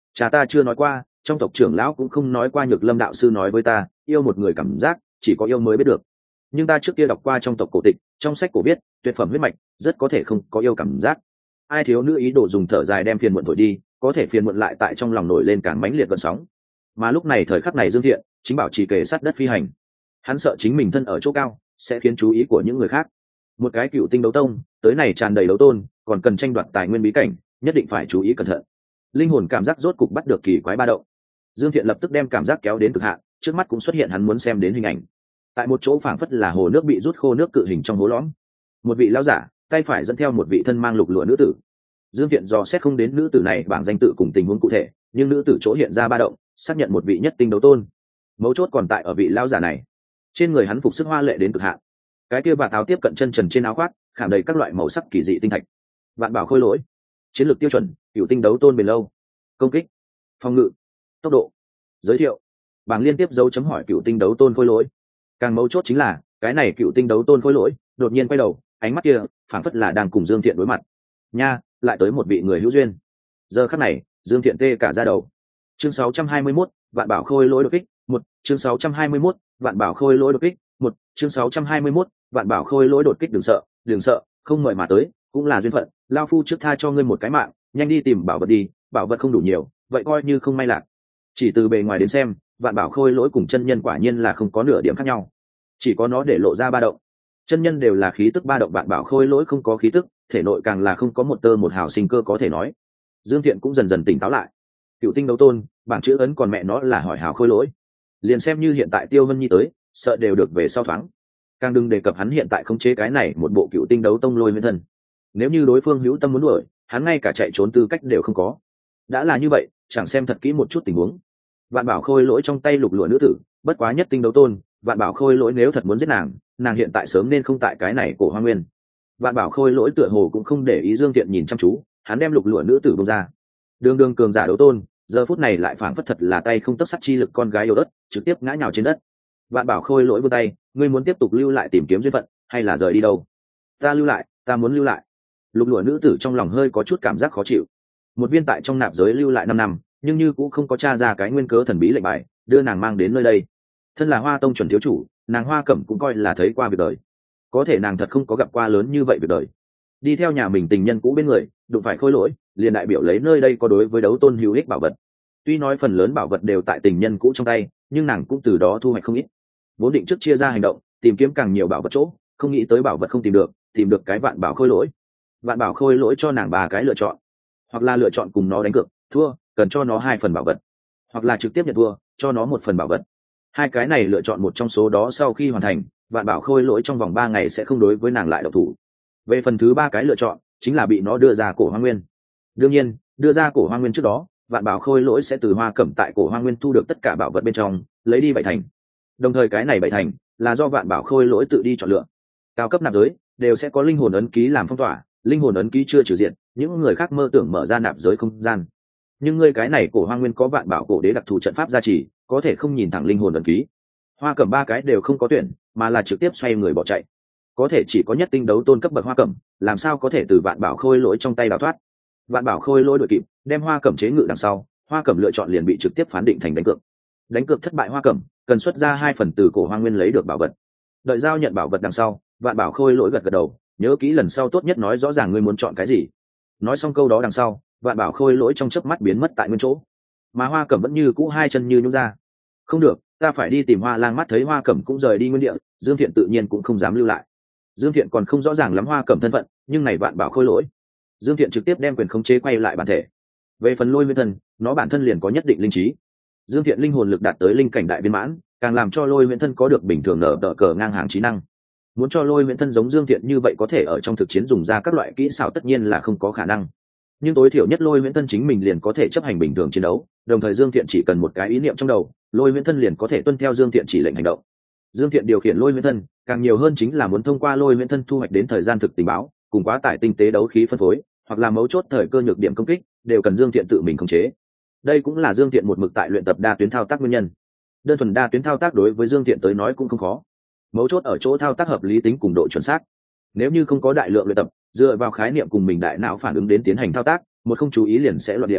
Cha ta chưa nói qua, trong tộc trưởng lão cũng không nói qua. Nhược Lâm đạo sư nói với ta, yêu một người cảm giác chỉ có yêu mới biết được. Nhưng ta trước kia đọc qua trong tộc cổ tịch, trong sách cổ viết, tuyệt phẩm huyết mạch rất có thể không có yêu cảm giác. Ai thiếu nữ ý đồ dùng thở dài đem phiền muộn thổi đi, có thể phiền muộn lại tại trong lòng nổi lên càng mãnh liệt gợn sóng. Mà lúc này thời khắc này Dương Thiện chính bảo trì kề sát đất phi hành. Hắn sợ chính mình thân ở chỗ cao sẽ khiến chú ý của những người khác. Một cái cựu tinh đấu tông tới này tràn đầy đấu tôn, còn cần tranh đoạt tài nguyên bí cảnh, nhất định phải chú ý cẩn thận. Linh hồn cảm giác rốt cục bắt được kỳ quái ba động. Dương Thiện lập tức đem cảm giác kéo đến cực hạn, trước mắt cũng xuất hiện hắn muốn xem đến hình ảnh. Tại một chỗ phảng phất là hồ nước bị rút khô nước cự hình trong hố lõm, một vị lão giả tay phải dẫn theo một vị thân mang lục lụa nữ tử. Dương Thiện dò xét không đến nữ tử này bảng danh tự cùng tình huống cụ thể, nhưng nữ tử chỗ hiện ra ba động xác nhận một vị nhất tinh đấu tôn. Mấu chốt còn tại ở vị lão giả này, trên người hắn phục sức hoa lệ đến cực hạn, cái kia vạt áo tiếp cận chân trần trên áo khoác khảm đầy các loại màu sắc kỳ dị tinh thạch. Vạn bảo khôi lỗi, chiến lược tiêu chuẩn cựu tinh đấu tôn bền lâu, công kích, phòng ngự, tốc độ. Giới thiệu bảng liên tiếp dấu chấm hỏi cựu tinh đấu tôn khôi lỗi. Càng mấu chốt chính là cái này cựu tinh đấu tôn khôi lỗi đột nhiên quay đầu, ánh mắt kia phảng phất là đang cùng Dương Thiện đối mặt. Nha, lại tới một vị người hữu duyên. Giờ khắc này Dương Thiện tê cả da đầu. Chương sáu trăm hai mươi mốt, vạn bảo khôi lỗi đột kích một. Chương sáu trăm hai mươi mốt, vạn bảo khôi lỗi đột kích một. Chương sáu trăm hai mươi mốt, vạn bảo khôi lỗi đột kích. Đừng sợ, đừng sợ, không mời mà tới cũng là duyên phận. Lao phu trước tha cho ngươi một cái mạng, nhanh đi tìm bảo vật đi. Bảo vật không đủ nhiều, vậy coi như không may lạc. Chỉ từ bề ngoài đến xem, vạn bảo khôi lỗi cùng chân nhân quả nhiên là không có nửa điểm khác nhau, chỉ có nó để lộ ra ba động. Chân nhân đều là khí tức ba động, vạn bảo khôi lỗi không có khí tức, thể nội càng là không có một tơ một hào sinh cơ có thể nói. Dương Thiện cũng dần dần tỉnh táo lại. Cựu tinh đấu tôn, bảng chữ ấn còn mẹ nó là hỏi hào khôi lỗi. Liền xem như hiện tại Tiêu Vân Nhi tới, sợ đều được về sau thoáng. Càng đừng đề cập hắn hiện tại không chế cái này một bộ cựu tinh đấu tông lôi nguyên thân. Nếu như đối phương hữu tâm muốn đuổi, hắn ngay cả chạy trốn tư cách đều không có. Đã là như vậy, chẳng xem thật kỹ một chút tình huống. Vạn bảo khôi lỗi trong tay lục lụa nữ tử, bất quá nhất tinh đấu tôn. Vạn bảo khôi lỗi nếu thật muốn giết nàng, nàng hiện tại sớm nên không tại cái này cổ hoa nguyên. Vạn bảo khôi lỗi tựa hồ cũng không để ý Dương Thiện nhìn chăm chú, hắn đem lục lụa nữ tử bông ra. Đường đường cường giả đấu tôn, giờ phút này lại phảng phất thật là tay không tấc sắt chi lực con gái yếu ớt, trực tiếp ngã nhào trên đất. Vạn bảo khôi lỗi vươn tay, ngươi muốn tiếp tục lưu lại tìm kiếm duyên phận, hay là rời đi đâu? Ta lưu lại, ta muốn lưu lại. Lục lụa nữ tử trong lòng hơi có chút cảm giác khó chịu. Một viên tại trong nạp giới lưu lại năm năm, nhưng như cũng không có tra ra cái nguyên cớ thần bí lệnh bài đưa nàng mang đến nơi đây. Thân là Hoa Tông chuẩn thiếu chủ, nàng Hoa Cẩm cũng coi là thấy qua việc đời, có thể nàng thật không có gặp qua lớn như vậy việc đời. Đi theo nhà mình tình nhân cũ bên người, đụng phải khôi lỗi, liền đại biểu lấy nơi đây có đối với đấu tôn hữu ích bảo vật. Tuy nói phần lớn bảo vật đều tại tình nhân cũ trong tay, nhưng nàng cũng từ đó thu hoạch không ít. Vốn định trước chia ra hành động, tìm kiếm càng nhiều bảo vật chỗ, không nghĩ tới bảo vật không tìm được, tìm được cái vạn bảo khôi lỗi. Vạn bảo khôi lỗi cho nàng ba cái lựa chọn, hoặc là lựa chọn cùng nó đánh cược, thua, cần cho nó hai phần bảo vật, hoặc là trực tiếp nhận thua, cho nó một phần bảo vật. Hai cái này lựa chọn một trong số đó sau khi hoàn thành, vạn bảo khôi lỗi trong vòng ba ngày sẽ không đối với nàng lại độc thủ. Về phần thứ ba cái lựa chọn, chính là bị nó đưa ra cổ hoang nguyên. Đương nhiên, đưa ra cổ hoang nguyên trước đó, vạn bảo khôi lỗi sẽ từ Hoa Cẩm tại cổ hoang nguyên thu được tất cả bảo vật bên trong, lấy đi bảy thành. Đồng thời cái này bảy thành là do vạn bảo khôi lỗi tự đi chọn lựa. Cao cấp nạp giới đều sẽ có linh hồn ấn ký làm phong tỏa, linh hồn ấn ký chưa trừ diện, những người khác mơ tưởng mở ra nạp giới không gian. Nhưng ngươi cái này cổ hoang nguyên có vạn bảo cổ đế đặc thù trận pháp gia trì, có thể không nhìn thẳng linh hồn ấn ký. Hoa Cẩm ba cái đều không có tuyển, mà là trực tiếp xoay người bỏ chạy. Có thể chỉ có nhất tinh đấu tôn cấp bậc Hoa Cẩm, làm sao có thể từ vạn bảo khôi lỗi trong tay đào thoát. Vạn bảo khôi lỗi đội kịp, đem Hoa Cẩm chế ngự đằng sau, Hoa Cẩm lựa chọn liền bị trực tiếp phán định thành đánh cược. Đánh cược thất bại Hoa Cẩm cần xuất ra hai phần từ cổ hoang nguyên lấy được bảo vật. Đợi giao nhận bảo vật đằng sau, vạn bảo khôi lỗi gật gật đầu, nhớ kỹ lần sau tốt nhất nói rõ ràng ngươi muốn chọn cái gì. Nói xong câu đó đằng sau, vạn bảo khôi lỗi trong chớp mắt biến mất tại nguyên chỗ, mà Hoa Cẩm vẫn như cũ hai chân như nhũn ra. Không được, ta phải đi tìm Hoa Lang. Mắt thấy Hoa Cẩm cũng rời đi nguyên địa, Dương Thiện tự nhiên cũng không dám lưu lại. Dương Thiện còn không rõ ràng lắm Hoa Cẩm thân phận, nhưng này vạn bảo khôi lỗi, Dương Thiện trực tiếp đem quyền khống chế quay lại bản thể. Về phần lôi nguyên thân, nó bản thân liền có nhất định linh trí. Dương Thiện linh hồn lực đạt tới linh cảnh đại viên mãn, càng làm cho lôi nguyên thân có được bình thường nở tờ cờ ngang hàng trí năng. Muốn cho lôi nguyên thân giống Dương Thiện như vậy có thể ở trong thực chiến dùng ra các loại kỹ xảo tất nhiên là không có khả năng. Nhưng tối thiểu nhất lôi nguyên thân chính mình liền có thể chấp hành bình thường chiến đấu, đồng thời Dương Thiện chỉ cần một cái ý niệm trong đầu, lôi nguyên thân liền có thể tuân theo Dương Thiện chỉ lệnh hành động. Dương Thiện điều khiển lôi nguyên thân, càng nhiều hơn chính là muốn thông qua lôi nguyên thân thu hoạch đến thời gian thực tình báo, cùng quá tải tinh tế đấu khí phân phối, hoặc là mấu chốt thời cơ nhược điểm công kích, đều cần Dương Thiện tự mình khống chế. Đây cũng là Dương Thiện một mực tại luyện tập đa tuyến thao tác nguyên nhân. Đơn thuần đa tuyến thao tác đối với Dương Thiện tới nói cũng không khó, mấu chốt ở chỗ thao tác hợp lý tính cùng độ chuẩn xác. Nếu như không có đại lượng luyện tập, dựa vào khái niệm cùng mình đại não phản ứng đến tiến hành thao tác, một không chú ý liền sẽ loạn điệu.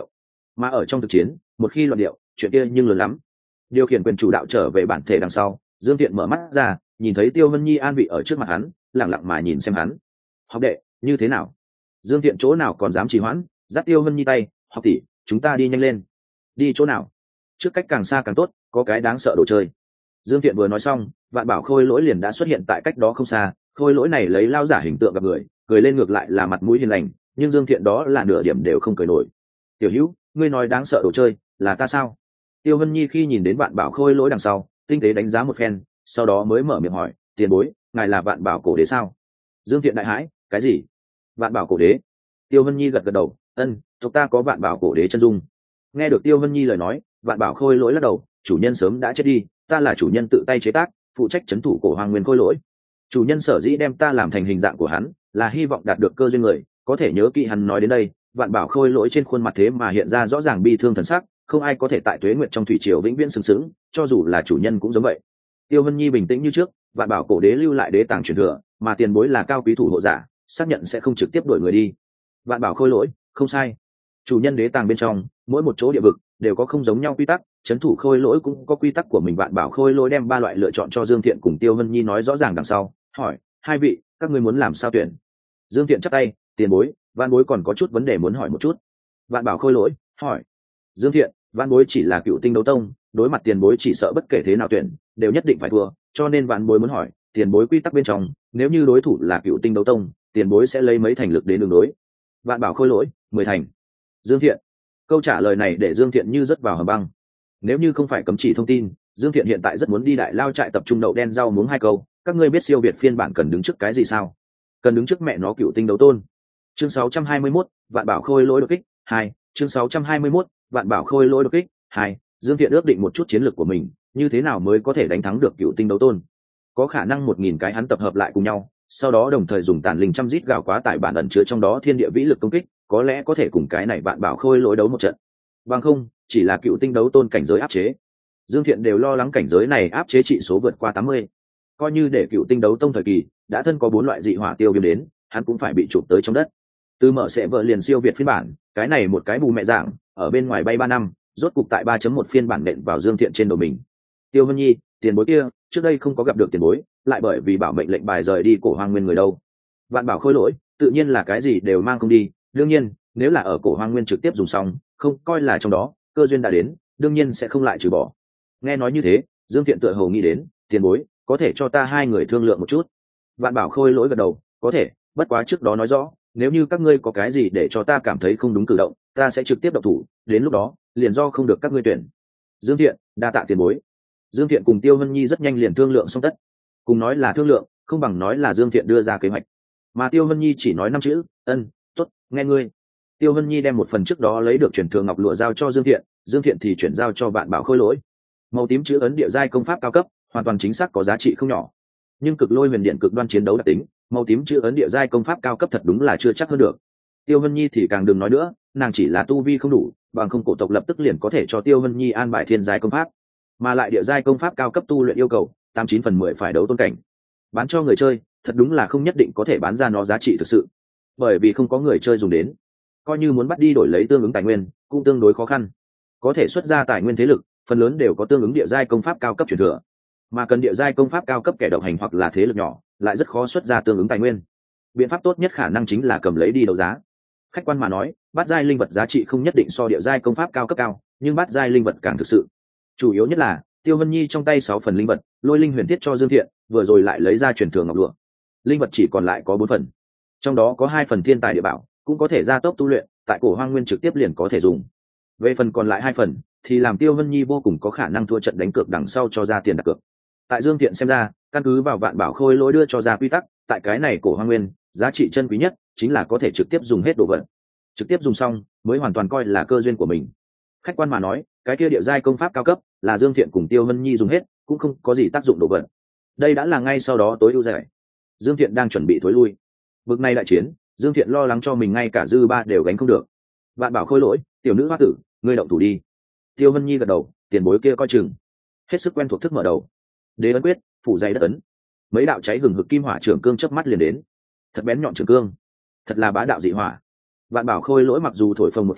mà ở trong thực chiến một khi loạn điệu chuyện kia nhưng lớn lắm. Điều khiển quyền chủ đạo trở về bản thể đằng sau, Dương Thiện mở mắt ra, nhìn thấy Tiêu Vân Nhi an vị ở trước mặt hắn, lẳng lặng mà nhìn xem hắn. Học đệ như thế nào? Dương Thiện chỗ nào còn dám trì hoãn, dắt Tiêu Vân Nhi tay, học tỷ chúng ta đi nhanh lên. Đi chỗ nào? Trước cách càng xa càng tốt, có cái đáng sợ đồ chơi. Dương Thiện vừa nói xong, Vạn Bảo Khôi Lỗi liền đã xuất hiện tại cách đó không xa. Khôi Lỗi này lấy lao giả hình tượng gặp người, cười lên ngược lại là mặt mũi hiền lành, nhưng Dương Thiện đó là nửa điểm đều không cười nổi. Tiểu Hữu, ngươi nói đáng sợ đồ chơi, là ta sao? Tiêu Vân Nhi khi nhìn đến Vạn Bảo Khôi Lỗi đằng sau, tinh tế đánh giá một phen, sau đó mới mở miệng hỏi, tiền bối, ngài là Vạn Bảo Cổ Đế sao? Dương Thiện đại hãi, cái gì? Vạn Bảo Cổ Đế? Tiêu Vân Nhi gật gật đầu, ân, tộc ta có Vạn Bảo Cổ Đế chân dung. Nghe được Tiêu Vân Nhi lời nói, Vạn Bảo Khôi Lỗi lắc đầu, chủ nhân sớm đã chết đi, ta là chủ nhân tự tay chế tác, phụ trách trấn thủ cổ hoàng nguyên khôi lỗi. Chủ nhân sở dĩ đem ta làm thành hình dạng của hắn, là hy vọng đạt được cơ duyên người, có thể nhớ kỹ hắn nói đến đây. Vạn Bảo Khôi Lỗi trên khuôn mặt thế mà hiện ra rõ ràng bi thương thần sắc, không ai có thể tại tuế nguyện trong thủy triều vĩnh viễn sừng sững, cho dù là chủ nhân cũng giống vậy. Tiêu Vân Nhi bình tĩnh như trước, Vạn Bảo Cổ Đế lưu lại đế tàng truyền thừa, mà tiền bối là cao quý thủ hộ giả, xác nhận sẽ không trực tiếp đuổi người đi. Vạn Bảo Khôi Lỗi, không sai. Chủ nhân đế tàng bên trong, mỗi một chỗ địa vực đều có không giống nhau quy tắc, trấn thủ Khôi Lỗi cũng có quy tắc của mình. Vạn Bảo Khôi Lỗi đem ba loại lựa chọn cho Dương Thiện cùng Tiêu Vân Nhi nói rõ ràng đằng sau, hỏi, hai vị, các ngươi muốn làm sao tuyển? Dương Thiện chắp tay, tiền bối, Vạn bối còn có chút vấn đề muốn hỏi một chút. Vạn Bảo Khôi Lỗi, hỏi. Dương Thiện, Vạn bối chỉ là cựu tinh đấu tông, đối mặt tiền bối chỉ sợ bất kể thế nào tuyển đều nhất định phải thua, cho nên Vạn bối muốn hỏi, tiền bối quy tắc bên trong, nếu như đối thủ là cựu tinh đấu tông, tiền bối sẽ lấy mấy thành lực đến đường đối? Vạn Bảo Khôi Lỗi, mười thành. Dương Thiện. Câu trả lời này để Dương Thiện như rớt vào hầm băng. Nếu như không phải cấm chỉ thông tin, Dương Thiện hiện tại rất muốn đi Đại Lao trại tập trung đậu đen rau muống hai câu. Các ngươi biết siêu việt phiên bản cần đứng trước cái gì sao? Cần đứng trước mẹ nó cựu tinh đấu tôn. Chương sáu trăm hai mươi mốt, Vạn Bảo Khôi Lỗi đột kích hai. Chương sáu trăm hai mươi mốt, Vạn Bảo Khôi Lỗi đột kích hai. Dương Thiện ước định một chút chiến lược của mình, như thế nào mới có thể đánh thắng được cựu tinh đấu tôn? Có khả năng một nghìn cái hắn tập hợp lại cùng nhau, sau đó đồng thời dùng tàn linh trăm rít gào quá tải bản ẩn chứa trong đó thiên địa vĩ lực công kích, có lẽ có thể cùng cái này Vạn Bảo Khôi Lỗi đấu một trận. Bằng không, chỉ là cựu tinh đấu tôn cảnh giới áp chế. Dương Thiện đều lo lắng cảnh giới này áp chế trị số vượt qua tám mươi. Coi như để cựu tinh đấu tông thời kỳ đã thân có bốn loại dị hỏa tiêu viêm đến, hắn cũng phải bị chụp tới trong đất. Từ mở sẽ vợ liền siêu việt phiên bản, cái này một cái bù mẹ dạng, ở bên ngoài bay ba năm, rốt cục tại ba chấm một phiên bản nện vào Dương Thiện trên đầu mình. Tiêu Vân Nhi, tiền bối kia, trước đây không có gặp được tiền bối, lại bởi vì bảo mệnh lệnh bài rời đi cổ hoang nguyên người đâu. Vạn Bảo Khôi Lỗi, tự nhiên là cái gì đều mang không đi, đương nhiên, nếu là ở cổ hoang nguyên trực tiếp dùng xong, không coi là trong đó, cơ duyên đã đến, đương nhiên sẽ không lại trừ bỏ. Nghe nói như thế, Dương Thiện tựa hồ nghĩ đến, tiền bối, có thể cho ta hai người thương lượng một chút. Vạn Bảo Khôi Lỗi gật đầu, có thể, bất quá trước đó nói rõ, nếu như các ngươi có cái gì để cho ta cảm thấy không đúng cử động, ta sẽ trực tiếp động thủ, đến lúc đó, liền do không được các ngươi tuyển. Dương Thiện, đa tạ tiền bối. Dương Thiện cùng Tiêu Vân Nhi rất nhanh liền thương lượng xong tất. Cùng nói là thương lượng, không bằng nói là Dương Thiện đưa ra kế hoạch. Mà Tiêu Vân Nhi chỉ nói năm chữ, ân, tốt, nghe ngươi. Tiêu Vân Nhi đem một phần trước đó lấy được truyền thừa ngọc lụa giao cho Dương Thiện, Dương Thiện thì chuyển giao cho Vạn Bảo Khôi Lỗi. Màu tím chữ ấn địa giai công pháp cao cấp, hoàn toàn chính xác có giá trị không nhỏ. Nhưng cực lôi huyền điện cực đoan chiến đấu đặc tính, màu tím chữ ấn địa giai công pháp cao cấp thật đúng là chưa chắc hơn được. Tiêu Vân Nhi thì càng đừng nói nữa, nàng chỉ là tu vi không đủ, bằng không cổ tộc lập tức liền có thể cho Tiêu Vân Nhi an bài thiên giai công pháp, mà lại địa giai công pháp cao cấp tu luyện yêu cầu tám chín phần mười phải đấu tôn cảnh. Bán cho người chơi, thật đúng là không nhất định có thể bán ra nó giá trị thực sự, bởi vì không có người chơi dùng đến. Coi như muốn bắt đi đổi lấy tương ứng tài nguyên, cũng tương đối khó khăn. Có thể xuất ra tài nguyên thế lực, phần lớn đều có tương ứng địa giai công pháp cao cấp truyền thừa, mà cần địa giai công pháp cao cấp kẻ độc hành hoặc là thế lực nhỏ, lại rất khó xuất ra tương ứng tài nguyên. Biện pháp tốt nhất khả năng chính là cầm lấy đi đấu giá. Khách quan mà nói, bát giai linh vật giá trị không nhất định so địa giai công pháp cao cấp cao, nhưng bát giai linh vật càng thực sự. Chủ yếu nhất là Tiêu Vân Nhi trong tay sáu phần linh vật, lôi linh huyền thiết cho Dương Thiện, vừa rồi lại lấy ra truyền thừa ngọc lụa. Linh vật chỉ còn lại có bốn phần, trong đó có hai phần thiên tài địa bảo, cũng có thể gia tốc tu luyện, tại cổ hoang nguyên trực tiếp liền có thể dùng. Về phần còn lại hai phần, thì làm Tiêu Vân Nhi vô cùng có khả năng thua trận đánh cược đằng sau cho ra tiền đặt cược. Tại Dương Thiện xem ra, căn cứ vào Vạn Bảo Khôi Lỗi đưa cho ra quy tắc, tại cái này cổ hoang nguyên, giá trị chân quý nhất chính là có thể trực tiếp dùng hết đồ vật. Trực tiếp dùng xong, mới hoàn toàn coi là cơ duyên của mình. Khách quan mà nói, cái kia địa giai công pháp cao cấp là Dương Thiện cùng Tiêu Vân Nhi dùng hết, cũng không có gì tác dụng đồ vật. Đây đã là ngay sau đó tối ưu giải. Dương Thiện đang chuẩn bị thối lui. Bực này đại chiến, Dương Thiện lo lắng cho mình ngay cả dư ba đều gánh không được. Vạn Bảo Khôi Lỗi, tiểu nữ hoa tử, ngươi động thủ đi. Tiêu Vân Nhi gật đầu, tiền bối kia coi chừng. Hết sức quen thuộc thức mở đầu. Đế ấn quyết, phủ dày đất ấn. Mấy đạo cháy hừng hực kim hỏa trường cương chớp mắt liền đến. Thật bén nhọn trường cương, thật là bá đạo dị hỏa. Vạn Bảo Khôi Lỗi mặc dù thổi phồng một phen,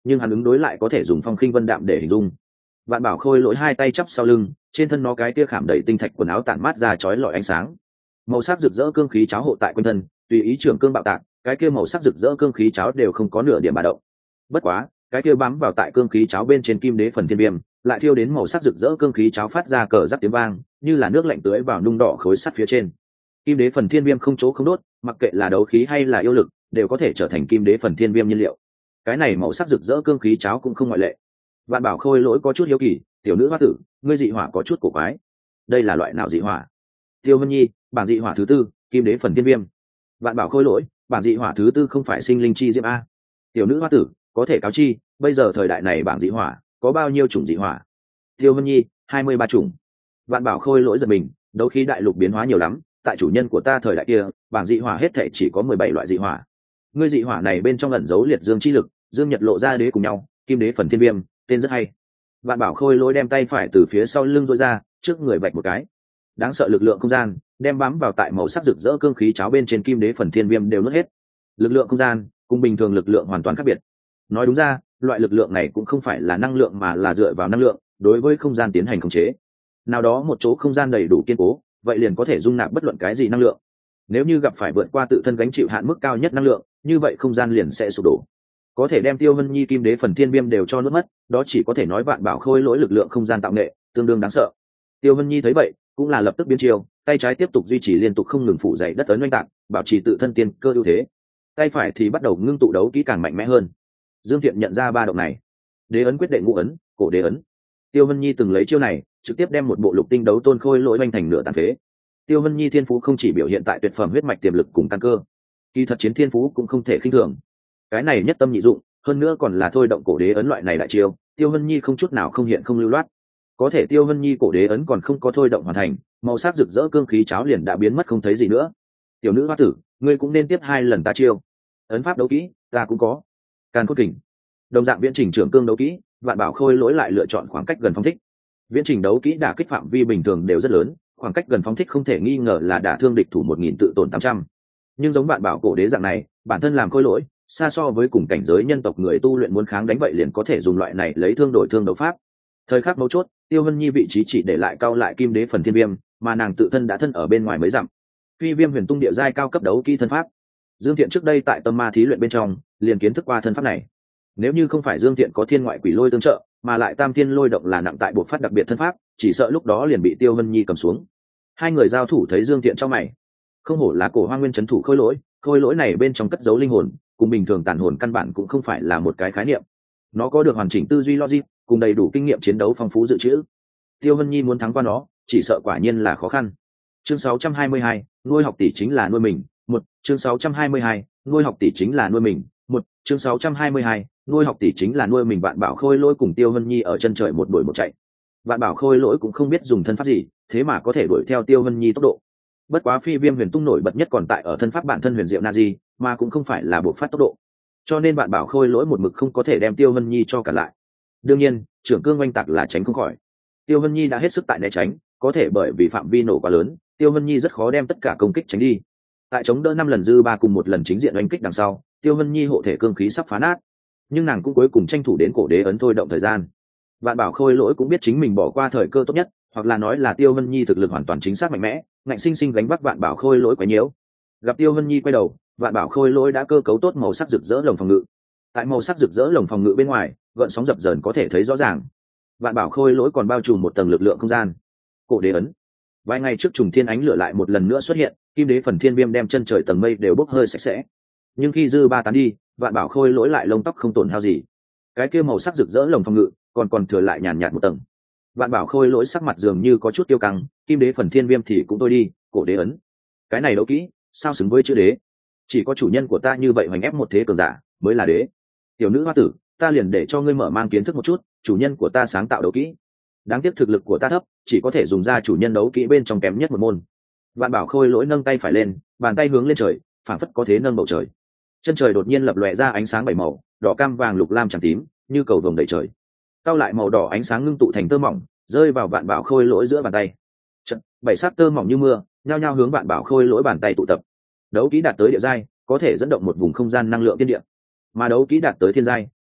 nhưng hắn ứng đối lại có thể dùng phong khinh vân đạm để hình dung. Vạn bảo khôi lỗi hai tay chắp sau lưng, trên thân nó cái tia khảm đầy tinh thạch quần áo tản mát ra chói lọi ánh sáng, màu sắc rực rỡ cương khí cháo hộ tại quanh thân, tùy ý trưởng cương bạo tạc, cái kia màu sắc rực rỡ cương khí cháo đều không có nửa điểm ba động. Bất quá cái kia bám vào tại cương khí cháo bên trên kim đế phần thiên viêm lại thiêu đến màu sắc rực rỡ cương khí cháo phát ra cờ rắc tiếng vang, như là nước lạnh tưới vào nung đỏ khối sắt phía trên. Kim đế phần thiên viêm không chỗ không đốt, mặc kệ là đấu khí hay là yêu lực đều có thể trở thành kim đế phần thiên viêm nhiên liệu. Cái này màu sắc rực rỡ cương khí cháo cũng không ngoại lệ. Vạn bảo khôi lỗi có chút hiếu kỳ, tiểu nữ hoa tử, ngươi dị hỏa có chút cổ quái, đây là loại nào dị hỏa? Tiêu Vân Nhi, bảng dị hỏa thứ tư, kim đế phần thiên viêm. Vạn bảo khôi lỗi, bảng dị hỏa thứ tư không phải sinh linh chi diễm a? Tiểu nữ hoa tử, có thể cáo chi, bây giờ thời đại này bảng dị hỏa có bao nhiêu chủng dị hỏa? Tiêu Vân Nhi, hai mươi ba chủng. Vạn bảo khôi lỗi giật mình, đấu khí đại lục biến hóa nhiều lắm, tại chủ nhân của ta thời đại kia, bảng dị hỏa hết thảy chỉ có mười bảy loại dị hỏa. Ngươi dị hỏa này bên trong ẩn giấu liệt dương chi lực, dương nhật lộ ra đế cùng nhau, kim đế phần thiên viêm, tên rất hay. Vạn bảo khôi lỗi đem tay phải từ phía sau lưng duỗi ra, trước người vạch một cái, đáng sợ lực lượng không gian đem bám vào tại màu sắc rực rỡ cương khí cháo bên trên kim đế phần thiên viêm đều nuốt hết. Lực lượng không gian cùng bình thường lực lượng hoàn toàn khác biệt. Nói đúng ra, loại lực lượng này cũng không phải là năng lượng mà là dựa vào năng lượng đối với không gian tiến hành khống chế. Nào đó một chỗ không gian đầy đủ kiên cố, vậy liền có thể dung nạp bất luận cái gì năng lượng. Nếu như gặp phải vượt qua tự thân gánh chịu hạn mức cao nhất năng lượng, như vậy không gian liền sẽ sụp đổ. Có thể đem Tiêu Vân Nhi kim đế phần thiên viêm đều cho nuốt mất, đó chỉ có thể nói vạn bảo khôi lỗi lực lượng không gian tạo nghệ tương đương đáng sợ. Tiêu Vân Nhi thấy vậy cũng là lập tức biến chiêu, tay trái tiếp tục duy trì liên tục không ngừng phủ dậy đất ấn oanh tạc, bảo trì tự thân tiên cơ ưu thế. Tay phải thì bắt đầu ngưng tụ đấu kỹ càng mạnh mẽ hơn. Dương Thiện nhận ra ba động này, đế ấn quyết đệ ngũ ấn, cổ đế ấn. Tiêu Vân Nhi từng lấy chiêu này trực tiếp đem một bộ lục tinh đấu tôn khôi lỗi oanh thành nửa tàn phế. Tiêu Vân Nhi thiên phú không chỉ biểu hiện tại tuyệt phẩm huyết mạch tiềm lực cùng căn cơ, kỳ thật chiến thiên phú cũng không thể khinh thường. Cái này nhất tâm nhị dụng, hơn nữa còn là thôi động cổ đế ấn loại này đại chiêu, Tiêu Vân Nhi không chút nào không hiện không lưu loát. Có thể Tiêu Vân Nhi cổ đế ấn còn không có thôi động hoàn thành, màu sắc rực rỡ cương khí cháo liền đã biến mất không thấy gì nữa. Tiểu nữ hoa tử, ngươi cũng nên tiếp hai lần ta chiêu. Ấn pháp đấu kỹ ta cũng có. Càn Khôn Kình, đồng dạng viễn trình trưởng cương đấu kỹ, vạn bảo khôi lỗi lại lựa chọn khoảng cách gần phóng thích. Viễn trình đấu kỹ đả kích phạm vi bình thường đều rất lớn, khoảng cách gần phóng thích không thể nghi ngờ là đả thương địch thủ một nghìn tự tổn tám trăm. Nhưng giống vạn bảo cổ đế dạng này, bản thân làm khôi lỗi, xa so với cùng cảnh giới nhân tộc người tu luyện muốn kháng đánh vậy liền có thể dùng loại này lấy thương đổi thương đấu pháp. Thời khắc mấu chốt, Tiêu Vân Nhi vị trí chỉ để lại cao lại kim đế phần thiên viêm, mà nàng tự thân đã thân ở bên ngoài mấy dặm. Phi viêm huyền tung địa giai cao cấp đấu kỹ thân pháp. Dương Thiện trước đây tại tâm ma thí luyện bên trong liền kiến thức qua thân pháp này. Nếu như không phải Dương Thiện có thiên ngoại quỷ lôi tương trợ, mà lại tam thiên lôi động là nặng tại bộ phát đặc biệt thân pháp, chỉ sợ lúc đó liền bị Tiêu Vân Nhi cầm xuống. Hai người giao thủ thấy Dương Thiện trong mày, không hổ là cổ hoa nguyên trấn thủ khôi lỗi, khôi lỗi này bên trong cất giấu linh hồn, cùng bình thường tàn hồn căn bản cũng không phải là một cái khái niệm. Nó có được hoàn chỉnh tư duy logic, cùng đầy đủ kinh nghiệm chiến đấu phong phú dự trữ. Tiêu Vân Nhi muốn thắng qua nó, chỉ sợ quả nhiên là khó khăn. Chương sáu trăm hai mươi hai, nuôi học tỷ chính là nuôi mình. Một, chương sáu trăm hai mươi hai, nuôi học tỷ chính là nuôi mình. Một, chương sáu trăm hai mươi hai, nuôi học tỷ chính là nuôi mình. Vạn bảo khôi lỗi cùng Tiêu Vân Nhi ở chân trời một đuổi một chạy. Vạn bảo khôi lỗi cũng không biết dùng thân pháp gì, thế mà có thể đuổi theo Tiêu Vân Nhi tốc độ. Bất quá phi viêm huyền tung nổi bật nhất còn tại ở thân pháp bản thân huyền diệu na di, mà cũng không phải là buộc phát tốc độ. Cho nên vạn bảo khôi lỗi một mực không có thể đem Tiêu Vân Nhi cho cả lại. Đương nhiên, trưởng cương oanh tạc là tránh không khỏi. Tiêu Vân Nhi đã hết sức tại né tránh, có thể bởi vì phạm vi nổ quá lớn, Tiêu Vân Nhi rất khó đem tất cả công kích tránh đi. Tại chống đỡ năm lần dư ba cùng một lần chính diện oanh kích đằng sau, Tiêu Vân Nhi hộ thể cương khí sắp phá nát, nhưng nàng cũng cuối cùng tranh thủ đến cổ đế ấn thôi động thời gian. Vạn bảo khôi lỗi cũng biết chính mình bỏ qua thời cơ tốt nhất, hoặc là nói là Tiêu Vân Nhi thực lực hoàn toàn chính xác mạnh mẽ, ngạnh sinh sinh gánh vác vạn bảo khôi lỗi quá nhiễu. Gặp Tiêu Vân Nhi quay đầu, vạn bảo khôi lỗi đã cơ cấu tốt màu sắc rực rỡ lồng phòng ngự. Tại màu sắc rực rỡ lồng phòng ngự bên ngoài, gợn sóng dập dờn có thể thấy rõ ràng. Vạn bảo khôi lỗi còn bao trùm một tầng lực lượng không gian. Cổ đế ấn. Vài ngày trước trùng thiên ánh lửa lại một lần nữa xuất hiện, kim đế phần thiên viêm đem chân trời tầng mây đều bốc hơi sạch sẽ. Nhưng khi dư ba tán đi, vạn bảo khôi lỗi lại lông tóc không tổn hao gì. Cái kia màu sắc rực rỡ lồng phòng ngự còn còn thừa lại nhàn nhạt một tầng. Vạn bảo khôi lỗi sắc mặt dường như có chút tiêu căng, kim đế phần thiên viêm thì cũng tôi đi, cổ đế ấn. Cái này đấu kỹ, sao xứng với chữ đế? Chỉ có chủ nhân của ta như vậy hoành ép một thế cường giả mới là đế. Tiểu nữ hoa tử, ta liền để cho ngươi mở mang kiến thức một chút, chủ nhân của ta sáng tạo đấu kỹ. Đáng tiếc thực lực của ta thấp, chỉ có thể dùng ra chủ nhân đấu kỹ bên trong kém nhất một môn. Vạn bảo khôi lỗi nâng tay phải lên, bàn tay hướng lên trời, phảng phất có thế nâng bầu trời. Chân trời đột nhiên lập lòe ra ánh sáng bảy màu, đỏ cam vàng lục lam trắng tím, như cầu vồng đầy trời. Cao lại màu đỏ ánh sáng ngưng tụ thành tơ mỏng, rơi vào vạn bảo khôi lỗi giữa bàn tay. Trận, bảy sắc tơ mỏng như mưa, nhao nhao hướng vạn bảo khôi lỗi bàn tay tụ tập. Đấu kỹ đạt tới địa giai, có thể dẫn động một vùng không gian năng lượng thiên địa. Mà đấu kỹ đạt tới thiên giai,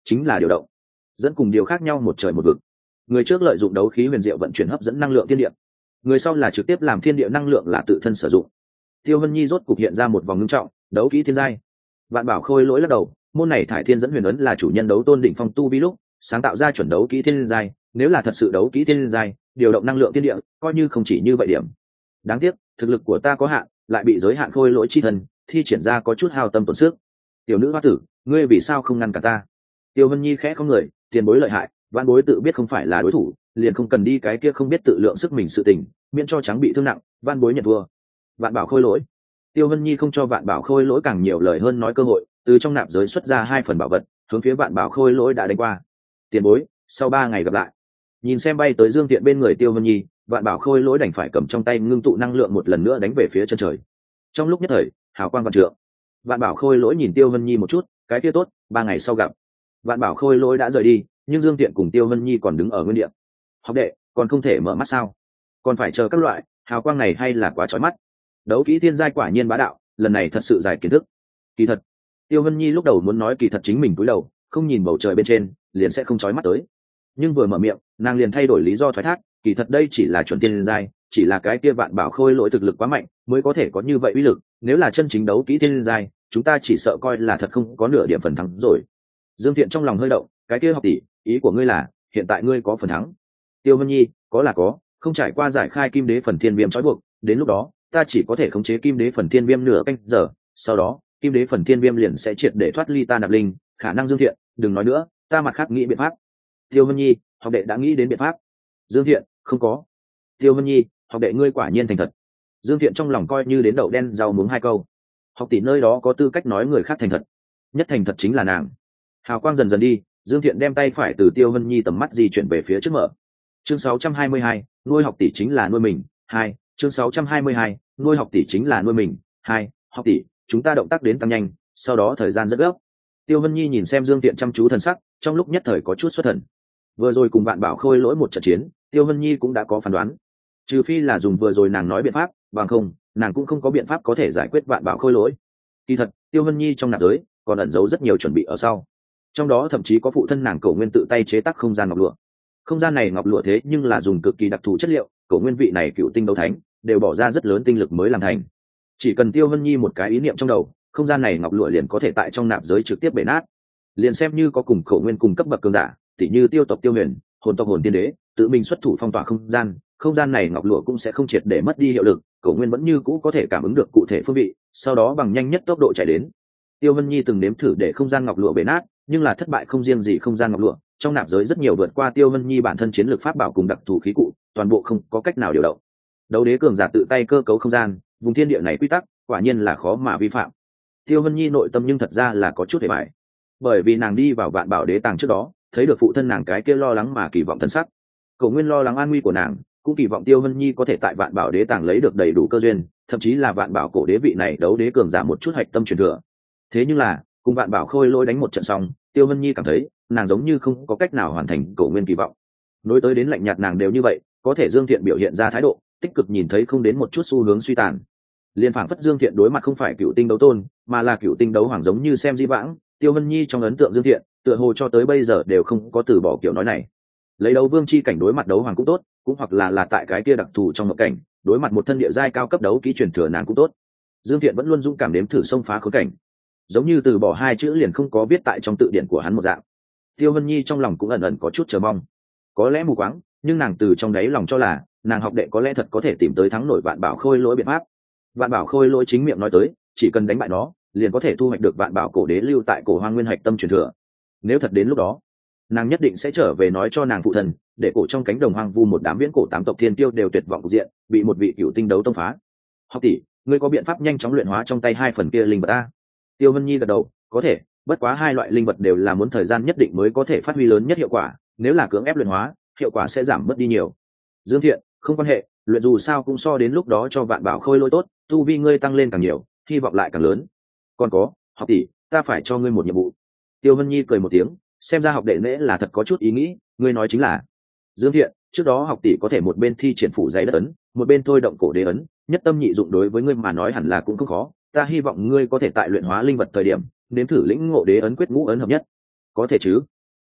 chính là điều động. Dẫn cùng điều khác nhau một trời một vực. Người trước lợi dụng đấu khí huyền diệu vận chuyển hấp dẫn năng lượng thiên địa, người sau là trực tiếp làm thiên địa năng lượng là tự thân sử dụng. Tiêu Vân Nhi rốt cục hiện ra một vòng ngưng trọng, đấu kỹ thiên giai. Vạn Bảo Khôi lỗi lắc đầu, môn này thải thiên dẫn huyền ấn là chủ nhân đấu tôn đỉnh phong tu vi lúc sáng tạo ra chuẩn đấu kỹ thiên giai, nếu là thật sự đấu kỹ thiên giai, điều động năng lượng thiên địa, coi như không chỉ như vậy điểm. Đáng tiếc, thực lực của ta có hạn, lại bị giới hạn khôi lỗi chi thần, thi triển ra có chút hao tâm tổn sức. Tiểu nữ hoa tử, ngươi vì sao không ngăn cả ta? Tiêu Vân Nhi khẽ không người, tiền bối lợi hại, vạn bối tự biết không phải là đối thủ, liền không cần đi cái kia không biết tự lượng sức mình sự tình, miễn cho trắng bị thương nặng, vạn bối nhận thua. Vạn Bảo Khôi lỗi. Tiêu Vân Nhi không cho Vạn Bảo Khôi lỗi càng nhiều lời hơn nói cơ hội, từ trong nạp giới xuất ra hai phần bảo vật, hướng phía Vạn Bảo Khôi lỗi đã đánh qua. Tiền bối, sau ba ngày gặp lại. Nhìn xem bay tới Dương Tiện bên người Tiêu Vân Nhi, Vạn Bảo Khôi lỗi đành phải cầm trong tay ngưng tụ năng lượng một lần nữa đánh về phía chân trời. Trong lúc nhất thời, hào quang vạn trượng. Vạn Bảo Khôi lỗi nhìn Tiêu Vân Nhi một chút, cái kia tốt, ba ngày sau gặp. Vạn Bảo Khôi lỗi đã rời đi, nhưng Dương Tiện cùng Tiêu Vân Nhi còn đứng ở nguyên địa. Học đệ, còn không thể mở mắt sao? Còn phải chờ các loại, hào quang này hay là quá chói mắt. Đấu kỹ thiên giai quả nhiên bá đạo, lần này thật sự giải kiến thức. Kỳ thật, Tiêu Vân Nhi lúc đầu muốn nói kỳ thật chính mình cúi đầu, không nhìn bầu trời bên trên, liền sẽ không chói mắt tới. Nhưng vừa mở miệng, nàng liền thay đổi lý do thoái thác, kỳ thật đây chỉ là chuẩn thiên giai, chỉ là cái kia Vạn Bảo Khôi lỗi thực lực quá mạnh, mới có thể có như vậy uy lực, nếu là chân chính đấu kỹ thiên giai, chúng ta chỉ sợ coi là thật không có nửa điểm phần thắng rồi. Dương Thiện trong lòng hơi động, cái kia học tỷ, ý của ngươi là hiện tại ngươi có phần thắng? Tiêu Vân Nhi, có là có, không trải qua giải khai kim đế phần thiên viêm trói buộc, đến lúc đó ta chỉ có thể khống chế kim đế phần thiên viêm nửa canh giờ, sau đó kim đế phần thiên viêm liền sẽ triệt để thoát ly ta nạp linh, khả năng. Dương Thiện, đừng nói nữa, ta mặt khác nghĩ biện pháp. Tiêu Vân Nhi, học đệ đã nghĩ đến biện pháp. Dương Thiện, không có. Tiêu Vân Nhi, học đệ ngươi quả nhiên thành thật. Dương Thiện trong lòng coi như đến đậu đen rau muống hai câu. Học tỷ nơi đó có tư cách nói người khác thành thật, nhất thành thật chính là nàng. Hào quang dần dần đi, Dương Thiện đem tay phải từ Tiêu Vân Nhi tầm mắt di chuyển về phía trước mở. Chương sáu trăm hai mươi hai, nuôi học tỷ chính là nuôi mình. Hai, chương sáu trăm hai mươi hai, nuôi học tỷ chính là nuôi mình. Hai, học tỷ, chúng ta động tác đến tăng nhanh, sau đó thời gian rất gấp. Tiêu Vân Nhi nhìn xem Dương Thiện chăm chú thần sắc, trong lúc nhất thời có chút xuất thần. Vừa rồi cùng Vạn Bảo Khôi lỗi một trận chiến, Tiêu Vân Nhi cũng đã có phán đoán. Trừ phi là dùng vừa rồi nàng nói biện pháp, bằng không, nàng cũng không có biện pháp có thể giải quyết Vạn Bảo Khôi lỗi. Kỳ thật, Tiêu Vân Nhi trong nạp giới còn ẩn giấu rất nhiều chuẩn bị ở sau. Trong đó thậm chí có phụ thân nàng Cổ Nguyên tự tay chế tác không gian ngọc lụa. Không gian này ngọc lụa thế nhưng là dùng cực kỳ đặc thù chất liệu, Cổ Nguyên vị này cựu tinh đấu thánh đều bỏ ra rất lớn tinh lực mới làm thành. Chỉ cần Tiêu Vân Nhi một cái ý niệm trong đầu, không gian này ngọc lụa liền có thể tại trong nạp giới trực tiếp bể nát. Liền xem như có cùng Cổ Nguyên cùng cấp bậc cường giả, tỉ như Tiêu tộc Tiêu Huyền, hồn tộc Hồn Tiên Đế, tự mình xuất thủ phong tỏa không gian, không gian này ngọc lụa cũng sẽ không triệt để mất đi hiệu lực, Cổ Nguyên vẫn như cũ có thể cảm ứng được cụ thể phương vị, sau đó bằng nhanh nhất tốc độ chạy đến. Tiêu Vân Nhi từng nếm thử để không gian ngọc lụa bể nát, nhưng là thất bại không riêng gì không gian ngọc lụa, trong nạp giới rất nhiều vượt qua Tiêu Vân Nhi bản thân chiến lược pháp bảo cùng đặc thù khí cụ, toàn bộ không có cách nào điều động. Đấu đế cường giả tự tay cơ cấu không gian, vùng thiên địa này quy tắc, quả nhiên là khó mà vi phạm. Tiêu Vân Nhi nội tâm nhưng thật ra là có chút hề bại, bởi vì nàng đi vào Vạn Bảo Đế tàng trước đó, thấy được phụ thân nàng cái kia lo lắng mà kỳ vọng thân sắc. Cổ Nguyên lo lắng an nguy của nàng, cũng kỳ vọng Tiêu Vân Nhi có thể tại Vạn Bảo Đế tàng lấy được đầy đủ cơ duyên, thậm chí là Vạn Bảo cổ đế vị này đấu đế cường giả một chút hạch tâm truyền thừa. Thế nhưng là, cùng Vạn Bảo Khôi lỗi đánh một trận xong, Tiêu Vân Nhi cảm thấy nàng giống như không có cách nào hoàn thành Cổ Nguyên kỳ vọng. Nối tới đến lạnh nhạt nàng đều như vậy, có thể Dương Thiện biểu hiện ra thái độ tích cực, nhìn thấy không đến một chút xu hướng suy tàn. Liên phảng phất Dương Thiện đối mặt không phải cựu tinh đấu tôn, mà là cựu tinh đấu hoàng, giống như xem di vãng. Tiêu Vân Nhi trong ấn tượng Dương Thiện, tựa hồ cho tới bây giờ đều không có từ bỏ kiểu nói này. Lấy đấu vương chi cảnh đối mặt đấu hoàng cũng tốt, cũng hoặc là là tại cái kia đặc thù trong một cảnh, đối mặt một thân địa giai cao cấp đấu kỹ truyền thừa nàng cũng tốt. Dương Thiện vẫn luôn dũng cảm đếm thử xông phá khốn cảnh, giống như từ bỏ hai chữ liền không có viết tại trong tự điển của hắn một dạng. Tiêu Vân Nhi trong lòng cũng ẩn ẩn có chút chờ mong, có lẽ mù quáng, nhưng nàng từ trong đáy lòng cho là nàng học đệ có lẽ thật có thể tìm tới thắng nổi Vạn Bảo Khôi lỗi biện pháp. Vạn Bảo Khôi lỗi chính miệng nói tới, chỉ cần đánh bại nó, liền có thể thu hoạch được Vạn Bảo cổ đế lưu tại cổ hoang nguyên hạch tâm truyền thừa. Nếu thật đến lúc đó, nàng nhất định sẽ trở về nói cho nàng phụ thân, để cổ trong cánh đồng hoang vu một đám viễn cổ tám tộc thiên tiêu đều tuyệt vọng cục diện, bị một vị cựu tinh đấu tông phá. Học tỷ, ngươi có biện pháp nhanh chóng luyện hóa trong tay hai phần kia linh vật a? Tiêu Vân Nhi gật đầu, có thể, bất quá hai loại linh vật đều là muốn thời gian nhất định mới có thể phát huy lớn nhất hiệu quả, nếu là cưỡng ép luyện hóa, hiệu quả sẽ giảm mất đi nhiều. Dương Thiện, không quan hệ, luyện dù sao cũng so đến lúc đó cho Vạn Bảo Khôi lỗi tốt, tu vi ngươi tăng lên càng nhiều, hy vọng lại càng lớn. Còn có, học tỷ, ta phải cho ngươi một nhiệm vụ. Tiêu Vân Nhi cười một tiếng, xem ra học đệ nễ là thật có chút ý nghĩ, ngươi nói chính là. Dương Thiện, trước đó học tỷ có thể một bên thi triển phủ giấy đất ấn, một bên thôi động cổ đế ấn, nhất tâm nhị dụng, đối với ngươi mà nói hẳn là cũng không khó, ta hy vọng ngươi có thể tại luyện hóa linh vật thời điểm nếm thử lĩnh ngộ đế ấn quyết ngũ ấn hợp nhất. Có thể chứ?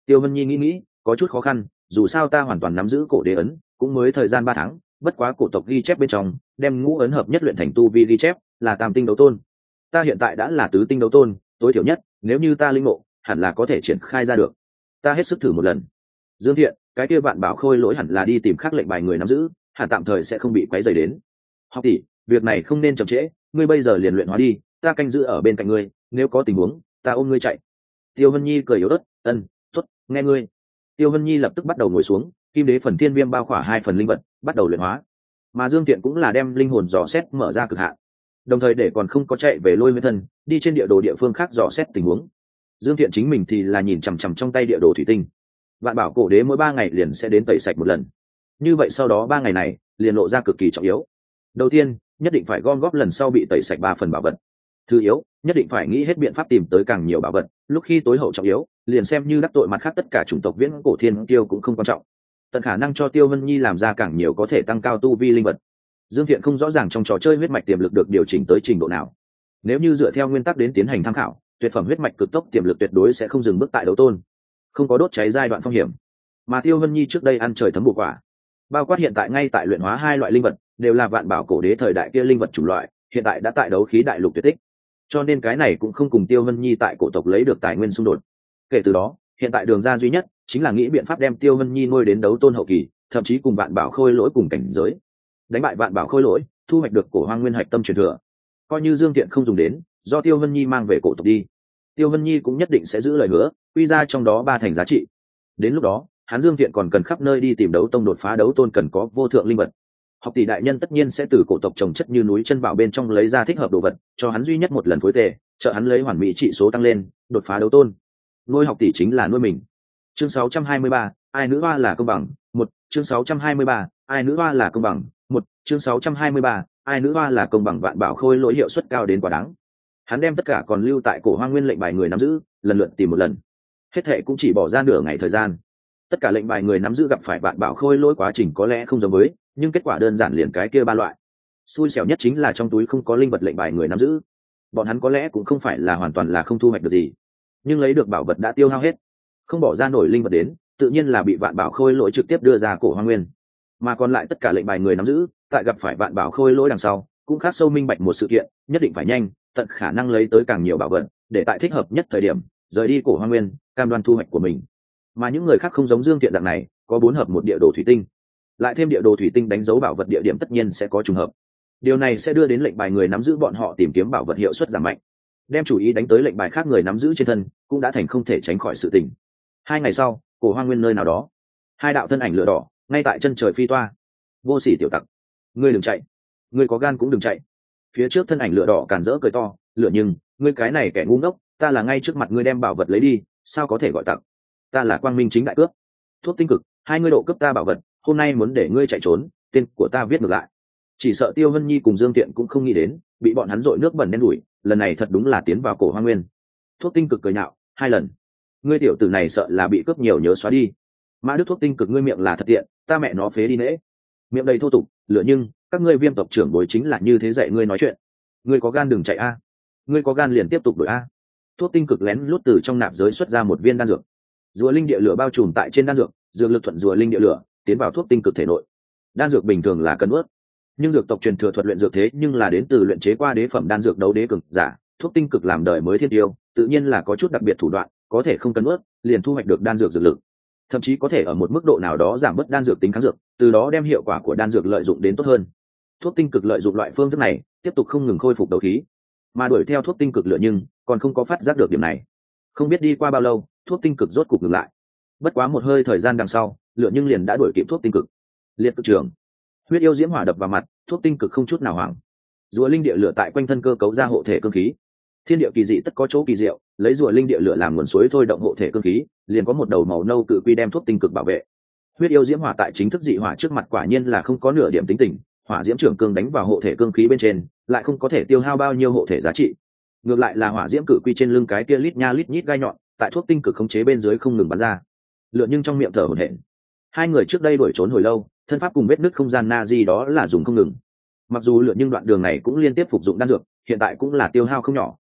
Tiêu Vân Nhi nghĩ nghĩ, có chút khó khăn, dù sao ta hoàn toàn nắm giữ cổ đế ấn, cũng mới thời gian ba tháng, bất quá cổ tộc ghi chép bên trong, đem ngũ ấn hợp nhất luyện thành tu vi ghi chép, là tam tinh đấu tôn. Ta hiện tại đã là tứ tinh đấu tôn, tối thiểu nhất, nếu như ta linh ngộ, hẳn là có thể triển khai ra được. Ta hết sức thử một lần. Dương Thiện, cái kia vạn bảo khôi lỗi hẳn là đi tìm khắc lệnh bài người nắm giữ, hẳn tạm thời sẽ không bị quấy rầy đến. Học tỷ, việc này không nên chậm trễ, ngươi bây giờ liền luyện hóa đi, ta canh giữ ở bên cạnh ngươi, nếu có tình huống, ta ôm ngươi chạy. Tiêu Vân Nhi cười yếu ớt, ân, tốt, nghe ngươi. Tiêu Vân Nhi lập tức bắt đầu ngồi xuống, kim đế phần thiên viêm bao khỏa hai phần linh vật, bắt đầu luyện hóa. Mà Dương Tiện cũng là đem linh hồn dò xét mở ra cực hạn, đồng thời để còn không có chạy về lôi nguyên thân, đi trên địa đồ địa phương khác dò xét tình huống. Dương Tiện chính mình thì là nhìn chằm chằm trong tay địa đồ thủy tinh. Vạn bảo cổ đế mỗi ba ngày liền sẽ đến tẩy sạch một lần, như vậy sau đó ba ngày này liền lộ ra cực kỳ trọng yếu. Đầu tiên, nhất định phải gom góp lần sau bị tẩy sạch ba phần bảo vật. Thứ yếu, nhất định phải nghĩ hết biện pháp tìm tới càng nhiều bảo vật, lúc khi tối hậu trọng yếu, liền xem như đắc tội mặt khác tất cả chủng tộc viễn cổ thiên kiêu cũng không quan trọng. Tận khả năng cho Tiêu Vân Nhi làm ra càng nhiều có thể tăng cao tu vi linh vật. Dương Thiện không rõ ràng trong trò chơi huyết mạch tiềm lực được điều chỉnh tới trình độ nào. Nếu như dựa theo nguyên tắc đến tiến hành tham khảo, tuyệt phẩm huyết mạch cực tốc tiềm lực tuyệt đối sẽ không dừng bước tại đấu tôn, không có đốt cháy giai đoạn phong hiểm. Mà Tiêu Vân Nhi trước đây ăn trời thấm bổ quả, bao quát hiện tại ngay tại luyện hóa hai loại linh vật, đều là vạn bảo cổ đế thời đại kia linh vật chủng loại, hiện tại đã tại đấu khí đại lục tuyệt tích, cho nên cái này cũng không cùng Tiêu Vân Nhi tại cổ tộc lấy được tài nguyên xung đột. Kể từ đó, hiện tại đường ra duy nhất chính là nghĩ biện pháp đem Tiêu Vân Nhi nuôi đến đấu tôn hậu kỳ, thậm chí cùng vạn bảo khôi lỗi cùng cảnh giới, đánh bại vạn bảo khôi lỗi, thu hoạch được cổ hoang nguyên hạch tâm truyền thừa. Coi như Dương Tiện không dùng đến, do Tiêu Vân Nhi mang về cổ tộc đi, Tiêu Vân Nhi cũng nhất định sẽ giữ lời hứa, quy ra trong đó ba thành giá trị. Đến lúc đó, hắn Dương Tiện còn cần khắp nơi đi tìm đấu tông đột phá đấu tôn cần có vô thượng linh vật. Học tỷ đại nhân tất nhiên sẽ từ cổ tộc trồng chất như núi chân bảo bên trong lấy ra thích hợp đồ vật, cho hắn duy nhất một lần phối tề, trợ hắn lấy hoàn mỹ trị số tăng lên, đột phá đấu tôn. Nuôi học tỷ chính là nuôi mình. Chương sáu trăm hai mươi ba, ai nữ hoa là công bằng, một, chương sáu trăm hai mươi ba, ai nữ hoa là công bằng, một, chương sáu trăm hai mươi ba, ai nữ hoa là công bằng. Vạn bảo khôi lỗi hiệu suất cao đến quá đáng. Hắn đem tất cả còn lưu tại cổ hoang nguyên lệnh bài người nắm giữ, lần lượt tìm một lần. Hết thệ cũng chỉ bỏ ra nửa ngày thời gian. Tất cả lệnh bài người nắm giữ gặp phải vạn bảo khôi lỗi quá trình có lẽ không giống với, nhưng kết quả đơn giản liền cái kia ba loại. Xui xẻo nhất chính là trong túi không có linh vật lệnh bài người nắm giữ. Bọn hắn có lẽ cũng không phải là hoàn toàn là không thu hoạch được gì, nhưng lấy được bảo vật đã tiêu hao hết, không bỏ ra nổi linh vật đến, tự nhiên là bị vạn bảo khôi lỗi trực tiếp đưa ra cổ hoang nguyên. Mà còn lại tất cả lệnh bài người nắm giữ, tại gặp phải vạn bảo khôi lỗi đằng sau, cũng khắc sâu minh bạch một sự kiện, nhất định phải nhanh, tận khả năng lấy tới càng nhiều bảo vật, để tại thích hợp nhất thời điểm rời đi cổ hoang nguyên, cam đoan thu hoạch của mình. Mà những người khác không giống Dương Tiện dạng này, có bốn hợp một địa đồ thủy tinh, lại thêm địa đồ thủy tinh đánh dấu bảo vật địa điểm tất nhiên sẽ có trùng hợp. Điều này sẽ đưa đến lệnh bài người nắm giữ bọn họ tìm kiếm bảo vật hiệu suất giảm mạnh, đem chủ ý đánh tới lệnh bài khác người nắm giữ trên thân, cũng đã thành không thể tránh khỏi sự tình. Hai ngày sau, cổ hoang nguyên nơi nào đó, hai đạo thân ảnh lửa đỏ ngay tại chân trời phi toa. Vô sỉ tiểu tặc, ngươi đừng chạy, ngươi có gan cũng đừng chạy. Phía trước thân ảnh lửa đỏ càn rỡ cười to, lửa nhưng ngươi cái này kẻ ngu ngốc, ta là ngay trước mặt ngươi đem bảo vật lấy đi, sao có thể gọi tặc? Ta là quang minh chính đại cướp. Thuốc tinh cực, hai ngươi độ cướp ta bảo vật, hôm nay muốn để ngươi chạy trốn, tên của ta viết ngược lại. Chỉ sợ Tiêu Vân Nhi cùng Dương Tiện cũng không nghĩ đến, bị bọn hắn dội nước bẩn đen đủi, lần này thật đúng là tiến vào cổ hoang nguyên. Thuốc tinh cực cười nhạo, hai lần, ngươi tiểu tử này sợ là bị cướp nhiều nhớ xóa đi. Mã Đức thuốc tinh cực, ngươi miệng là thật tiện, ta mẹ nó phế đi nễ. Miệng đầy thô tục, lựa nhưng các ngươi Viêm tộc trưởng bối chính là như thế dạy ngươi nói chuyện. Ngươi có gan đừng chạy a, ngươi có gan liền tiếp tục đuổi a. Thuốc tinh cực lén lút từ trong nạp giới xuất ra một viên đan dược. Rùa linh địa lửa bao trùm tại trên đan dược, dược lực thuận rùa linh địa lửa tiến vào thuốc tinh cực thể nội. Đan dược bình thường là cân ướt, nhưng dược tộc truyền thừa thuật luyện dược thế nhưng là đến từ luyện chế qua đế phẩm đan dược đấu đế cực giả, thuốc tinh cực làm đời mới thiên tiêu, tự nhiên là có chút đặc biệt thủ đoạn, có thể không cân ướt liền thu hoạch được đan dược dược lực, thậm chí có thể ở một mức độ nào đó giảm bớt đan dược tính kháng dược, từ đó đem hiệu quả của đan dược lợi dụng đến tốt hơn. Thuốc tinh cực lợi dụng loại phương thức này, tiếp tục không ngừng khôi phục đấu khí, mà đuổi theo thuốc tinh cực lựa nhưng còn không có phát giác được điểm này. Không biết đi qua bao lâu, thuốc tinh cực rốt cục ngừng lại. Bất quá một hơi thời gian đằng sau, lựa nhưng liền đã đuổi kịp thuốc tinh cực. Liệt cực trường, huyết yêu diễm hỏa đập vào mặt, thuốc tinh cực không chút nào hoảng. Rùa linh địa lửa tại quanh thân cơ cấu ra hộ thể cương khí. Thiên địa kỳ dị tất có chỗ kỳ diệu, lấy rùa linh địa lửa làm nguồn suối thôi động hộ thể cương khí, liền có một đầu màu nâu cự quy đem thuốc tinh cực bảo vệ. Huyết yêu diễm hỏa tại chính thức dị hỏa trước mặt quả nhiên là không có nửa điểm tính tình, hỏa diễm trưởng cương đánh vào hộ thể cương khí bên trên, lại không có thể tiêu hao bao nhiêu hộ thể giá trị. Ngược lại là hỏa diễm cự quy trên lưng cái kia lít nha lít nhít gai nhọn, tại thuốc tinh cực khống chế bên dưới không ngừng bắn ra. Lựa nhưng trong miệng thở hổn hển. Hai người trước đây đuổi trốn hồi lâu, thân pháp cùng vết nứt không gian na di đó là dùng không ngừng. Mặc dù lựa nhưng đoạn đường này cũng liên tiếp phục dụng đan dược, hiện tại cũng là tiêu hao không nhỏ.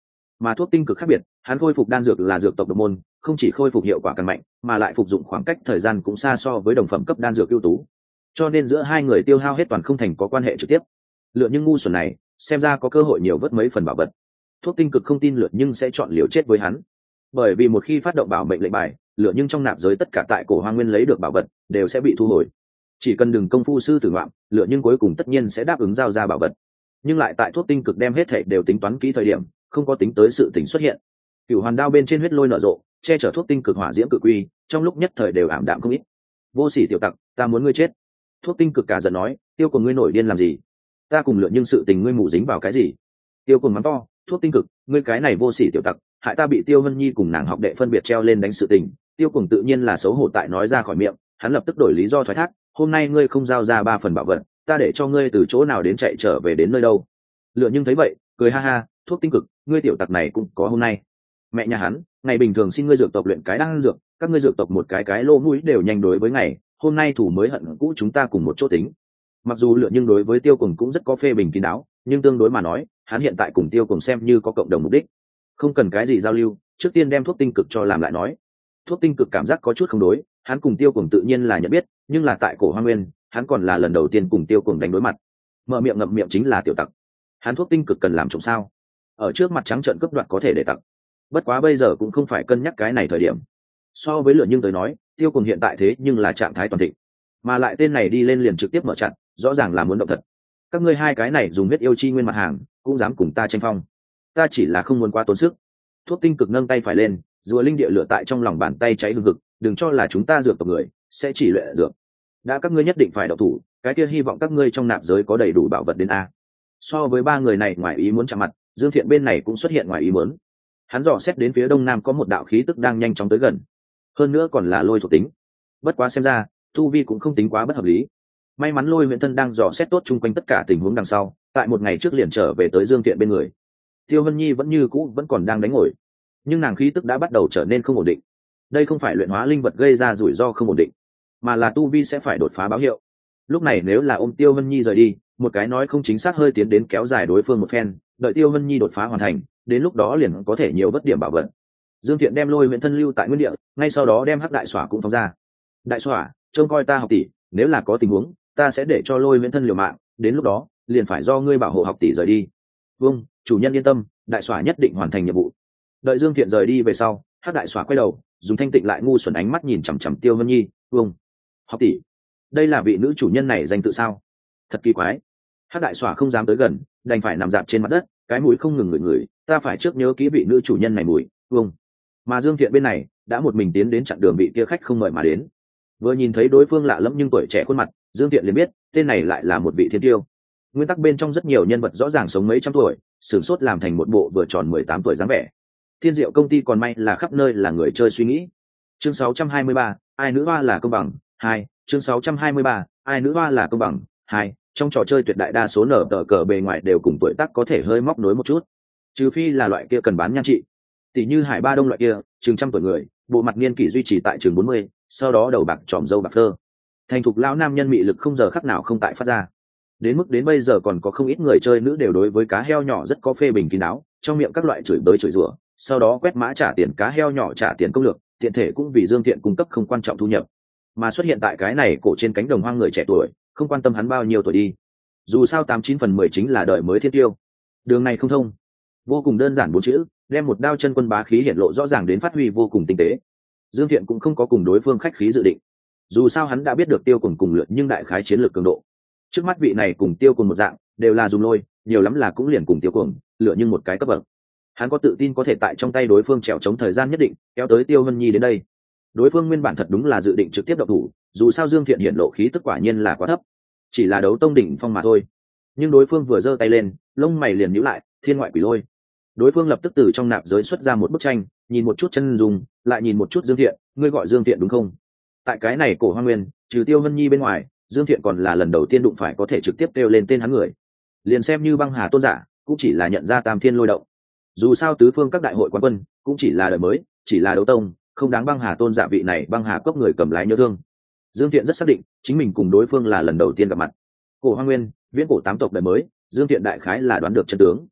Mà thuốc tinh cực khác biệt, hắn khôi phục đan dược là dược tộc độc môn, không chỉ khôi phục hiệu quả càng mạnh, mà lại phục dụng khoảng cách thời gian cũng xa so với đồng phẩm cấp đan dược ưu tú, cho nên giữa hai người tiêu hao hết toàn không thành có quan hệ trực tiếp. Lựa nhưng ngu xuẩn này xem ra có cơ hội nhiều vớt mấy phần bảo vật. Thuốc tinh cực không tin Lựa nhưng sẽ chọn liều chết với hắn, bởi vì một khi phát động bảo mệnh lệnh bài, Lựa nhưng trong nạp giới tất cả tại cổ hoang nguyên lấy được bảo vật đều sẽ bị thu hồi. Chỉ cần đừng công phu sư tử ngoạm, Lựa nhưng cuối cùng tất nhiên sẽ đáp ứng giao ra bảo vật. Nhưng lại tại thuốc tinh cực đem hết thảy đều tính toán kỹ thời điểm, không có tính tới sự tình xuất hiện. Cửu hoàn đao bên trên huyết lôi nở rộ, che chở thuốc tinh cực hỏa diễm cự quy, trong lúc nhất thời đều ảm đạm không ít. Vô sỉ tiểu tặc, ta muốn ngươi chết. Thuốc tinh cực cả giận nói, tiêu của ngươi nổi điên làm gì? Ta cùng Lựa nhưng sự tình ngươi mù dính vào cái gì? Tiêu cùng mắng to, thuốc tinh cực, ngươi cái này vô sỉ tiểu tặc, hại ta bị Tiêu Vân Nhi cùng nàng học đệ phân biệt treo lên đánh sự tình. Tiêu cùng tự nhiên là xấu hổ tại nói ra khỏi miệng, hắn lập tức đổi lý do thoái thác, hôm nay ngươi không giao ra ba phần bảo vật, ta để cho ngươi từ chỗ nào đến chạy trở về đến nơi đâu. Lựa nhưng thấy vậy cười ha ha, thuốc tinh cực, ngươi tiểu tặc này cũng có hôm nay. Mẹ nhà hắn, ngày bình thường xin ngươi dược tộc luyện cái đan dược, các ngươi dược tộc một cái cái lô mũi đều nhanh đối với ngày, hôm nay thủ mới hận cũ chúng ta cùng một chỗ tính. Mặc dù Lựa nhưng đối với Tiêu Cùng cũng rất có phê bình kín đáo, nhưng tương đối mà nói, hắn hiện tại cùng Tiêu Cùng xem như có cộng đồng mục đích, không cần cái gì giao lưu, trước tiên đem thuốc tinh cực cho làm lại nói. Thuốc tinh cực cảm giác có chút không đối, hắn cùng Tiêu Cùng tự nhiên là nhận biết, nhưng là tại cổ hoang nguyên, hắn còn là lần đầu tiên cùng Tiêu Cùng đánh đối mặt. Mở miệng ngậm miệng chính là tiểu tặc. Hắn thuốc tinh cực cần làm trộm sao? Ở trước mặt trắng trợn cướp đoạt có thể để tặc. Bất quá bây giờ cũng không phải cân nhắc cái này thời điểm. So với Lựa nhưng tới nói, Tiêu Cùng hiện tại thế nhưng là trạng thái toàn thịnh, mà lại tên này đi lên liền trực tiếp mở chặn, rõ ràng là muốn động thật. Các ngươi hai cái này dùng huyết yêu chi nguyên mặt hàng, cũng dám cùng ta tranh phong? Ta chỉ là không muốn quá tốn sức. Thuốc tinh cực nâng tay phải lên, rùa linh địa lửa tại trong lòng bàn tay cháy hừng hực, đừng cho là chúng ta dược tộc người sẽ chỉ luyện dược. Đã các ngươi nhất định phải độc thủ, cái kia hy vọng các ngươi trong nạp giới có đầy đủ bảo vật đến a. So với ba người này ngoài ý muốn chạm mặt, Dương Thiện bên này cũng xuất hiện ngoài ý muốn. Hắn dò xét đến phía đông nam có một đạo khí tức đang nhanh chóng tới gần, hơn nữa còn là lôi thuộc tính. Bất quá xem ra tu vi cũng không tính quá bất hợp lý. May mắn Lôi Huyền Thân đang dò xét tốt chung quanh tất cả tình huống đằng sau, tại một ngày trước liền trở về tới Dương Thiện bên người. Tiêu Vân Nhi vẫn như cũ vẫn còn đang đánh ngồi, nhưng nàng khí tức đã bắt đầu trở nên không ổn định. Đây không phải luyện hóa linh vật gây ra rủi ro không ổn định, mà là tu vi sẽ phải đột phá báo hiệu. Lúc này nếu là ôm Tiêu Vân Nhi rời đi, một cái nói không chính xác hơi tiến đến kéo dài đối phương một phen, đợi Tiêu Vân Nhi đột phá hoàn thành, đến lúc đó liền có thể nhiều bất điểm bảo vật. Dương Thiện đem Lôi Huyền Thân lưu tại nguyên địa, ngay sau đó đem Hắc Đại Xỏa cũng phóng ra. Đại Xỏa, trông coi ta học tỷ, nếu là có tình huống, ta sẽ để cho Lôi Huyền Thân liều mạng, đến lúc đó liền phải do ngươi bảo hộ học tỷ rời đi. Vâng, chủ nhân yên tâm, Đại Xỏa nhất định hoàn thành nhiệm vụ. Đợi Dương Thiện rời đi về sau, Hắc Đại Xỏa quay đầu, dùng thanh tịnh lại ngu xuẩn ánh mắt nhìn chằm chằm Tiêu Vân Nhi. Vâng, học tỷ, đây là vị nữ chủ nhân này danh tự sao? Thật kỳ quái. Hắc Đại Xỏa không dám tới gần, đành phải nằm dạp trên mặt đất, cái mũi không ngừng ngửi ngửi, ta phải trước nhớ kỹ vị nữ chủ nhân này mùi. Vâng. Mà Dương Thiện bên này đã một mình tiến đến chặn đường vị kia khách không mời mà đến. Vừa nhìn thấy đối phương lạ lẫm nhưng tuổi trẻ khuôn mặt, Dương Thiện liền biết tên này lại là một vị thiên tiêu. Nguyên tắc bên trong rất nhiều nhân vật rõ ràng sống mấy trăm tuổi, sửng sốt làm thành một bộ vừa tròn mười tám tuổi dáng vẻ. Thiên Diệu công ty còn may là khắp nơi là người chơi suy nghĩ. Chương sáu trăm hai mươi ba, ai nữ hoa là công bằng hai. Chương sáu trăm hai mươi ba, ai nữ hoa là công bằng hai. Trong trò chơi tuyệt đại đa số nở tờ cờ bề ngoài đều cùng tuổi tác có thể hơi móc nối một chút, trừ phi là loại kia cần bán nhan trị, tỷ như Hải Ba Đông loại kia chừng trăm tuổi người, bộ mặt niên kỷ duy trì tại chừng bốn mươi, sau đó đầu bạc tròm râu bạc phơ, thành thục lão nam nhân mị lực không giờ khắc nào không tại phát ra. Đến mức đến bây giờ còn có không ít người chơi nữ đều đối với cá heo nhỏ rất có phê bình kín đáo, trong miệng các loại chửi bới chửi rủa, sau đó quét mã trả tiền cá heo nhỏ trả tiền công lược, tiện thể cũng vì Dương Thiện cung cấp không quan trọng thu nhập. Mà xuất hiện tại cái này cổ trên cánh đồng hoang người trẻ tuổi, không quan tâm hắn bao nhiêu tuổi đi, dù sao tám chín phần mười chính là đời mới thiên tiêu. Đường này không thông, vô cùng đơn giản bốn chữ, đem một đao chân quân bá khí hiện lộ rõ ràng đến phát huy vô cùng tinh tế. Dương Thiện cũng không có cùng đối phương khách khí dự định, dù sao hắn đã biết được Tiêu Cùng cùng lượt nhưng đại khái chiến lược cường độ. Trước mắt vị này cùng Tiêu Cùng một dạng, đều là dùng lôi, nhiều lắm là cũng liền cùng Tiêu Cùng lựa nhưng một cái cấp bậc. Hắn có tự tin có thể tại trong tay đối phương trèo chống thời gian nhất định, kéo tới Tiêu Vân Nhi đến đây. Đối phương nguyên bản thật đúng là dự định trực tiếp động thủ, dù sao Dương Thiện hiện lộ khí tức quả nhiên là quá thấp, chỉ là đấu tông đỉnh phong mà thôi. Nhưng đối phương vừa giơ tay lên, lông mày liền nhíu lại, thiên ngoại quỷ lôi. Đối phương lập tức từ trong nạp giới xuất ra một bức tranh, nhìn một chút chân dung, lại nhìn một chút Dương Thiện, ngươi gọi Dương Thiện đúng không? Tại cái này cổ hoang nguyên, trừ Tiêu Vân Nhi bên ngoài, Dương Thiện còn là lần đầu tiên đụng phải có thể trực tiếp kêu lên tên hắn người. Liền xem như băng hà tôn giả, cũng chỉ là nhận ra tam thiên lôi động. Dù sao tứ phương các đại hội quán quân, cũng chỉ là đời mới, chỉ là đấu tông, không đáng băng hà tôn giả vị này băng hà cốc người cầm lái nhớ thương. Dương Thiện rất xác định, chính mình cùng đối phương là lần đầu tiên gặp mặt. Cổ hoang nguyên, viễn cổ tám tộc đời mới, Dương Thiện đại khái là đoán được chân tướng.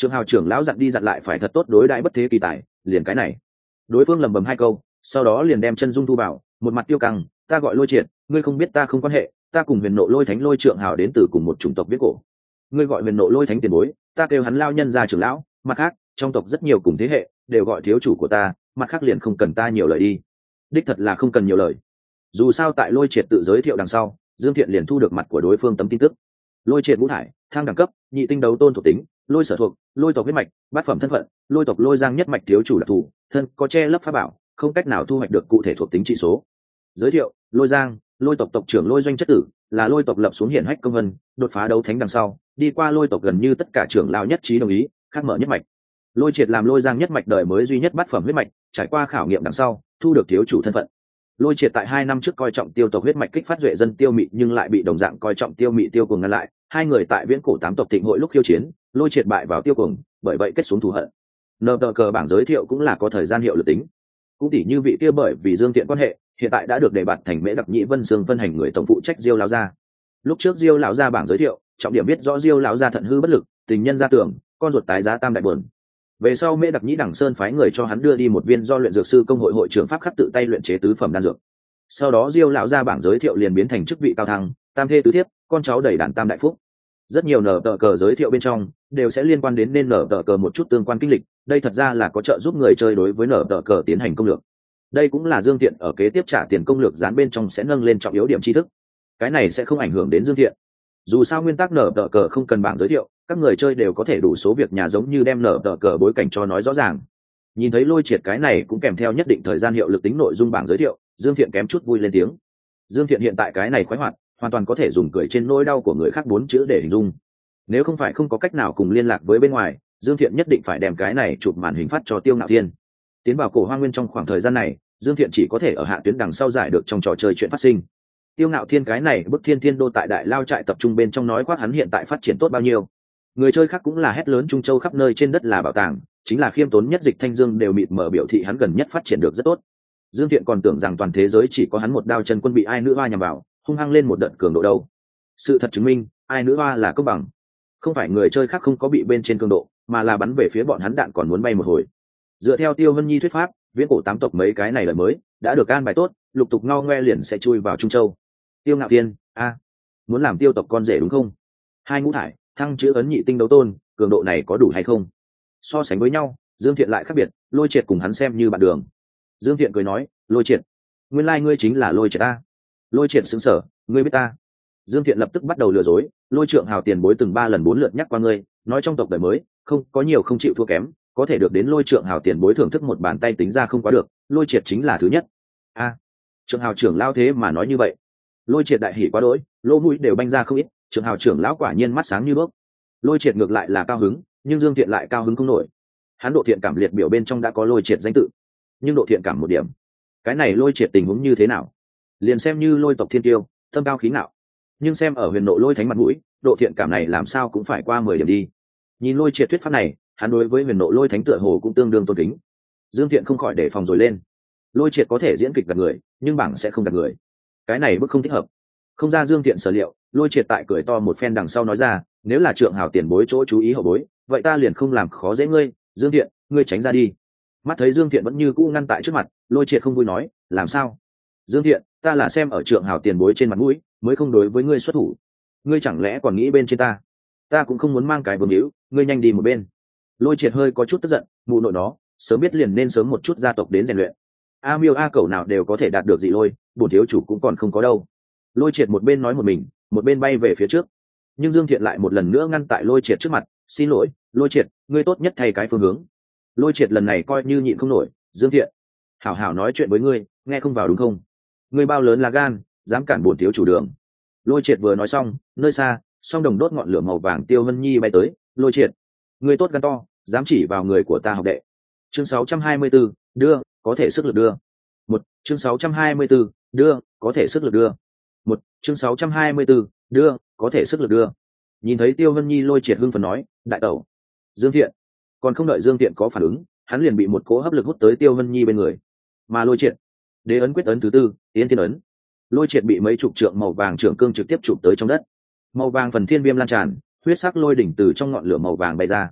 Trượng Hào trưởng lão dặn đi dặn lại phải thật tốt đối đãi bất thế kỳ tài, liền cái này. Đối phương lầm bầm hai câu, sau đó liền đem chân dung thu vào, một mặt tiêu căng, ta gọi Lôi Triệt, ngươi không biết ta không quan hệ, ta cùng Huyền Nộ Lôi Thánh Lôi Trượng Hào đến từ cùng một chủng tộc viết cổ. Ngươi gọi Huyền Nộ Lôi Thánh tiền bối, ta kêu hắn lao nhân gia trưởng lão, mặt khác, trong tộc rất nhiều cùng thế hệ, đều gọi thiếu chủ của ta, mặt khác liền không cần ta nhiều lời đi. Đích thật là không cần nhiều lời. Dù sao tại Lôi Triệt tự giới thiệu đằng sau, Dương Thiện liền thu được mặt của đối phương tấm tin tức. Lôi Triệt ngũ thải, thang đẳng cấp, nhị tinh đấu tôn thuộc tính, lôi sở thuộc, lôi tộc huyết mạch, bát phẩm thân phận, lôi tộc lôi giang nhất mạch thiếu chủ đặc thù, thân có che lấp pháp bảo, không cách nào thu hoạch được cụ thể thuộc tính trị số. Giới thiệu: Lôi Giang, lôi tộc tộc trưởng Lôi Doanh chất tử, là lôi tộc lập xuống hiển hách công vân, đột phá đấu thánh đằng sau, đi qua lôi tộc gần như tất cả trưởng lão nhất trí đồng ý, khắc mở nhất mạch. Lôi Triệt làm Lôi Giang nhất mạch đời mới duy nhất bát phẩm huyết mạch, trải qua khảo nghiệm đằng sau, thu được thiếu chủ thân phận. Lôi Triệt tại hai năm trước coi trọng tiêu tộc huyết mạch kích phát duệ dân tiêu mị, nhưng lại bị đồng dạng coi trọng tiêu mị tiêu cuồng ngăn lại. Hai người tại viễn cổ tám tộc thịnh hội lúc khiêu chiến, Lôi Triệt bại vào tiêu cuồng, bởi vậy kết xuống thù hận. Nợ tờ cờ bảng giới thiệu cũng là có thời gian hiệu lực tính. Cũng tỷ như vị kia bởi vì Dương Tiện quan hệ, hiện tại đã được đề bạt thành Mễ Đặc Nhĩ Vân Sương phân hành người tổng phụ trách Diêu lão gia. Lúc trước Diêu lão gia bảng giới thiệu, trọng điểm biết rõ Diêu lão gia thận hư bất lực, tình nhân gia tưởng, con ruột tái giá tam đại buồn. Về sau Mễ Đặc Nhĩ Đẳng Sơn phái người cho hắn đưa đi một viên do luyện dược sư công hội hội trưởng pháp khắc tự tay luyện chế tứ phẩm đan dược. Sau đó Diêu lão gia bảng giới thiệu liền biến thành chức vị cao thăng, tam thê tứ thiếp, con cháu đầy đàn tam đại phúc. Rất nhiều nở tờ cờ giới thiệu bên trong đều sẽ liên quan đến nên nở tờ cờ một chút tương quan kinh lịch, đây thật ra là có trợ giúp người chơi đối với nở tờ cờ tiến hành công lược. Đây cũng là Dương Thiện ở kế tiếp trả tiền công lược dán bên trong sẽ nâng lên trọng yếu điểm tri thức. Cái này sẽ không ảnh hưởng đến Dương Thiện. Dù sao nguyên tắc nở tờ cờ không cần bảng giới thiệu, các người chơi đều có thể đủ số việc nhà giống như đem nở tờ cờ bối cảnh cho nói rõ ràng. Nhìn thấy Lôi Triệt cái này cũng kèm theo nhất định thời gian hiệu lực tính nội dung bảng giới thiệu, Dương Thiện kém chút vui lên tiếng. Dương Thiện hiện tại cái này khoái hoạt, hoàn toàn có thể dùng cười trên nỗi đau của người khác bốn chữ để hình dung. Nếu không phải không có cách nào cùng liên lạc với bên ngoài, Dương Thiện nhất định phải đem cái này chụp màn hình phát cho Tiêu Ngạo Thiên. Tiến vào cổ hoang nguyên trong khoảng thời gian này, Dương Thiện chỉ có thể ở hạ tuyến đằng sau giải được trong trò chơi chuyện phát sinh. Tiêu Ngạo Thiên cái này bức thiên thiên đô tại đại lao trại tập trung bên trong nói khoác hắn hiện tại phát triển tốt bao nhiêu. Người chơi khác cũng là hét lớn Trung Châu khắp nơi trên đất là bảo tàng, chính là khiêm tốn nhất Dịch Thanh Dương đều mịt mờ biểu thị hắn gần nhất phát triển được rất tốt. Dương Thiện còn tưởng rằng toàn thế giới chỉ có hắn một đao chân quân bị ai nữ hoa nhằm vào, hung hăng lên một đợt cường độ đâu. Sự thật chứng minh, ai nữ hoa là công bằng. Không phải người chơi khác không có bị bên trên cường độ, mà là bắn về phía bọn hắn đạn còn muốn bay một hồi. Dựa theo Tiêu Vân Nhi thuyết pháp, viễn cổ tám tộc mấy cái này lời mới đã được an bài tốt, lục tục ngao ngoe liền sẽ chui vào Trung Châu. Tiêu Ngạo Thiên, a, muốn làm tiêu tộc con rể đúng không? Hai ngũ thải, thăng chữ ấn nhị tinh đấu tôn, cường độ này có đủ hay không? So sánh với nhau, Dương Thiện lại khác biệt, Lôi Triệt cùng hắn xem như bạn đường. Dương Thiện cười nói, Lôi Triệt, nguyên lai ngươi chính là Lôi Triệt ta. Lôi Triệt sững sờ, ngươi biết ta? Dương Thiện lập tức bắt đầu lừa dối, Lôi Trượng Hào tiền bối từng ba lần bốn lượt nhắc qua ngươi, nói trong tộc đời mới không có nhiều không chịu thua kém, có thể được đến Lôi Trượng Hào tiền bối thưởng thức một bàn tay tính ra không quá được, Lôi Triệt chính là thứ nhất. A, à, Trượng Hào trưởng lao thế mà nói như vậy. Lôi Triệt đại hỉ quá đỗi, lỗ mũi đều banh ra không ít, Trượng Hào trưởng lão quả nhiên mắt sáng như đuốc. Lôi Triệt ngược lại là cao hứng, nhưng Dương Thiện lại cao hứng không nổi. Hắn độ thiện cảm liệt biểu bên trong đã có Lôi Triệt danh tự, nhưng độ thiện cảm một điểm. Cái này Lôi Triệt tình huống như thế nào? Liền xem như Lôi tộc thiên tiêu, tâm cao khí ngạo, nhưng xem ở Huyền Nộ Lôi Thánh mặt mũi, độ thiện cảm này làm sao cũng phải qua mười điểm đi. Nhìn Lôi Triệt thuyết pháp này, hắn đối với Huyền Nộ Lôi Thánh tựa hồ cũng tương đương tôn kính. Dương Thiện không khỏi đề phòng rồi lên. Lôi Triệt có thể diễn kịch gạt người, nhưng bảng sẽ không gạt người. Cái này bức không thích hợp. Không ra Dương Thiện sở liệu, Lôi Triệt tại cười to một phen đằng sau nói ra, nếu là Trượng Hào tiền bối chỗ chú ý hậu bối, vậy ta liền không làm khó dễ ngươi, Dương Thiện, ngươi tránh ra đi. Mắt thấy Dương Thiện vẫn như cũ ngăn tại trước mặt, Lôi Triệt không vui nói, làm sao? Dương Thiện, ta là xem ở Trượng Hào tiền bối trên mặt mũi, mới không đối với ngươi xuất thủ. Ngươi chẳng lẽ còn nghĩ bên trên ta? Ta cũng không muốn mang cái vương hữu, ngươi nhanh đi một bên. Lôi Triệt hơi có chút tức giận, mụ nội nó, sớm biết liền nên sớm một chút gia tộc đến rèn luyện. A Miêu A Cẩu nào đều có thể đạt được dị lôi, bổn thiếu chủ cũng còn không có đâu. Lôi Triệt một bên nói một mình, một bên bay về phía trước. Nhưng Dương Thiện lại một lần nữa ngăn tại Lôi Triệt trước mặt, xin lỗi, Lôi Triệt, ngươi tốt nhất thay cái phương hướng. Lôi Triệt lần này coi như nhịn không nổi, Dương Thiện, hảo hảo nói chuyện với ngươi, nghe không vào đúng không? Ngươi bao lớn là gan, dám cản bổn thiếu chủ đường. Lôi Triệt vừa nói xong, nơi xa song đồng đốt ngọn lửa màu vàng Tiêu Vân Nhi bay tới. Lôi Triệt, ngươi tốt gan to, dám chỉ vào người của ta học đệ. Chương sáu trăm hai mươi 24, đưa, có thể sức lực đưa. Một, chương sáu trăm hai mươi 24, đưa, có thể sức lực đưa. Một, chương sáu trăm hai mươi 24, đưa, có thể sức lực đưa. Nhìn thấy Tiêu Vân Nhi, Lôi Triệt hưng phấn nói, đại tẩu. Dương Thiện, còn không đợi Dương Thiện có phản ứng, hắn liền bị một cỗ hấp lực hút tới Tiêu Vân Nhi bên người. Mà Lôi Triệt, đế ấn quyết ấn thứ tư, tiến thiên ấn. Lôi Triệt bị mấy chục trượng màu vàng trưởng cương trực tiếp chụp tới trong đất. Màu vàng phần thiên viêm lan tràn, huyết sắc lôi đỉnh từ trong ngọn lửa màu vàng bay ra.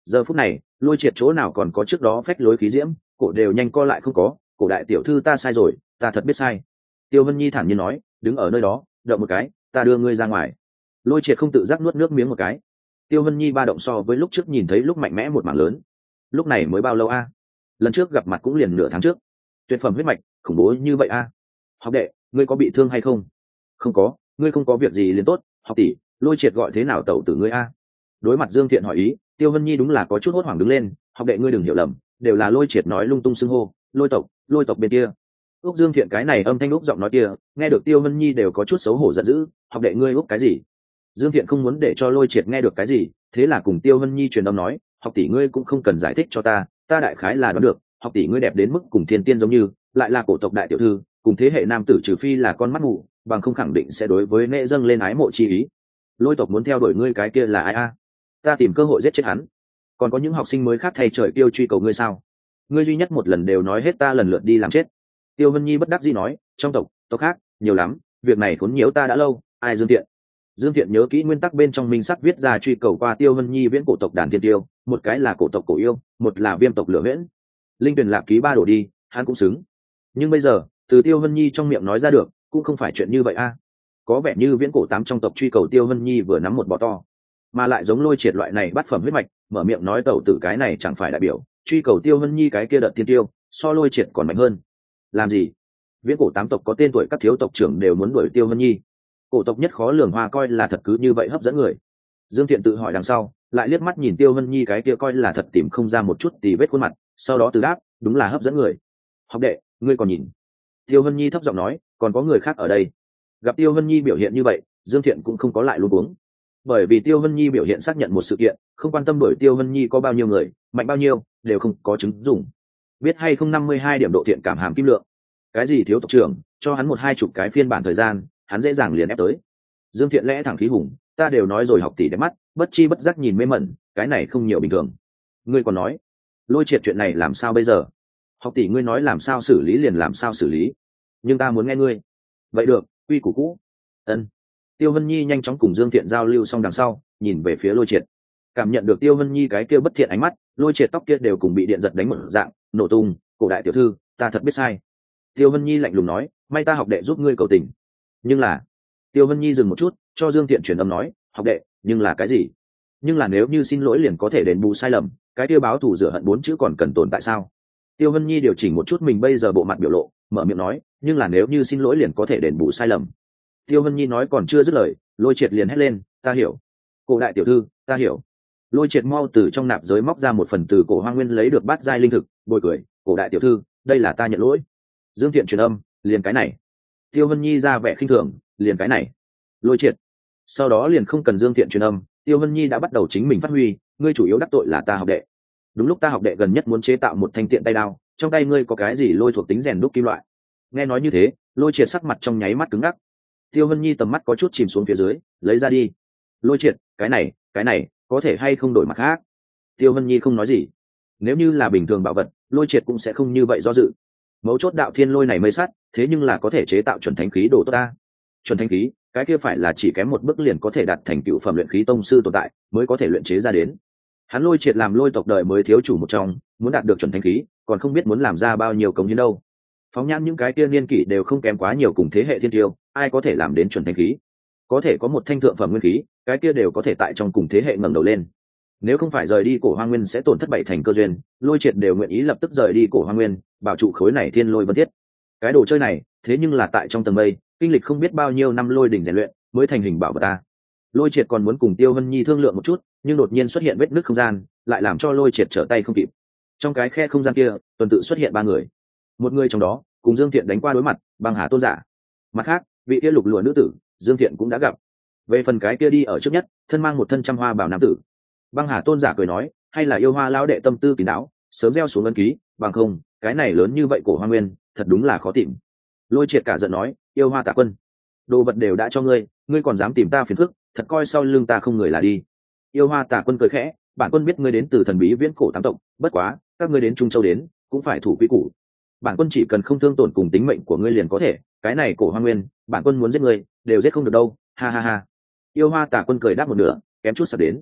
Giờ phút này lôi triệt chỗ nào còn có trước đó phách lối khí diễm, cổ đều nhanh co lại không có. Cổ đại tiểu thư ta sai rồi, ta thật biết sai. Tiêu Vân Nhi thản nhiên nói, đứng ở nơi đó động một cái ta đưa ngươi ra ngoài. Lôi triệt không tự giác nuốt nước miếng một cái. Tiêu Vân Nhi ba động so với lúc trước nhìn thấy lúc mạnh mẽ một mảng lớn. Lúc này mới bao lâu a? Lần trước gặp mặt cũng liền nửa tháng trước. Tuyệt phẩm huyết mạch khủng bố như vậy a. Học đệ, ngươi có bị thương hay không? Không có, ngươi không có việc gì liền tốt. Học tỷ, lôi triệt gọi thế nào tẩu tử ngươi a? Đối mặt Dương Thiện hỏi ý, Tiêu Vân Nhi đúng là có chút hốt hoảng đứng lên. Học đệ ngươi đừng hiểu lầm, đều là lôi triệt nói lung tung xưng hô. Lôi tộc, lôi tộc bên kia. Úc Dương Thiện cái này âm thanh úc giọng nói kia, nghe được Tiêu Vân Nhi đều có chút xấu hổ giận dữ. Học đệ ngươi úc cái gì? Dương Thiện không muốn để cho lôi triệt nghe được cái gì, thế là cùng Tiêu Vân Nhi truyền âm nói, học tỷ ngươi cũng không cần giải thích cho ta, ta đại khái là đoán được, học tỷ ngươi đẹp đến mức cùng thiên tiên giống như, lại là cổ tộc đại tiểu thư, cùng thế hệ nam tử trừ phi là con mắt mù, bằng không khẳng định sẽ đối với nệ dâng lên ái mộ chi ý. Lôi tộc muốn theo đuổi ngươi cái kia là ai a? Ta tìm cơ hội giết chết hắn. Còn có những học sinh mới khác thay trời kêu truy cầu ngươi sao? Ngươi duy nhất một lần đều nói hết ta lần lượt đi làm chết. Tiêu Vân Nhi bất đắc dĩ nói, trong tộc, tộc khác, nhiều lắm, việc này khốn nhiễu ta đã lâu, ai Dương Thiện. Dương Thiện nhớ kỹ nguyên tắc bên trong minh sắc viết ra truy cầu qua Tiêu Vân Nhi viễn cổ tộc đàn thiên tiêu, một cái là cổ tộc cổ yêu, một là viêm tộc lửa viễn. Linh tuyển lạc ký ba đổ đi, hắn cũng xứng. Nhưng bây giờ, từ Tiêu Vân Nhi trong miệng nói ra được, cũng không phải chuyện như vậy a. Có vẻ như viễn cổ tám trong tộc truy cầu Tiêu Vân Nhi vừa nắm một bò to, mà lại giống lôi triệt loại này bắt phẩm huyết mạch, mở miệng nói tẩu tử cái này chẳng phải đại biểu truy cầu Tiêu Vân Nhi cái kia đợt thiên tiêu, so lôi triệt còn mạnh hơn. Làm gì? Viễn cổ tám tộc có tên tuổi các thiếu tộc trưởng đều muốn đuổi Tiêu Vân Nhi. Cổ tộc nhất khó lường hoa coi là thật cứ như vậy hấp dẫn người. Dương Thiện tự hỏi đằng sau, lại liếc mắt nhìn Tiêu Vân Nhi cái kia coi là thật tìm không ra một chút tì vết khuôn mặt, sau đó từ đáp, đúng là hấp dẫn người. Học đệ, ngươi còn nhìn? Tiêu Vân Nhi thấp giọng nói, còn có người khác ở đây. Gặp Tiêu Vân Nhi biểu hiện như vậy, Dương Thiện cũng không có lại luống cuống. Bởi vì Tiêu Vân Nhi biểu hiện xác nhận một sự kiện, không quan tâm đuổi Tiêu Vân Nhi có bao nhiêu người, mạnh bao nhiêu, đều không có chứng dùng. Biết hay không năm mươi hai điểm độ thiện cảm hàm kim lượng. Cái gì thiếu tộc trưởng, cho hắn một hai chục cái phiên bản thời gian, hắn dễ dàng liền ép tới. Dương Thiện lẽ thẳng khí hùng, ta đều nói rồi học tỷ đẹp mắt, bất chi bất giác nhìn mê mẩn, cái này không nhiều bình thường. Ngươi còn nói, lôi triệt chuyện này làm sao bây giờ? Học tỷ ngươi nói làm sao xử lý liền làm sao xử lý, nhưng ta muốn nghe ngươi. Vậy được, quy củ cũ. Ân. Tiêu Vân Nhi nhanh chóng cùng Dương Thiện giao lưu xong đằng sau, nhìn về phía lôi triệt, cảm nhận được Tiêu Vân Nhi cái kia bất thiện ánh mắt, lôi triệt tóc kia đều cùng bị điện giật đánh một dạng, nổ tung. Cổ đại tiểu thư, ta thật biết sai. Tiêu Vân Nhi lạnh lùng nói, may ta học đệ giúp ngươi cầu tình. Nhưng là, Tiêu Vân Nhi dừng một chút, cho Dương Thiện truyền âm nói, học đệ, nhưng là cái gì? Nhưng là nếu như xin lỗi liền có thể đền bù sai lầm, cái tiêu báo thù rửa hận bốn chữ còn cần tồn tại sao? Tiêu Vân Nhi điều chỉnh một chút mình bây giờ bộ mặt biểu lộ, mở miệng nói, nhưng là nếu như xin lỗi liền có thể đền bù sai lầm. Tiêu Vân Nhi nói còn chưa dứt lời, lôi triệt liền hét lên, ta hiểu. Cổ đại tiểu thư, ta hiểu. Lôi triệt mau từ trong nạp giới móc ra một phần từ cổ hoang nguyên lấy được bát giai linh thực, bồi cười, cổ đại tiểu thư, đây là ta nhận lỗi. Dương Thiện truyền âm, liền cái này. Tiêu Vân Nhi ra vẻ khinh thường, liền cái này. Lôi triệt. Sau đó liền không cần Dương Thiện truyền âm, Tiêu Vân Nhi đã bắt đầu chính mình phát huy, ngươi chủ yếu đắc tội là ta học đệ. Đúng lúc ta học đệ gần nhất muốn chế tạo một thanh tiện tay đao, trong tay ngươi có cái gì lôi thuộc tính rèn đúc kim loại. Nghe nói như thế, lôi triệt sắc mặt trong nháy mắt cứng ngắc. Tiêu Vân Nhi tầm mắt có chút chìm xuống phía dưới, lấy ra đi. Lôi triệt, cái này, cái này, có thể hay không đổi mặt khác? Tiêu Vân Nhi không nói gì. Nếu như là bình thường bảo vật, lôi triệt cũng sẽ không như vậy do dự. Mấu chốt đạo thiên lôi này mới sắt, thế nhưng là có thể chế tạo chuẩn thánh khí đồ tốt ta. Chuẩn thánh khí, cái kia phải là chỉ kém một bước liền có thể đạt thành cựu phẩm luyện khí tông sư tồn tại, mới có thể luyện chế ra đến. Hắn lôi triệt làm lôi tộc đời mới thiếu chủ một trong, muốn đạt được chuẩn thánh khí, còn không biết muốn làm ra bao nhiêu công hiến đâu. Phóng nhãn những cái kia niên kỷ đều không kém quá nhiều cùng thế hệ thiên tiêu, ai có thể làm đến chuẩn thánh khí? Có thể có một thanh thượng phẩm nguyên khí, cái kia đều có thể tại trong cùng thế hệ ngẩng đầu lên. Nếu không phải rời đi cổ hoang nguyên sẽ tổn thất bảy thành cơ duyên, lôi triệt đều nguyện ý lập tức rời đi cổ hoang nguyên, bảo trụ khối này thiên lôi vân thiết. Cái đồ chơi này, thế nhưng là tại trong tầng mây, kinh lịch không biết bao nhiêu năm lôi đỉnh rèn luyện, mới thành hình bảo vật ta. Lôi triệt còn muốn cùng Tiêu Vân Nhi thương lượng một chút, nhưng đột nhiên xuất hiện vết nứt không gian, lại làm cho lôi triệt trở tay không kịp. Trong cái khe không gian kia, tuần tự xuất hiện ba người. Một người trong đó, cùng Dương Thiện đánh qua đối mặt, Băng Hà tôn giả. Mặt khác, vị kia lục lụa nữ tử, Dương Thiện cũng đã gặp. Về phần cái kia đi ở trước nhất, thân mang một thân trăm hoa bảo nam tử. Băng Hà tôn giả cười nói, hay là yêu hoa lão đệ tâm tư kín đáo, sớm gieo xuống ấn ký, bằng không, cái này lớn như vậy cổ hoa nguyên, thật đúng là khó tìm. Lôi triệt cả giận nói, yêu hoa tạ quân, đồ vật đều đã cho ngươi, ngươi còn dám tìm ta phiền phức, thật coi sau lưng ta không người là đi. Yêu hoa tạ quân cười khẽ, bản quân biết ngươi đến từ thần bí viễn cổ tám tộc, bất quá, các ngươi đến Trung Châu đến, cũng phải thủ quy củ. Bản quân chỉ cần không thương tổn cùng tính mệnh của ngươi liền có thể, cái này cổ hoa nguyên, bản quân muốn giết ngươi, đều giết không được đâu, ha ha ha. Yêu hoa tạ quân cười đáp một nửa, kém chút sắp đến.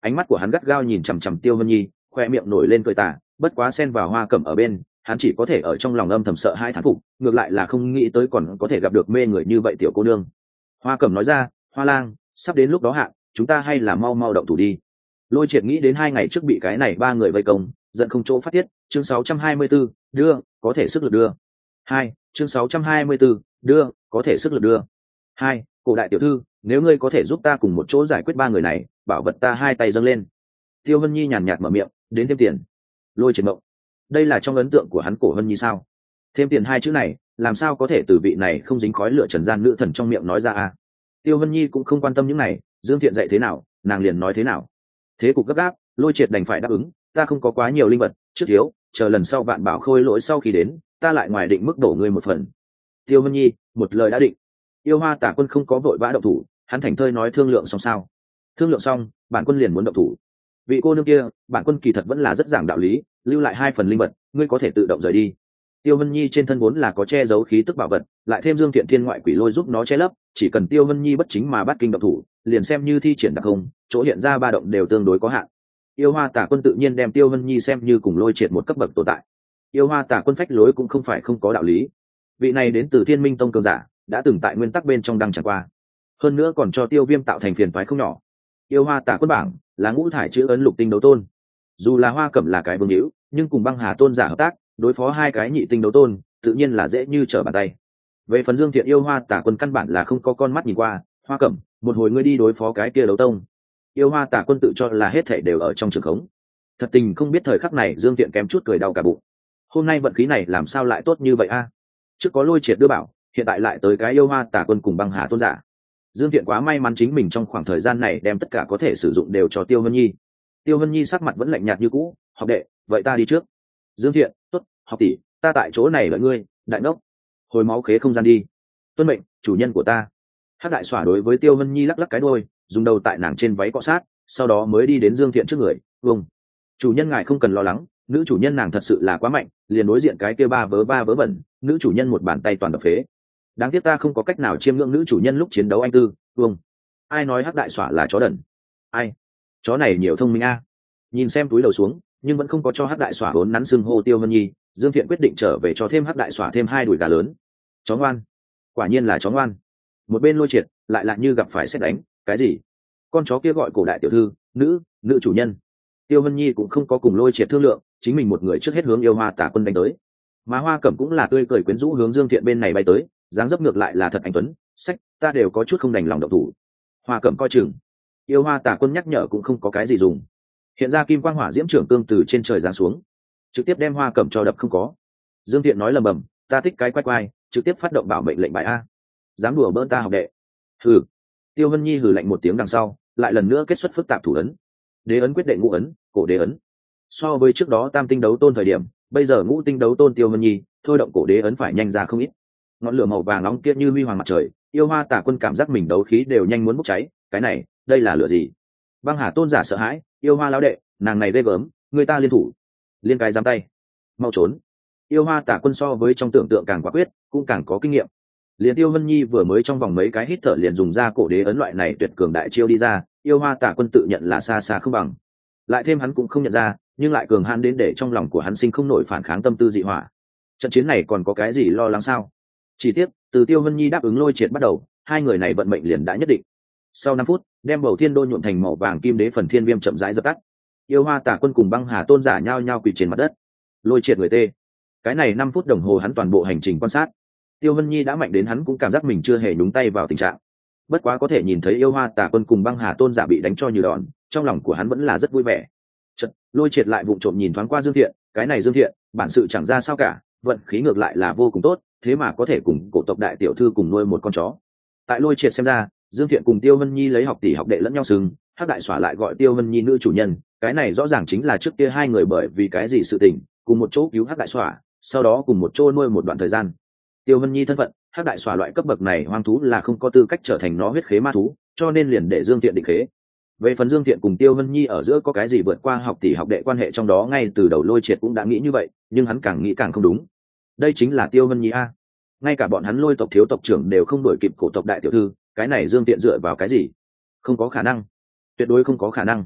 ánh mắt của hắn gắt gao nhìn chằm chằm Tiêu Vân Nhi, khoe miệng nổi lên cười tà, bất quá xen vào Hoa Cẩm ở bên, hắn chỉ có thể ở trong lòng âm thầm sợ hai thán phục, ngược lại là không nghĩ tới còn có thể gặp được mê người như vậy tiểu cô nương. Hoa Cẩm nói ra, Hoa Lang, sắp đến lúc đó hạ, chúng ta hay là mau mau động thủ đi. Lôi Triệt nghĩ đến hai ngày trước bị cái này ba người vây công, giận không chỗ phát tiết. Chương sáu trăm hai mươi 4, đưa, có thể sức lực đưa. Hai, chương sáu trăm hai mươi 4, đưa, có thể sức lực đưa. Hai, cổ đại tiểu thư, nếu ngươi có thể giúp ta cùng một chỗ giải quyết ba người này, bảo vật ta hai tay dâng lên. Tiêu Vân Nhi nhàn nhạt mở miệng, đến thêm tiền. Lôi Triệt mộng, đây là trong ấn tượng của hắn cổ Vân Nhi sao? Thêm tiền hai chữ này, làm sao có thể từ vị này không dính khói lửa trần gian nữ thần trong miệng nói ra à? Tiêu Vân Nhi cũng không quan tâm những này, Dương Thiện dạy thế nào, nàng liền nói thế nào. Thế cục gấp gáp, Lôi Triệt đành phải đáp ứng, ta không có quá nhiều linh vật, trước thiếu, chờ lần sau Vạn Bảo Khôi lỗi sau khi đến, ta lại ngoài định mức đổ ngươi một phần. Tiêu Vân Nhi, một lời đã định. Yêu Hoa Tả Quân không có vội vã động thủ, hắn thành thơi nói thương lượng xong sao? Thương lượng xong, bản quân liền muốn động thủ. Vị cô nương kia, bản quân kỳ thật vẫn là rất giảng đạo lý, lưu lại hai phần linh vật, ngươi có thể tự động rời đi. Tiêu Vân Nhi trên thân vốn là có che giấu khí tức bảo vật, lại thêm Dương Thiện Thiên ngoại quỷ lôi giúp nó che lấp, chỉ cần Tiêu Vân Nhi bất chính mà bắt kinh động thủ, liền xem như thi triển đặc không, chỗ hiện ra ba động đều tương đối có hạn. Yêu Hoa Tả Quân tự nhiên đem Tiêu Vân Nhi xem như cùng Lôi Triệt một cấp bậc tồn tại. Yêu Hoa Tả Quân phách lối cũng không phải không có đạo lý. Vị này đến từ Thiên Minh Tông cường giả, đã từng tại nguyên tắc bên trong đăng tràn qua, hơn nữa còn cho Tiêu Viêm tạo thành phiền toái không nhỏ. Yêu Hoa Tả Quân bảng là ngũ thải chữ ấn lục tinh đấu tôn, dù là Hoa Cẩm là cái vương hữu, nhưng cùng Băng Hà tôn giả hợp tác, đối phó hai cái nhị tinh đấu tôn, tự nhiên là dễ như trở bàn tay. Về phần Dương Thiện Yêu Hoa Tả Quân căn bản là không có con mắt nhìn qua, Hoa Cẩm, một hồi ngươi đi đối phó cái kia đấu tông. Yêu Hoa Tả Quân tự cho là hết thảy đều ở trong trường khống. Thật tình không biết thời khắc này Dương Thiện kém chút cười đau cả bụng. Hôm nay vận khí này làm sao lại tốt như vậy a? Trước có Lôi Triệt đưa bảo, hiện tại lại tới cái Yêu Hoa Tả Quân cùng Băng Hà tôn giả. Dương Thiện quá may mắn chính mình trong khoảng thời gian này đem tất cả có thể sử dụng đều cho Tiêu Vân Nhi. Tiêu Vân Nhi sắc mặt vẫn lạnh nhạt như cũ, học đệ, vậy ta đi trước. Dương Thiện, tốt, học tỷ, ta tại chỗ này đợi ngươi, đại ngốc. Hồi máu khế không gian đi. Tuân mệnh, chủ nhân của ta. Hắc đại xỏa đối với Tiêu Vân Nhi lắc lắc cái đuôi, dùng đầu tại nàng trên váy cọ sát, sau đó mới đi đến Dương Thiện trước người. Vâng, chủ nhân ngài không cần lo lắng, nữ chủ nhân nàng thật sự là quá mạnh, liền đối diện cái kia ba vớ ba vớ bẩn, nữ chủ nhân một bàn tay toàn đập phế. Đáng tiếc ta không có cách nào chiêm ngưỡng nữ chủ nhân lúc chiến đấu anh tư. Vâng, ai nói Hắc đại xỏa là chó đần? Ai? Chó này nhiều thông minh a. Nhìn xem túi đầu xuống, nhưng vẫn không có cho Hắc đại xỏa vốn nắn xưng hô Tiêu Vân Nhi, Dương Thiện quyết định trở về cho thêm Hắc đại xỏa thêm hai đùi gà lớn. Chó ngoan, quả nhiên là chó ngoan. Một bên Lôi Triệt lại lại như gặp phải sét đánh, cái gì? Con chó kia gọi cổ đại tiểu thư, nữ, nữ chủ nhân. Tiêu Vân Nhi cũng không có cùng Lôi Triệt thương lượng, chính mình một người trước hết hướng Yêu Hoa Tả Quân đánh tới. Mà Hoa Cẩm cũng là tươi cười quyến rũ hướng Dương Thiện bên này bay tới, dáng dấp ngược lại là thật anh tuấn, sách, ta đều có chút không đành lòng động thủ. Hoa Cẩm coi chừng. Yêu Hoa Tả Quân nhắc nhở cũng không có cái gì dùng. Hiện ra kim quang hỏa diễm trưởng cương từ trên trời giáng xuống, trực tiếp đem Hoa Cẩm cho đập không có. Dương Thiện nói lầm bầm, ta thích cái quay quay, trực tiếp phát động bảo mệnh lệnh bài a. Dám đùa bỡn ta học đệ. Hừ. Tiêu Vân Nhi hừ lạnh một tiếng đằng sau, lại lần nữa kết xuất phức tạp thủ ấn. Đế ấn quyết đệ ngũ ấn, cổ đế ấn. So với trước đó tam tinh đấu tôn thời điểm, bây giờ ngũ tinh đấu tôn Tiêu Vân Nhi, thôi động cổ đế ấn phải nhanh ra không ít. Ngọn lửa màu vàng nóng kia như huy hoàng mặt trời, Yêu Hoa Tả Quân cảm giác mình đấu khí đều nhanh muốn bốc cháy, cái này, đây là lửa gì? Băng Hà tôn giả sợ hãi, Yêu Hoa lão đệ, nàng này ghê gớm, người ta liên thủ. Liên cái giám tay. Mau trốn. Yêu Hoa Tả Quân so với trong tưởng tượng càng quả quyết, cũng càng có kinh nghiệm. Liền Tiêu Vân Nhi vừa mới trong vòng mấy cái hít thở liền dùng ra cổ đế ấn loại này tuyệt cường đại chiêu đi ra, Yêu Hoa Tả Quân tự nhận là xa xa không bằng. Lại thêm hắn cũng không nhận ra, nhưng lại cường hãn đến để trong lòng của hắn sinh không nổi phản kháng tâm tư dị hỏa. Trận chiến này còn có cái gì lo lắng sao? Chỉ tiếc, từ Tiêu Vân Nhi đáp ứng Lôi Triệt bắt đầu, hai người này vận mệnh liền đã nhất định. Sau năm phút, đem bầu thiên đô nhuộm thành màu vàng kim đế phần thiên viêm chậm rãi dập tắt. Yêu Hoa Tả Quân cùng Băng Hà tôn giả nhao nhao quỳ trên mặt đất. Lôi Triệt người tê. Cái này năm phút đồng hồ hắn toàn bộ hành trình quan sát. Tiêu Vân Nhi đã mạnh đến hắn cũng cảm giác mình chưa hề nhúng tay vào tình trạng. Bất quá có thể nhìn thấy Yêu Hoa Tả Quân cùng Băng Hà tôn giả bị đánh cho như đòn, trong lòng của hắn vẫn là rất vui vẻ. Chợt, Lôi Triệt lại vụng trộm nhìn thoáng qua Dương Thiện, cái này Dương Thiện, bản sự chẳng ra sao cả, vận khí ngược lại là vô cùng tốt, thế mà có thể cùng cổ tộc đại tiểu thư cùng nuôi một con chó. Tại Lôi Triệt xem ra, Dương Thiện cùng Tiêu Vân Nhi lấy học tỷ học đệ lẫn nhau sừng, Hắc đại xỏa lại gọi Tiêu Vân Nhi nữ chủ nhân, cái này rõ ràng chính là trước kia hai người bởi vì cái gì sự tình, cùng một chỗ cứu Hắc đại xỏa, sau đó cùng một chỗ nuôi một đoạn thời gian. Tiêu Vân Nhi thân phận, Hắc đại xỏa loại cấp bậc này hoang thú là không có tư cách trở thành nó huyết khế ma thú, cho nên liền để Dương Thiện định khế. Về phần Dương Thiện cùng Tiêu Vân Nhi ở giữa có cái gì vượt qua học tỷ học đệ quan hệ trong đó, ngay từ đầu Lôi Triệt cũng đã nghĩ như vậy, nhưng hắn càng nghĩ càng không đúng. Đây chính là Tiêu Vân Nhi a. Ngay cả bọn hắn Lôi tộc thiếu tộc trưởng đều không đuổi kịp cổ tộc đại tiểu thư, cái này Dương Thiện dựa vào cái gì? Không có khả năng, tuyệt đối không có khả năng.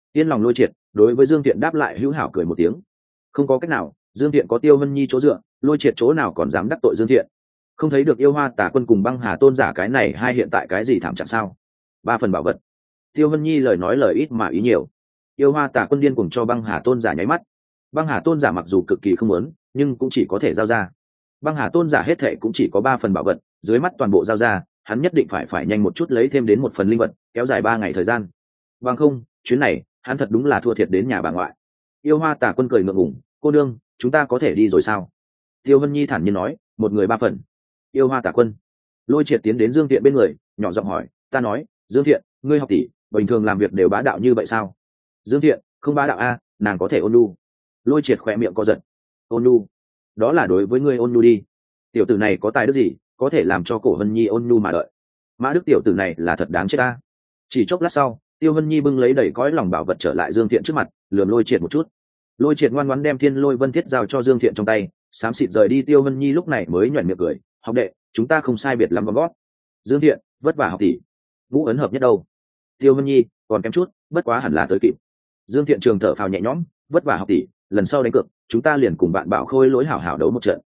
yên lòng Lôi Triệt đối với Dương Thiện đáp lại hữu hảo cười một tiếng. Không có cách nào, Dương Thiện có Tiêu Vân Nhi chỗ dựa, Lôi Triệt chỗ nào còn dám đắc tội Dương Thiện. Không thấy được Yêu Hoa Tả Quân cùng Băng Hà Tôn giả cái này hai hiện tại cái gì thảm trạng sao? Ba phần bảo vật. Tiêu Vân Nhi lời nói lời ít mà ý nhiều. Yêu Hoa Tả Quân điên cùng cho Băng Hà Tôn giả nháy mắt. Băng Hà Tôn giả mặc dù cực kỳ không muốn, nhưng cũng chỉ có thể giao ra. Băng Hà Tôn giả hết thệ cũng chỉ có ba phần bảo vật, dưới mắt toàn bộ giao ra, hắn nhất định phải phải nhanh một chút lấy thêm đến một phần linh vật, kéo dài ba ngày thời gian. Bằng không, chuyến này, hắn thật đúng là thua thiệt đến nhà bà ngoại. Yêu Hoa Tả Quân cười ngượng ngùng, cô đương, chúng ta có thể đi rồi sao? Tiêu Vân Nhi thản nhiên nói, một người ba phần. Yêu Hoa Tả Quân. Lôi Triệt tiến đến Dương Thiện bên người, nhỏ giọng hỏi, ta nói, Dương Thiện, ngươi học tỷ, bình thường làm việc đều bá đạo như vậy sao? Dương Thiện, không bá đạo a, nàng có thể ôn nhu. Lôi Triệt khỏe miệng co giật. Ôn nhu? Đó là đối với ngươi ôn nhu đi. Tiểu tử này có tài đức gì, có thể làm cho Cổ Vân Nhi ôn nhu mà đợi. Mã Đức tiểu tử này là thật đáng chết ta. Chỉ chốc lát sau, Tiêu Vân Nhi bưng lấy đầy cõi lòng bảo vật trở lại Dương Thiện trước mặt, lườm Lôi Triệt một chút. Lôi Triệt ngoan ngoãn đem Thiên Lôi Vân Thiết giao cho Dương Thiện trong tay, xám xịt rời đi. Tiêu Vân Nhi lúc này mới nhuyễn miệng cười, học đệ, chúng ta không sai biệt lắm con gót. Dương Thiện, vất vả học tỷ. Ngũ ấn hợp nhất đâu? Tiêu Vân Nhi, còn kém chút, bất quá hẳn là tới kịp. Dương Thiện trường thở phào nhẹ nhõm, vất vả học tỷ, lần sau đánh cược, chúng ta liền cùng bạn Bảo Khôi lỗi hảo hảo đấu một trận,